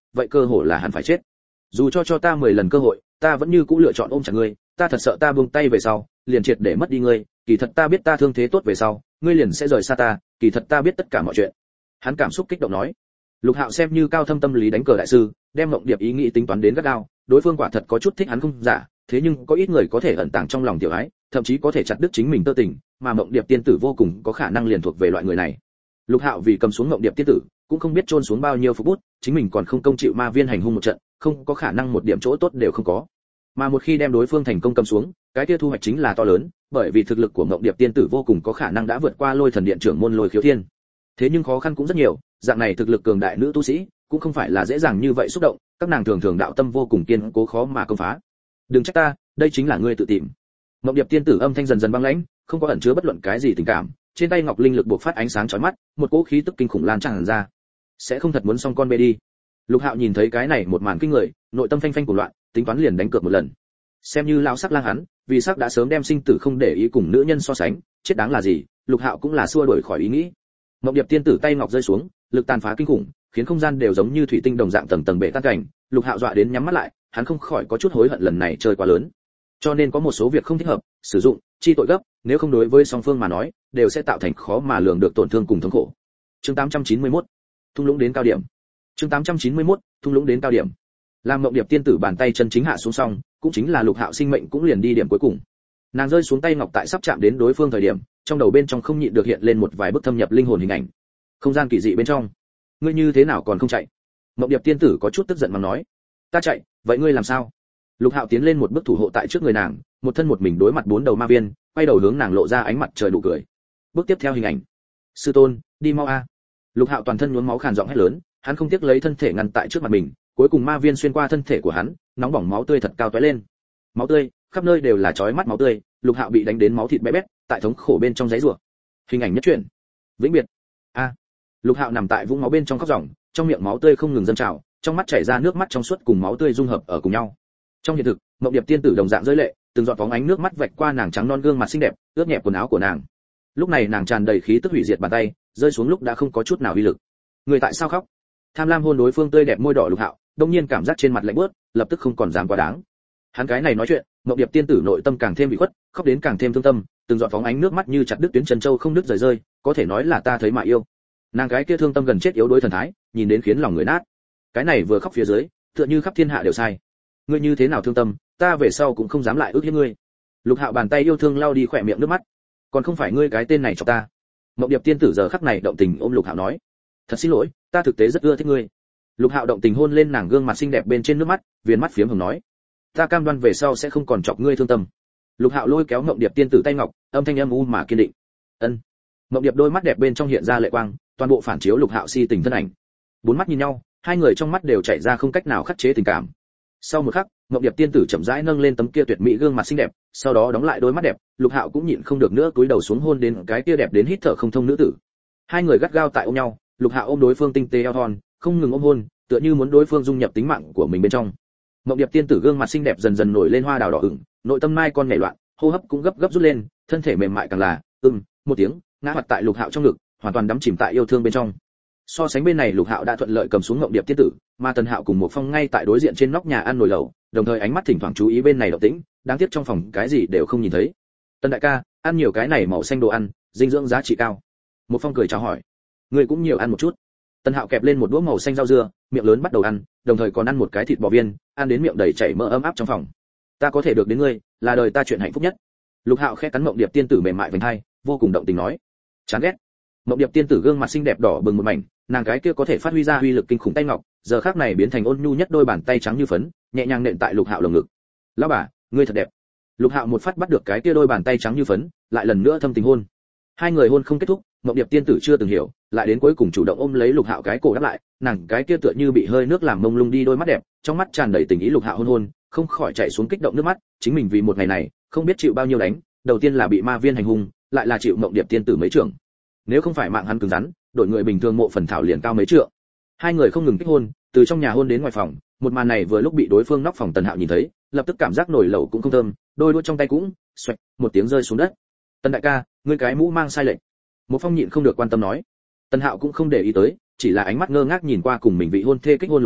vậy cơ hội là hắn phải chết. Dù cho cho ta mười lần cơ hội, ta vẫn như cũ lựa chọn ôm chặt ngươi, ta thật sợ ta buông tay về sau, liền triệt để mất đi ngươi, kỳ thật ta biết ta thương thế tốt về sau, ngươi liền sẽ rời xa ta, kỳ thật ta biết tất cả mọi chuyện. Hắn cảm xúc kích động nói. Lục Hạo xem như cao thâm tâm lý đánh cờ đại sư, đem Mộng Điệp ý nghĩ tính toán đến gắt gao, đối phương quả thật có chút thích hắn không giả, thế nhưng có ít người có thể ẩn tàng trong lòng tiểu ái, thậm chí có thể chặt đứt chính mình tơ tình, mà Mộng Điệp tiên tử vô cùng có khả năng liền thuộc về loại người này. Lục Hạo vì cầm xuống Mộng Điệp tiên tử, cũng không biết trôn xuống bao nhiêu phục bút, chính mình còn không công chịu ma viên hành hung một trận, không có khả năng một điểm chỗ tốt đều không có. Mà một khi đem đối phương thành công cầm xuống, cái kia thu hoạch chính là to lớn, bởi vì thực lực của Mộng Điệp tiên tử vô cùng có khả năng đã vượt qua Lôi Thần Điện trưởng môn Lôi Khiếu Thiên. Thế nhưng khó khăn cũng rất nhiều, dạng này thực lực cường đại nữ tu sĩ, cũng không phải là dễ dàng như vậy xúc động, các nàng thường thường đạo tâm vô cùng kiên cố khó mà công phá. Đừng trách ta, đây chính là ngươi tự tìm. Mộng Điệp tiên tử âm thanh dần dần băng lãnh, không có ẩn chứa bất luận cái gì tình cảm, trên tay ngọc linh lực bộc phát ánh sáng chói mắt, một cỗ khí tức kinh khủng lan tràn ra. Sẽ không thật muốn xong con bê đi. Lục Hạo nhìn thấy cái này một màn kinh người, nội tâm phanh phanh của loạn, tính toán liền đánh cược một lần. Xem như lão sắc lang hắn, vì sắc đã sớm đem sinh tử không để ý cùng nữ nhân so sánh, chết đáng là gì, Lục Hạo cũng là xua đuổi khỏi ý nghĩ. Mộng Điệp tiên tử tay ngọc rơi xuống, lực tàn phá kinh khủng, khiến không gian đều giống như thủy tinh đồng dạng tầng tầng bể tan cảnh. Lục Hạo dọa đến nhắm mắt lại, hắn không khỏi có chút hối hận lần này chơi quá lớn. Cho nên có một số việc không thích hợp, sử dụng chi tội gấp, nếu không đối với song phương mà nói, đều sẽ tạo thành khó mà lường được tổn thương cùng thống khổ. Chương tám trăm chín mươi mốt, thung lũng đến cao điểm. Chương tám trăm chín mươi mốt, thung lũng đến cao điểm. Làm Mộng Điệp tiên tử bàn tay chân chính hạ xuống xong, cũng chính là Lục Hạo sinh mệnh cũng liền đi điểm cuối cùng. Nàng rơi xuống tay ngọc tại sắp chạm đến đối phương thời điểm, trong đầu bên trong không nhịn được hiện lên một vài bức thâm nhập linh hồn hình ảnh. Không gian kỳ dị bên trong, ngươi như thế nào còn không chạy? Mộng Điệp tiên tử có chút tức giận mà nói. Ta chạy, vậy ngươi làm sao? Lục Hạo tiến lên một bước thủ hộ tại trước người nàng, một thân một mình đối mặt bốn đầu ma viên, quay đầu hướng nàng lộ ra ánh mặt trời đủ cười. Bước tiếp theo hình ảnh. Sư tôn, đi mau a. Lục Hạo toàn thân nhuốm máu khàn giọng hét lớn, hắn không tiếc lấy thân thể ngăn tại trước mặt mình, cuối cùng ma viên xuyên qua thân thể của hắn, nóng bỏng máu tươi thật cao tóe lên. Máu tươi, khắp nơi đều là chói mắt máu tươi, Lục Hạo bị đánh đến máu thịt bé bét, tại thống khổ bên trong giấy rủa. Hình ảnh nhất truyện. Vĩnh biệt. A. Lục Hạo nằm tại vũng máu bên trong khóc ròng, trong miệng máu tươi không ngừng dâng trào, trong mắt chảy ra nước mắt trong suốt cùng máu tươi dung hợp ở cùng nhau. Trong hiện thực, Mộng Điệp tiên tử đồng dạng rơi lệ, từng giọt phóng ánh nước mắt vạch qua nàng trắng non gương mặt xinh đẹp, ướt nhẹp quần áo của nàng. Lúc này nàng tràn đầy khí tức hủy diệt bàn tay, rơi xuống lúc đã không có chút nào uy lực. Người tại sao khóc? Tham lam hôn đối phương tươi đẹp môi đỏ Lục Hạo, đông nhiên cảm giác trên mặt lạnh buốt, lập tức không còn dám quá đáng. Hắn cái này nói chuyện, Mộng Điệp tiên tử nội tâm càng thêm bị khuất, khóc đến càng thêm thương tâm, từng giọt phóng ánh nước mắt như chặt đứt tuyến chân châu không đứt rời rơi, có thể nói là ta thấy mà yêu. Nàng gái kia thương tâm gần chết yếu đuối thần thái, nhìn đến khiến lòng người nát. Cái này vừa khóc phía dưới, tựa như khắp thiên hạ đều sai. Ngươi như thế nào thương tâm, ta về sau cũng không dám lại ước hiếp ngươi. Lục Hạo bàn tay yêu thương lau đi khỏe miệng nước mắt. Còn không phải ngươi cái tên này cho ta. Mộng Điệp tiên tử giờ khắc này động tình ôm Lục Hạo nói, thật xin lỗi, ta thực tế rất ưa thích ngươi. Lục Hạo động tình hôn lên nàng gương mặt xinh đẹp bên trên nước mắt, viền mắt phiếm hồng nói, ta cam đoan về sau sẽ không còn chọc ngươi thương tâm. Lục Hạo lôi kéo Mộng Điệp tiên tử tay ngọc, âm thanh âm u mà kiên định. Ân. Mộng Điệp đôi mắt đẹp bên trong hiện ra lệ quang, toàn bộ phản chiếu Lục Hạo si tình thân ảnh. Bốn mắt nhìn nhau, hai người trong mắt đều chảy ra không cách nào khắc chế tình cảm. Sau một khắc, Mộng Điệp tiên tử chậm rãi nâng lên tấm kia tuyệt mỹ gương mặt xinh đẹp, sau đó đóng lại đôi mắt đẹp, Lục Hạo cũng nhịn không được nữa cúi đầu xuống hôn đến cái kia đẹp đến hít thở không thông nữ tử. Hai người gắt gao tại ôm nhau, Lục Hạo ôm đối phương tinh tế eo thon, không ngừng ôm hôn, tựa như muốn đối phương dung nhập tính mạng của mình bên trong. Mộng Điệp tiên tử gương mặt xinh đẹp dần dần nổi lên hoa đào đỏ ửng, nội tâm mai con nhảy loạn, hô hấp cũng gấp gấp rút lên, thân thể mềm mại càng là, ừm, một tiếng, ngã hoạt tại Lục Hạo trong ngực, hoàn toàn đắm chìm tại yêu thương bên trong. So sánh bên này Lục Hạo đã thuận lợi cầm xuống Mộng Điệp tiên tử, mà Tần Hạo cùng một Phong ngay tại đối diện trên nóc nhà ăn nồi lẩu, đồng thời ánh mắt thỉnh thoảng chú ý bên này động tĩnh, đáng tiếc trong phòng cái gì đều không nhìn thấy. Tần đại ca, ăn nhiều cái này màu xanh đồ ăn, dinh dưỡng giá trị cao. Một Phong cười chào hỏi, người cũng nhiều ăn một chút. Tần Hạo kẹp lên một đũa màu xanh rau dưa, miệng lớn bắt đầu ăn, đồng thời còn ăn một cái thịt bò viên, ăn đến miệng đầy chảy mỡ ấm áp trong phòng. Ta có thể được đến ngươi, là đời ta chuyện hạnh phúc nhất. Lục Hạo khẽ cắn Mộng Điệp tiên tử mềm mại vành hai, vô cùng động tình nói. Chán ghét. Mộng Điệp tiên tử gương mặt xinh đẹp đỏ bừng một mảnh, nàng cái kia có thể phát huy ra uy lực kinh khủng tay ngọc, giờ khắc này biến thành ôn nhu nhất đôi bàn tay trắng như phấn, nhẹ nhàng nện tại Lục Hạo lồng ngực. "Lão bà, ngươi thật đẹp." Lục Hạo một phát bắt được cái kia đôi bàn tay trắng như phấn, lại lần nữa thâm tình hôn. Hai người hôn không kết thúc, Mộng Điệp tiên tử chưa từng hiểu, lại đến cuối cùng chủ động ôm lấy Lục Hạo cái cổ đáp lại, nàng cái kia tựa như bị hơi nước làm mông lung đi đôi mắt đẹp, trong mắt tràn đầy tình ý. Lục Hạo hôn hôn, không khỏi chảy xuống kích động nước mắt, chính mình vì một ngày này, không biết chịu bao nhiêu đánh, đầu tiên là bị ma viên hành hung, lại là chịu Mộng Điệp tiên tử mấy trưởng. Nếu không phải mạng hắn cứng rắn, đội người bình thường mộ phần thảo liền cao mấy trượng. Hai người không ngừng kích hôn, từ trong nhà hôn đến ngoài phòng, một màn này vừa lúc bị đối phương nóc phòng Tần Hạo nhìn thấy, lập tức cảm giác nổi lẩu cũng không thơm, đôi đũa trong tay cũng xoẹt một tiếng rơi xuống đất. "Tần đại ca, ngươi cái mũ mang sai lệch." Một Phong nhịn không được quan tâm nói. Tần Hạo cũng không để ý tới, chỉ là ánh mắt ngơ ngác nhìn qua cùng mình vị hôn thê kích hôn Lục Hạo,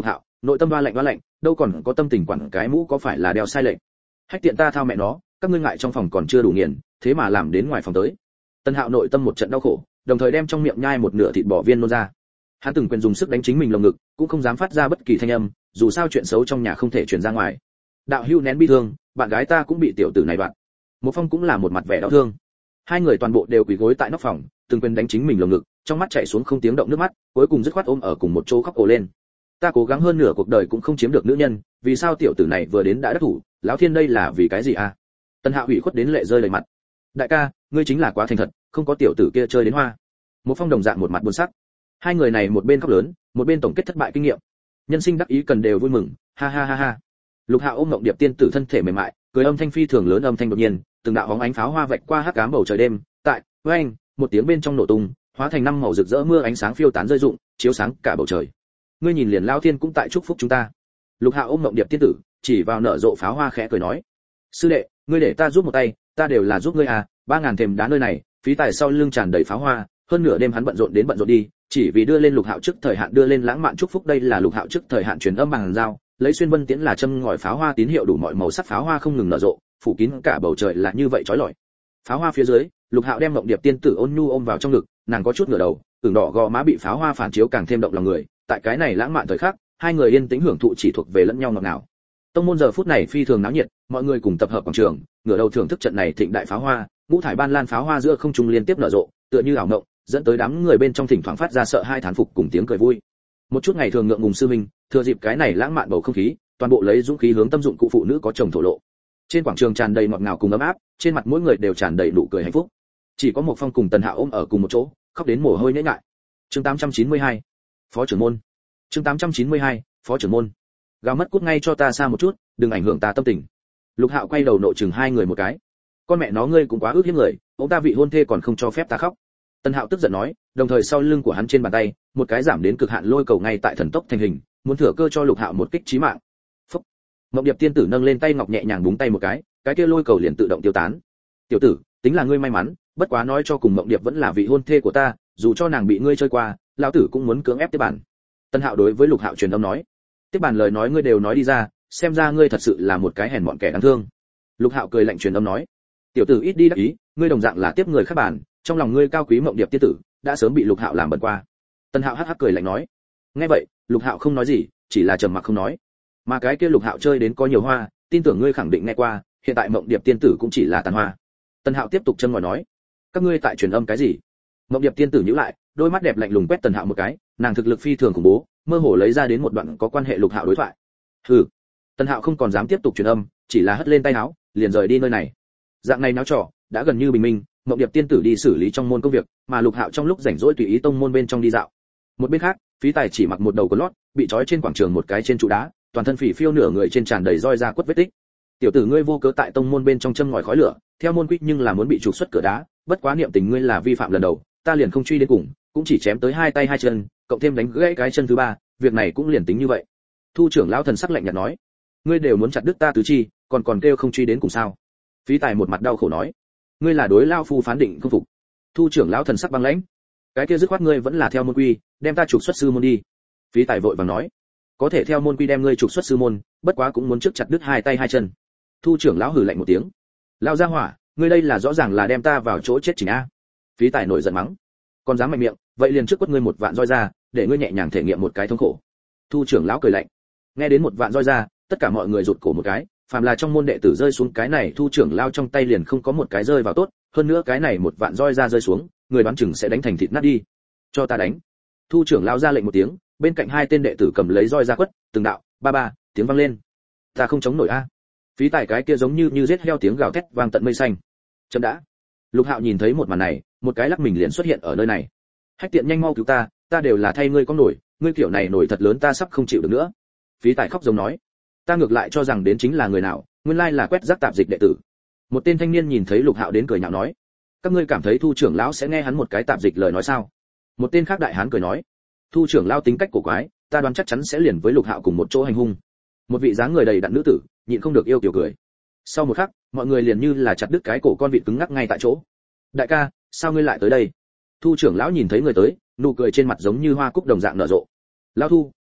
nội tâm ba lạnh ba lạnh, đâu còn có tâm tình quản cái mũ có phải là đeo sai lệch. Hách tiện ta thao mẹ nó, các ngươi ngại trong phòng còn chưa đủ nghiền, thế mà làm đến ngoài phòng tới. Tân Hạo nội tâm một trận đau khổ, đồng thời đem trong miệng nhai một nửa thịt bò viên nôn ra. Hắn từng quyền dùng sức đánh chính mình lồng ngực, cũng không dám phát ra bất kỳ thanh âm, dù sao chuyện xấu trong nhà không thể truyền ra ngoài. Đạo Hưu nén bi thương, bạn gái ta cũng bị tiểu tử này đoạn. Một Phong cũng là một mặt vẻ đau thương. Hai người toàn bộ đều quỳ gối tại nóc phòng, từng quyền đánh chính mình lồng ngực, trong mắt chảy xuống không tiếng động nước mắt, cuối cùng dứt khoát ôm ở cùng một chỗ khóc ồ lên. Ta cố gắng hơn nửa cuộc đời cũng không chiếm được nữ nhân, vì sao tiểu tử này vừa đến đã đắc thủ, lão thiên đây là vì cái gì a? À? Tân Hạo ủy khuất đến lệ rơi đầy mặt. Đại ca, ngươi chính là quá thành thật, không có tiểu tử kia chơi đến hoa. Một Phong đồng dạng một mặt buồn sắc. Hai người này một bên khóc lớn, một bên tổng kết thất bại kinh nghiệm. Nhân sinh đắc ý cần đều vui mừng, ha ha ha ha. Lục Hạo ôm Mộng Điệp tiên tử thân thể mềm mại, cười âm thanh phi thường lớn, âm thanh đột nhiên, từng đạo bóng ánh pháo hoa vạch qua hắc ám bầu trời đêm, tại, oeng, một tiếng bên trong nổ tung, hóa thành năm màu rực rỡ mưa ánh sáng phiêu tán rơi rụng, chiếu sáng cả bầu trời. Ngươi nhìn liền Lão Thiên cũng tại chúc phúc chúng ta. Lục Hạo ôm Mộng Điệp tiên tử, chỉ vào nở rộ pháo hoa khẽ cười nói: "Sư đệ, ngươi để ta giúp một tay, ta đều là giúp ngươi à, ba ngàn thềm đá nơi này, phí tài sau lưng tràn đầy pháo hoa, hơn nửa đêm hắn bận rộn đến bận rộn đi, chỉ vì đưa lên Lục Hạo trước thời hạn đưa lên lãng mạn chúc phúc, đây là Lục Hạo trước thời hạn truyền âm bằng dao, lấy xuyên vân tiễn là châm ngòi pháo hoa tín hiệu đủ mọi màu sắc pháo hoa không ngừng nở rộ, phủ kín cả bầu trời là như vậy chói lọi." Pháo hoa phía dưới, Lục Hạo đem Mộng Điệp tiên tử ôn nhu ôm vào trong ngực, nàng có chút ngửa đầu, ửng đỏ gò má bị pháo hoa phản chiếu càng thêm động lòng người, tại cái này lãng mạn thời khắc, hai người yên tĩnh hưởng thụ chỉ thuộc về lẫn nhau ngọt ngào. Tông môn giờ phút này phi thường náo nhiệt, mọi người cùng tập hợp quảng trường, ngửa đầu thưởng thức trận này thịnh đại pháo hoa, ngũ thải ban lan pháo hoa giữa không trung liên tiếp nở rộ, tựa như ảo mộng, dẫn tới đám người bên trong thỉnh thoảng phát ra sợ hai thán phục cùng tiếng cười vui. Một chút ngày thường ngượng ngùng sư minh, thừa dịp cái này lãng mạn bầu không khí, toàn bộ lấy dũng khí hướng tâm dụng cụ phụ nữ có chồng thổ lộ. Trên quảng trường tràn đầy ngọt ngào cùng ấm áp, trên mặt mỗi người đều tràn đầy nụ cười hạnh phúc. Chỉ có một Phong cùng Tần Hạo ôm ở cùng một chỗ, khóc đến mồ hôi nhễ nhại. Chương tám trăm chín mươi hai, Phó trưởng môn. Chương tám trăm chín mươi hai, Phó trưởng môn. Gào mất cút ngay cho ta xa một chút, đừng ảnh hưởng ta tâm tình. Lục Hạo quay đầu nộ chừng hai người một cái. Con mẹ nó ngươi cũng quá ước hiếp người, ông ta vị hôn thê còn không cho phép ta khóc. Tần Hạo tức giận nói, đồng thời sau lưng của hắn trên bàn tay, một cái giảm đến cực hạn lôi cầu ngay tại thần tốc thành hình, muốn thừa cơ cho Lục Hạo một kích chí mạng. Phúc. Mộng Điệp tiên tử nâng lên tay ngọc nhẹ nhàng búng tay một cái, cái kia lôi cầu liền tự động tiêu tán. Tiểu tử, tính là ngươi may mắn, bất quá nói cho cùng Mộng Điệp vẫn là vị hôn thê của ta, dù cho nàng bị ngươi chơi qua, lão tử cũng muốn cưỡng ép tiếp bản. Tần Hạo đối với Lục Hạo truyền âm nói, tiếp bản lời nói ngươi đều nói đi ra, xem ra ngươi thật sự là một cái hèn mọn kẻ đáng thương. Lục Hạo cười lạnh truyền âm nói, tiểu tử ít đi đắc ý, ngươi đồng dạng là tiếp người khác bản, trong lòng ngươi cao quý Mộng Điệp tiên tử đã sớm bị Lục Hạo làm bẩn qua. Tần Hạo hắc hắc cười lạnh nói. Nghe vậy, Lục Hạo không nói gì, chỉ là trầm mặc không nói. Mà cái kia Lục Hạo chơi đến có nhiều hoa, tin tưởng ngươi khẳng định nghe qua, hiện tại Mộng Điệp tiên tử cũng chỉ là tàn hoa. Tần Hạo tiếp tục châm ngòi nói, các ngươi tại truyền âm cái gì? Mộng Điệp tiên tử nhíu lại, đôi mắt đẹp lạnh lùng quét Tần Hạo một cái, nàng thực lực phi thường khủng bố, mơ hồ lấy ra đến một đoạn có quan hệ Lục Hạo đối thoại. Hừ. Tần Hạo không còn dám tiếp tục truyền âm, chỉ là hất lên tay áo, liền rời đi nơi này. Dạng này náo trò đã gần như bình minh, Mộng Điệp tiên tử đi xử lý trong môn công việc, mà Lục Hạo trong lúc rảnh rỗi tùy ý tông môn bên trong đi dạo. Một bên khác, Phí Tài chỉ mặc một đầu quần lót, bị trói trên quảng trường một cái trên trụ đá, toàn thân phì phiêu nửa người trên tràn đầy roi ra quất vết tích. Tiểu tử ngươi vô cớ tại tông môn bên trong châm ngòi khói lửa, theo môn quy nhưng là muốn bị trục xuất cửa đá, bất quá niệm tình ngươi là vi phạm lần đầu, ta liền không truy đến cùng, cũng chỉ chém tới hai tay hai chân, cộng thêm đánh gãy cái chân thứ ba, việc này cũng liền tính như vậy. Thu trưởng lão thần sắc lạnh nhạt nói, ngươi đều muốn chặt đứt ta tứ chi, còn còn kêu không truy đến cùng sao? Phí Tài một mặt đau khổ nói, ngươi là đối lao phu phán định không phục. Thu trưởng lão thần sắc băng lãnh, cái kia dứt khoát ngươi vẫn là theo môn quy, đem ta trục xuất sư môn đi. Phí Tài vội vàng nói, có thể theo môn quy đem ngươi trục xuất sư môn, bất quá cũng muốn trước chặt đứt hai tay hai chân. Thu trưởng lão hừ lạnh một tiếng, lao ra hỏa, ngươi đây là rõ ràng là đem ta vào chỗ chết chỉnh a. Phí Tài nổi giận mắng, còn dám mạnh miệng, vậy liền trước quất ngươi một vạn roi ra, để ngươi nhẹ nhàng thể nghiệm một cái thống khổ. Thu trưởng lão cười lạnh, nghe đến một vạn roi ra, tất cả mọi người rụt cổ một cái, phàm là trong môn đệ tử rơi xuống cái này Thu trưởng lão trong tay liền không có một cái rơi vào tốt, hơn nữa cái này một vạn roi ra rơi xuống, người đoán chừng sẽ đánh thành thịt nát đi. Cho ta đánh. Thu trưởng lão ra lệnh một tiếng, bên cạnh hai tên đệ tử cầm lấy roi ra quất, từng đạo, ba ba, tiếng vang lên. Ta không chống nổi a. Phí Tài cái kia giống như như giết heo tiếng gào thét vang tận mây xanh. Chấm đã. Lục Hạo nhìn thấy một màn này, một cái lắc mình liền xuất hiện ở nơi này. Hách Tiện nhanh mau cứu ta, ta đều là thay ngươi có nổi, ngươi kiểu này nổi thật lớn ta sắp không chịu được nữa. Phí Tài khóc giống nói, ta ngược lại cho rằng đến chính là người nào, nguyên lai là quét rác tạp dịch đệ tử. Một tên thanh niên nhìn thấy Lục Hạo đến cười nhạo nói, các ngươi cảm thấy Thu trưởng lão sẽ nghe hắn một cái tạp dịch lời nói sao? Một tên khác đại hán cười nói, Thu trưởng lão tính cách cổ quái, ta đoán chắc chắn sẽ liền với Lục Hạo cùng một chỗ hành hung. Một vị dáng người đầy đặn nữ tử, nhịn không được yêu kiều cười. Sau một khắc, mọi người liền như là chặt đứt cái cổ con vịt cứng ngắc ngay tại chỗ. Đại ca, sao ngươi lại tới đây? Thu trưởng lão nhìn thấy người tới, nụ cười trên mặt giống như hoa cúc đồng dạng nở rộ. Lão Thu,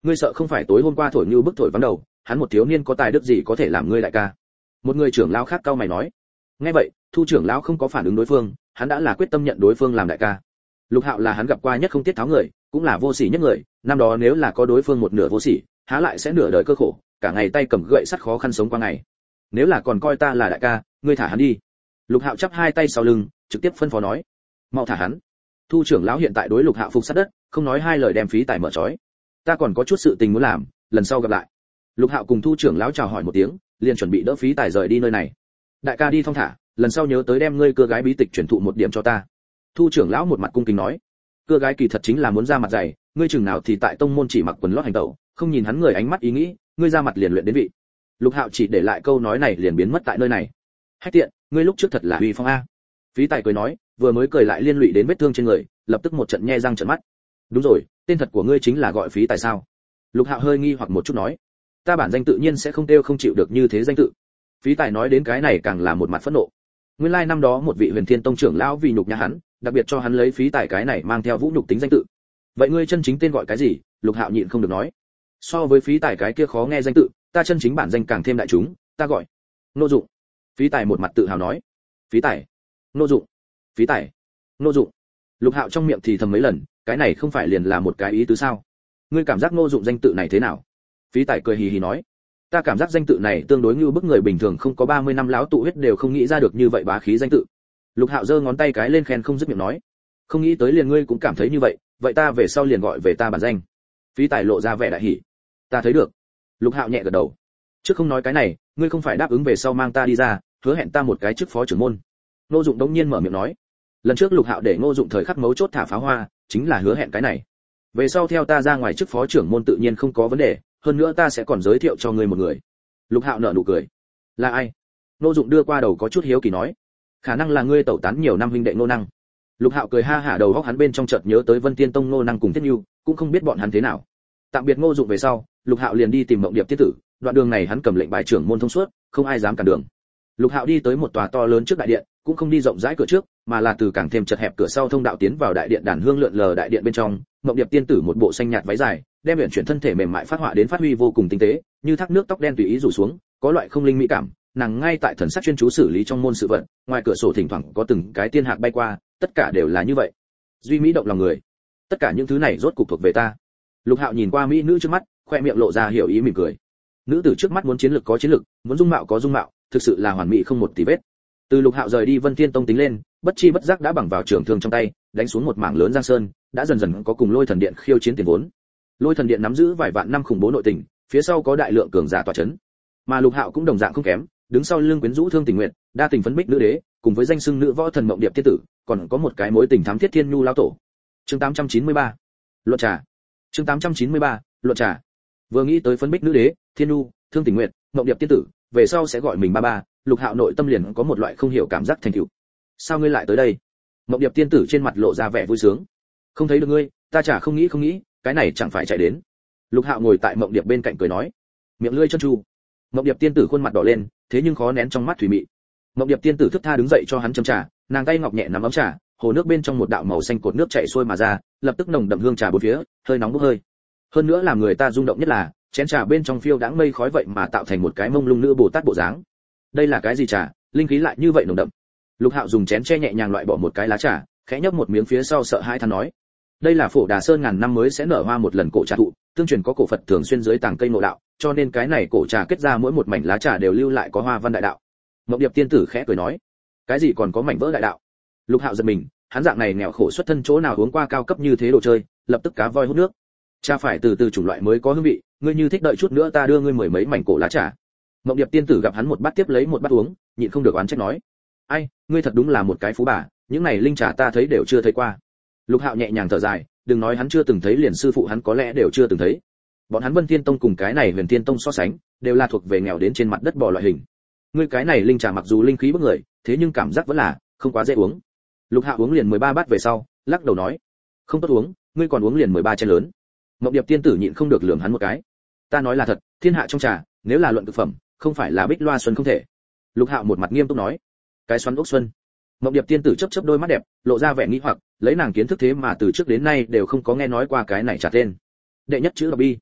ngươi sợ không phải tối hôm qua thổi như bức thổi vắng đầu, hắn một thiếu niên có tài đức gì có thể làm ngươi đại ca? Một người trưởng lão khác cau mày nói. Nghe vậy, Thu trưởng lão không có phản ứng đối phương, hắn đã là quyết tâm nhận đối phương làm đại ca. Lục Hạo là hắn gặp qua nhất không tiết tháo người, cũng là vô sỉ nhất người, năm đó nếu là có đối phương một nửa vô sỉ, há lại sẽ nửa đời cơ khổ, cả ngày tay cầm gậy sắt khó khăn sống qua ngày. Nếu là còn coi ta là đại ca, ngươi thả hắn đi. Lục Hạo chắp hai tay sau lưng, trực tiếp phân phó nói. Mau thả hắn. Thu trưởng lão hiện tại đối Lục Hạo phục sát đất, không nói hai lời đem phí tài mở trói. Ta còn có chút sự tình muốn làm, lần sau gặp lại. Lục Hạo cùng Thu trưởng lão chào hỏi một tiếng, liền chuẩn bị đỡ phí tài rời đi nơi này. Đại ca đi thong thả, lần sau nhớ tới đem ngươi cưa gái bí tịch truyền thụ một điểm cho ta. Thu trưởng lão một mặt cung kính nói. Cưa gái kỳ thật chính là muốn ra mặt dày, ngươi chừng nào thì tại tông môn chỉ mặc quần lót hành tẩu, không nhìn hắn người ánh mắt ý nghĩ, ngươi ra mặt liền luyện đến vị. Lục Hạo chỉ để lại câu nói này liền biến mất tại nơi này. Hách tiện, ngươi lúc trước thật là uy phong a. Phí tài cười nói, vừa mới cười lại liên lụy đến vết thương trên người, lập tức một trận nhe răng trợn mắt. Đúng rồi, tên thật của ngươi chính là gọi Phí tài sao? Lục Hạo hơi nghi hoặc một chút nói. Ta bản danh tự nhiên sẽ không tiêu không chịu được như thế danh tự. Phí tài nói đến cái này càng là một mặt phẫn nộ. Nguyên lai năm đó một vị Huyền Thiên Tông trưởng lão vì nhục nhã hắn, đặc biệt cho hắn lấy Phí tài cái này mang theo vũ nhục tính danh tự. Vậy ngươi chân chính tên gọi cái gì? Lục Hạo nhịn không được nói. So với Phí tài cái kia khó nghe danh tự, ta chân chính bản danh càng thêm đại chúng, ta gọi Nô Dụng. Phí tài một mặt tự hào nói. Phí tài, Nô Dụng, Phí tài, Nô Dụng. Lục Hạo trong miệng thì thầm mấy lần, cái này không phải liền là một cái ý tứ sao? Ngươi cảm giác Nô Dụng danh tự này thế nào? Phí tài cười hì hì nói. Ta cảm giác danh tự này tương đối như bức người bình thường không có ba mươi năm lão tụ huyết đều không nghĩ ra được như vậy bá khí danh tự. Lục Hạo giơ ngón tay cái lên khen không dứt miệng nói. Không nghĩ tới liền ngươi cũng cảm thấy như vậy, vậy ta về sau liền gọi về ta bản danh. Phí tài lộ ra vẻ đại hỉ. Ta thấy được. Lục Hạo nhẹ gật đầu. Trước không nói cái này, ngươi không phải đáp ứng về sau mang ta đi ra, hứa hẹn ta một cái chức phó trưởng môn. Ngô Dụng đống nhiên mở miệng nói. Lần trước Lục Hạo để Ngô Dụng thời khắc mấu chốt thả pháo hoa, chính là hứa hẹn cái này. Về sau theo ta ra ngoài chức phó trưởng môn tự nhiên không có vấn đề, hơn nữa ta sẽ còn giới thiệu cho ngươi một người. Lục Hạo nở nụ cười. Là ai? Ngô Dụng đưa qua đầu có chút hiếu kỳ nói. Khả năng là ngươi tẩu tán nhiều năm huynh đệ Ngô Năng. Lục Hạo cười ha hả đầu góc hắn bên trong chợt nhớ tới Vân Tiên Tông Ngô Năng cùng Thiết Nưu, cũng không biết bọn hắn thế nào. Tạm biệt Ngô Dụng về sau, Lục Hạo liền đi tìm Mộng Điệp tiên tử, đoạn đường này hắn cầm lệnh bài trưởng môn thông suốt, không ai dám cản đường. Lục Hạo đi tới một tòa to lớn trước đại điện, cũng không đi rộng rãi cửa trước, mà là từ càng thêm chật hẹp cửa sau thông đạo tiến vào đại điện đàn hương lượn lờ đại điện bên trong. Mộng Điệp tiên tử một bộ xanh nhạt váy dài, đem luyện chuyển thân thể mềm mại phát họa đến phát huy vô cùng tinh tế, như thác nước tóc đen tùy ý rủ xuống, có loại không linh mỹ cảm. Nàng ngay tại thần sắc chuyên chú xử lý trong môn sự vật, ngoài cửa sổ thỉnh thoảng có từng cái tiên hạc bay qua, tất cả đều là như vậy, duy mỹ động lòng người. Tất cả những thứ này rốt cục thuộc về ta. Lục Hạo nhìn qua mỹ nữ trước mắt, khoe miệng lộ ra hiểu ý mỉm cười. Nữ tử trước mắt muốn chiến lực có chiến lực, muốn dung mạo có dung mạo, thực sự là hoàn mỹ không một tì vết. Từ Lục Hạo rời đi Vân Thiên Tông tính lên, bất chi bất giác đã bằng vào trường thương trong tay, đánh xuống một mảng lớn giang sơn, đã dần dần có cùng Lôi Thần Điện khiêu chiến tiền vốn. Lôi Thần Điện nắm giữ vài vạn năm khủng bố nội tình, phía sau có đại lượng cường giả tọa chấn. Mà Lục Hạo cũng đồng dạng không kém, đứng sau lưng quyến rũ Thương Tình Nguyệt, đa tình phấn bích nữ đế, cùng với danh xưng nữ võ thần Mộng Điệp tiên tử, còn có một cái mối tình thắm thiết Thiên Nhu lão tổ. Chương tám trăm chín mươi ba, luận trà. Chương tám trăm chín mươi ba, luận trà. Vừa nghĩ tới phấn bích nữ đế, Thiên Nhu, Thương Tình Nguyệt, Mộng Điệp tiên tử, về sau sẽ gọi mình ba ba, Lục Hạo nội tâm liền có một loại không hiểu cảm giác thành tựu. Sao ngươi lại tới đây? Mộng Điệp tiên tử trên mặt lộ ra vẻ vui sướng. Không thấy được ngươi, ta chả không nghĩ không nghĩ, cái này chẳng phải chạy đến. Lục Hạo ngồi tại Mộng Điệp bên cạnh cười nói, miệng lưỡi chân chu. Mộng Điệp tiên tử khuôn mặt đỏ lên, thế nhưng khó nén trong mắt thủy mị. Mộng Điệp tiên tử thức tha đứng dậy cho hắn châm trà, nàng tay ngọc nhẹ nắm ấm trà, hồ nước bên trong một đạo màu xanh cột nước chảy xuôi mà ra, lập tức nồng đậm hương trà bốn phía, hơi nóng bốc hơi. Hơn nữa làm người ta rung động nhất là, chén trà bên trong phiêu đãng mây khói vậy mà tạo thành một cái mông lung nữ Bồ Tát bộ dáng. Đây là cái gì trà, linh khí lại như vậy nồng đậm. Lục Hạo dùng chén che nhẹ nhàng loại bỏ một cái lá trà, khẽ nhấp một miếng phía sau sợ hãi than nói: đây là Phổ Đà Sơn ngàn năm mới sẽ nở hoa một lần cổ trà thụ, tương truyền có cổ Phật thường xuyên dưới tàng cây ngộ đạo, cho nên cái này cổ trà kết ra mỗi một mảnh lá trà đều lưu lại có hoa văn đại đạo. Mộng Điệp tiên tử khẽ cười nói: cái gì còn có mảnh vỡ đại đạo? Lục Hạo giật mình, hắn dạng này nghèo khổ xuất thân chỗ nào uống qua cao cấp như thế đồ chơi, lập tức cá voi hút nước. Trà phải từ từ chủng loại mới có hương vị, ngươi như thích đợi chút nữa ta đưa ngươi mười mấy mảnh cổ lá trà. Mộng Điệp tiên tử gặp hắn một bát tiếp lấy một bát uống, nhịn không được oán trách nói: ai, ngươi thật đúng là một cái phú bà, những này linh trà ta thấy đều chưa thấy qua. Lục Hạo nhẹ nhàng thở dài, đừng nói hắn chưa từng thấy, liền sư phụ hắn có lẽ đều chưa từng thấy. Bọn hắn Vân Thiên Tông cùng cái này Huyền Thiên Tông so sánh, đều là thuộc về nghèo đến trên mặt đất bò loại hình. Ngươi cái này linh trà mặc dù linh khí bức người, thế nhưng cảm giác vẫn là không quá dễ uống. Lục Hạo uống liền mười ba bát về sau, lắc đầu nói: không tốt uống, ngươi còn uống liền mười ba chén lớn. Mộng Điệp tiên tử nhịn không được lườm hắn một cái. Ta nói là thật, thiên hạ trong trà, nếu là luận thực phẩm, không phải là Bích Loa Xuân không thể. Lục Hạo một mặt nghiêm túc nói: cái xoắn ốc xuân. Mộng Điệp tiên tử chớp chớp đôi mắt đẹp, lộ ra vẻ nghi hoặc, lấy nàng kiến thức thế mà từ trước đến nay đều không có nghe nói qua cái này trà tên. Đệ nhất chữ là bi.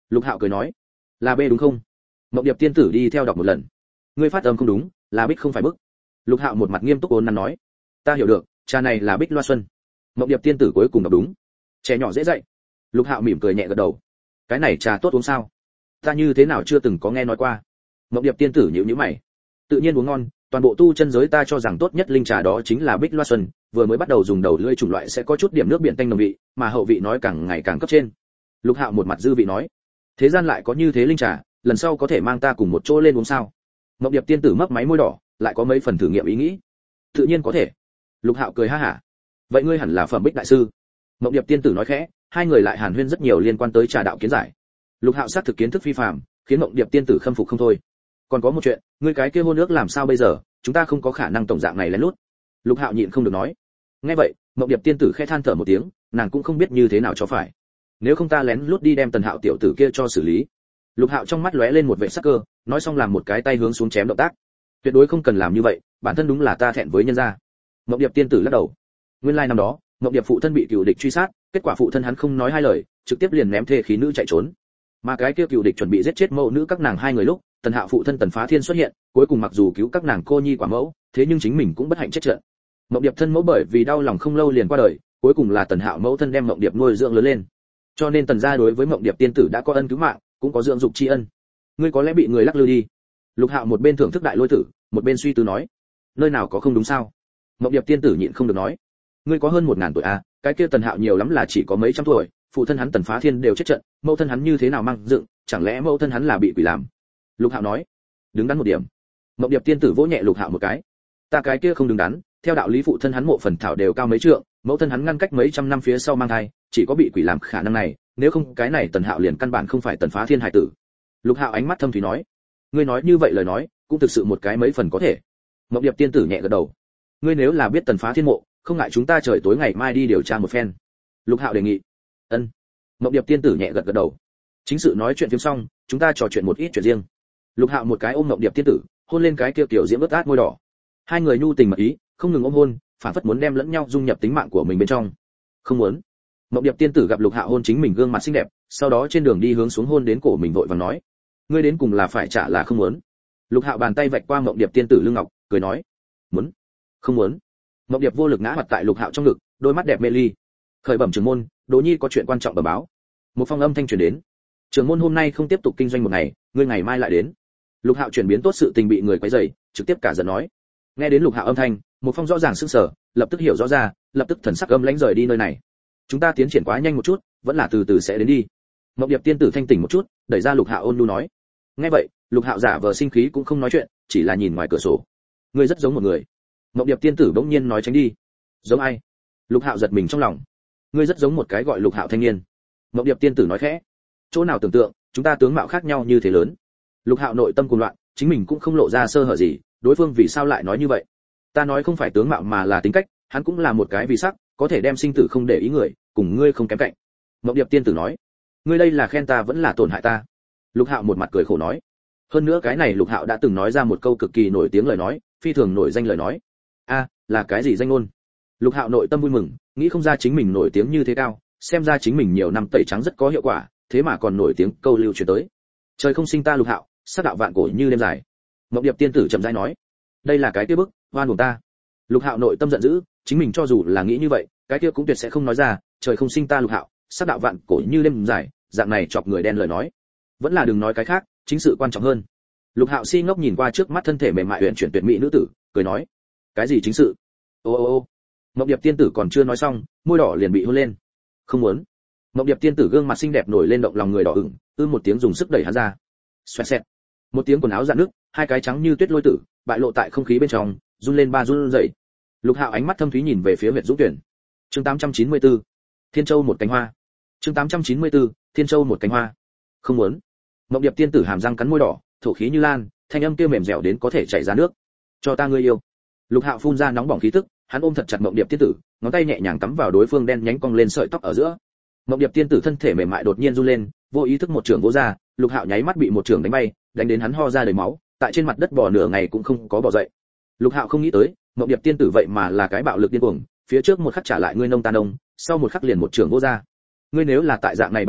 Lục Hạo cười nói, là B đúng không? Mộng Điệp tiên tử đi theo đọc một lần. Ngươi phát âm không đúng, là Bích không phải Bức. Lục Hạo một mặt nghiêm túc ôn nắn nói, ta hiểu được, trà này là Bích Loa Xuân. Mộng Điệp tiên tử cuối cùng đọc đúng. Trẻ nhỏ dễ dạy. Lục Hạo mỉm cười nhẹ gật đầu. Cái này trà tốt uống sao? Ta như thế nào chưa từng có nghe nói qua. Mộng Điệp tiên tử nhíu nhíu mày. Tự nhiên uống ngon, toàn bộ tu chân giới ta cho rằng tốt nhất linh trà đó chính là Bích Loa Xuân, vừa mới bắt đầu dùng đầu lưỡi chủng loại sẽ có chút điểm nước biển tanh nồng vị, mà hậu vị nói càng ngày càng cấp trên. Lục Hạo một mặt dư vị nói, thế gian lại có như thế linh trà, lần sau có thể mang ta cùng một chỗ lên uống sao? Mộng Điệp tiên tử mấp máy môi đỏ, lại có mấy phần thử nghiệm ý nghĩ. Tự nhiên có thể. Lục Hạo cười ha hả. Vậy ngươi hẳn là Phẩm Bích đại sư. Mộng Điệp tiên tử nói khẽ, hai người lại hàn huyên rất nhiều liên quan tới trà đạo kiến giải. Lục Hạo xác thực kiến thức phi phàm, khiến Mộng Điệp tiên tử khâm phục không thôi. Còn có một chuyện, ngươi cái kia hôn ước làm sao bây giờ, chúng ta không có khả năng tổng dạng này lén lút. Lục Hạo nhịn không được nói. Nghe vậy, Mộng Điệp tiên tử khẽ than thở một tiếng, nàng cũng không biết như thế nào cho phải. Nếu không ta lén lút đi đem Tần Hạo tiểu tử kia cho xử lý. Lục Hạo trong mắt lóe lên một vẻ sắc cơ, nói xong làm một cái tay hướng xuống chém động tác. Tuyệt đối không cần làm như vậy, bản thân đúng là ta thẹn với nhân gia. Mộng Điệp tiên tử lắc đầu. Nguyên lai năm đó, Mộng Điệp phụ thân bị cựu địch truy sát, kết quả phụ thân hắn không nói hai lời, trực tiếp liền ném thê khí nữ chạy trốn. Mà cái kia cựu địch chuẩn bị giết chết mẫu nữ các nàng hai người lúc, Tần Hạo phụ thân Tần Phá Thiên xuất hiện, cuối cùng mặc dù cứu các nàng cô nhi quả mẫu, thế nhưng chính mình cũng bất hạnh chết trận. Mộng Điệp thân mẫu bởi vì đau lòng không lâu liền qua đời, cuối cùng là Tần Hạo mẫu thân đem Mộng Điệp nuôi dưỡng lớn lên. Cho nên Tần gia đối với Mộng Điệp tiên tử đã có ân cứu mạng, cũng có dưỡng dục tri ân. Ngươi có lẽ bị người lắc lư đi. Lục Hạo một bên thưởng thức đại lôi tử, một bên suy tư nói, nơi nào có không đúng sao? Mộng Điệp tiên tử nhịn không được nói, ngươi có hơn một ngàn tuổi à, cái kia Tần Hạo nhiều lắm là chỉ có mấy trăm tuổi, phụ thân hắn Tần Phá Thiên đều chết trận, mẫu thân hắn như thế nào mang dựng, chẳng lẽ mẫu thân hắn là bị quỷ làm? Lục Hạo nói, đứng đắn một điểm. Mộng Điệp tiên tử vỗ nhẹ Lục Hạo một cái, ta cái kia không đứng đắn, theo đạo lý phụ thân hắn mộ phần thảo đều cao mấy trượng, mẫu thân hắn ngăn cách mấy trăm năm phía sau mang thai, chỉ có bị quỷ làm khả năng này, nếu không cái này Tần Hạo liền căn bản không phải Tần Phá Thiên hải tử. Lục Hạo ánh mắt thâm thúy nói, ngươi nói như vậy lời nói, cũng thực sự một cái mấy phần có thể. Mộng Điệp tiên tử nhẹ gật đầu, ngươi nếu là biết Tần Phá Thiên mộ, không ngại chúng ta trời tối ngày mai đi điều tra một phen. Lục Hạo đề nghị. Ân. Mộng Điệp tiên tử nhẹ gật gật đầu. Chính sự nói chuyện phiếm xong, chúng ta trò chuyện một ít chuyện riêng. Lục Hạo một cái ôm Mộng Điệp tiên tử, hôn lên cái kia tiểu diễm ướt át môi đỏ. Hai người nhu tình mật ý, không ngừng ôm hôn, phản phất muốn đem lẫn nhau dung nhập tính mạng của mình bên trong. Không muốn. Mộng Điệp tiên tử gặp Lục Hạo hôn chính mình gương mặt xinh đẹp, sau đó trên đường đi hướng xuống hôn đến cổ mình vội vàng nói, ngươi đến cùng là phải trả là không muốn. Lục Hạo bàn tay vạch qua Mộng Điệp tiên tử lưng ngọc, cười nói, muốn. Không muốn. Mộng Điệp vô lực ngã mặt tại Lục Hạo trong ngực, đôi mắt đẹp mê ly. Khởi bẩm trưởng môn, Đỗ Nhi có chuyện quan trọng bẩm báo. Một phong âm thanh truyền đến. Trưởng môn hôm nay không tiếp tục kinh doanh một ngày, ngươi ngày mai lại đến. Lục Hạo chuyển biến tốt sự tình bị người quấy rầy, trực tiếp cả giận nói. Nghe đến Lục Hạo âm thanh, một phong rõ ràng sững sờ, lập tức hiểu rõ ra, lập tức thần sắc âm lãnh rời đi nơi này. Chúng ta tiến triển quá nhanh một chút, vẫn là từ từ sẽ đến đi. Mộng Điệp tiên tử thanh tỉnh một chút, đẩy ra Lục Hạo ôn nhu nói. Nghe vậy, Lục Hạo giả vờ sinh khí cũng không nói chuyện, chỉ là nhìn ngoài cửa sổ. Ngươi rất giống một người. Mộng Điệp tiên tử bỗng nhiên nói tránh đi. Giống ai? Lục Hạo giật mình trong lòng. Ngươi rất giống một cái gọi Lục Hạo thanh niên. Mộng Điệp tiên tử nói khẽ. Chỗ nào tưởng tượng, chúng ta tướng mạo khác nhau như thế lớn. Lục Hạo nội tâm cuồng loạn, chính mình cũng không lộ ra sơ hở gì, đối phương vì sao lại nói như vậy? Ta nói không phải tướng mạo mà là tính cách, hắn cũng là một cái vì sắc, có thể đem sinh tử không để ý người, cùng ngươi không kém cạnh. Mộng Điệp tiên tử nói. Ngươi đây là khen ta vẫn là tổn hại ta? Lục Hạo một mặt cười khổ nói. Hơn nữa cái này Lục Hạo đã từng nói ra một câu cực kỳ nổi tiếng lời nói, phi thường nổi danh lời nói. A, là cái gì danh ngôn? Lục Hạo nội tâm vui mừng, nghĩ không ra chính mình nổi tiếng như thế cao, xem ra chính mình nhiều năm tẩy trắng rất có hiệu quả, thế mà còn nổi tiếng câu lưu truyền tới. Trời không sinh ta Lục Hạo, sát đạo vạn cổ như đêm dài. Mộng Điệp tiên tử chậm rãi nói. Đây là cái kia bức, oan uổng ta. Lục Hạo nội tâm giận dữ, chính mình cho dù là nghĩ như vậy, cái kia cũng tuyệt sẽ không nói ra, trời không sinh ta Lục Hạo, sát đạo vạn cổ như đêm dài, dạng này chọc người đen lời nói. Vẫn là đừng nói cái khác, chính sự quan trọng hơn. Lục Hạo si ngốc nhìn qua trước mắt thân thể mềm mại uyển chuyển tuyệt mỹ nữ tử, cười nói, cái gì chính sự? Ô ô ô. Mộng Điệp tiên tử còn chưa nói xong, môi đỏ liền bị hôn lên. Không muốn. Mộng Điệp tiên tử gương mặt xinh đẹp nổi lên động lòng người đỏ ửng, ư một tiếng dùng sức đẩy hắn ra. Xoẹt xẹt. Một tiếng quần áo rạn nứt, hai cái trắng như tuyết lôi tử, bại lộ tại không khí bên trong, run lên ba run dậy. Lục Hạo ánh mắt thâm thúy nhìn về phía Huyệt Dũng Tuyển. Chương tám trăm chín mươi tư. Thiên Châu một cánh hoa. Chương tám trăm chín mươi tư. Thiên Châu một cánh hoa. Không muốn. Mộng Điệp tiên tử hàm răng cắn môi đỏ, thổ khí như lan, thanh âm kia mềm dẻo đến có thể chảy ra nước. Cho ta ngươi yêu. Lục Hạo phun ra nóng bỏng khí tức, hắn ôm thật chặt Mộng Điệp tiên tử, ngón tay nhẹ nhàng cắm vào đối phương đen nhánh cong lên sợi tóc ở giữa. Mộng Điệp tiên tử thân thể mềm mại đột nhiên run lên, vô ý thức một trường vỗ ra, Lục Hạo nháy mắt bị một trường đánh bay, đánh đến hắn ho ra đầy máu, tại trên mặt đất bò nửa ngày cũng không có bò dậy. Lục Hạo không nghĩ tới, Mộng Điệp tiên tử vậy mà là cái bạo lực điên cuồng, phía trước một khắc trả lại ngươi nông ta nông, sau một khắc liền một trường vỗ ra. Ngươi nếu là tại dạng này bạo lực,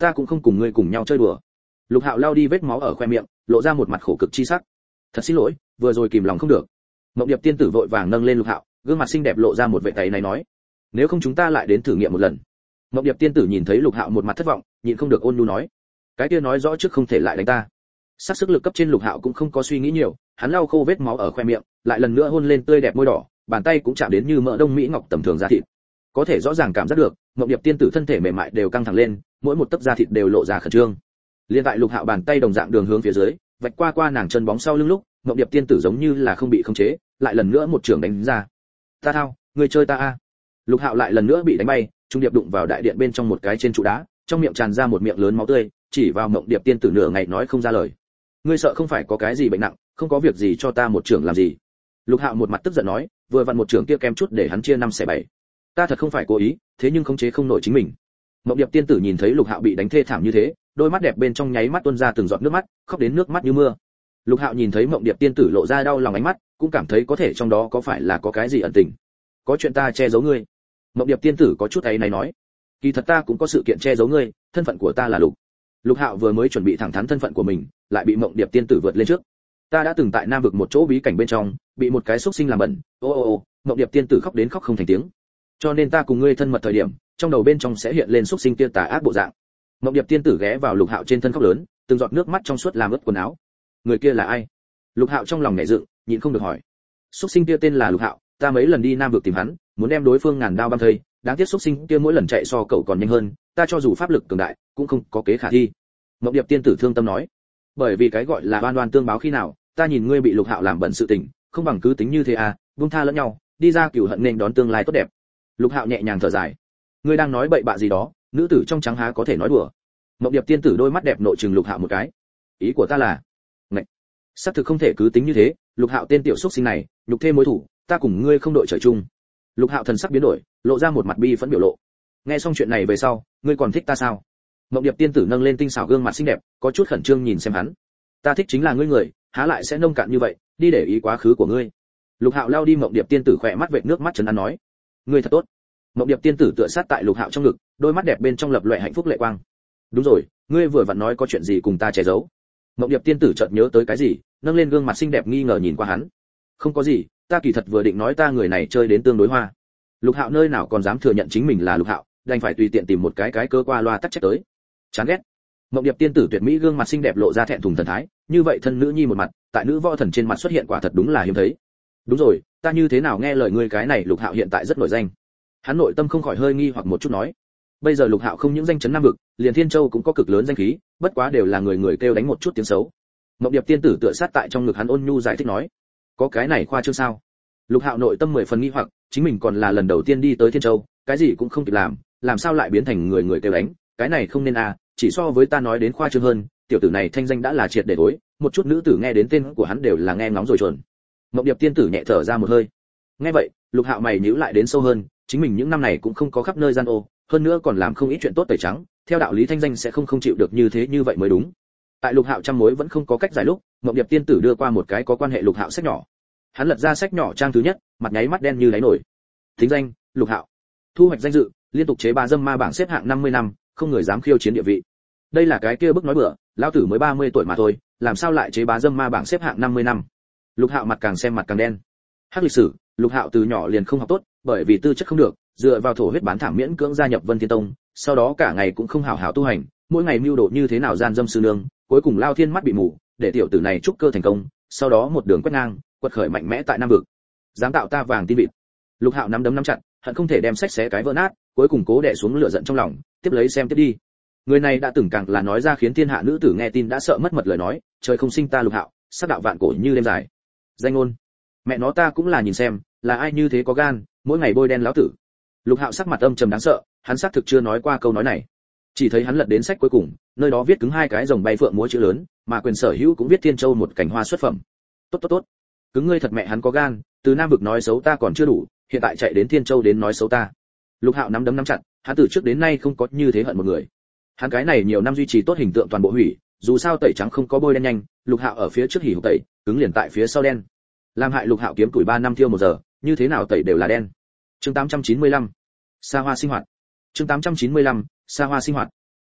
ta cũng không cùng ngươi cùng nhau chơi đùa. Lục Hạo lao đi vết máu ở khoe miệng, lộ ra một mặt khổ cực chi sắc. Thật xin lỗi, vừa rồi kìm lòng không được. Mộng Điệp tiên tử vội vàng nâng lên Lục Hạo, gương mặt xinh đẹp lộ ra một vẻ tay này nói, nếu không chúng ta lại đến thử nghiệm một lần. Mộng Điệp tiên tử nhìn thấy Lục Hạo một mặt thất vọng, nhịn không được ôn nhu nói, cái kia nói rõ trước không thể lại đánh ta. Sắc sức lực cấp trên Lục Hạo cũng không có suy nghĩ nhiều, hắn lau khô vết máu ở khoe miệng, lại lần nữa hôn lên tươi đẹp môi đỏ, bàn tay cũng chạm đến như mỡ đông mỹ ngọc tầm thường da thịt. Có thể rõ ràng cảm giác được, Mộng Điệp tiên tử thân thể mềm mại đều căng thẳng lên, mỗi một tấc da thịt đều lộ ra khẩn trương. Liên tại Lục Hạo bàn tay đồng dạng đường hướng phía dưới, vạch qua qua nàng chân bóng sau lưng lúc, Mộng Điệp tiên tử giống như là không bị khống chế, lại lần nữa một trường đánh ra. Ta thao, ngươi chơi ta a. Lục Hạo lại lần nữa bị đánh bay, trung điệp đụng vào đại điện bên trong một cái trên trụ đá, trong miệng tràn ra một miệng lớn máu tươi, chỉ vào Mộng Điệp tiên tử nửa ngày nói không ra lời. Ngươi sợ không phải có cái gì bệnh nặng, không có việc gì cho ta một trường làm gì. Lục Hạo một mặt tức giận nói, vừa vặn một trường kia kém chút để hắn chia năm xẻ bảy. Ta thật không phải cố ý, thế nhưng khống chế không nổi chính mình. Mộng Điệp tiên tử nhìn thấy Lục Hạo bị đánh thê thảm như thế, đôi mắt đẹp bên trong nháy mắt tuôn ra từng giọt nước mắt, khóc đến nước mắt như mưa. Lục Hạo nhìn thấy Mộng Điệp tiên tử lộ ra đau lòng ánh mắt, cũng cảm thấy có thể trong đó có phải là có cái gì ẩn tình. Có chuyện ta che giấu ngươi. Mộng Điệp tiên tử có chút ấy này nói, kỳ thật ta cũng có sự kiện che giấu ngươi, thân phận của ta là Lục. Lục Hạo vừa mới chuẩn bị thẳng thắn thân phận của mình, lại bị Mộng Điệp tiên tử vượt lên trước. Ta đã từng tại Nam vực một chỗ bí cảnh bên trong, bị một cái xúc sinh làm bẩn. Ô ô ô, Mộng Điệp tiên tử khóc đến khóc không thành tiếng. Cho nên ta cùng ngươi thân mật thời điểm, trong đầu bên trong sẽ hiện lên xúc sinh kia tà ác bộ dạng. Mộng Điệp tiên tử ghé vào Lục Hạo trên thân khóc lớn, từng giọt nước mắt trong suốt làm ướt quần áo. Người kia là ai? Lục Hạo trong lòng nhẹ dựng, nhịn không được hỏi. Xúc sinh kia tên là Lục Hạo, ta mấy lần đi Nam vực tìm hắn, muốn đem đối phương ngàn đao băm thây, đáng tiếc xúc sinh kia mỗi lần chạy so cậu còn nhanh hơn, ta cho dù pháp lực cường đại, cũng không có kế khả thi. Mộng Điệp tiên tử thương tâm nói, bởi vì cái gọi là oan oan tương báo khi nào, ta nhìn ngươi bị Lục Hạo làm bẩn sự tình, không bằng cứ tính như thế à, buông tha lẫn nhau, đi ra cửu hận nên đón tương lai tốt đẹp. Lục Hạo nhẹ nhàng thở dài, ngươi đang nói bậy bạ gì đó, nữ tử trong trắng há có thể nói đùa. Mộng Điệp tiên tử đôi mắt đẹp nội trừng Lục Hạo một cái, ý của ta là, ngạch, xác thực không thể cứ tính như thế, Lục Hạo tên tiểu xúc sinh này, nhục thêm mối thủ, ta cùng ngươi không đội trời chung. Lục Hạo thần sắc biến đổi, lộ ra một mặt bi phẫn biểu lộ. Nghe xong chuyện này về sau, ngươi còn thích ta sao? Mộng Điệp tiên tử nâng lên tinh xảo gương mặt xinh đẹp, có chút khẩn trương nhìn xem hắn. Ta thích chính là ngươi người, há lại sẽ nông cạn như vậy, đi để ý quá khứ của ngươi. Lục Hạo lao đi Mộng Điệp tiên tử khỏe mắt vệt nước mắt trấn an nói, ngươi thật tốt. Mộng Điệp tiên tử tựa sát tại Lục Hạo trong ngực, đôi mắt đẹp bên trong lập lòe hạnh phúc lệ quang. Đúng rồi, ngươi vừa vặn nói có chuyện gì cùng ta che giấu. Mộng Điệp tiên tử chợt nhớ tới cái gì, nâng lên gương mặt xinh đẹp nghi ngờ nhìn qua hắn. Không có gì, ta kỳ thật vừa định nói ta người này chơi đến tương đối hoa. Lục Hạo nơi nào còn dám thừa nhận chính mình là Lục Hạo, đành phải tùy tiện tìm một cái cái cơ qua loa tắc trách tới. Chán ghét. Mộng Điệp tiên tử tuyệt mỹ gương mặt xinh đẹp lộ ra thẹn thùng thần thái, như vậy thân nữ nhi một mặt, tại nữ võ thần trên mặt xuất hiện quả thật đúng là hiếm thấy. Đúng rồi, ta như thế nào nghe lời ngươi cái này Lục Hạo hiện tại rất nổi danh. Hắn nội tâm không khỏi hơi nghi hoặc một chút nói. Bây giờ Lục Hạo không những danh chấn Nam vực, liền Thiên Châu cũng có cực lớn danh khí, bất quá đều là người người kêu đánh một chút tiếng xấu. Mộng Điệp tiên tử tựa sát tại trong ngực hắn ôn nhu giải thích nói, có cái này khoa trương sao? Lục Hạo nội tâm mười phần nghi hoặc, chính mình còn là lần đầu tiên đi tới Thiên Châu, cái gì cũng không kịp làm, làm sao lại biến thành người người kêu đánh, cái này không nên à, chỉ so với ta nói đến khoa trương hơn, tiểu tử này thanh danh đã là triệt để đối, một chút nữ tử nghe đến tên của hắn đều là nghe ngóng rồi chuẩn. Mộng Điệp tiên tử nhẹ thở ra một hơi. Nghe vậy, Lục Hạo mày nhíu lại đến sâu hơn, chính mình những năm này cũng không có khắp nơi gian ô, hơn nữa còn làm không ít chuyện tốt tẩy trắng, theo đạo lý thanh danh sẽ không không chịu được như thế như vậy mới đúng. Tại Lục Hạo trăm mối vẫn không có cách giải lúc, Mộng Điệp tiên tử đưa qua một cái có quan hệ Lục Hạo sách nhỏ. Hắn lật ra sách nhỏ trang thứ nhất, mặt nháy mắt đen như đáy nổi. Thính danh: Lục Hạo. Thu hoạch danh dự: liên tục chế bá dâm ma bảng xếp hạng năm mươi năm, không người dám khiêu chiến địa vị. Đây là cái kia bức nói bừa, lão tử mới ba mươi tuổi mà thôi, làm sao lại chế bá dâm ma bảng xếp hạng năm mươi năm. Lục Hạo mặt càng xem mặt càng đen. Hắc lịch sử, Lục Hạo từ nhỏ liền không học tốt, bởi vì tư chất không được, dựa vào thổ huyết bán thảm miễn cưỡng gia nhập Vân Thiên Tông, sau đó cả ngày cũng không hảo hảo tu hành, mỗi ngày mưu đồ như thế nào gian dâm sư nương, cuối cùng lao thiên mắt bị mù, để tiểu tử này trúc cơ thành công, sau đó một đường quét ngang, quật khởi mạnh mẽ tại Nam vực. Dám tạo ta vàng tin vịt. Lục Hạo nắm đấm nắm chặt, hận không thể đem sách xé cái vỡ nát, cuối cùng cố đè xuống lửa giận trong lòng, tiếp lấy xem tiếp đi. Người này đã từng càng là nói ra khiến thiên hạ nữ tử nghe tin đã sợ mất mật lời nói, trời không sinh ta Lục Hạo, sát đạo vạn cổ như đêm dài. Danh ngôn. Mẹ nó ta cũng là nhìn xem, là ai như thế có gan, mỗi ngày bôi đen lão tử. Lục Hạo sắc mặt âm trầm đáng sợ, hắn xác thực chưa nói qua câu nói này. Chỉ thấy hắn lật đến sách cuối cùng, nơi đó viết cứng hai cái rồng bay phượng múa chữ lớn, mà quyền sở hữu cũng viết Thiên Châu một cảnh hoa xuất phẩm. Tốt tốt tốt, cứng ngươi thật mẹ hắn có gan, từ Nam vực nói xấu ta còn chưa đủ, hiện tại chạy đến Thiên Châu đến nói xấu ta. Lục Hạo nắm đấm nắm chặt, hắn từ trước đến nay không có như thế hận một người. Hắn cái này nhiều năm duy trì tốt hình tượng toàn bộ hủy, dù sao tẩy trắng không có bôi đen nhanh, Lục Hạo ở phía trước hỉ hục tẩy, cứng liền tại phía sau đen. Làm hại Lục Hạo kiếm tuổi ba năm thiêu một giờ, như thế nào tẩy đều là đen. Chương tám trăm chín mươi lăm, xa hoa sinh hoạt. Chương tám trăm chín mươi lăm, xa hoa sinh hoạt.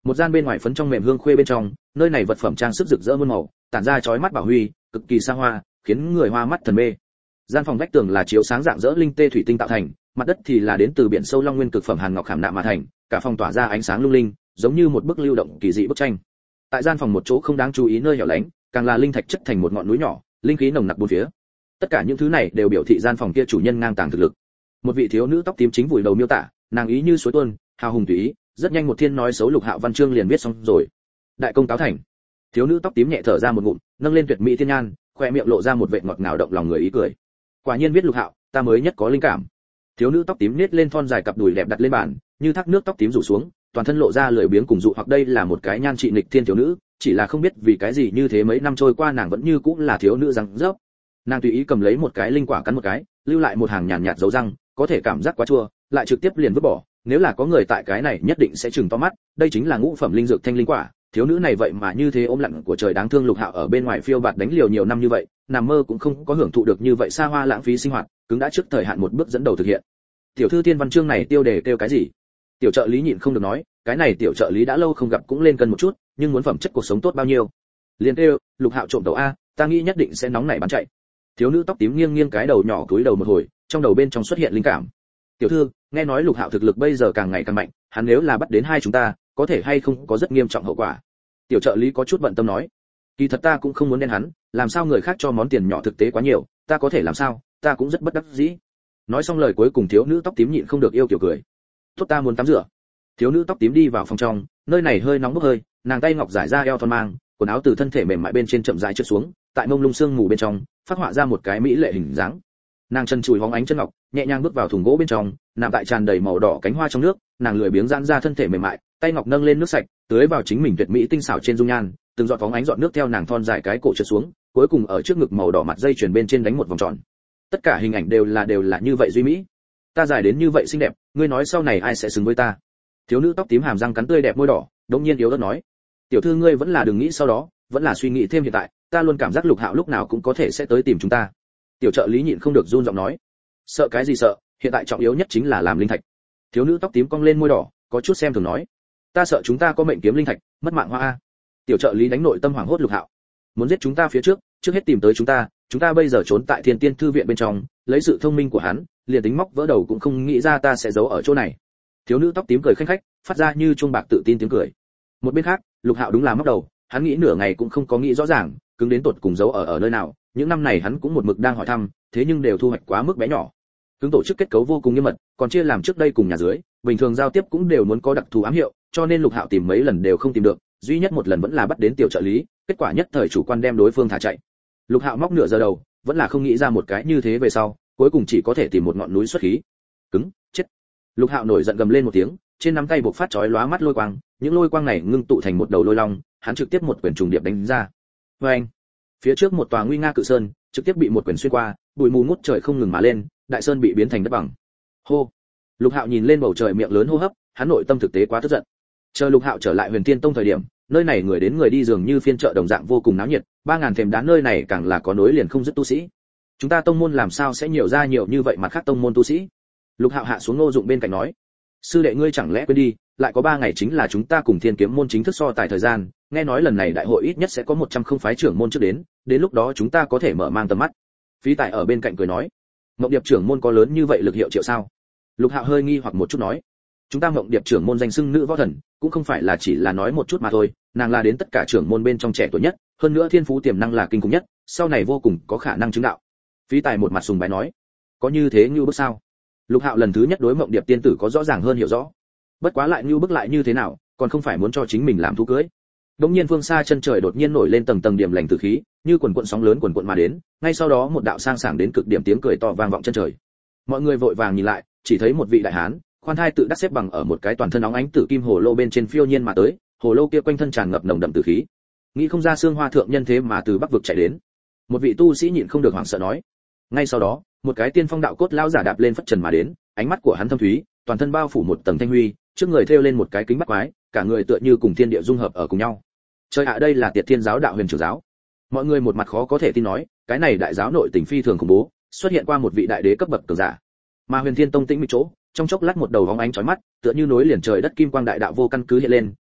Một gian bên ngoài phấn trong mềm hương khuê bên trong, nơi này vật phẩm trang sức rực rỡ muôn màu, tản ra chói mắt bảo huy, cực kỳ xa hoa, khiến người hoa mắt thần mê. Gian phòng vách tường là chiếu sáng dạng rỡ linh tê thủy tinh tạo thành, mặt đất thì là đến từ biển sâu long nguyên cực phẩm hàn ngọc khảm nạm mà thành, cả phòng tỏa ra ánh sáng lung linh, giống như một bức lưu động kỳ dị bức tranh. Tại gian phòng một chỗ không đáng chú ý nơi hẻo lánh, càng là linh thạch chất thành một ngọn núi nhỏ, linh khí nồng nặc bốn phía. Tất cả những thứ này đều biểu thị gian phòng kia chủ nhân ngang tàng thực lực. Một vị thiếu nữ tóc tím chính vùi đầu miêu tả, nàng ý như suối tuôn, hào hùng tùy ý, rất nhanh một thiên nói xấu Lục Hạo văn chương liền viết xong rồi. Đại công cáo thành. Thiếu nữ tóc tím nhẹ thở ra một ngụm, nâng lên tuyệt mỹ thiên nhan, khoe miệng lộ ra một vệt ngọt ngào động lòng người ý cười. Quả nhiên viết Lục Hạo, ta mới nhất có linh cảm. Thiếu nữ tóc tím nết lên thon dài cặp đùi đẹp đặt lên bàn, như thác nước tóc tím rủ xuống, toàn thân lộ ra lười biếng cùng dụ hoặc đây là một cái nhan trị nghịch thiên thiếu nữ, chỉ là không biết vì cái gì như thế mấy năm trôi qua nàng vẫn như cũng là thiếu nữ răng rớp. Nàng tùy ý cầm lấy một cái linh quả cắn một cái, lưu lại một hàng nhàn nhạt dấu răng, có thể cảm giác quá chua, lại trực tiếp liền vứt bỏ, nếu là có người tại cái này nhất định sẽ chừng to mắt, đây chính là ngũ phẩm linh dược thanh linh quả, thiếu nữ này vậy mà như thế ôm lặng của trời đáng thương. Lục Hạo ở bên ngoài phiêu bạt đánh liều nhiều năm như vậy, nằm mơ cũng không có hưởng thụ được như vậy xa hoa lãng phí sinh hoạt, cứng đã trước thời hạn một bước dẫn đầu thực hiện. Tiểu thư thiên văn chương này tiêu đề kêu cái gì? Tiểu trợ lý nhịn không được nói, cái này tiểu trợ lý đã lâu không gặp cũng lên cân một chút, nhưng muốn phẩm chất cuộc sống tốt bao nhiêu. Liền kêu, Lục Hạo trộm tàu a, ta nghĩ nhất định sẽ nóng nảy bán chạy. Thiếu nữ tóc tím nghiêng nghiêng cái đầu nhỏ cúi đầu một hồi, trong đầu bên trong xuất hiện linh cảm. Tiểu thư, nghe nói Lục Hạo thực lực bây giờ càng ngày càng mạnh, hắn nếu là bắt đến hai chúng ta, có thể hay không có rất nghiêm trọng hậu quả. Tiểu trợ lý có chút bận tâm nói, kỳ thật ta cũng không muốn đen hắn, làm sao người khác cho món tiền nhỏ thực tế quá nhiều, ta có thể làm sao, ta cũng rất bất đắc dĩ. Nói xong lời cuối cùng thiếu nữ tóc tím nhịn không được yêu kiểu cười. Tốt, ta muốn tắm rửa. Thiếu nữ tóc tím đi vào phòng trong, nơi này hơi nóng bốc hơi, nàng tay ngọc giải ra eo thon mang, quần áo từ thân thể mềm mại bên trên chậm rãi trượt xuống, tại mông lung sương mù bên trong, phát họa ra một cái mỹ lệ hình dáng. Nàng chân chùi hóng ánh chân ngọc, nhẹ nhàng bước vào thùng gỗ bên trong, nằm tại tràn đầy màu đỏ cánh hoa trong nước, nàng lười biếng giãn ra thân thể mềm mại, tay ngọc nâng lên nước sạch, tưới vào chính mình tuyệt mỹ tinh xảo trên dung nhan, từng giọt phóng ánh giọt nước theo nàng thon dài cái cổ trượt xuống, cuối cùng ở trước ngực màu đỏ mặt dây chuyền bên trên đánh một vòng tròn. Tất cả hình ảnh đều là đều là như vậy duy mỹ. Ta dài đến như vậy xinh đẹp, ngươi nói sau này ai sẽ xứng với ta? Thiếu nữ tóc tím hàm răng cắn tươi đẹp môi đỏ, đột nhiên yếu ớt nói, tiểu thư ngươi vẫn là đừng nghĩ sau đó, vẫn là suy nghĩ thêm hiện tại, ta luôn cảm giác Lục Hạo lúc nào cũng có thể sẽ tới tìm chúng ta. Tiểu trợ lý nhịn không được run giọng nói, sợ cái gì sợ, hiện tại trọng yếu nhất chính là làm linh thạch. Thiếu nữ tóc tím cong lên môi đỏ, có chút xem thường nói, ta sợ chúng ta có mệnh kiếm linh thạch, mất mạng hoa a. Tiểu trợ lý đánh nội tâm hoảng hốt Lục Hạo, muốn giết chúng ta phía trước, trước hết tìm tới chúng ta, chúng ta bây giờ trốn tại Thiên Tiên thư viện bên trong, lấy sự thông minh của hắn, liền tính móc vỡ đầu cũng không nghĩ ra ta sẽ giấu ở chỗ này. Thiếu nữ tóc tím cười khanh khách, phát ra như chuông bạc tự tin tiếng cười. Một bên khác, Lục Hạo đúng là móc đầu, hắn nghĩ nửa ngày cũng không có nghĩ rõ ràng, cứng đến tột cùng giấu ở ở nơi nào, những năm này hắn cũng một mực đang hỏi thăm, thế nhưng đều thu hoạch quá mức bé nhỏ. Cứng tổ chức kết cấu vô cùng nghiêm mật, còn chia làm trước đây cùng nhà dưới, bình thường giao tiếp cũng đều muốn có đặc thù ám hiệu, cho nên Lục Hạo tìm mấy lần đều không tìm được, duy nhất một lần vẫn là bắt đến tiểu trợ lý, kết quả nhất thời chủ quan đem đối phương thả chạy. Lục Hạo móc nửa giờ đầu, vẫn là không nghĩ ra một cái như thế về sau, cuối cùng chỉ có thể tìm một ngọn núi xuất khí. Cứng, chết. Lục Hạo nổi giận gầm lên một tiếng, trên nắm tay bộc phát chói lóa mắt lôi quang, những lôi quang này ngưng tụ thành một đầu lôi long, hắn trực tiếp một quyền trùng điệp đánh ra. Oeng! Phía trước một tòa nguy nga cự sơn, trực tiếp bị một quyền xuyên qua, bụi mù ngút trời không ngừng mà lên, đại sơn bị biến thành đất bằng. Hô! Lục Hạo nhìn lên bầu trời miệng lớn hô hấp, hắn nội tâm thực tế quá tức giận. Chờ Lục Hạo trở lại Huyền Tiên Tông thời điểm, nơi này người đến người đi dường như phiên chợ đồng dạng vô cùng náo nhiệt, ba ngàn thềm đá nơi này càng là có nối liền không dứt tu sĩ. Chúng ta tông môn làm sao sẽ nhiều ra nhiều như vậy mặt khác tông môn tu sĩ? Lục Hạo hạ xuống Ngô Dụng bên cạnh nói, sư đệ ngươi chẳng lẽ quên đi, lại có ba ngày chính là chúng ta cùng Thiên Kiếm môn chính thức so tài thời gian, nghe nói lần này đại hội ít nhất sẽ có một trăm không phái trưởng môn trước đến, đến lúc đó chúng ta có thể mở mang tầm mắt. Phí Tài ở bên cạnh cười nói, Mộng Điệp trưởng môn có lớn như vậy lực hiệu triệu sao? Lục Hạo hơi nghi hoặc một chút nói, chúng ta Mộng Điệp trưởng môn danh xưng nữ võ thần, cũng không phải là chỉ là nói một chút mà thôi, nàng là đến tất cả trưởng môn bên trong trẻ tuổi nhất, hơn nữa thiên phú tiềm năng là kinh khủng nhất, sau này vô cùng có khả năng chứng đạo. Phí Tài một mặt sùng bái nói, có như thế như bước sao? Lục Hạo lần thứ nhất đối Mộng Điệp tiên tử có rõ ràng hơn hiểu rõ. Bất quá lại như bước lại như thế nào, còn không phải muốn cho chính mình làm thú cưới. Đột nhiên phương xa chân trời đột nhiên nổi lên tầng tầng điểm lành tử khí, như quần cuộn sóng lớn quần cuộn mà đến, ngay sau đó một đạo sang sảng đến cực điểm tiếng cười to vang vọng chân trời. Mọi người vội vàng nhìn lại, chỉ thấy một vị đại hán, khoan thai tự đắc xếp bằng ở một cái toàn thân óng ánh tử kim hồ lô bên trên phiêu nhiên mà tới, hồ lô kia quanh thân tràn ngập nồng đậm tử khí. Nghĩ không ra xương hoa thượng nhân thế mà từ Bắc vực chạy đến. Một vị tu sĩ nhịn không được hoảng sợ nói. Ngay sau đó, một cái tiên phong đạo cốt lão giả đạp lên phất trần mà đến, ánh mắt của hắn thâm thúy, toàn thân bao phủ một tầng thanh huy, trước người thêu lên một cái kính bắt quái, cả người tựa như cùng thiên địa dung hợp ở cùng nhau. Trời ạ, đây là Tiệt Thiên giáo đạo huyền trưởng giáo. Mọi người một mặt khó có thể tin nói, cái này đại giáo nội tình phi thường khủng bố, xuất hiện qua một vị đại đế cấp bậc cường giả. Mà Huyền Thiên Tông tĩnh mịch chỗ, trong chốc lát một đầu bóng ánh chói mắt, tựa như nối liền trời đất kim quang đại đạo vô căn cứ hiện lên,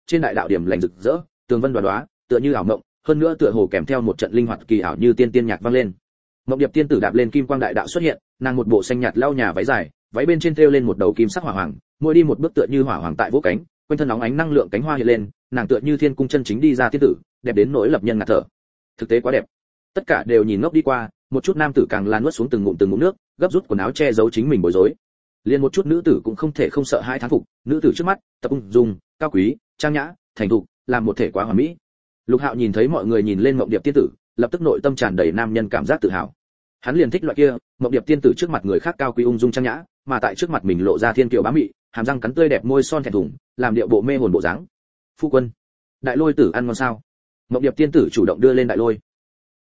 trên đại đạo điểm lành rực rỡ, tường vân đoá đoá, tựa như ảo mộng, hơn nữa tựa hồ kèm theo một trận linh hoạt kỳ ảo như tiên tiên nhạc vang lên. Mộng Điệp tiên tử đạp lên kim quang đại đạo xuất hiện, nàng một bộ xanh nhạt lau nhà váy dài, váy bên trên thêu lên một đầu kim sắc hỏa hoàng, mỗi đi một bước tựa như hỏa hoàng tại vỗ cánh, quanh thân nóng ánh năng lượng cánh hoa hiện lên, nàng tựa như thiên cung chân chính đi ra tiên tử, đẹp đến nỗi lập nhân ngạt thở. Thực tế quá đẹp. Tất cả đều nhìn ngốc đi qua, một chút nam tử càng là nuốt xuống từng ngụm từng ngụm nước, gấp rút quần áo che giấu chính mình bối rối. Liên một chút nữ tử cũng không thể không sợ hai thán phục, nữ tử trước mắt, tập ung dung, cao quý, trang nhã, thành thục, làm một thể quá hoàn mỹ. Lục Hạo nhìn thấy mọi người nhìn lên Mộng Điệp tiên tử, lập tức nội tâm tràn đầy nam nhân cảm giác tự hào. Hắn liền thích loại kia, Mộng Điệp tiên tử trước mặt người khác cao quý ung dung trang nhã, mà tại trước mặt mình lộ ra thiên kiều bá mị, hàm răng cắn tươi đẹp môi son thẹn thùng, làm điệu bộ mê hồn bộ dáng. Phu quân, đại lôi tử ăn ngon sao? Mộng Điệp tiên tử chủ động đưa lên đại lôi,